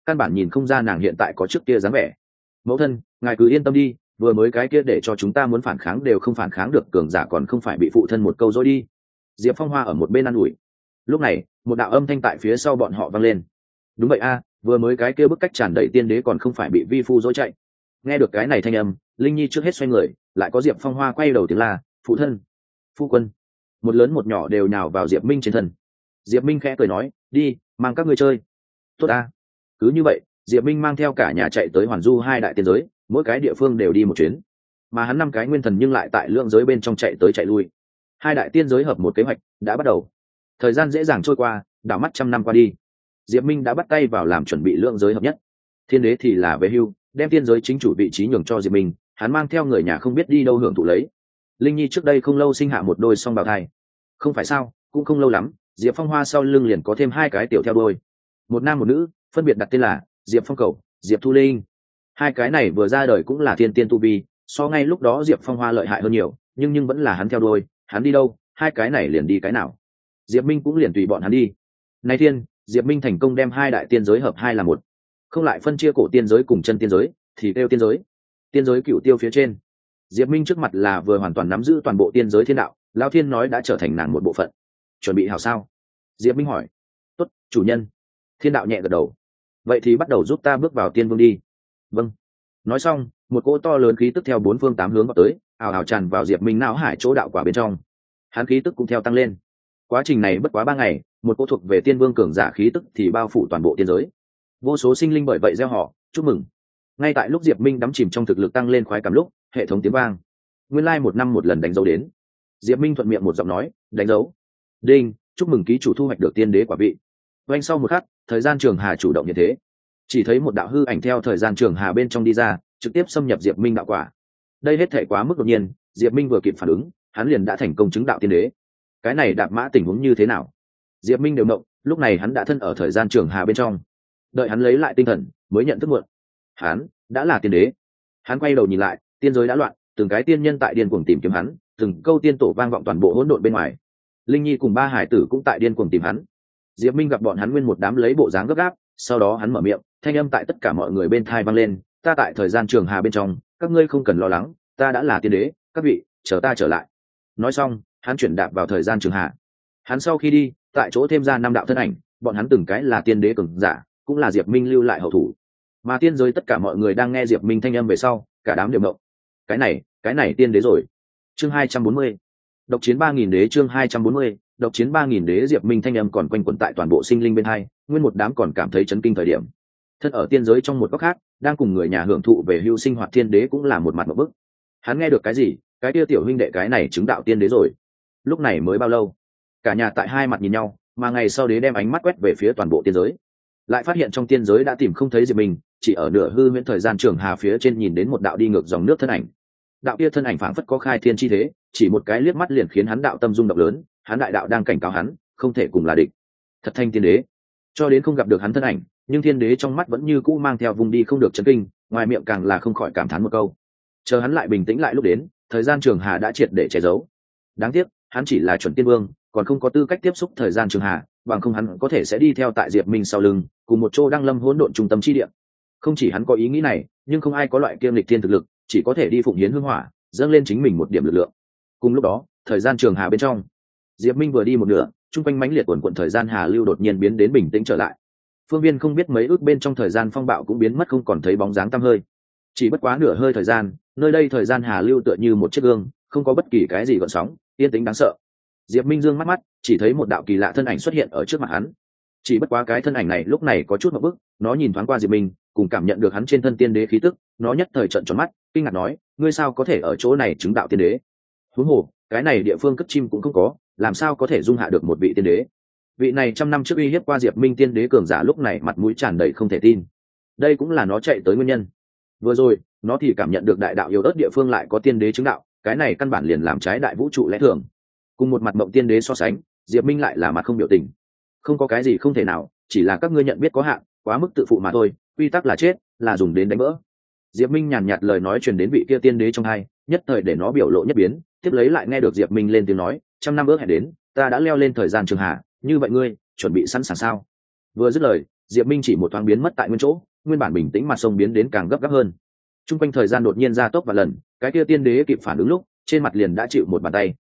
căn bản nhìn không ra nàng hiện tại có trước kia dáng vẻ. Mẫu thân, ngài cứ yên tâm đi, vừa mới cái kia để cho chúng ta muốn phản kháng đều không phản kháng được cường giả còn không phải bị phụ thân một câu dối đi. Diệp Phong Hoa ở một bên ă n ủi. Lúc này một đạo âm thanh tại phía sau bọn họ vang lên. Đúng vậy a, vừa mới cái kia bức cách tràn đầy tiên đế còn không phải bị vi phu dối chạy. Nghe được cái này thanh âm, Linh Nhi trước hết xoay người, lại có Diệp Phong Hoa quay đầu tiếng la, phụ thân, phu quân. Một lớn một nhỏ đều nhào vào Diệp Minh trên thân. Diệp Minh khẽ cười nói, đi, mang các ngươi chơi. Tốt a. Cứ như vậy, Diệp Minh mang theo cả nhà chạy tới Hoàn Du hai đại tiên giới, mỗi cái địa phương đều đi một chuyến, mà hắn 5 cái nguyên thần nhưng lại tại lượng giới bên trong chạy tới chạy lui. Hai đại tiên giới hợp một kế hoạch đã bắt đầu. Thời gian dễ dàng trôi qua, đảo mắt 100 năm qua đi, Diệp Minh đã bắt tay vào làm chuẩn bị lượng giới hợp nhất. Thiên đế thì là về hưu, đem tiên giới chính chủ vị trí nhường cho Diệp Minh, hắn mang theo người nhà không biết đi đâu hưởng thụ lấy. Linh Nhi trước đây không lâu sinh hạ một đôi song bào thai, không phải sao, cũng không lâu lắm, Diệp Phong Hoa sau lưng liền có thêm 2 cái tiểu theo đôi, một nam một nữ, phân biệt đặt tên là Diệp Phong Cầu, Diệp Thu Linh. 2 cái này vừa ra đời cũng là thiên tiên tu vi, so ngay lúc đó Diệp Phong Hoa lợi hại hơn nhiều, nhưng vẫn là hắn theo đôi, hắn đi đâu, 2 cái này liền đi cái nào. Diệp Minh cũng liền tùy bọn hắn đi. Nay thiên, Diệp Minh thành công đem 2 đại tiên giới hợp 2 là một, không lại phân chia cổ tiên giới cùng chân tiên giới, thì kêu tiên giới. Tiên giới cửu tiêu phía trên, Diệp Minh trước mặt là vừa hoàn toàn nắm giữ toàn bộ tiên giới thiên đạo, Lão Thiên nói đã trở thành nàng một bộ phận. Chuẩn bị hảo sao? Diệp Minh hỏi. Tốt, chủ nhân. Thiên đạo nhẹ gật đầu. Vậy thì bắt đầu giúp ta bước vào tiên vương đi. Vâng. Nói xong, một cỗ to lớn khí tức theo 4 phương 8 hướng vào tới, ào ào tràn vào Diệp Minh não hải chỗ đạo quả bên trong. Hắn khí tức cũng theo tăng lên. Quá trình này bất quá 3 ngày, một cỗ thuộc về tiên vương cường giả khí tức thì bao phủ toàn bộ tiên giới. Vô số sinh linh bởi vậy reo hò, chúc mừng. Ngay tại lúc Diệp Minh đắm chìm trong thực lực tăng lên khoái cảm lúc, hệ thống tiếng vang. Nguyên lai 1 năm một lần đánh dấu đến. Diệp Minh thuận miệng một giọng nói, đánh dấu. Đinh, chúc mừng ký chủ thu hoạch được tiên đế quả vị. Oanh sau một khắc, thời gian trường hà chủ động như thế. Chỉ thấy một đạo hư ảnh theo thời gian trường hà bên trong đi ra, trực tiếp xâm nhập Diệp Minh đạo quả. Đây hết thể quá mức đột nhiên, Diệp Minh vừa kịp phản ứng, hắn liền đã thành công chứng đạo tiên đế. Cái này đạp mã tình huống như thế nào? Diệp Minh đều mộng, lúc này hắn đã thân ở thời gian trường hà bên trong. Đợi hắn lấy lại tinh thần, mới nhận thức muộn. Hắn đã là tiên đế. Hắn quay đầu nhìn lại, tiên giới đã loạn, từng cái tiên nhân tại điên cuồng tìm kiếm hắn, từng câu tiên tổ vang vọng toàn bộ hỗn độn bên ngoài. Linh Nhi cùng 3 hải tử cũng tại điên cuồng tìm hắn. Diệp Minh gặp bọn hắn nguyên một đám lấy bộ dáng gấp gáp, sau đó hắn mở miệng, thanh âm tại tất cả mọi người bên tai vang lên, ta tại thời gian trường hà bên trong, các ngươi không cần lo lắng, ta đã là tiên đế, các vị, chờ ta trở lại. Nói xong, hắn chuyển đạp vào thời gian trường hà. Hắn sau khi đi, tại chỗ thêm ra 5 đạo thân ảnh, bọn hắn từng cái là tiên đế cường giả, cũng là Diệp Minh lưu lại hậu thủ. Mà tiên giới tất cả mọi người đang nghe Diệp Minh thanh âm về sau, cả đám đều động. Cái này tiên đế rồi. Chương 240. Độc chiến 3000 đế. Chương 240. Độc chiến 3000 đế. Diệp Minh thanh âm còn quanh quẩn tại toàn bộ sinh linh bên hai, nguyên một đám còn cảm thấy chấn kinh thời điểm. Thân ở tiên giới trong một góc khác, đang cùng người nhà hưởng thụ về hưu sinh hoạt thiên đế cũng là một mặt một bức. Hắn nghe được cái gì, cái kia tiểu huynh đệ cái này chứng đạo tiên đế rồi. Lúc này mới bao lâu? Cả nhà tại hai mặt nhìn nhau, mà ngày sau đế đem ánh mắt quét về phía toàn bộ tiên giới, lại phát hiện trong tiên giới đã tìm không thấy Diệp Minh, chỉ ở nửa hư huyễn thời gian trường hà phía trên nhìn đến một đạo đi ngược dòng nước thân ảnh. Đạo kia thân ảnh phảng phất có khai thiên chi thế, chỉ một cái liếc mắt liền khiến hắn đạo tâm rung động lớn, hắn đại đạo đang cảnh cáo hắn, không thể cùng là địch. Thật thanh tiên đế. Cho đến không gặp được hắn thân ảnh, nhưng thiên đế trong mắt vẫn như cũ mang theo vùng đi không được chấn kinh, ngoài miệng càng là không khỏi cảm thán một câu. Chờ hắn lại bình tĩnh lại lúc đến, thời gian trường hà đã triệt để che giấu. Đáng tiếc, hắn chỉ là chuẩn tiên vương, còn không có tư cách tiếp xúc thời gian trường hà, bằng không hắn có thể sẽ đi theo tại Diệp Minh sau lưng, cùng một chỗ đăng lâm hỗn độn trung tâm chi địa. Không chỉ hắn có ý nghĩ này, nhưng không ai có loại kiêm lịch thiên thực lực, chỉ có thể đi phụng hiến hương hỏa, dâng lên chính mình một điểm lực lượng. Cùng lúc đó, thời gian trường hà bên trong, Diệp Minh vừa đi một nửa, trung quanh mãnh liệt quần quần thời gian hà lưu đột nhiên biến đến bình tĩnh trở lại. Phương viên không biết mấy ước bên trong thời gian phong bạo cũng biến mất không còn thấy bóng dáng tăm hơi. Chỉ bất quá nửa hơi thời gian, nơi đây thời gian hà lưu tựa như một chiếc gương, không có bất kỳ cái gì gợn sóng, yên tĩnh đáng sợ. Diệp Minh dương mắt, chỉ thấy một đạo kỳ lạ thân ảnh xuất hiện ở trước mặt hắn. Chỉ bất quá cái thân ảnh này lúc này có chút ngượng bức, nó nhìn thoáng qua Diệp Minh, cùng cảm nhận được hắn trên thân tiên đế khí tức, nó nhất thời trợn tròn mắt, kinh ngạc nói, ngươi sao có thể ở chỗ này chứng đạo tiên đế? Huống hồ, cái này địa phương cất chim cũng không có, làm sao có thể dung hạ được một vị tiên đế? Vị này 100 năm trước uy hiếp qua Diệp Minh tiên đế cường giả lúc này mặt mũi tràn đầy không thể tin. Đây cũng là nó chạy tới nguyên nhân. Vừa rồi, nó thì cảm nhận được đại đạo yếu ớt địa phương lại có tiên đế chứng đạo, cái này căn bản liền làm trái đại vũ trụ lẽ thường. Cùng một mặt mộng tiên đế so sánh, Diệp Minh lại là mặt không biểu tình. Không có cái gì không thể nào, chỉ là các ngươi nhận biết có hạn, quá mức tự phụ mà thôi, quy tắc là chết, là dùng đến đánh vỡ. Diệp Minh nhàn nhạt lời nói truyền đến vị kia tiên đế trong hai, nhất thời để nó biểu lộ nhất biến, tiếp lấy lại nghe được Diệp Minh lên tiếng nói, 100 năm ước hẹn đến, ta đã leo lên thời gian trường hạ, như vậy ngươi chuẩn bị sẵn sàng sao? Vừa dứt lời, Diệp Minh chỉ một thoáng biến mất tại nguyên chỗ, nguyên bản bình tĩnh mặt sông biến đến càng gấp gáp hơn. Trung quanh thời gian đột nhiên gia tốc và lần, cái kia tiên đế kịp phản ứng lúc, trên mặt liền đã chịu một bàn tay,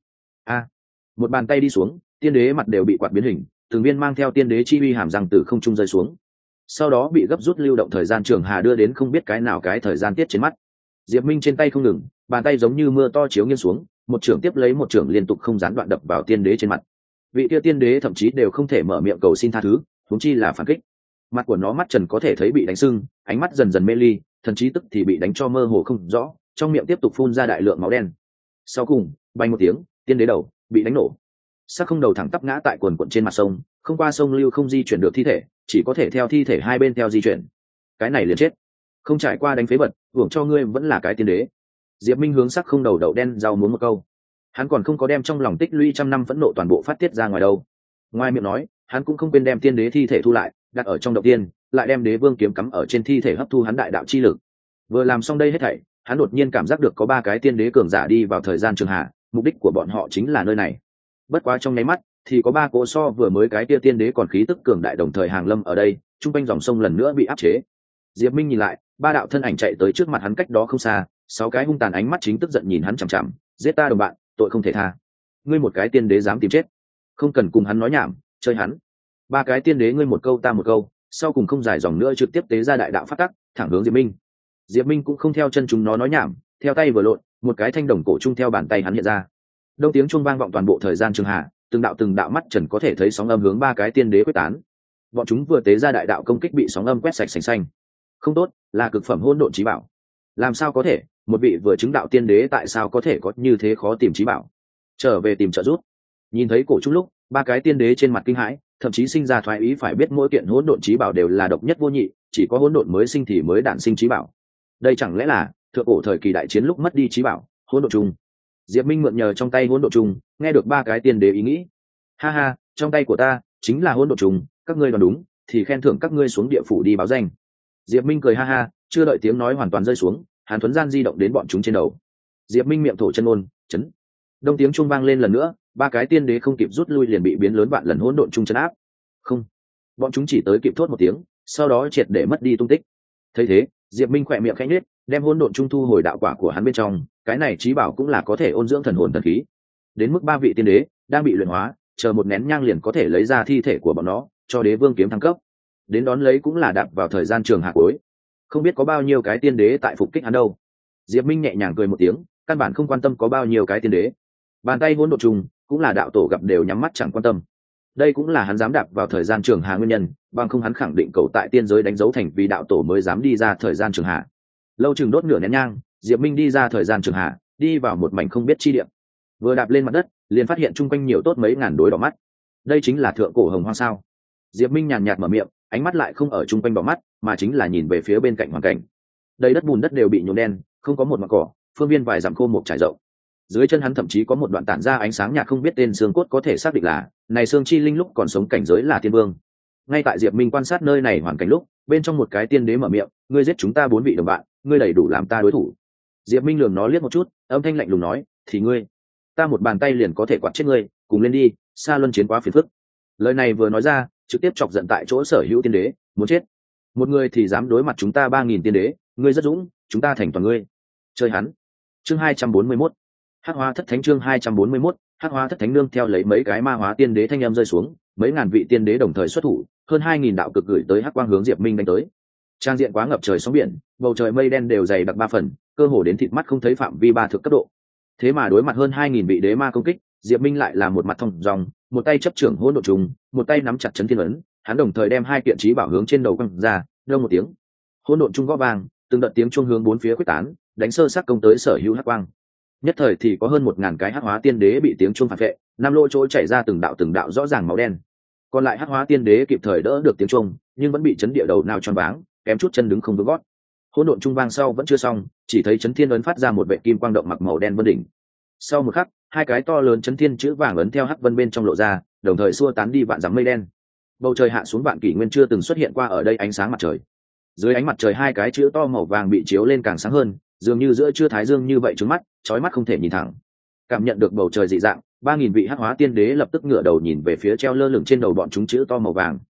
một bàn tay đi xuống, tiên đế mặt đều bị quạt biến hình, từng viên mang theo tiên đế chi uy hàm răng từ không trung rơi xuống. Sau đó bị gấp rút lưu động thời gian trường hà đưa đến không biết cái nào cái thời gian tiết trên mắt. Diệp Minh trên tay không ngừng, bàn tay giống như mưa to chiếu nghiêng xuống, một trưởng tiếp lấy một trưởng liên tục không gián đoạn đập vào tiên đế trên mặt. Vị kia tiên đế thậm chí đều không thể mở miệng cầu xin tha thứ, huống chi là phản kích. Mặt của nó mắt trần có thể thấy bị đánh sưng, ánh mắt dần dần mê ly, thần trí tức thì bị đánh cho mơ hồ không rõ, trong miệng tiếp tục phun ra đại lượng máu đen. Sau cùng, bay một tiếng, tiên đế đầu bị đánh nổ. Sắc không đầu thẳng tắp ngã tại quần quần trên mặt sông, không qua sông lưu không di chuyển được thi thể, chỉ có thể theo thi thể hai bên theo di chuyển. Cái này liền chết, không trải qua đánh phế vật, hưởng cho ngươi vẫn là cái tiên đế. Diệp Minh hướng sắc không đầu đậu đen rau muốn một câu, hắn còn không có đem trong lòng tích lũy trăm năm phẫn nộ toàn bộ phát tiết ra ngoài đâu. Ngoài miệng nói, hắn cũng không quên đem tiên đế thi thể thu lại, đặt ở trong động tiên, lại đem đế vương kiếm cắm ở trên thi thể hấp thu hắn đại đạo chi lực. Vừa làm xong đây hết thảy, hắn đột nhiên cảm giác được có ba cái tiên đế cường giả đi vào thời gian trường hạ, mục đích của bọn họ chính là nơi này. Bất quá trong nháy mắt, thì có ba cỗ so vừa mới cái kia tiên đế còn khí tức cường đại đồng thời hàng lâm ở đây, trung quanh dòng sông lần nữa bị áp chế. Diệp Minh nhìn lại, ba đạo thân ảnh chạy tới trước mặt hắn cách đó không xa, sáu cái hung tàn ánh mắt chính tức giận nhìn hắn chằm chằm, giết ta đồng bạn, tội không thể tha. Ngươi một cái tiên đế dám tìm chết, không cần cùng hắn nói nhảm, chơi hắn. Ba cái tiên đế ngươi một câu ta một câu, sau cùng không dài dòng nữa trực tiếp tế ra đại đạo phát tắc, thẳng hướng Diệp Minh. Diệp Minh cũng không theo chân chúng nó nói nhảm, theo tay vừa lộn, một cái thanh đồng cổ trung theo bàn tay hắn hiện ra. Đông tiếng chuông vang vọng toàn bộ thời gian trường hạ, từng đạo mắt trần có thể thấy sóng âm hướng ba cái tiên đế quyết tán. Bọn chúng vừa tế ra đại đạo công kích bị sóng âm quét sạch sành xanh. Không tốt, là cực phẩm hỗn độn chí bảo. Làm sao có thể, một vị vừa chứng đạo tiên đế tại sao có thể có như thế khó tìm chí bảo? Trở về tìm trợ giúp. Nhìn thấy cổ trung lúc, ba cái tiên đế trên mặt kinh hãi, thậm chí sinh ra thoái ý phải biết mỗi kiện hỗn độn chí bảo đều là độc nhất vô nhị, chỉ có hỗn độn mới sinh thì mới đản sinh chí bảo. Đây chẳng lẽ là thượng cổ thời kỳ đại chiến lúc mất đi chí bảo, hỗn độn trùng? Diệp Minh mượn nhờ trong tay hỗn độn trùng, nghe được ba cái tiên đế ý nghĩ. Ha ha, trong tay của ta chính là hỗn độn trùng, các ngươi đoán đúng, thì khen thưởng các ngươi xuống địa phủ đi báo danh. Diệp Minh cười ha ha, chưa đợi tiếng nói hoàn toàn rơi xuống, hàn thuấn gian di động đến bọn chúng trên đầu. Diệp Minh miệng thổ chân ngôn, chấn. Đông tiếng chuông vang lên lần nữa, ba cái tiên đế không kịp rút lui liền bị biến lớn vạn lần hỗn độn trung chấn áp. Không, bọn chúng chỉ tới kịp thốt một tiếng, sau đó triệt để mất đi tung tích. Thấy thế, Diệp Minh khỏe miệng khẽ nhếch, đem hỗn độn trung thu hồi đạo quả của hắn bên trong, cái này chí bảo cũng là có thể ôn dưỡng thần hồn thần khí. Đến mức ba vị tiên đế đang bị luyện hóa, chờ một nén nhang liền có thể lấy ra thi thể của bọn nó, cho đế vương kiếm thăng cấp. Đến đón lấy cũng là đạp vào thời gian trường hạ cuối. Không biết có bao nhiêu cái tiên đế tại phục kích hắn đâu. Diệp Minh nhẹ nhàng cười một tiếng, căn bản không quan tâm có bao nhiêu cái tiên đế. Bàn tay hỗn độn trùng cũng là đạo tổ gặp đều nhắm mắt chẳng quan tâm. Đây cũng là hắn dám đạp vào thời gian trường hạ nguyên nhân, bằng không hắn khẳng định cầu tại tiên giới đánh dấu thành vì đạo tổ mới dám đi ra thời gian trường hạ. Lâu chừng đốt nửa nén nhang, Diệp Minh đi ra thời gian trường hạ, đi vào một mảnh không biết chi địa. Vừa đạp lên mặt đất, liền phát hiện chung quanh nhiều tốt mấy ngàn đối đỏ mắt. Đây chính là thượng cổ hồng hoang sao? Diệp Minh nhàn nhạt mở miệng, ánh mắt lại không ở chung quanh đỏ mắt, mà chính là nhìn về phía bên cạnh hoàn cảnh. Đây đất bùn đất đều bị nhuộm đen, không có một mảng cỏ, phương viên vài dặm khô mục trải rộng. Dưới chân hắn thậm chí có một đoạn tản ra ánh sáng nhạt không biết tên xương cốt có thể xác định là này xương chi linh lúc còn sống cảnh giới là tiên vương. Ngay tại Diệp Minh quan sát nơi này hoàn cảnh lúc, bên trong một cái tiên đế mở miệng, ngươi giết chúng ta 4 vị đồng bạn, ngươi đầy đủ làm ta đối thủ. Diệp Minh lườm nó liếc một chút, âm thanh lạnh lùng nói, thì ngươi, ta một bàn tay liền có thể quạt chết ngươi, cùng lên đi, xa luân chiến quá phiền phức. Lời này vừa nói ra, trực tiếp chọc giận tại chỗ sở hữu tiên đế, muốn chết. Một người thì dám đối mặt chúng ta 3000 tiên đế, ngươi rất dũng, chúng ta thành toàn ngươi. Chơi hắn. Chương 241. Hắc Hóa Thất Thánh chương 241, Hắc Hóa Thất Thánh nương theo lấy mấy cái ma hóa tiên đế thanh âm rơi xuống, mấy ngàn vị tiên đế đồng thời xuất thủ, hơn 2000 đạo cực gửi tới hắc quang hướng Diệp Minh đánh tới. Trang diện quá ngập trời sóng biển, bầu trời mây đen đều dày đặc 3 phần, cơ hồ đến thịt mắt không thấy phạm vi 3 thực cấp độ. Thế mà đối mặt hơn 2000 vị đế ma công kích, Diệp Minh lại là một mặt thông dòng, một tay chấp trưởng hỗn độn trùng, một tay nắm chặt chấn thiên ấn, hắn đồng thời đem hai kiện chí bảo hướng trên đầu quăng ra, rông một tiếng. Hỗn độn trung gõ vang, từng đợt tiếng chuông hướng bốn phía quyết tán, đánh sơ sắc công tới sở hữu hắc quang. Nhất thời thì có hơn 1000 cái hắc hóa tiên đế bị tiếng chuông phản vệ, năm lỗ chỗ chảy ra từng đạo rõ ràng máu đen. Còn lại hắc hóa tiên đế kịp thời đỡ được tiếng chuông, nhưng vẫn bị chấn địa đầu nào choáng váng, kém chút chân đứng không vững gót. Hỗn độn trung vang sau vẫn chưa xong, chỉ thấy chấn thiên ấn phát ra một vệ kim quang động mặc màu đen vân đỉnh. Sau một khắc, hai cái to lớn chấn thiên chữ vàng ấn theo hắc vân bên trong lộ ra, đồng thời xua tán đi vạn dặm mây đen. Bầu trời hạ xuống vạn kỷ nguyên chưa từng xuất hiện qua ở đây ánh sáng mặt trời. Dưới ánh mặt trời hai cái chữ to màu vàng bị chiếu lên càng sáng hơn, dường như giữa trưa thái dương như vậy trướng mắt, chói mắt không thể nhìn thẳng. Cảm nhận được bầu trời dị dạng, 3000 vị hắc hóa tiên đế lập tức ngửa đầu nhìn về phía treo lơ lửng trên đầu bọn chúng chữ to màu vàng.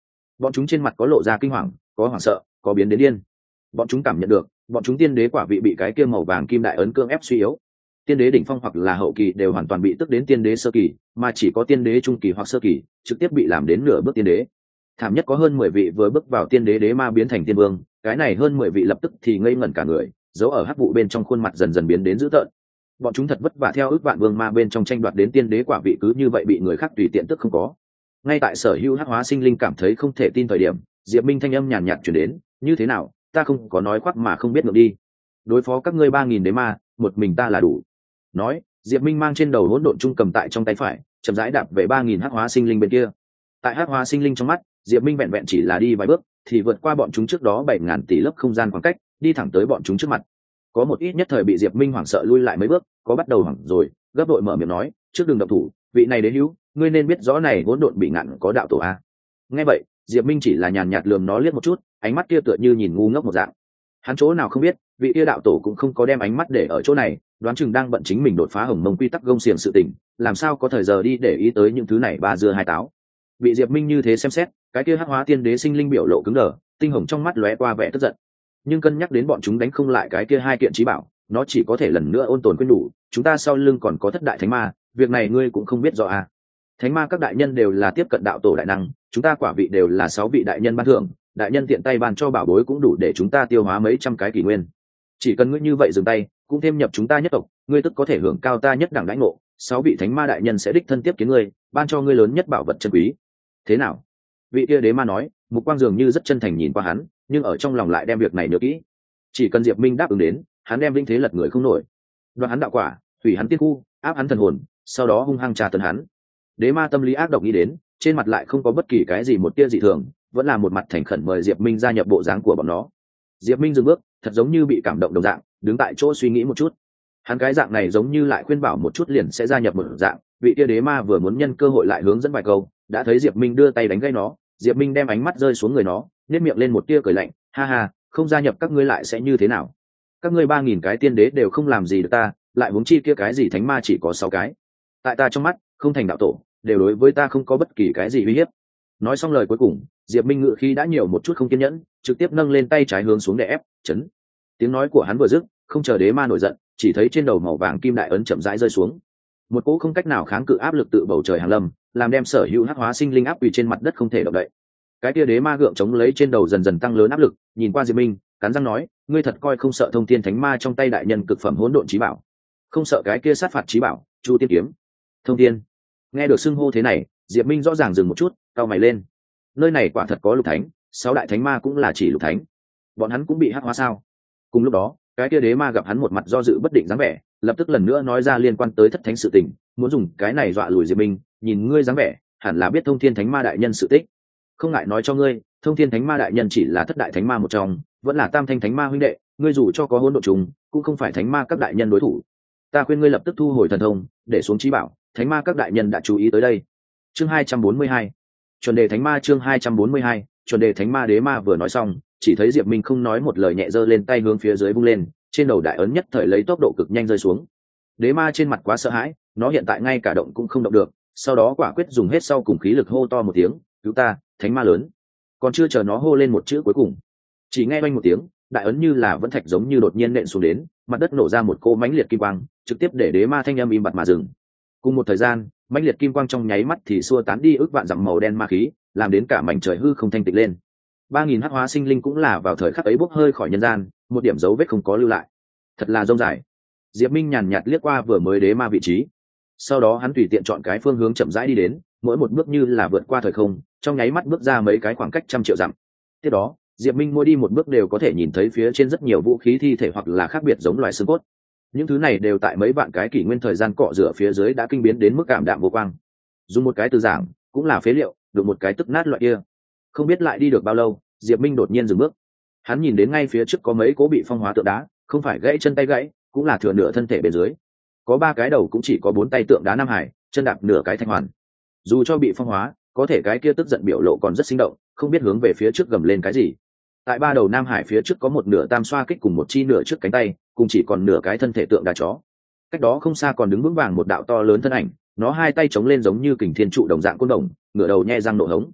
bọn chúng trên mặt có lộ ra kinh hoàng, có hoảng sợ, có biến đến điên. Bọn chúng cảm nhận được bọn chúng tiên đế quả vị bị cái kia màu vàng kim đại ấn cưỡng ép suy yếu. Tiên đế đỉnh phong hoặc là hậu kỳ đều hoàn toàn bị tức đến tiên đế sơ kỳ, mà chỉ có tiên đế trung kỳ hoặc sơ kỳ trực tiếp bị làm đến nửa bước tiên đế. Thảm nhất có hơn 10 vị vừa bước vào tiên đế đế ma biến thành tiên vương, cái này hơn 10 vị lập tức thì ngây ngẩn cả người, giấu ở hắc vụ bên trong khuôn mặt dần dần biến đến dữ tợn. Bọn chúng thật vất vả theo ước vạn vương ma bên trong tranh đoạt đến tiên đế quả vị cứ như vậy bị người khác tùy tiện tức không có. Ngay tại Sở Hữu hắc hóa sinh linh cảm thấy không thể tin thời điểm, Diệp Minh thanh âm nhàn nhạt truyền đến, như thế nào, ta không có nói khoác mà không biết ngược đi. Đối phó các ngươi 3000 đế ma, một mình ta là đủ. Nói, Diệp Minh mang trên đầu hỗn độn trung cầm tại trong tay phải, chậm rãi đạp về 3000 hắc hóa sinh linh bên kia. Tại hắc hóa sinh linh trong mắt, Diệp Minh vẹn vẹn chỉ là đi vài bước, thì vượt qua bọn chúng trước đó 7000 tỷ lớp không gian khoảng cách, đi thẳng tới bọn chúng trước mặt. Có một ít nhất thời bị Diệp Minh hoảng sợ lui lại mấy bước, có bắt đầu hoảng rồi, gấp đội mở miệng nói, trước đừng động thủ, vị này đế hữu, ngươi nên biết rõ này hỗn độn bị ngạn có đạo tổ a. Nghe vậy, Diệp Minh chỉ là nhàn nhạt lườm nó liếc một chút, ánh mắt kia tựa như nhìn ngu ngốc một dạng. Hắn chỗ nào không biết, vị kia đạo tổ cũng không có đem ánh mắt để ở chỗ này, đoán chừng đang bận chính mình đột phá hồng mông quy tắc gông xiềng sự tình, làm sao có thời giờ đi để ý tới những thứ này ba dưa hai táo. Bị Diệp Minh như thế xem xét, cái kia hắc hóa tiên đế sinh linh biểu lộ cứng đờ, tinh hồng trong mắt lóe qua vẻ tức giận. Nhưng cân nhắc đến bọn chúng đánh không lại cái kia hai kiện chí bảo, nó chỉ có thể lần nữa ôn tồn quên đủ, chúng ta sau lưng còn có thất đại thánh ma, việc này ngươi cũng không biết rõ à. Thánh ma các đại nhân đều là tiếp cận đạo tổ đại năng, chúng ta quả vị đều là 6 vị đại nhân ban thưởng, đại nhân tiện tay ban cho bảo bối cũng đủ để chúng ta tiêu hóa mấy trăm cái kỷ nguyên. Chỉ cần ngươi như vậy dừng tay, cũng thêm nhập chúng ta nhất tộc, ngươi tức có thể hưởng cao ta nhất đẳng đãi ngộ, 6 vị thánh ma đại nhân sẽ đích thân tiếp kiến ngươi, ban cho ngươi lớn nhất bảo vật chân quý. Thế nào? Vị kia đế ma nói, mục quang dường như rất chân thành nhìn qua hắn, nhưng ở trong lòng lại đem việc này nhớ kỹ. Chỉ cần Diệp Minh đáp ứng đến, hắn đem linh thế lật người không nổi, đoạt hắn đạo quả, hủy hắn tiên khu, áp hắn thần hồn, sau đó hung hăng tra tấn hắn. Đế ma tâm lý ác độc nghĩ đến, trên mặt lại không có bất kỳ cái gì một tia dị thường, vẫn là một mặt thành khẩn mời Diệp Minh gia nhập bộ dáng của bọn nó. Diệp Minh dừng bước, thật giống như bị cảm động đồng dạng, đứng tại chỗ suy nghĩ một chút. Hắn cái dạng này giống như lại khuyên bảo một chút liền sẽ gia nhập một dạng, vị tia đế ma vừa muốn nhân cơ hội lại hướng dẫn vài câu, đã thấy Diệp Minh đưa tay đánh gây nó, Diệp Minh đem ánh mắt rơi xuống người nó, nhếch miệng lên một tia cười lạnh, ha ha, không gia nhập các ngươi lại sẽ như thế nào? Các ngươi 3000 cái tiên đế đều không làm gì được ta, lại huống chi kia cái gì thánh ma chỉ có 6 cái. Tại ta trong mắt, không thành đạo tổ, đều đối với ta không có bất kỳ cái gì uy hiếp. Nói xong lời cuối cùng, Diệp Minh ngự khí đã nhiều một chút không kiên nhẫn, trực tiếp nâng lên tay trái hướng xuống để ép, chấn. Tiếng nói của hắn vừa dứt, không chờ đế ma nổi giận, chỉ thấy trên đầu màu vàng kim đại ấn chậm rãi rơi xuống. Một cỗ không cách nào kháng cự áp lực tự bầu trời hàng lâm, làm đem Sở Hữu hắc hóa sinh linh áp quỳ trên mặt đất không thể động đậy. Cái kia đế ma gượng chống lấy trên đầu dần dần tăng lớn áp lực, nhìn qua Diệp Minh, cắn răng nói, ngươi thật coi không sợ thông thiên thánh ma trong tay đại nhân cực phẩm hỗn độn chí bảo, không sợ cái kia sát phạt chí bảo, Chu Tiên kiếm. Thông thiên. Nghe được xưng hô thế này, Diệp Minh rõ ràng dừng một chút, cau mày lên. Nơi này quả thật có lục thánh, 6 đại thánh ma cũng là chỉ lục thánh. Bọn hắn cũng bị hắc hóa sao? Cùng lúc đó, cái kia đế ma gặp hắn một mặt do dự bất định dáng vẻ, lập tức lần nữa nói ra liên quan tới thất thánh sự tình, muốn dùng cái này dọa lùi Diệp Minh, nhìn ngươi dáng vẻ, hẳn là biết thông thiên thánh ma đại nhân sự tích. Không ngại nói cho ngươi, thông thiên thánh ma đại nhân chỉ là thất đại thánh ma một trong, vẫn là tam thanh thánh ma huynh đệ, ngươi dù cho có hỗn độn trùng, cũng không phải thánh ma các đại nhân đối thủ. Ta khuyên ngươi lập tức thu hồi thần thông, để xuống chí bảo, thánh ma các đại nhân đã chú ý tới đây. Chương 242. Chuẩn đề thánh ma chương 242, chuẩn đề thánh ma đế ma vừa nói xong, chỉ thấy Diệp Minh không nói một lời nhẹ giơ lên tay hướng phía dưới vung lên, trên đầu đại ấn nhất thời lấy tốc độ cực nhanh rơi xuống. Đế ma trên mặt quá sợ hãi, nó hiện tại ngay cả động cũng không động được, sau đó quả quyết dùng hết sau cùng khí lực hô to một tiếng, cứu ta, thánh ma lớn. Còn chưa chờ nó hô lên một chữ cuối cùng, chỉ nghe oanh một tiếng, đại ấn như là vẫn thạch giống như đột nhiên nện xuống đến, mặt đất nổ ra một cỗ mãnh liệt kim quang, trực tiếp để đế ma thanh âm im bặt mà dừng. Cùng một thời gian, mãnh liệt kim quang trong nháy mắt thì xua tán đi ước vạn dặm màu đen ma khí, làm đến cả mảnh trời hư không thanh tịnh lên. 3000 hắc hóa sinh linh cũng là vào thời khắc ấy bốc hơi khỏi nhân gian, một điểm dấu vết không có lưu lại. Thật là rông dài. Diệp Minh nhàn nhạt liếc qua vừa mới đế ma vị trí, sau đó hắn tùy tiện chọn cái phương hướng chậm rãi đi đến, mỗi một bước như là vượt qua thời không, trong nháy mắt bước ra mấy cái khoảng cách trăm triệu dặm. Tiếp đó, Diệp Minh mỗi đi một bước đều có thể nhìn thấy phía trên rất nhiều vũ khí thi thể hoặc là khác biệt giống loài xương cốt. Những thứ này đều tại mấy vạn cái kỷ nguyên thời gian cọ rửa phía dưới đã kinh biến đến mức cảm đạm vô quang. Dùng một cái từ giảng, cũng là phế liệu, được một cái tức nát loại kia. Không biết lại đi được bao lâu, Diệp Minh đột nhiên dừng bước. Hắn nhìn đến ngay phía trước có mấy cố bị phong hóa tượng đá, không phải gãy chân tay gãy, cũng là thừa nửa thân thể bên dưới. Có 3 cái đầu cũng chỉ có 4 tay tượng đá Nam Hải, chân đạp nửa cái thanh hoàn. Dù cho bị phong hóa, có thể cái kia tức giận biểu lộ còn rất sinh động, không biết hướng về phía trước gầm lên cái gì. Tại 3 đầu Nam Hải phía trước có một nửa tam xoa kích cùng một chi nửa trước cánh tay, cùng chỉ còn nửa cái thân thể tượng đá chó. Cách đó không xa còn đứng vững vàng một đạo to lớn thân ảnh, nó 2 tay chống lên giống như kình thiên trụ đồng dạng côn đồng, ngửa đầu nhe răng nộ hống.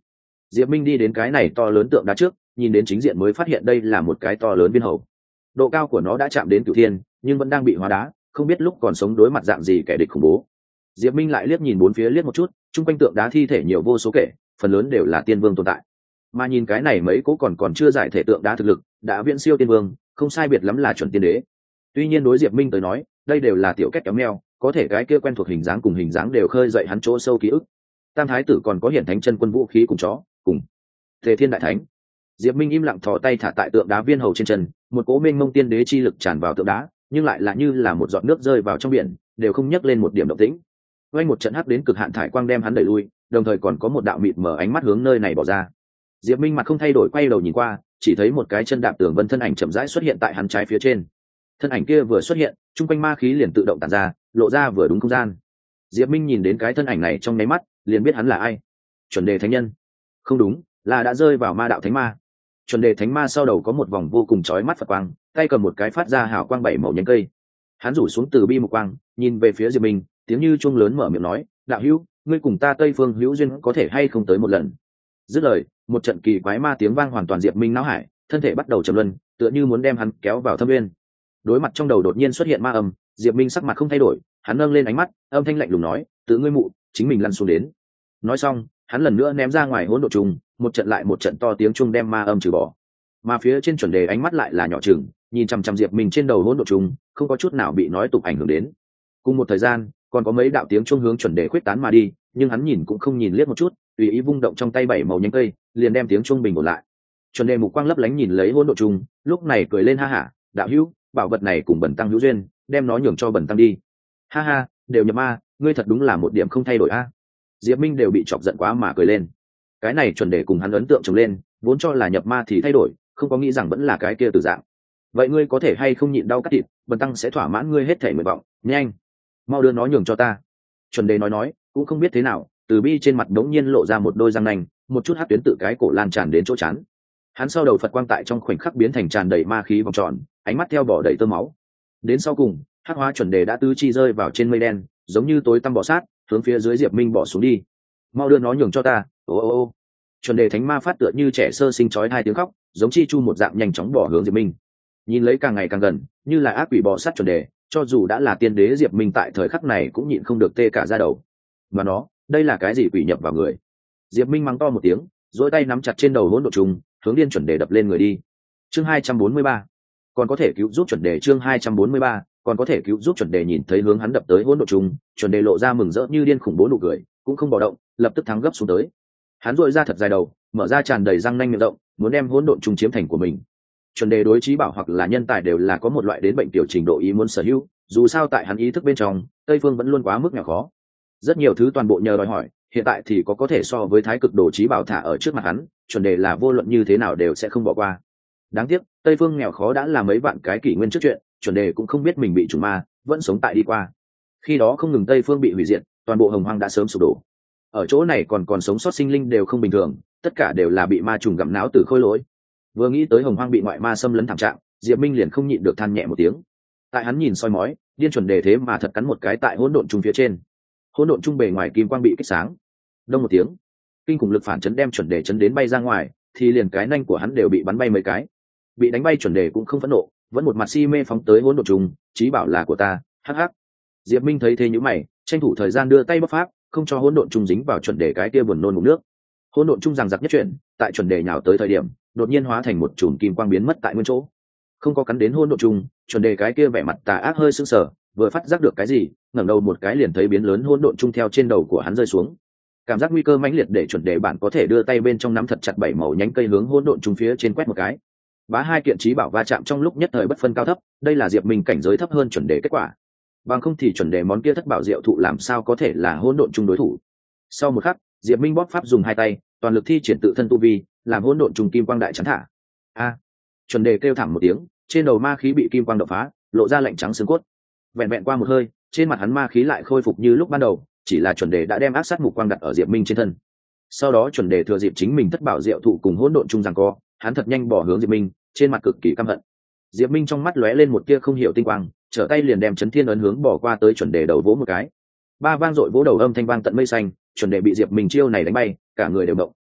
Diệp Minh đi đến cái này to lớn tượng đá trước, nhìn đến chính diện mới phát hiện đây là một cái to lớn viên hầu. Độ cao của nó đã chạm đến cửu thiên, nhưng vẫn đang bị hóa đá, không biết lúc còn sống đối mặt dạng gì kẻ địch khủng bố. Diệp Minh lại liếc nhìn bốn phía liếc một chút, chung quanh tượng đá thi thể nhiều vô số kể, phần lớn đều là tiên vương tồn tại. Mà nhìn cái này mấy cố còn chưa giải thể tượng đá thực lực, đã viễn siêu tiên vương, không sai biệt lắm là chuẩn tiên đế. Tuy nhiên đối Diệp Minh tới nói, đây đều là tiểu kết kéo meo, có thể cái kia quen thuộc hình dáng cùng hình dáng đều khơi dậy hắn chỗ sâu ký ức. Tam thái tử còn có hiển thánh chân quân vũ khí cùng chó, cùng Tề Thiên đại thánh. Diệp Minh im lặng thò tay thả tại tượng đá viên hầu trên chân, một cỗ mênh mông tiên đế chi lực tràn vào tượng đá, nhưng lại là như là một giọt nước rơi vào trong biển, đều không nhấc lên một điểm động tĩnh. Vang một trận hắc đến cực hạn thải quang đem hắn đẩy lui, đồng thời còn có một đạo mịt mờ ánh mắt hướng nơi này bỏ ra. Diệp Minh mặt không thay đổi quay đầu nhìn qua, chỉ thấy một cái chân đạp tường vân thân ảnh chậm rãi xuất hiện tại hắn trái phía trên. Thân ảnh kia vừa xuất hiện, trung quanh ma khí liền tự động tản ra, lộ ra vừa đúng không gian. Diệp Minh nhìn đến cái thân ảnh này trong nháy mắt, liền biết hắn là ai. Chuẩn đề thánh nhân. Không đúng, là đã rơi vào ma đạo thánh ma. Chuẩn đề thánh ma sau đầu có một vòng vô cùng chói mắt Phật quang, tay cầm một cái phát ra hào quang bảy màu nhánh cây. Hắn rủ xuống từ bi một quang, nhìn về phía Diệp Minh, tiếng như chuông lớn mở miệng nói, đạo hữu, ngươi cùng ta Tây Phương hữu duyên có thể hay không tới một lần. Dứt lời, một trận kỳ quái ma tiếng vang hoàn toàn Diệp Minh não hải, thân thể bắt đầu trầm luân, tựa như muốn đem hắn kéo vào thâm nguyên. Đối mặt trong đầu đột nhiên xuất hiện ma âm, Diệp Minh sắc mặt không thay đổi, hắn nâng lên ánh mắt, âm thanh lạnh lùng nói, tự ngươi mụ, chính mình lăn xuống đến. Nói xong, hắn lần nữa ném ra ngoài hỗn độn trùng, một trận lại một trận to tiếng chuông đem ma âm trừ bỏ. Mà phía trên chuẩn đề ánh mắt lại là nhỏ chừng, nhìn chằm chằm Diệp Minh trên đầu hỗn độn trùng, không có chút nào bị nói tục ảnh hưởng đến. Cùng một thời gian, còn có mấy đạo tiếng chuông hướng chuẩn đề khuếch tán mà đi, nhưng hắn nhìn cũng không nhìn liếc một chút, tùy ý vung động trong tay bảy màu nhánh cây, liền đem tiếng chuông bình ổn lại. Chuẩn đề mục quang lấp lánh nhìn lấy hỗn độn trùng, lúc này cười lên ha hả, đạo hữu, bảo vật này cùng bẩn tăng hữu duyên, đem nó nhường cho bẩn tăng đi. Ha ha, đều nhập ma, ngươi thật đúng là một điểm không thay đổi a. Diệp Minh đều bị chọc giận quá mà cười lên. Cái này chuẩn đề cùng hắn ấn tượng trồng lên, vốn cho là nhập ma thì thay đổi, không có nghĩ rằng vẫn là cái kia từ dạng. Vậy ngươi có thể hay không nhịn đau cắt thịt, bần tăng sẽ thỏa mãn ngươi hết thể nguyện vọng, nhanh, mau đưa nó nhường cho ta. Chuẩn đề nói, cũng không biết thế nào, từ bi trên mặt đống nhiên lộ ra một đôi răng nanh, một chút hắc tuyến tự cái cổ lan tràn đến chỗ chán. Hắn sau đầu Phật quang tại trong khoảnh khắc biến thành tràn đầy ma khí vòng tròn, ánh mắt theo bỏ đầy tơ máu. Đến sau cùng, hắc hóa chuẩn đề đã tứ chi rơi vào trên mây đen, giống như tối tăm bò sát, hướng phía dưới Diệp Minh bỏ xuống đi. Mau đưa nó nhường cho ta. Ô. Chuẩn đề thánh ma phát tựa như trẻ sơ sinh chói hai tiếng khóc, giống chi chu một dạng nhanh chóng bỏ hướng Diệp Minh. Nhìn lấy càng ngày càng gần, như là ác quỷ bò sát chuẩn đề, cho dù đã là tiên đế Diệp Minh tại thời khắc này cũng nhịn không được tê cả da đầu. Mà nó, đây là cái gì quỷ nhập vào người? Diệp Minh mắng to một tiếng, duỗi tay nắm chặt trên đầu hỗn độn trùng, hướng điên chuẩn đề đập lên người đi. Chương 243. Còn có thể cứu giúp chuẩn đề. Chương 243. Còn có thể cứu giúp chuẩn đề. Nhìn thấy hướng hắn đập tới hỗn độn trùng, chuẩn đề lộ ra mừng rỡ như điên khủng bố nụ cười, cũng không bò động, lập tức thắng gấp xuống tới. Hắn duỗi ra thật dài đầu, mở ra tràn đầy răng nanh miệng rộng, muốn đem hỗn độn trùng chiếm thành của mình. Chuẩn đề đối trí bảo hoặc là nhân tài đều là có một loại đến bệnh tiểu trình độ ý muốn sở hữu, dù sao tại hắn ý thức bên trong, Tây Phương vẫn luôn quá mức nhỏ khó. Rất nhiều thứ toàn bộ nhờ đòi hỏi, hiện tại thì có thể so với thái cực đồ trí bảo thả ở trước mặt hắn, chuẩn đề là vô luận như thế nào đều sẽ không bỏ qua. Đáng tiếc, Tây Phương nghèo khó đã là mấy vạn cái kỷ nguyên trước chuyện, chuẩn đề cũng không biết mình bị trùng ma, vẫn sống tại đi qua. Khi đó không ngừng Tây Phương bị hủy diệt, toàn bộ hồng hoang đã sớm sụp đổ. Ở chỗ này còn sống sót sinh linh đều không bình thường, tất cả đều là bị ma trùng gặm náo từ khôi lỗi. Vừa nghĩ tới hồng hoang bị ngoại ma xâm lấn thảm trạng, Diệp Minh liền không nhịn được than nhẹ một tiếng. Tại hắn nhìn soi mói, điên chuẩn đề thế mà thật cắn một cái tại hỗn độn trung phía trên. Hỗn độn trung bề ngoài kim quang bị kích sáng. Đông một tiếng, kinh khủng lực phản chấn đem chuẩn đề chấn đến bay ra ngoài, thì liền cái nanh của hắn đều bị bắn bay mấy cái. Bị đánh bay chuẩn đề cũng không phẫn nộ, vẫn một mặt si mê phóng tới hỗn độn trung, chí bảo là của ta, hắc hắc. Diệp Minh thấy thế nhíu mày, tranh thủ thời gian đưa tay bóc pháp, không cho hỗn độn trung dính vào chuẩn đề cái kia buồn nôn ngụm nước. Hỗn độn trung rằng giặc nhất chuyển, tại chuẩn đề nhào tới thời điểm, đột nhiên hóa thành một chùm kim quang biến mất tại nguyên chỗ. Không có cắn đến hỗn độn trung, chuẩn đề cái kia vẻ mặt tà ác hơi sưng sờ, vừa phát giác được cái gì, ngẩng đầu một cái liền thấy biến lớn hỗn độn trung theo trên đầu của hắn rơi xuống. Cảm giác nguy cơ mãnh liệt để chuẩn đề bản có thể đưa tay bên trong nắm thật chặt bảy màu nhánh cây hướng hỗn độn trung phía trên quét một cái. Bá hai kiện chí bảo va chạm trong lúc nhất thời bất phân cao thấp, đây là Diệp Minh cảnh giới thấp hơn chuẩn đề kết quả. Bằng không thì chuẩn đề món kia thất bảo diệu thụ làm sao có thể là hỗn độn trung đối thủ. Sau một khắc, Diệp Minh bóp pháp dùng hai tay, toàn lực thi triển tự thân tu vi, làm hỗn độn trùng kim quang đại chắn thả. A! Chuẩn đề kêu thảm một tiếng, trên đầu ma khí bị kim quang đập phá, lộ ra lạnh trắng xương cốt. Vẹn vẹn qua một hơi, trên mặt hắn ma khí lại khôi phục như lúc ban đầu, chỉ là chuẩn đề đã đem ác sát mục quang đặt ở Diệp Minh trên thân. Sau đó chuẩn đề thừa dịp chính mình thất bảo diệu thụ cùng hỗn độn trùng giằng co, hắn thật nhanh bỏ hướng Diệp Minh, trên mặt cực kỳ căm hận. Diệp Minh trong mắt lóe lên một tia không hiểu tinh quang, trở tay liền đem chấn thiên ấn hướng bỏ qua tới chuẩn đề đầu vỗ một cái. Ba vang dội vỗ đầu âm thanh vang tận mây xanh, chuẩn đề bị Diệp Minh chiêu này đánh bay, cả người đều động.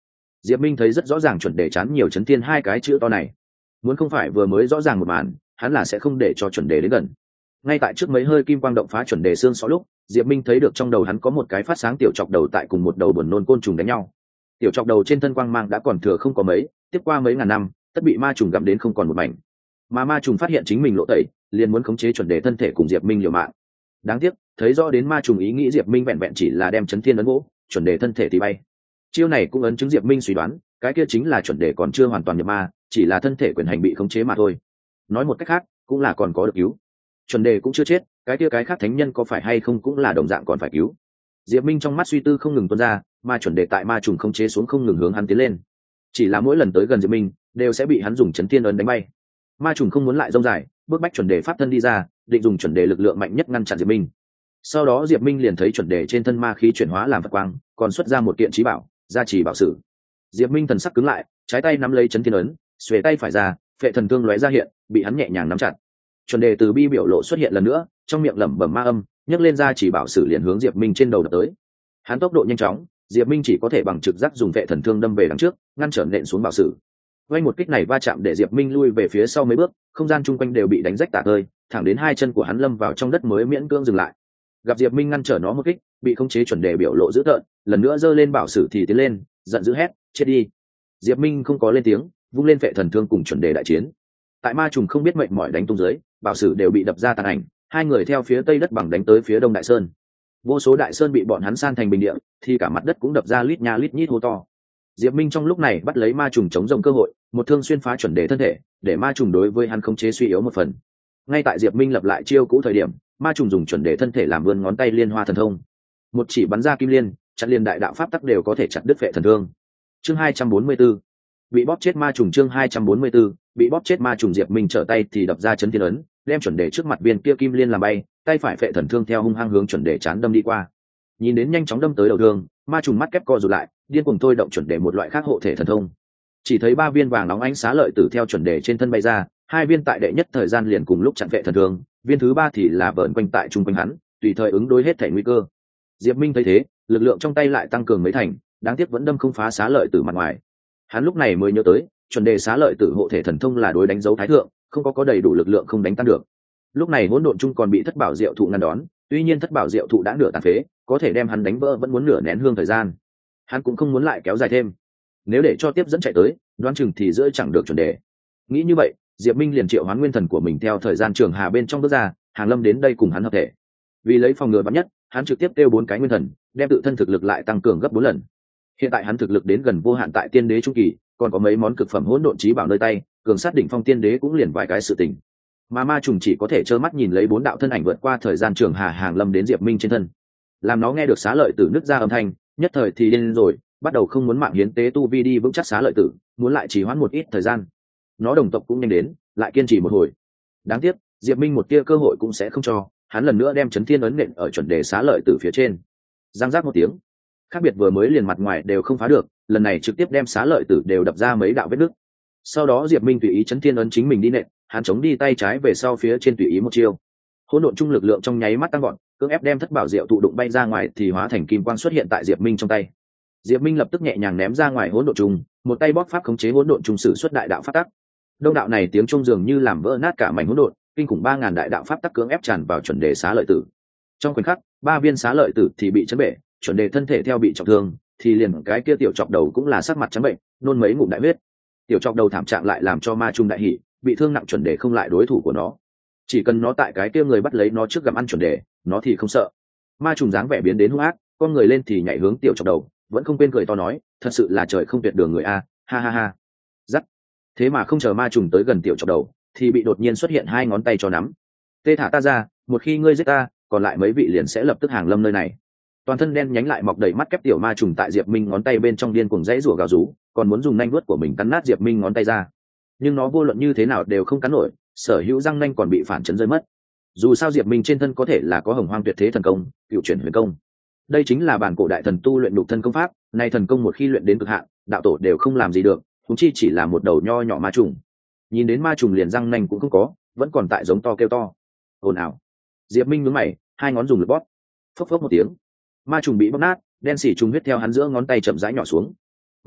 Diệp Minh thấy rất rõ ràng chuẩn đề chán nhiều chấn thiên hai cái chữ to này, muốn không phải vừa mới rõ ràng một màn, hắn là sẽ không để cho chuẩn đề đến gần. Ngay tại trước mấy hơi kim quang động phá chuẩn đề xương xó lúc, Diệp Minh thấy được trong đầu hắn có một cái phát sáng tiểu chọc đầu tại cùng một đầu buồn nôn côn trùng đánh nhau. Tiểu chọc đầu trên thân quang mang đã còn thừa không có mấy, tiếp qua mấy ngàn năm, tất bị ma trùng gặm đến không còn một mảnh. Mà ma trùng phát hiện chính mình lộ tẩy, liền muốn khống chế chuẩn đề thân thể cùng Diệp Minh liều mạng. Đáng tiếc, thấy rõ đến ma trùng ý nghĩ Diệp Minh vẹn vẹn chỉ là đem chấn thiên ấn gỗ, chuẩn đề thân thể thì bay. Chiêu này cũng ấn chứng Diệp Minh suy đoán, cái kia chính là chuẩn đề còn chưa hoàn toàn nhập ma, chỉ là thân thể quyền hành bị khống chế mà thôi. Nói một cách khác, cũng là còn có được cứu. Chuẩn đề cũng chưa chết, cái kia cái khác thánh nhân có phải hay không cũng là đồng dạng còn phải cứu. Diệp Minh trong mắt suy tư không ngừng tuôn ra, ma chuẩn đề tại ma trùng khống chế xuống không ngừng hướng hắn tiến lên. Chỉ là mỗi lần tới gần Diệp Minh, đều sẽ bị hắn dùng chấn thiên ấn đánh bay. Ma trùng không muốn lại rông dài, bước bách chuẩn đề pháp thân đi ra, định dùng chuẩn đề lực lượng mạnh nhất ngăn chặn Diệp Minh. Sau đó Diệp Minh liền thấy chuẩn đề trên thân ma khí chuyển hóa làm vật quang, còn xuất ra một kiện chí bảo, gia trì bảo sử. Diệp Minh thần sắc cứng lại, trái tay nắm lấy chấn thiên ấn, xuề tay phải ra, phệ thần thương lóe ra hiện, bị hắn nhẹ nhàng nắm chặt. Chuẩn đề từ bi biểu lộ xuất hiện lần nữa, trong miệng lẩm bẩm ma âm, nhấc lên ra chỉ bảo sử liền hướng Diệp Minh trên đầu đập tới. Hắn tốc độ nhanh chóng, Diệp Minh chỉ có thể bằng trực giác dùng phệ thần thương đâm về đằng trước, ngăn trở nện xuống bảo sử. Vay một kích này va chạm để Diệp Minh lui về phía sau mấy bước, không gian chung quanh đều bị đánh rách tả tơi, thẳng đến hai chân của hắn lâm vào trong đất mới miễn cưỡng dừng lại. Gặp Diệp Minh ngăn trở nó một kích, bị khống chế chuẩn đề biểu lộ dữ tợn, lần nữa giơ lên bảo sử thì tiến lên, giận dữ hét, chết đi. Diệp Minh không có lên tiếng, vung lên phệ thần thương cùng chuẩn đề đại chiến. Tại ma trùng không biết mệnh mỏi đánh tung dưới, bảo sử đều bị đập ra tàn ảnh, hai người theo phía tây đất bằng đánh tới phía đông đại sơn. Vô số đại sơn bị bọn hắn san thành bình địa, thì cả mặt đất cũng đập ra lít nha lít nhít hố to. Diệp Minh trong lúc này bắt lấy ma trùng chống rông cơ hội, một thương xuyên phá chuẩn đề thân thể, để ma trùng đối với hắn khống chế suy yếu một phần. Ngay tại Diệp Minh lập lại chiêu cũ thời điểm, ma trùng dùng chuẩn đề thân thể làm vươn ngón tay liên hoa thần thông, một chỉ bắn ra kim liên, chặn liên đại đạo pháp tắc đều có thể chặt đứt phệ thần thương. Chương 244, bị bóp chết ma trùng. Chương 244, bị bóp chết ma trùng. Diệp Minh trở tay thì đập ra chấn thiên ấn, đem chuẩn đề trước mặt viên kia kim liên làm bay, tay phải phệ thần thương theo hung hăng hướng chuẩn đề chán đâm đi qua. Nhìn đến nhanh chóng đâm tới đầu thương, ma trùng mắt kép co rụt lại, điên cuồng thôi động chuẩn đề một loại khác hộ thể thần thông. Chỉ thấy ba viên vàng nóng ánh xá lợi tử theo chuẩn đề trên thân bay ra, hai viên tại đệ nhất thời gian liền cùng lúc chặn vệ thần thương, viên thứ ba thì là vờn quanh tại trung quanh hắn, tùy thời ứng đối hết thể nguy cơ. Diệp Minh thấy thế, lực lượng trong tay lại tăng cường mấy thành, đáng tiếc vẫn đâm không phá xá lợi tử mặt ngoài. Hắn lúc này mới nhớ tới, chuẩn đề xá lợi tử hộ thể thần thông là đối đánh dấu thái thượng, không có đầy đủ lực lượng không đánh tan được. Lúc này hỗn độn chung còn bị thất bảo diệu thụ ngăn đón, tuy nhiên thất bảo diệu thụ đã nửa tàn phế, có thể đem hắn đánh vỡ vẫn muốn nửa nén hương thời gian. Hắn cũng không muốn lại kéo dài thêm, nếu để cho tiếp dẫn chạy tới, đoán chừng thì giữa chẳng được chuẩn đề. Nghĩ như vậy, Diệp Minh liền triệu hoán nguyên thần của mình theo thời gian trường hà bên trong bước ra, Hàng Lâm đến đây cùng hắn hợp thể. Vì lấy phòng ngừa vắn nhất, hắn trực tiếp kêu 4 cái nguyên thần, đem tự thân thực lực lại tăng cường gấp 4 lần. Hiện tại hắn thực lực đến gần vô hạn tại tiên đế trung kỳ, còn có mấy món cực phẩm hỗn độn chí bảo nơi tay, cường sát đỉnh phong tiên đế cũng liền vài cái sự tình. Mà ma trùng chỉ có thể trơ mắt nhìn lấy 4 đạo thân ảnh vượt qua thời gian trường hà Hàng Lâm đến Diệp Minh trên thân. Làm nó nghe được xá lợi tử nứt ra âm thanh, nhất thời thì điên rồi, bắt đầu không muốn mạng hiến tế tu vi đi vững chắc xá lợi tử, muốn lại trì hoãn một ít thời gian. Nó đồng tộc cũng nhanh đến, lại kiên trì một hồi. Đáng tiếc, Diệp Minh một tia cơ hội cũng sẽ không cho, hắn lần nữa đem chấn thiên ấn nện ở chuẩn đề xá lợi tử phía trên. Giang giác một tiếng, khác biệt vừa mới liền mặt ngoài đều không phá được, lần này trực tiếp đem xá lợi tử đều đập ra mấy đạo vết nứt. Sau đó Diệp Minh tùy ý chấn thiên ấn chính mình đi nện, hắn chống đi tay trái về sau phía trên tùy ý một chiêu. Hỗn độn chung lực lượng trong nháy mắt tăng gọn, cưỡng ép đem thất bảo diệu tụ đụng bay ra ngoài thì hóa thành kim quang xuất hiện tại Diệp Minh trong tay. Diệp Minh lập tức nhẹ nhàng ném ra ngoài hỗn độn chung, một tay bóp pháp khống chế hỗn độn chung sử xuất đại đạo pháp tắc. Đông đạo này tiếng trung dường như làm vỡ nát cả mảnh hỗn độn, kinh khủng 3000 đại đạo pháp tắc cưỡng ép tràn vào chuẩn đề xá lợi tử. Trong khoảnh khắc, 3 viên xá lợi tử thì bị chấn bể, chuẩn đề thân thể theo bị trọng thương, thì liền cái kia tiểu chọc đầu cũng là sắc mặt trắng bệnh, nôn mấy ngụm đại huyết. Tiểu chọc đầu thảm trạng lại làm cho ma trung đại hỉ, bị thương nặng chuẩn đề không lại đối thủ của nó. Chỉ cần nó tại cái kia người bắt lấy nó trước gặm ăn chuẩn đề, nó thì không sợ. Ma trùng dáng vẻ biến đến hung ác, con người lên thì nhảy hướng tiểu chọc đầu, vẫn không quên cười to nói, thật sự là trời không tuyệt đường người a, ha ha ha. Rắc. Thế mà không chờ ma trùng tới gần tiểu chọc đầu, thì bị đột nhiên xuất hiện 2 ngón tay cho nắm. Tê thả ta ra, một khi ngươi giết ta, còn lại mấy vị liền sẽ lập tức hàng lâm nơi này. Toàn thân đen nhánh lại mọc đầy mắt kép tiểu ma trùng tại Diệp Minh ngón tay bên trong điên cuồng dãy rủa gào rú, còn muốn dùng nanh vuốt của mình cắn nát Diệp Minh ngón tay ra. Nhưng nó vô luận như thế nào đều không cắn nổi, sở hữu răng nanh còn bị phản chấn rơi mất. Dù sao Diệp Minh trên thân có thể là có Hồng Hoang tuyệt thế thần công, Cựu chuyển huyền công. Đây chính là bản cổ đại thần tu luyện nhục thân công pháp, này thần công một khi luyện đến cực hạn, đạo tổ đều không làm gì được, huống chi chỉ là một đầu nho nhỏ ma trùng. Nhìn đến ma trùng liền răng nanh cũng không có, vẫn còn tại giống to kêu to. Ồn ào. Diệp Minh nhướng mày, 2 ngón dùng lực bóp. Phốc phốc một tiếng, ma trùng bị bóp nát, đen xỉ trùng huyết theo hắn giữa ngón tay chậm rãi nhỏ xuống.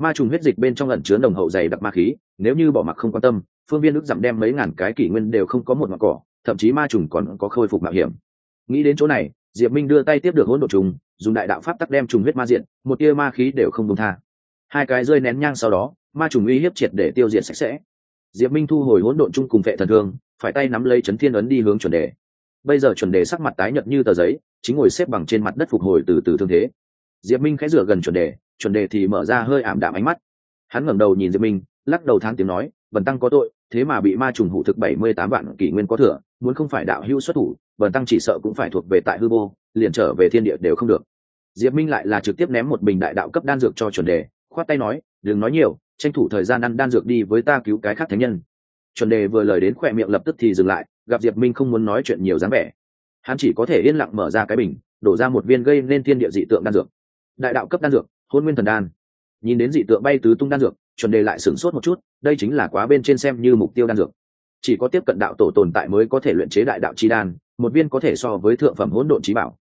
Ma trùng huyết dịch bên trong ẩn chứa nồng hậu dày đặc ma khí, nếu như bỏ mặc không quan tâm, phương viên ước dặm đem mấy ngàn cái kỷ nguyên đều không có một ngọn cỏ, thậm chí ma trùng còn có khôi phục mạo hiểm. Nghĩ đến chỗ này, Diệp Minh đưa tay tiếp được hỗn độn trùng, dùng đại đạo pháp tắc đem trùng huyết ma diện, một tia ma khí đều không buông tha. Hai cái rơi nén nhang sau đó, ma trùng uy hiếp triệt để tiêu diệt sạch sẽ. Diệp Minh thu hồi hỗn độn chung cùng vệ thần thương, phải tay nắm lấy chấn thiên ấn đi hướng chuẩn đề. Bây giờ chuẩn đề sắc mặt tái nhợt như tờ giấy, chính ngồi xếp bằng trên mặt đất phục hồi từ từ thương thế. Diệp Minh khẽ rửa gần chuẩn đề thì mở ra hơi ảm đạm ánh mắt. Hắn ngẩng đầu nhìn Diệp Minh, lắc đầu than tiếng nói, Bần tăng có tội, thế mà bị ma trùng hủ thực 78 vạn kỷ nguyên có thừa, muốn không phải đạo hữu xuất thủ, Bần tăng chỉ sợ cũng phải thuộc về tại hư vô, liền trở về thiên địa đều không được. Diệp Minh lại là trực tiếp ném một bình đại đạo cấp đan dược cho chuẩn đề, khoát tay nói, đừng nói nhiều, tranh thủ thời gian ăn đan dược đi với ta cứu cái khác thánh nhân. Chuẩn đề vừa lời đến khỏe miệng lập tức thì dừng lại, gặp Diệp Minh không muốn nói chuyện nhiều dáng vẻ, hắn chỉ có thể yên lặng mở ra cái bình, đổ ra một viên gây nên thiên địa dị tượng đan dược. Đại đạo cấp đan dược, Hỗn Nguyên Thần Đan. Nhìn đến dị tượng bay tứ tung đan dược, chuẩn đề lại sửng sốt một chút, đây chính là quá bên trên xem như mục tiêu đan dược. Chỉ có tiếp cận đạo tổ tồn tại mới có thể luyện chế đại đạo chi đan, một viên có thể so với thượng phẩm hỗn độn chí bảo.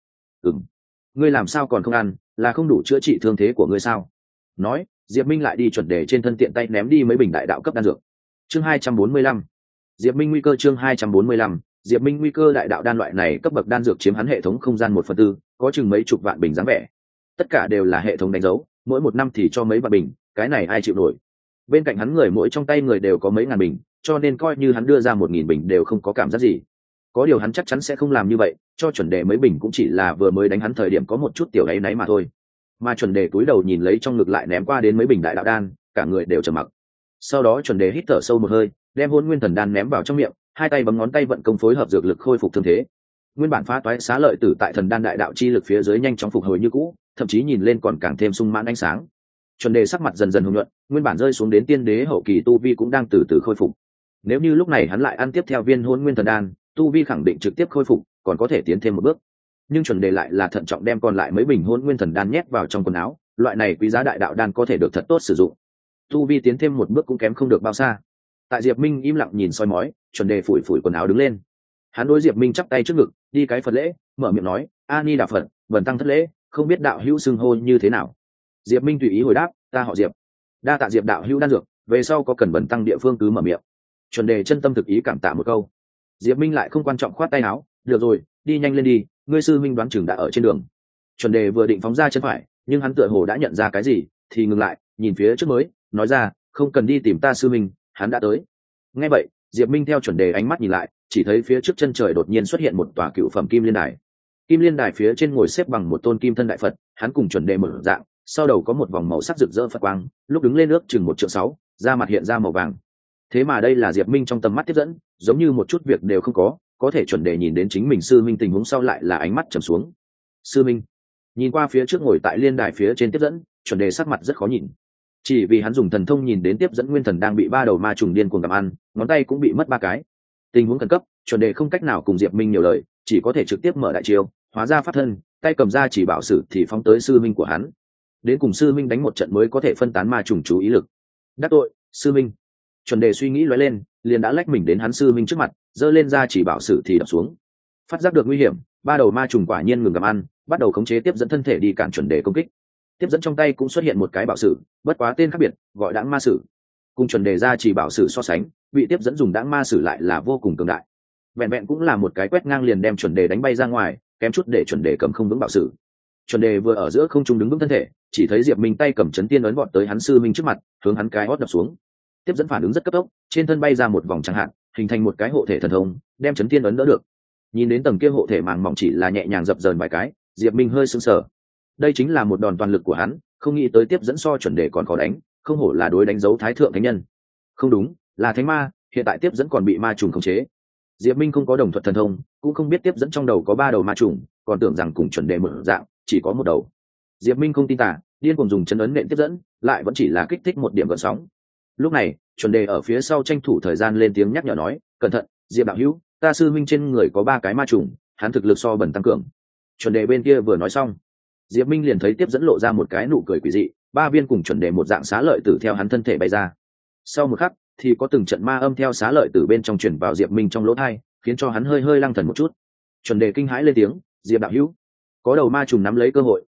Ngươi làm sao còn không ăn, là không đủ chữa trị thương thế của ngươi sao? Nói, Diệp Minh lại đi chuẩn đề trên thân tiện tay ném đi mấy bình đại đạo cấp đan dược. Chương 245. Diệp Minh nguy cơ chương 245. Diệp Minh nguy cơ đại đạo đan loại này cấp bậc đan dược chiếm hắn hệ thống không gian 1/4, có chừng mấy chục vạn bình dáng vẻ. Tất cả đều là hệ thống đánh dấu, mỗi một năm thì cho mấy vạn bình, cái này ai chịu nổi. Bên cạnh hắn người mỗi trong tay người đều có mấy ngàn bình, cho nên coi như hắn đưa ra 1000 bình đều không có cảm giác gì. Có điều hắn chắc chắn sẽ không làm như vậy, cho chuẩn đề mấy bình cũng chỉ là vừa mới đánh hắn thời điểm có một chút tiểu đáy náy mà thôi. Mà chuẩn đề cúi đầu nhìn lấy trong ngực lại ném qua đến mấy bình đại đạo đan, cả người đều trầm mặc. Sau đó chuẩn đề hít thở sâu một hơi, đem Hỗn Nguyên Thần Đan ném vào trong miệng, hai tay bấm ngón tay vận công phối hợp dược lực khôi phục thương thế. Nguyên bản phá toái xá lợi tử tại thần đan đại đạo chi lực phía dưới nhanh chóng phục hồi như cũ, thậm chí nhìn lên còn càng thêm sung mãn ánh sáng. Chuẩn đề sắc mặt dần dần hồng nhuận, nguyên bản rơi xuống đến tiên đế hậu kỳ tu vi cũng đang từ từ khôi phục. Nếu như lúc này hắn lại ăn tiếp theo viên Hỗn Nguyên Thần Đan, tu vi khẳng định trực tiếp khôi phục, còn có thể tiến thêm một bước. Nhưng chuẩn đề lại là thận trọng đem còn lại mấy bình Hỗn Nguyên Thần Đan nhét vào trong quần áo, loại này quý giá đại đạo đan có thể được thật tốt sử dụng. Tu vi tiến thêm một bước cũng kém không được bao xa. Tại Diệp Minh im lặng nhìn soi mói, chuẩn đề phủi phủi quần áo đứng lên. Hắn đối Diệp Minh chắp tay trước ngực, đi cái Phật lễ, mở miệng nói, A Ni Đà Phật, Bần tăng thất lễ, không biết đạo hữu xưng hô như thế nào. Diệp Minh tùy ý hồi đáp, ta họ Diệp. Đa tạ Diệp đạo hữu đan dược, về sau có cần Bần tăng địa phương cứ mở miệng. Chuẩn đề chân tâm thực ý cảm tạ một câu. Diệp Minh lại không quan trọng khoát tay áo, được rồi, đi nhanh lên đi, ngươi sư minh đoán chừng đã ở trên đường. Chuẩn đề vừa định phóng ra chân phải, nhưng hắn tựa hồ đã nhận ra cái gì, thì ngừng lại, nhìn phía trước mới, nói ra, không cần đi tìm ta sư minh, hắn đã tới. Nghe vậy, Diệp Minh theo chuẩn đề ánh mắt nhìn lại, chỉ thấy phía trước chân trời đột nhiên xuất hiện một tòa cựu phẩm kim liên đài. Kim liên đài phía trên ngồi xếp bằng một tôn kim thân đại Phật, hắn cùng chuẩn đề một dạng, sau đầu có một vòng màu sắc rực rỡ Phật quang, lúc đứng lên ước chừng 1,6 trượng, da mặt hiện ra màu vàng. Thế mà đây là Diệp Minh trong tầm mắt tiếp dẫn, giống như một chút việc đều không có thể chuẩn đề nhìn đến chính mình sư minh tình huống sau lại là ánh mắt trầm xuống. Sư minh nhìn qua phía trước ngồi tại liên đài phía trên tiếp dẫn, chuẩn đề sắc mặt rất khó nhìn. Chỉ vì hắn dùng thần thông nhìn đến tiếp dẫn nguyên thần đang bị ba đầu ma trùng điên cuồng gặm ăn, ngón tay cũng bị mất 3 cái. Tình huống khẩn cấp, chuẩn đề không cách nào cùng Diệp Minh nhiều lời, chỉ có thể trực tiếp mở đại chiêu, hóa ra pháp thân, tay cầm ra chỉ bảo sử thì phóng tới sư minh của hắn. Đến cùng sư minh đánh một trận mới có thể phân tán ma trùng chú ý lực. Đắc tội, sư minh. Chuẩn đề suy nghĩ lóe lên, liền đã lách mình đến hắn sư minh trước mặt, giơ lên ra chỉ bảo sử thì đập xuống. Phát giác được nguy hiểm, ba đầu ma trùng quả nhiên ngừng gặm ăn, bắt đầu khống chế tiếp dẫn thân thể đi cản chuẩn đề công kích. Tiếp dẫn trong tay cũng xuất hiện một cái bảo sử, bất quá tên khác biệt, gọi đãng ma sử. Cùng chuẩn đề ra chỉ bảo sử so sánh, bị tiếp dẫn dùng đãng ma sử lại là vô cùng cường đại. Vẹn vẹn cũng là một cái quét ngang liền đem chuẩn đề đánh bay ra ngoài, kém chút để chuẩn đề cầm không vững bảo sử. Chuẩn đề vừa ở giữa không trung đứng vững thân thể, chỉ thấy Diệp Minh tay cầm chấn tiên ấn vọt tới hắn sư minh trước mặt, hướng hắn cái hót đập xuống. Tiếp dẫn phản ứng rất cấp tốc, trên thân bay ra một vòng chẳng hạn, hình thành một cái hộ thể thần thông, đem chấn tiên ấn đỡ được. Nhìn đến tầng kia hộ thể màng mỏng chỉ là nhẹ nhàng dập dờn vài cái, Diệp Minh hơi sững sờ. Đây chính là một đòn toàn lực của hắn, không nghĩ tới tiếp dẫn so chuẩn đề còn khó đánh, không hổ là đối đánh dấu thái thượng thánh nhân. Không đúng, là thánh ma, hiện tại tiếp dẫn còn bị ma trùng khống chế. Diệp Minh không có đồng thuật thần thông, cũng không biết tiếp dẫn trong đầu có 3 đầu ma trùng, còn tưởng rằng cùng chuẩn đề một dạng, chỉ có một đầu. Diệp Minh không tin tả, điên cuồng dùng chấn ấn nện tiếp dẫn, lại vẫn chỉ là kích thích một điểm gợn sóng. Lúc này, chuẩn đề ở phía sau tranh thủ thời gian lên tiếng nhắc nhở nói, cẩn thận, Diệp đạo hữu, ta sư minh trên người có 3 cái ma trùng, hắn thực lực so bần tăng cường. Chuẩn đề bên kia vừa nói xong, Diệp Minh liền thấy tiếp dẫn lộ ra một cái nụ cười quỷ dị, 3 viên cùng chuẩn đề một dạng xá lợi tử theo hắn thân thể bay ra. Sau một khắc, thì có từng trận ma âm theo xá lợi tử bên trong truyền vào Diệp Minh trong lỗ tai, khiến cho hắn hơi hơi lăng thần một chút. Chuẩn đề kinh hãi lên tiếng, Diệp đạo hữu, có đầu ma trùng nắm lấy cơ hội,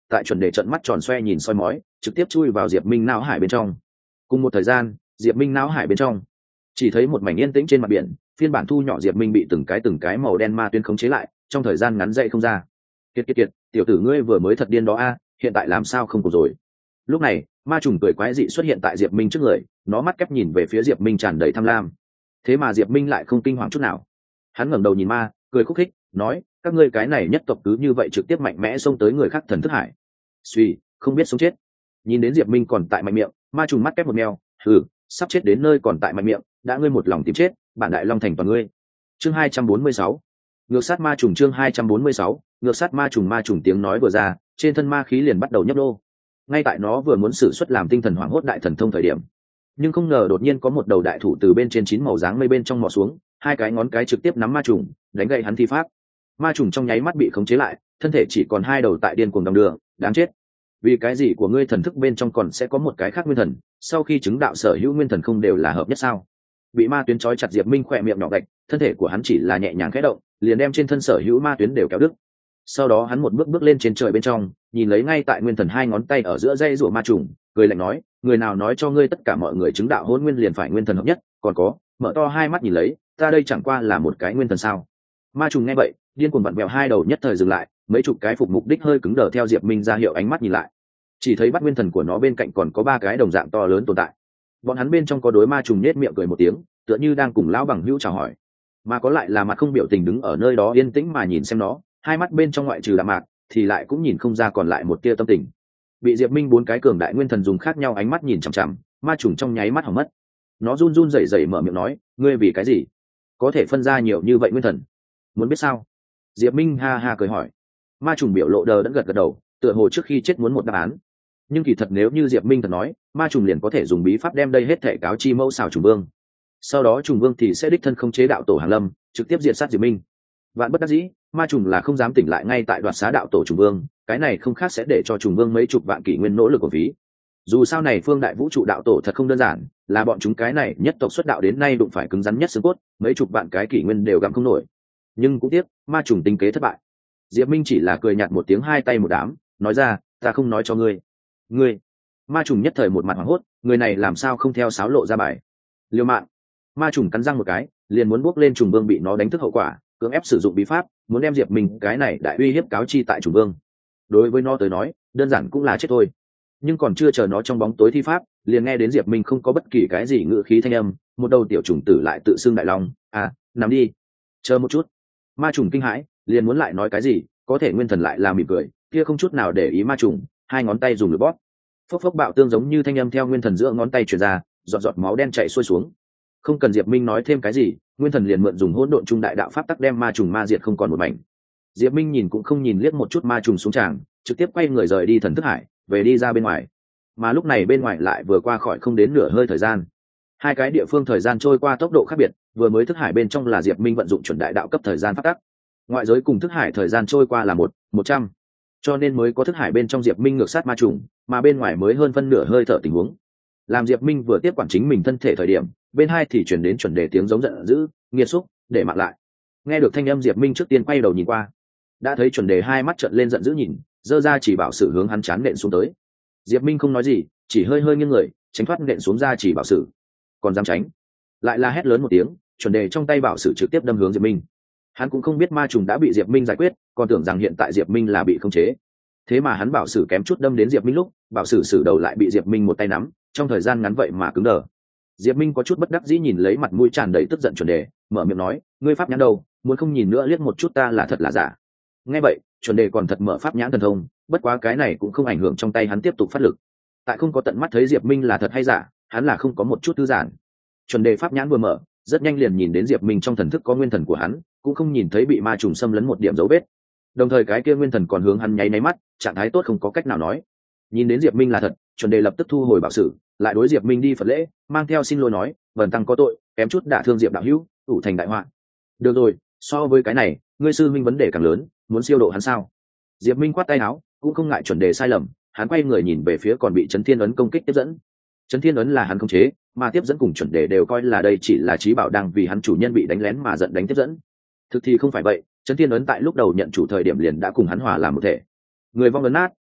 tại chuẩn đề trận mắt tròn xoe nhìn soi mói trực tiếp chui vào diệp minh não hải bên trong. Cùng một thời gian, diệp minh não hải bên trong chỉ thấy một mảnh yên tĩnh trên mặt biển, phiên bản thu nhỏ diệp minh bị từng cái màu đen ma tuyến khống chế lại, trong thời gian ngắn dậy không ra. Kiệt, tiểu tử ngươi vừa mới thật điên đó a, hiện tại làm sao không cùng rồi. Lúc này ma trùng cười quái dị xuất hiện tại diệp minh trước người, nó mắt kép nhìn về phía diệp minh tràn đầy tham lam. Thế mà diệp minh lại không kinh hoàng chút nào. Hắn ngẩng đầu nhìn ma, cười khúc khích nói, các ngươi cái này nhất tộc cứ như vậy trực tiếp mạnh mẽ xông tới người khác thần thức hải, suy không biết sống chết. Nhìn đến diệp minh còn tại mạnh miệng, ma trùng mắt kép một mèo, sắp chết đến nơi còn tại mạnh miệng, đã ngươi một lòng tìm chết, bản đại long thành toàn ngươi. Chương 246, ngược sát ma trùng. Chương 246, ngược sát ma trùng. Ma trùng tiếng nói vừa ra, trên thân ma khí liền bắt đầu nhấp đô. Ngay tại nó vừa muốn sử xuất làm tinh thần hoảng hốt đại thần thông thời điểm, nhưng không ngờ đột nhiên có một đầu đại thủ từ bên trên 9 màu dáng mây bên trong mò xuống, hai cái ngón cái trực tiếp nắm ma trùng, đánh gậy hắn thi pháp. Ma trùng trong nháy mắt bị khống chế lại, thân thể chỉ còn hai đầu tại điên cuồng đong đưa, đáng chết. Vì cái gì của ngươi thần thức bên trong còn sẽ có một cái khác nguyên thần, sau khi chứng đạo sở hữu nguyên thần không đều là hợp nhất sao? Bị ma tuyến trói chặt diệp minh khỏe miệng nhỏ gạch, thân thể của hắn chỉ là nhẹ nhàng khẽ động, liền đem trên thân sở hữu ma tuyến đều kéo đứt. Sau đó hắn một bước bước lên trên trời bên trong, nhìn lấy ngay tại nguyên thần hai ngón tay ở giữa dây rủa ma trùng, cười lạnh nói, người nào nói cho ngươi tất cả mọi người chứng đạo hôn nguyên liền phải nguyên thần hợp nhất, còn có, mở to hai mắt nhìn lấy, ta đây chẳng qua là một cái nguyên thần sao? Ma trùng nghe vậy, điên cuồng vặn vẹo hai đầu nhất thời dừng lại, mấy chục cái phục mục đích hơi cứng đờ theo diệp minh ra hiệu ánh mắt nhìn lại, chỉ thấy bắt nguyên thần của nó bên cạnh còn có ba cái đồng dạng to lớn tồn tại. Bọn hắn bên trong có đối ma trùng nết miệng cười một tiếng, tựa như đang cùng lão bằng hữu chào hỏi, mà có lại là mặt không biểu tình đứng ở nơi đó yên tĩnh mà nhìn xem nó, hai mắt bên trong ngoại trừ đạm mạc thì lại cũng nhìn không ra còn lại một tia tâm tình. Bị diệp minh bốn cái cường đại nguyên thần dùng khác nhau ánh mắt nhìn chằm chằm, ma trùng trong nháy mắt hỏng mất. Nó run run rẩy rẩy mở miệng nói, ngươi vì cái gì có thể phân ra nhiều như vậy nguyên thần, muốn biết sao? Diệp minh ha ha cười hỏi. Ma trùng biểu lộ đờ đẫn gật gật đầu, tựa hồ trước khi chết muốn một đáp án. Nhưng kỳ thật nếu như diệp minh thật nói, ma trùng liền có thể dùng bí pháp đem đây hết thể cáo chi mẫu xào trùng vương, sau đó trùng vương thì sẽ đích thân không chế đạo tổ hàn lâm, trực tiếp diệt sát diệp minh. Vạn bất đắc dĩ, ma trùng là không dám tỉnh lại ngay tại đoạt xá đạo tổ trùng vương, cái này không khác sẽ để cho trùng vương mấy chục vạn kỷ nguyên nỗ lực của phí. Dù sao này phương đại vũ trụ đạo tổ thật không đơn giản, là bọn chúng cái này nhất tộc xuất đạo đến nay đụng phải cứng rắn nhất xương cốt, mấy chục vạn cái kỷ nguyên đều gặm không nổi. Nhưng cũng tiếc, ma trùng tính kế thất bại. Diệp minh chỉ là cười nhạt một tiếng, hai tay một đám, nói ra, ta không nói cho ngươi. Ma trùng nhất thời một mặt hoảng hốt, người này làm sao không theo sáo lộ ra bài. Liêu mạng. Ma trùng cắn răng một cái, liền muốn bước lên trùng vương bị nó đánh thức hậu quả, cưỡng ép sử dụng bí pháp, muốn đem diệp minh cái này đại uy hiếp cáo chi tại trùng vương. Đối với nó tới nói, đơn giản cũng là chết thôi. Nhưng còn chưa chờ nó trong bóng tối thi pháp, liền nghe đến diệp minh không có bất kỳ cái gì ngữ khí thanh âm, một đầu tiểu trùng tử lại tự xưng đại long, nằm đi, chờ một chút. Ma trùng kinh hãi, liền muốn lại nói cái gì, có thể nguyên thần lại là mỉm cười, kia không chút nào để ý ma trùng, hai ngón tay dùng lực bóp, phốc phốc bạo tương giống như thanh âm theo nguyên thần giữa ngón tay truyền ra, giọt giọt máu đen chảy xuôi xuống. Không cần diệp minh nói thêm cái gì, nguyên thần liền mượn dùng hỗn độn trung đại đạo pháp tắc đem ma trùng ma diệt không còn một mảnh. Diệp minh nhìn cũng không nhìn liếc một chút ma trùng xuống tràng, trực tiếp quay người rời đi thần thức hải, về đi ra bên ngoài. Mà lúc này bên ngoài lại vừa qua khỏi không đến nửa hơi thời gian, hai cái địa phương thời gian trôi qua tốc độ khác biệt. Vừa mới thức hải bên trong là diệp minh vận dụng chuẩn đại đạo cấp thời gian pháp tắc, ngoại giới cùng thức hải thời gian trôi qua là 100, cho nên mới có thức hải bên trong diệp minh ngược sát ma trùng, mà bên ngoài mới hơn phân nửa hơi thở tình huống. Làm diệp minh vừa tiếp quản chính mình thân thể thời điểm, bên hai thì chuyển đến chuẩn đề tiếng giống giận dữ, nghiệt xúc, để mặc lại. Nghe được thanh âm diệp minh trước tiên quay đầu nhìn qua, đã thấy chuẩn đề hai mắt trợn lên giận dữ nhìn, giơ ra chỉ bảo sử hướng hắn chán nện xuống tới. Diệp minh không nói gì, chỉ hơi hơi nghiêng người tránh thoát nện xuống ra chỉ bảo sử. Còn dám tránh, lại là hét lớn một tiếng, chuẩn đề trong tay bảo sử trực tiếp đâm hướng diệp minh. Hắn cũng không biết ma trùng đã bị diệp minh giải quyết, còn tưởng rằng hiện tại diệp minh là bị khống chế. Thế mà hắn bảo sử kém chút đâm đến diệp minh lúc, bảo sử sử đầu lại bị diệp minh một tay nắm, trong thời gian ngắn vậy mà cứng đờ. Diệp minh có chút bất đắc dĩ nhìn lấy mặt mũi tràn đầy tức giận chuẩn đề, mở miệng nói, ngươi pháp nhãn đâu, muốn không nhìn nữa liếc một chút ta là thật là giả. Nghe vậy chuẩn đề còn thật mở pháp nhãn thần thông, bất quá cái này cũng không ảnh hưởng trong tay hắn tiếp tục phát lực. Tại không có tận mắt thấy diệp minh là thật hay giả, hắn là không có một chút thư giãn. Chuẩn đề pháp nhãn vừa mở, rất nhanh liền nhìn đến diệp minh trong thần thức có nguyên thần của hắn, cũng không nhìn thấy bị ma trùng xâm lấn một điểm dấu vết. Đồng thời cái kia nguyên thần còn hướng hắn nháy náy mắt, trạng thái tốt không có cách nào nói. Nhìn đến diệp minh là thật, chuẩn đề lập tức thu hồi bảo sử, lại đối diệp minh đi phật lễ, mang theo xin lỗi nói, vần tăng có tội, kém chút đả thương diệp đạo hữu, ủ thành đại họa. Được rồi, so với cái này, ngươi sư minh vấn đề càng lớn, muốn siêu độ hắn sao? Diệp minh quát tay áo, cũng không ngại chuẩn đề sai lầm, hắn quay người nhìn về phía còn bị chấn thiên ấn công kích tiếp dẫn. Chấn thiên ấn là hắn khống chế, mà tiếp dẫn cùng chuẩn đề đều coi là đây chỉ là trí bảo đang vì hắn chủ nhân bị đánh lén mà giận đánh tiếp dẫn. Thực thì không phải vậy, chấn thiên ấn tại lúc đầu nhận chủ thời điểm liền đã cùng hắn hòa làm một thể. Người vong ấn nát,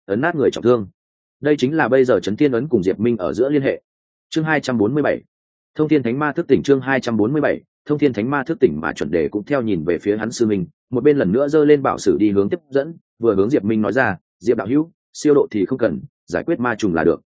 ấn nát người trọng thương. Đây chính là bây giờ Chấn Thiên ấn cùng Diệp Minh ở giữa liên hệ. Chương 247. Thông Thiên Thánh Ma thức tỉnh. Chương 247. Thông Thiên Thánh Ma thức tỉnh. Mà chuẩn đề cũng theo nhìn về phía hắn sư minh, một bên lần nữa giơ lên bảo sử đi hướng tiếp dẫn, vừa hướng Diệp Minh nói ra, Diệp đạo hữu, siêu độ thì không cần, giải quyết ma trùng là được.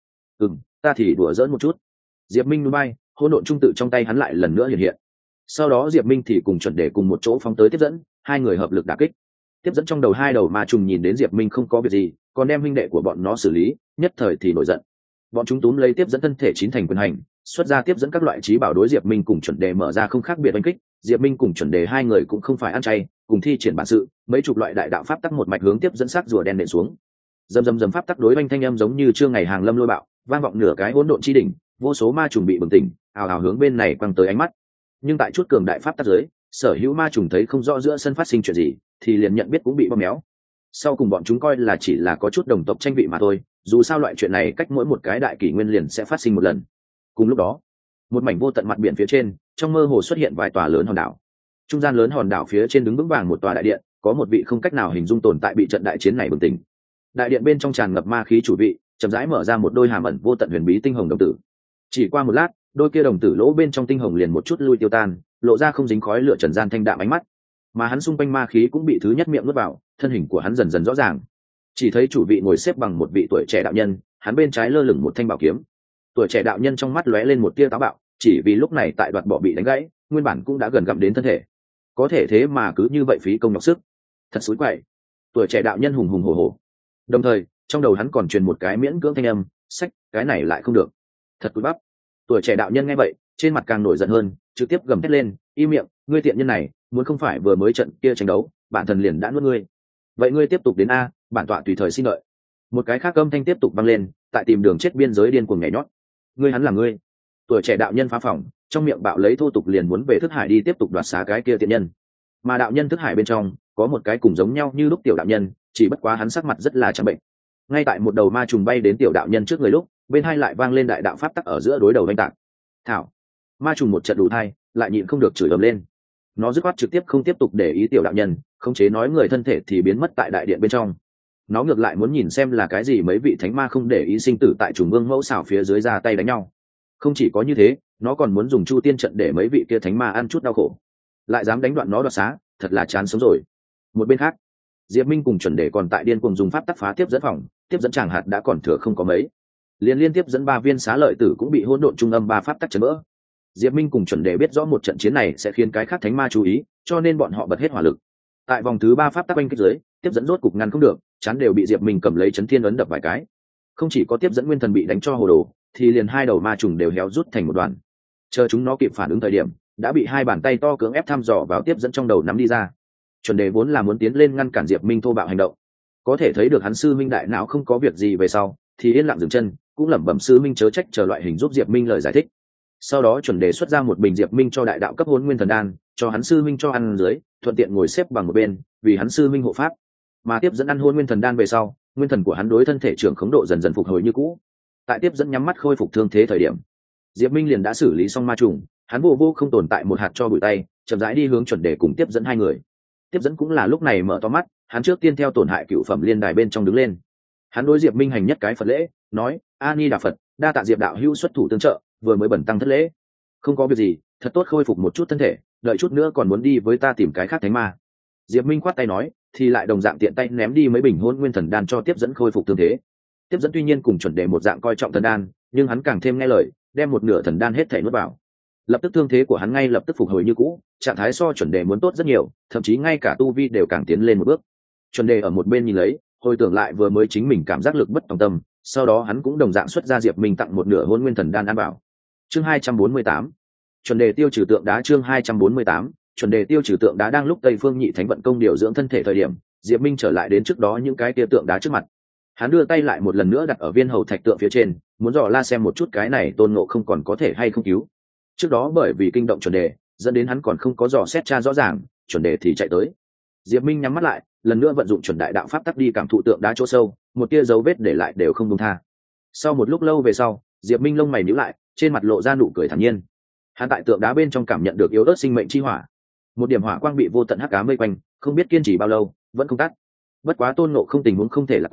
Ta thì đùa giỡn một chút. Diệp Minh núi bay, hỗn độn trung tự trong tay hắn lại lần nữa hiện hiện. Sau đó Diệp Minh thì cùng chuẩn đề cùng một chỗ phóng tới tiếp dẫn, hai người hợp lực đả kích. Tiếp dẫn trong đầu hai đầu ma trùng nhìn đến Diệp Minh không có việc gì, còn đem huynh đệ của bọn nó xử lý, nhất thời thì nổi giận. Bọn chúng túm lấy tiếp dẫn thân thể chín thành quyền hành, xuất ra tiếp dẫn các loại trí bảo đối Diệp Minh cùng chuẩn đề mở ra không khác biệt đánh kích. Diệp Minh cùng chuẩn đề hai người cũng không phải ăn chay, cùng thi triển bản sự, mấy chục loại đại đạo pháp tắc một mạch hướng tiếp dẫn sắc rùa đen nện xuống. Dầm pháp tắc đối oanh thanh âm giống như trưa ngày hàng lâm lôi bạo, vang vọng nửa cái hỗn độn chi đỉnh, vô số ma trùng bị bừng tỉnh, ào ào hướng bên này quăng tới ánh mắt. Nhưng tại chút cường đại pháp tắc dưới, sở hữu ma trùng thấy không rõ giữa sân phát sinh chuyện gì, thì liền nhận biết cũng bị bóp méo. Sau cùng bọn chúng coi là chỉ là có chút đồng tộc tranh vị mà thôi, dù sao loại chuyện này cách mỗi một cái đại kỷ nguyên liền sẽ phát sinh một lần. Cùng lúc đó, một mảnh vô tận mặt biển phía trên, trong mơ hồ xuất hiện vài tòa lớn hòn đảo. Trung gian lớn hòn đảo phía trên đứng vững vàng một tòa đại điện, có một vị không cách nào hình dung tồn tại bị trận đại chiến này bừng tỉnh. Đại điện bên trong tràn ngập ma khí chủ vị, chậm rãi mở ra một đôi hàm ẩn vô tận huyền bí tinh hồng đồng tử. Chỉ qua một lát, đôi kia đồng tử lỗ bên trong tinh hồng liền một chút lui tiêu tan, lộ ra không dính khói lửa trần gian thanh đạm ánh mắt. Mà hắn xung quanh ma khí cũng bị thứ nhất miệng nuốt vào, thân hình của hắn dần dần rõ ràng. Chỉ thấy chủ vị ngồi xếp bằng một vị tuổi trẻ đạo nhân, hắn bên trái lơ lửng một thanh bảo kiếm. Tuổi trẻ đạo nhân trong mắt lóe lên một tia táo bạo, chỉ vì lúc này tại đoạt bỏ bị đánh gãy, nguyên bản cũng đã gần gặm đến thân thể. Có thể thế mà cứ như vậy phí công nhọc sức, thật xúi quậy. Tuổi trẻ đạo nhân hùng hùng hổ hổ. Đồng thời, trong đầu hắn còn truyền một cái miễn cưỡng thanh âm, sách, cái này lại không được. Thật cúi bắp. Tuổi trẻ đạo nhân nghe vậy, trên mặt càng nổi giận hơn, trực tiếp gầm thét lên, im miệng, ngươi tiện nhân này, muốn không phải vừa mới trận kia tranh đấu, bản thần liền đã nuốt ngươi. Vậy ngươi tiếp tục đến a, bản tọa tùy thời xin đợi. Một cái khác âm thanh tiếp tục vang lên, tại tìm đường chết biên giới điên cuồng nhảy nhót. Ngươi hắn là ngươi. Tuổi trẻ đạo nhân phá phòng, trong miệng bạo lấy thô tục liền muốn về thức hải đi tiếp tục đoạt xá cái kia tiện nhân. Mà đạo nhân thức hải bên trong có một cái cùng giống nhau như lúc tiểu đạo nhân, chỉ bất quá hắn sắc mặt rất là trắng bệnh. Ngay tại một đầu ma trùng bay đến tiểu đạo nhân trước người lúc, bên hai lại vang lên đại đạo pháp tắc ở giữa đối đầu đánh tạc. Thảo, ma trùng một trận đủ thai, lại nhịn không được chửi ầm lên. Nó dứt khoát trực tiếp không tiếp tục để ý tiểu đạo nhân, khống chế nói người thân thể thì biến mất tại đại điện bên trong. Nó ngược lại muốn nhìn xem là cái gì mấy vị thánh ma không để ý sinh tử tại trùng vương mẫu xảo phía dưới ra tay đánh nhau. Không chỉ có như thế, nó còn muốn dùng chu tiên trận để mấy vị kia thánh ma ăn chút đau khổ. Lại dám đánh đoạn nó đoạt xá, thật là chán sống rồi. Một bên khác, Diệp Minh cùng chuẩn đề còn tại điên cuồng dùng pháp tắc phá tiếp dẫn phòng, tiếp dẫn tràng hạt đã còn thừa không có mấy. Liên tiếp dẫn 3 viên xá lợi tử cũng bị hỗn độn trung âm 3 pháp tắc chấn vỡ. Diệp Minh cùng chuẩn đề biết rõ một trận chiến này sẽ khiến cái khác thánh ma chú ý, cho nên bọn họ bật hết hỏa lực. Tại vòng thứ 3 pháp tắc oanh kích dưới, tiếp dẫn rốt cục ngăn không được, chán đều bị Diệp Minh cầm lấy chấn thiên ấn đập vài cái. Không chỉ có tiếp dẫn nguyên thần bị đánh cho hồ đồ, thì liền hai đầu ma trùng đều héo rút thành một đoàn. Chờ chúng nó kịp phản ứng thời điểm, đã bị hai bàn tay to cưỡng ép thăm dò vào tiếp dẫn trong đầu nắm đi ra. Chuẩn đề vốn là muốn tiến lên ngăn cản Diệp Minh thô bạo hành động, có thể thấy được hắn sư minh đại não không có việc gì về sau, thì yên lặng dừng chân, cũng lẩm bẩm sư minh chớ trách chờ loại hình giúp Diệp Minh lời giải thích. Sau đó chuẩn đề xuất ra một bình Diệp Minh cho đại đạo cấp hôn nguyên thần đan, cho hắn sư minh cho ăn dưới, thuận tiện ngồi xếp bằng một bên, vì hắn sư minh hộ pháp. Mà tiếp dẫn ăn hôn nguyên thần đan về sau, nguyên thần của hắn đối thân thể trưởng khống độ dần dần phục hồi như cũ. Tại tiếp dẫn nhắm mắt khôi phục thương thế thời điểm, Diệp Minh liền đã xử lý xong ma trùng, hắn vô không tồn tại một hạt cho bụi tay, chậm rãi đi hướng chuẩn đề cùng tiếp dẫn hai người. Tiếp dẫn cũng là lúc này mở to mắt, hắn trước tiên theo tổn hại cựu phẩm liên đài bên trong đứng lên. Hắn đối Diệp Minh hành nhất cái Phật lễ, nói: "A Ni Đà Phật, đa tạ Diệp đạo hữu xuất thủ tương trợ, vừa mới bẩn tăng thất lễ. Không có việc gì, thật tốt khôi phục một chút thân thể, đợi chút nữa còn muốn đi với ta tìm cái khác thánh ma." Diệp Minh khoát tay nói, thì lại đồng dạng tiện tay ném đi mấy bình hôn nguyên thần đan cho tiếp dẫn khôi phục thương thế. Tiếp dẫn tuy nhiên cùng chuẩn đề một dạng coi trọng thần đan, nhưng hắn càng thêm nghe lời, đem một nửa thần đan hết thảy nuốt vào. Lập tức thương thế của hắn ngay lập tức phục hồi như cũ, trạng thái so chuẩn đề muốn tốt rất nhiều, thậm chí ngay cả tu vi đều càng tiến lên một bước. Chuẩn đề ở một bên nhìn lấy, hồi tưởng lại vừa mới chính mình cảm giác lực bất tòng tâm, sau đó hắn cũng đồng dạng xuất ra Diệp Minh tặng một nửa hôn nguyên thần đan ăn vào. Chương 248. Chuẩn đề tiêu trừ tượng đá. Chương 248. Chuẩn đề tiêu trừ tượng đá. Đang lúc Tây Phương Nhị Thánh vận công điều dưỡng thân thể thời điểm, Diệp Minh trở lại đến trước đó những cái kia tượng đá trước mặt. Hắn đưa tay lại một lần nữa đặt ở viên hầu thạch tượng phía trên, muốn dò la xem một chút cái này Tôn Ngộ không còn có thể hay không cứu. Trước đó bởi vì kinh động chuẩn đề, dẫn đến hắn còn không có dò xét tra rõ ràng, chuẩn đề thì chạy tới. Diệp Minh nhắm mắt lại, lần nữa vận dụng chuẩn đại đạo pháp tắc đi cảm thụ tượng đá chỗ sâu, một tia dấu vết để lại đều không buông tha. Sau một lúc lâu về sau, Diệp Minh lông mày nhíu lại, trên mặt lộ ra nụ cười thản nhiên. Hắn tại tượng đá bên trong cảm nhận được yếu ớt sinh mệnh chi hỏa, một điểm hỏa quang bị vô tận hắc ám vây quanh, không biết kiên trì bao lâu, vẫn không tắt. Bất quá Tôn Ngộ không tình huống không thể lạc quan,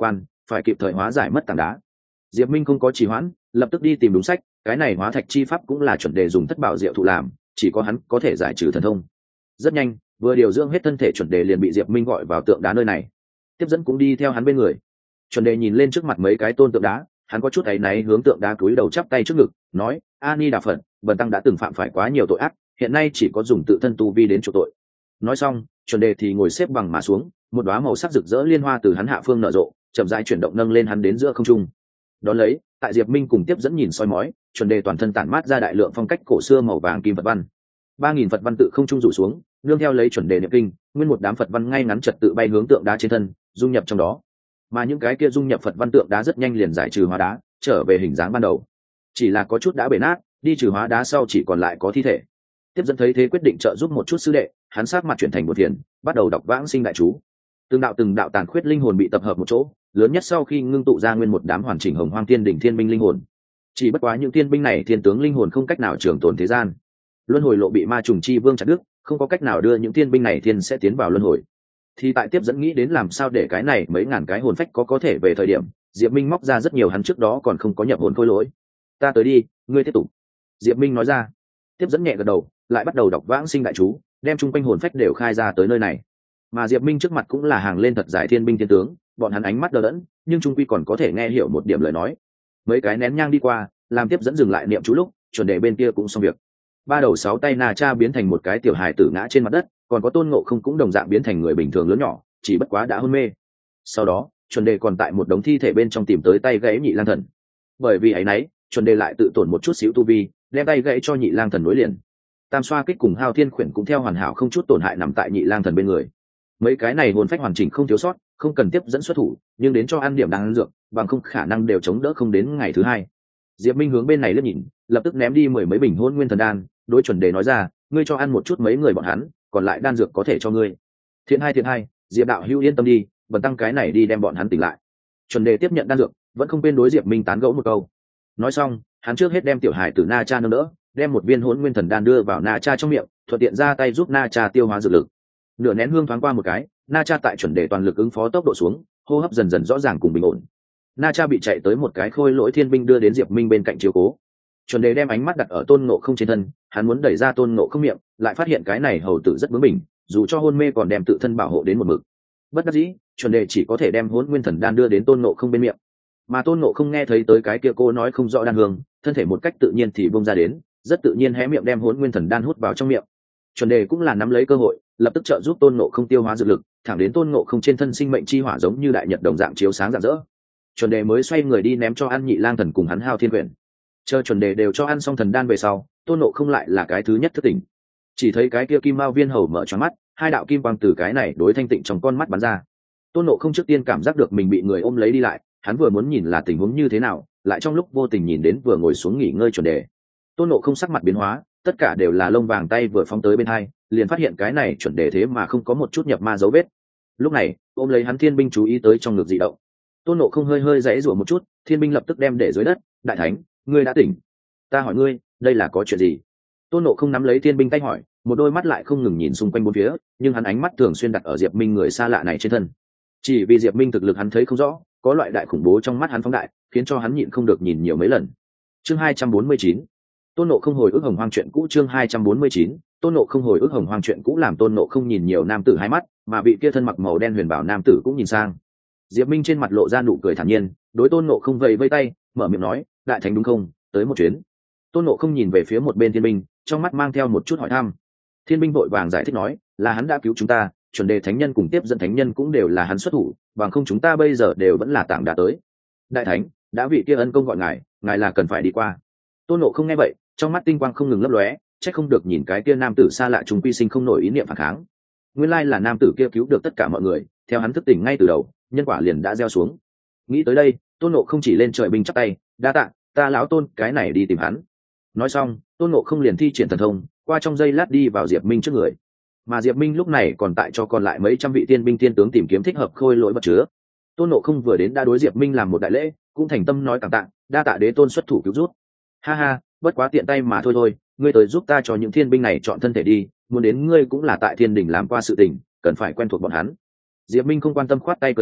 phải kịp thời hóa giải mất tảng đá. Diệp Minh không có trì hoãn, lập tức đi tìm đúng sách, cái này hóa thạch chi pháp cũng là chuẩn đề dùng thất bảo diệu thụ làm, chỉ có hắn có thể giải trừ thần thông. Rất nhanh, vừa điều dưỡng hết thân thể chuẩn đề liền bị Diệp Minh gọi vào tượng đá nơi này, tiếp dẫn cũng đi theo hắn bên người. Chuẩn đề nhìn lên trước mặt mấy cái tôn tượng đá, hắn có chút áy náy hướng tượng đá cúi đầu chắp tay trước ngực, nói: A Ni Đà Phật, bần tăng đã từng phạm phải quá nhiều tội ác, hiện nay chỉ có dùng tự thân tu vi đến chuộc tội. Nói xong, chuẩn đề thì ngồi xếp bằng mà xuống, một đóa màu sắc rực rỡ liên hoa từ hắn hạ phương nở rộ, chậm rãi chuyển động nâng lên hắn đến giữa không trung. Đón lấy, tại Diệp Minh cùng tiếp dẫn nhìn soi mói, chuẩn đề toàn thân tản mát ra đại lượng phong cách cổ xưa màu vàng kim Phật văn. 3000 Phật văn tự không trung rủ xuống, nương theo lấy chuẩn đề niệm kinh, nguyên một đám Phật văn ngay ngắn trật tự bay hướng tượng đá trên thân, dung nhập trong đó. Mà những cái kia dung nhập Phật văn tượng đá rất nhanh liền giải trừ hóa đá, trở về hình dáng ban đầu. Chỉ là có chút đã bể nát, đi trừ hóa đá sau chỉ còn lại có thi thể. Tiếp dẫn thấy thế quyết định trợ giúp một chút sư đệ, hắn sát mặt chuyển thành một thiền, bắt đầu đọc vãng sinh đại chú. Từng đạo tàn khuyết linh hồn bị tập hợp một chỗ, lớn nhất sau khi ngưng tụ ra nguyên một đám hoàn chỉnh hồng hoang tiên đỉnh thiên binh linh hồn. Chỉ bất quá những tiên binh này thiên tướng linh hồn không cách nào trường tồn thế gian, luân hồi lộ bị ma trùng chi vương chặt đứt, không có cách nào đưa những tiên binh này thiên sẽ tiến vào luân hồi. Thì tại tiếp dẫn nghĩ đến làm sao để cái này mấy ngàn cái hồn phách có thể về thời điểm, Diệp Minh móc ra rất nhiều hắn trước đó còn không có nhập hồn khôi lỗi. Ta tới đi, ngươi tiếp tục. Diệp Minh nói ra. Tiếp dẫn nhẹ gật đầu, lại bắt đầu đọc vãng sinh đại chú, đem chung quanh hồn phách đều khai ra tới nơi này. Mà Diệp Minh trước mặt cũng là hàng lên thật dài thiên binh thiên tướng, bọn hắn ánh mắt đờ đẫn, nhưng chung quy còn có thể nghe hiểu một điểm lời nói. Mấy cái nén nhang đi qua, làm tiếp dẫn dừng lại niệm chú lúc, chuẩn đề bên kia cũng xong việc. 3 đầu 6 tay Na Cha biến thành một cái tiểu hài tử ngã trên mặt đất, còn có Tôn Ngộ Không cũng đồng dạng biến thành người bình thường lớn nhỏ, chỉ bất quá đã hôn mê. Sau đó, chuẩn đề còn tại một đống thi thể bên trong tìm tới tay gãy Nhị Lang Thần. Bởi vì ấy nấy, chuẩn đề lại tự tổn một chút xíu tu vi, đem tay gãy cho Nhị Lang Thần nối liền. Tam xoa kích cùng Hao Thiên Khuyển cũng theo hoàn hảo không chút tổn hại nằm tại Nhị Lang Thần bên người. Mấy cái này hồn phách hoàn chỉnh không thiếu sót, không cần tiếp dẫn xuất thủ, nhưng đến cho ăn điểm đáng dược, bằng không khả năng đều chống đỡ không đến ngày thứ hai. Diệp Minh hướng bên này liếc nhìn, lập tức ném đi 10 mấy bình Hỗn Nguyên Thần Đan, đối chuẩn đề nói ra: ngươi cho ăn một chút mấy người bọn hắn, còn lại đan dược có thể cho ngươi. Thiện hai, Diệp đạo hữu yên tâm đi, bần tăng cái này đi đem bọn hắn tỉnh lại. Chuẩn đề tiếp nhận đan dược, vẫn không quên đối Diệp Minh tán gẫu một câu. Nói xong, hắn trước hết đem tiểu hải tử Na Cha nâng đỡ, đem một viên Hỗn Nguyên Thần Đan đưa vào Na Cha trong miệng, thuận tiện ra tay giúp Na Cha tiêu hóa dược lực. Nửa nén hương thoáng qua một cái, Na Cha tại chuẩn đề toàn lực ứng phó tốc độ xuống, hô hấp dần dần rõ ràng cùng bình ổn. Na Cha bị chạy tới một cái khôi lỗi thiên binh đưa đến Diệp Minh bên cạnh chiếu cố. Chuẩn đề đem ánh mắt đặt ở Tôn Ngộ Không trên thân, hắn muốn đẩy ra Tôn Ngộ Không miệng, lại phát hiện cái này hầu tử rất bướng bỉnh, dù cho hôn mê còn đem tự thân bảo hộ đến một mực. Bất đắc dĩ, chuẩn đề chỉ có thể đem Hỗn Nguyên Thần Đan đưa đến Tôn Ngộ Không bên miệng. Mà Tôn Ngộ Không nghe thấy tới cái kia cô nói không rõ đan hương, thân thể một cách tự nhiên thì bung ra đến, rất tự nhiên hé miệng đem Hỗn Nguyên Thần Đan hút vào trong miệng. Chuẩn đề cũng là nắm lấy cơ hội, lập tức trợ giúp Tôn Ngộ Không tiêu hóa dược lực, thẳng đến Tôn Ngộ Không trên thân sinh mệnh chi hỏa giống như đại nhật đồng dạng chiếu sáng rạng rỡ. Chuẩn đề mới xoay người đi ném cho ăn Nhị Lang Thần cùng hắn Hao Thiên Quyển. Chờ chuẩn đề đều cho ăn xong thần đan về sau, Tôn Ngộ Không lại là cái thứ nhất thức tỉnh. Chỉ thấy cái kia kim mao viên hầu mở choáng mắt, hai đạo kim quang từ cái này đối thanh tịnh trong con mắt bắn ra. Tôn Ngộ Không trước tiên cảm giác được mình bị người ôm lấy đi lại, hắn vừa muốn nhìn là tình huống như thế nào, lại trong lúc vô tình nhìn đến vừa ngồi xuống nghỉ ngơi chuẩn đề. Tôn Ngộ Không sắc mặt biến hóa, tất cả đều là lông vàng tay vừa phóng tới bên hai, liền phát hiện cái này chuẩn đề thế mà không có một chút nhập ma dấu vết. Lúc này, ôm lấy hắn thiên binh chú ý tới trong ngực dị động. Tôn Ngộ Không hơi hơi giãy giụa một chút, thiên binh lập tức đem để dưới đất. Đại thánh, ngươi đã tỉnh. Ta hỏi ngươi, đây là có chuyện gì? Tôn Ngộ Không nắm lấy thiên binh tay hỏi, một đôi mắt lại không ngừng nhìn xung quanh bốn phía, nhưng hắn ánh mắt thường xuyên đặt ở Diệp Minh người xa lạ này trên thân. Chỉ vì Diệp Minh thực lực hắn thấy không rõ, có loại đại khủng bố trong mắt hắn phóng đại, khiến cho hắn nhịn không được nhìn nhiều mấy lần. Chương 249. Tôn Ngộ Không hồi ức hồng hoang chuyện cũ. Chương 249. Tôn Ngộ Không hồi ức hồng hoang chuyện cũ làm Tôn Ngộ Không nhìn nhiều nam tử hai mắt, mà vị kia thân mặc màu đen huyền bảo nam tử cũng nhìn sang. Diệp Minh trên mặt lộ ra nụ cười thản nhiên, đối Tôn Ngộ Không vẫy vẫy tay, mở miệng nói: đại thánh đúng không, tới một chuyến. Tôn Ngộ Không nhìn về phía một bên thiên binh, trong mắt mang theo một chút hỏi thăm. Thiên binh vội vàng giải thích nói: là hắn đã cứu chúng ta, chuẩn đề thánh nhân cùng tiếp dẫn thánh nhân cũng đều là hắn xuất thủ, bằng không chúng ta bây giờ đều vẫn là tảng đá tới. Đại thánh, đã vị kia ân công gọi ngài, ngài là cần phải đi qua. Tôn Ngộ Không nghe vậy, trong mắt tinh quang không ngừng lấp lóe, chắc không được nhìn cái kia nam tử xa lạ trùng quy sinh không nổi ý niệm phản kháng. Nguyên lai là nam tử kia cứu được tất cả mọi người, theo hắn thức tỉnh ngay từ đầu, nhân quả liền đã gieo xuống. Nghĩ tới đây, Tôn Ngộ Không chỉ lên trời binh chắp tay: đa tạ, ta lão Tôn cái này đi tìm hắn. Nói xong, Tôn Ngộ Không liền thi triển thần thông, qua trong giây lát đi vào Diệp Minh trước người. Mà Diệp Minh lúc này còn tại cho còn lại mấy trăm vị tiên binh tiên tướng tìm kiếm thích hợp khôi lỗi vật chứa. Tôn Ngộ Không vừa đến đã đối Diệp Minh làm một đại lễ, cũng thành tâm nói cảm tạ, đa tạ đế tôn xuất thủ cứu rút. Ha ha, bất quá tiện tay mà thôi, ngươi tới giúp ta cho những thiên binh này chọn thân thể đi, muốn đến ngươi cũng là tại thiên đình làm qua sự tình, cần phải quen thuộc bọn hắn. Diệp Minh không quan tâm khoát tay cười nói,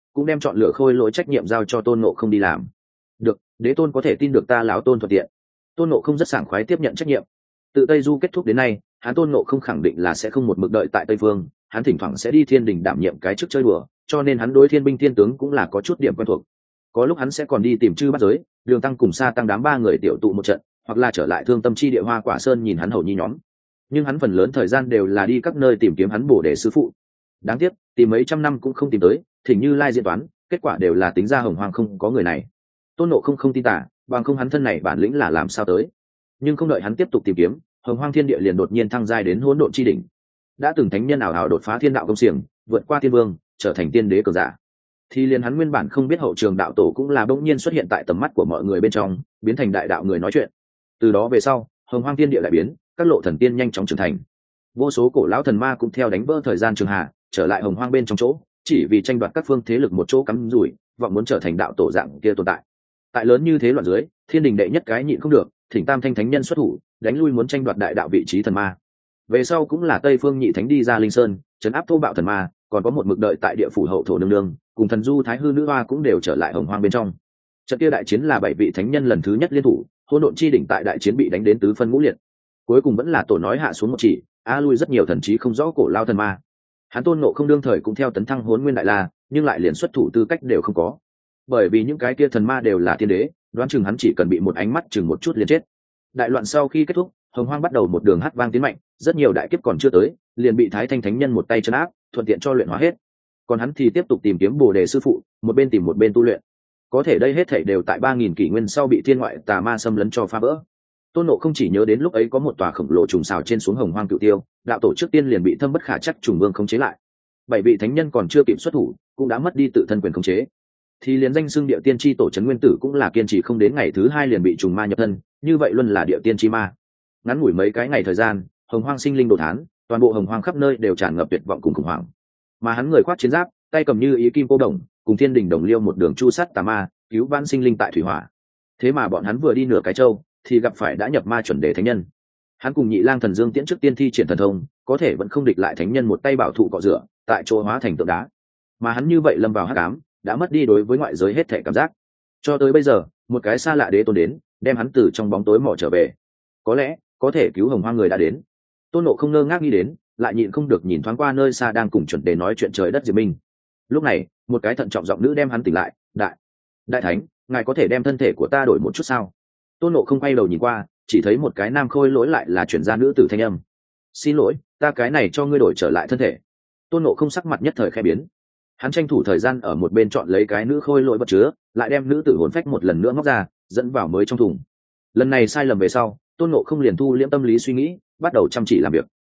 cũng đem chọn lựa khôi lỗi trách nhiệm giao cho tôn nộ không đi làm. Được, đế tôn có thể tin được ta lão tôn thuận tiện. Tôn nộ không rất sảng khoái tiếp nhận trách nhiệm. Tự Tây Du kết thúc đến nay, hắn tôn nộ không khẳng định là sẽ không một mực đợi tại Tây Phương, hắn thỉnh thoảng sẽ đi Thiên Đình đảm nhiệm cái chức chơi đùa, cho nên hắn đối thiên binh thiên tướng cũng là có chút điểm quen thuộc. Có lúc hắn sẽ còn đi tìm Chư Bát Giới, Đường Tăng cùng Sa Tăng đám ba người tiểu tụ một trận, hoặc là trở lại Thương Tâm Chi Địa Hoa Quả Sơn nhìn hắn hầu nhi nhóm. Nhưng hắn phần lớn thời gian đều là đi các nơi tìm kiếm hắn bổ để sư phụ. Đáng tiếc, tìm mấy trăm năm cũng không tìm tới, thỉnh Như Lai diễn toán, kết quả đều là tính ra Hồng Hoang không có người này. Tôn Nộ không tin tả, bằng không hắn thân này bản lĩnh là làm sao tới. Nhưng không đợi hắn tiếp tục tìm kiếm, Hồng Hoang thiên địa liền đột nhiên thăng giai đến hỗn độn chi đỉnh. Đã từng thánh nhân ảo ảo đột phá thiên đạo công xiềng, vượt qua thiên vương, trở thành tiên đế cường giả. Thì liền hắn nguyên bản không biết hậu trường đạo tổ cũng là bỗng nhiên xuất hiện tại tầm mắt của mọi người bên trong, biến thành đại đạo người nói chuyện. Từ đó về sau, Hồng Hoang thiên địa lại biến, các lộ thần tiên nhanh chóng trưởng thành. Vô số cổ lão thần ma cũng theo đánh vỡ thời gian trường hà, trở lại Hồng Hoang bên trong chỗ, chỉ vì tranh đoạt các phương thế lực một chỗ cắm rủi, vọng muốn trở thành đạo tổ dạng kia tồn tại. Tại lớn như thế loạn dưới, thiên đình đệ nhất cái nhịn không được, thỉnh Tam Thanh thánh nhân xuất thủ, đánh lui muốn tranh đoạt đại đạo vị trí thần ma. Về sau cũng là Tây Phương nhị thánh đi ra Linh Sơn, trấn áp thô bạo thần ma, còn có một mực đợi tại địa phủ hậu thổ nương nương, cùng thần du thái hư nữ hoa cũng đều trở lại Hồng Hoang bên trong. Trận kia đại chiến là 7 vị thánh nhân lần thứ nhất liên thủ, hỗn độn chi đỉnh tại đại chiến bị đánh đến tứ phân ngũ liệt. Cuối cùng vẫn là tổ nói hạ xuống một chỉ, lui rất nhiều thần trí không rõ cổ lao thần ma. Hắn Tôn Ngộ không đương thời cũng theo tấn thăng Hỗn Nguyên Đại La, nhưng lại liền xuất thủ tư cách đều không có. Bởi vì những cái kia thần ma đều là tiên đế, đoán chừng hắn chỉ cần bị một ánh mắt chừng một chút liền chết. Đại loạn sau khi kết thúc, Hồng Hoang bắt đầu một đường hát vang tiến mạnh, rất nhiều đại kiếp còn chưa tới, liền bị Thái Thanh thánh nhân một tay trấn áp, thuận tiện cho luyện hóa hết. Còn hắn thì tiếp tục tìm kiếm Bồ Đề sư phụ, một bên tìm một bên tu luyện. Có thể đây hết thảy đều tại 3000 kỷ nguyên sau bị thiên ngoại tà ma xâm lấn cho phá vỡ. Tôn Ngộ không chỉ nhớ đến lúc ấy có một tòa khổng lồ trùng xào trên xuống Hồng Hoang Cửu Tiêu, đạo tổ trước tiên liền bị thâm bất khả trắc trùng vương khống chế lại. 7 vị thánh nhân còn chưa kịp xuất thủ, cũng đã mất đi tự thân quyền khống chế. Thì liền danh xưng địa tiên chi tổ trấn nguyên tử cũng là kiên trì không đến ngày thứ 2 liền bị trùng ma nhập thân, như vậy luôn là địa tiên chi ma. Ngắn ngủi mấy cái ngày thời gian, Hồng Hoang sinh linh đồ thán, toàn bộ Hồng Hoang khắp nơi đều tràn ngập tuyệt vọng cùng khủng hoảng. Mà hắn người khoác chiến giáp, tay cầm như ý kim cô đồng, cùng thiên đình đồng liêu một đường chu sát tà ma, cứu vãn sinh linh tại thủy hỏa. Thế mà bọn hắn vừa đi nửa cái châu, thì gặp phải đã nhập ma chuẩn đề thánh nhân. Hắn cùng Nhị Lang Thần Dương Tiễn trước tiên thi triển thần thông, có thể vẫn không địch lại thánh nhân một tay bảo thụ cọ rửa, tại chỗ hóa thành tượng đá. Mà hắn như vậy lâm vào hắc ám, đã mất đi đối với ngoại giới hết thể cảm giác. Cho tới bây giờ, một cái xa lạ đế tôn đến, đem hắn từ trong bóng tối mò trở về. Có lẽ, có thể cứu Hồng Hoang người đã đến. Tôn Ngộ không ngơ ngác nghĩ đến, lại nhịn không được nhìn thoáng qua nơi xa đang cùng chuẩn đề nói chuyện trời đất Diệp Minh. Lúc này, một cái thận trọng giọng nữ đem hắn tỉnh lại, đại thánh, ngài có thể đem thân thể của ta đổi một chút sao? Tôn Ngộ không quay đầu nhìn qua, chỉ thấy một cái nam khôi lỗi lại là chuyển gia nữ tử thanh âm. Xin lỗi, ta cái này cho ngươi đổi trở lại thân thể. Tôn Ngộ không sắc mặt nhất thời khẽ biến. Hắn tranh thủ thời gian ở một bên chọn lấy cái nữ khôi lỗi vật chứa, lại đem nữ tử hồn phách một lần nữa móc ra, dẫn vào mới trong thùng. Lần này sai lầm về sau, Tôn Ngộ không liền thu liễm tâm lý suy nghĩ, bắt đầu chăm chỉ làm việc.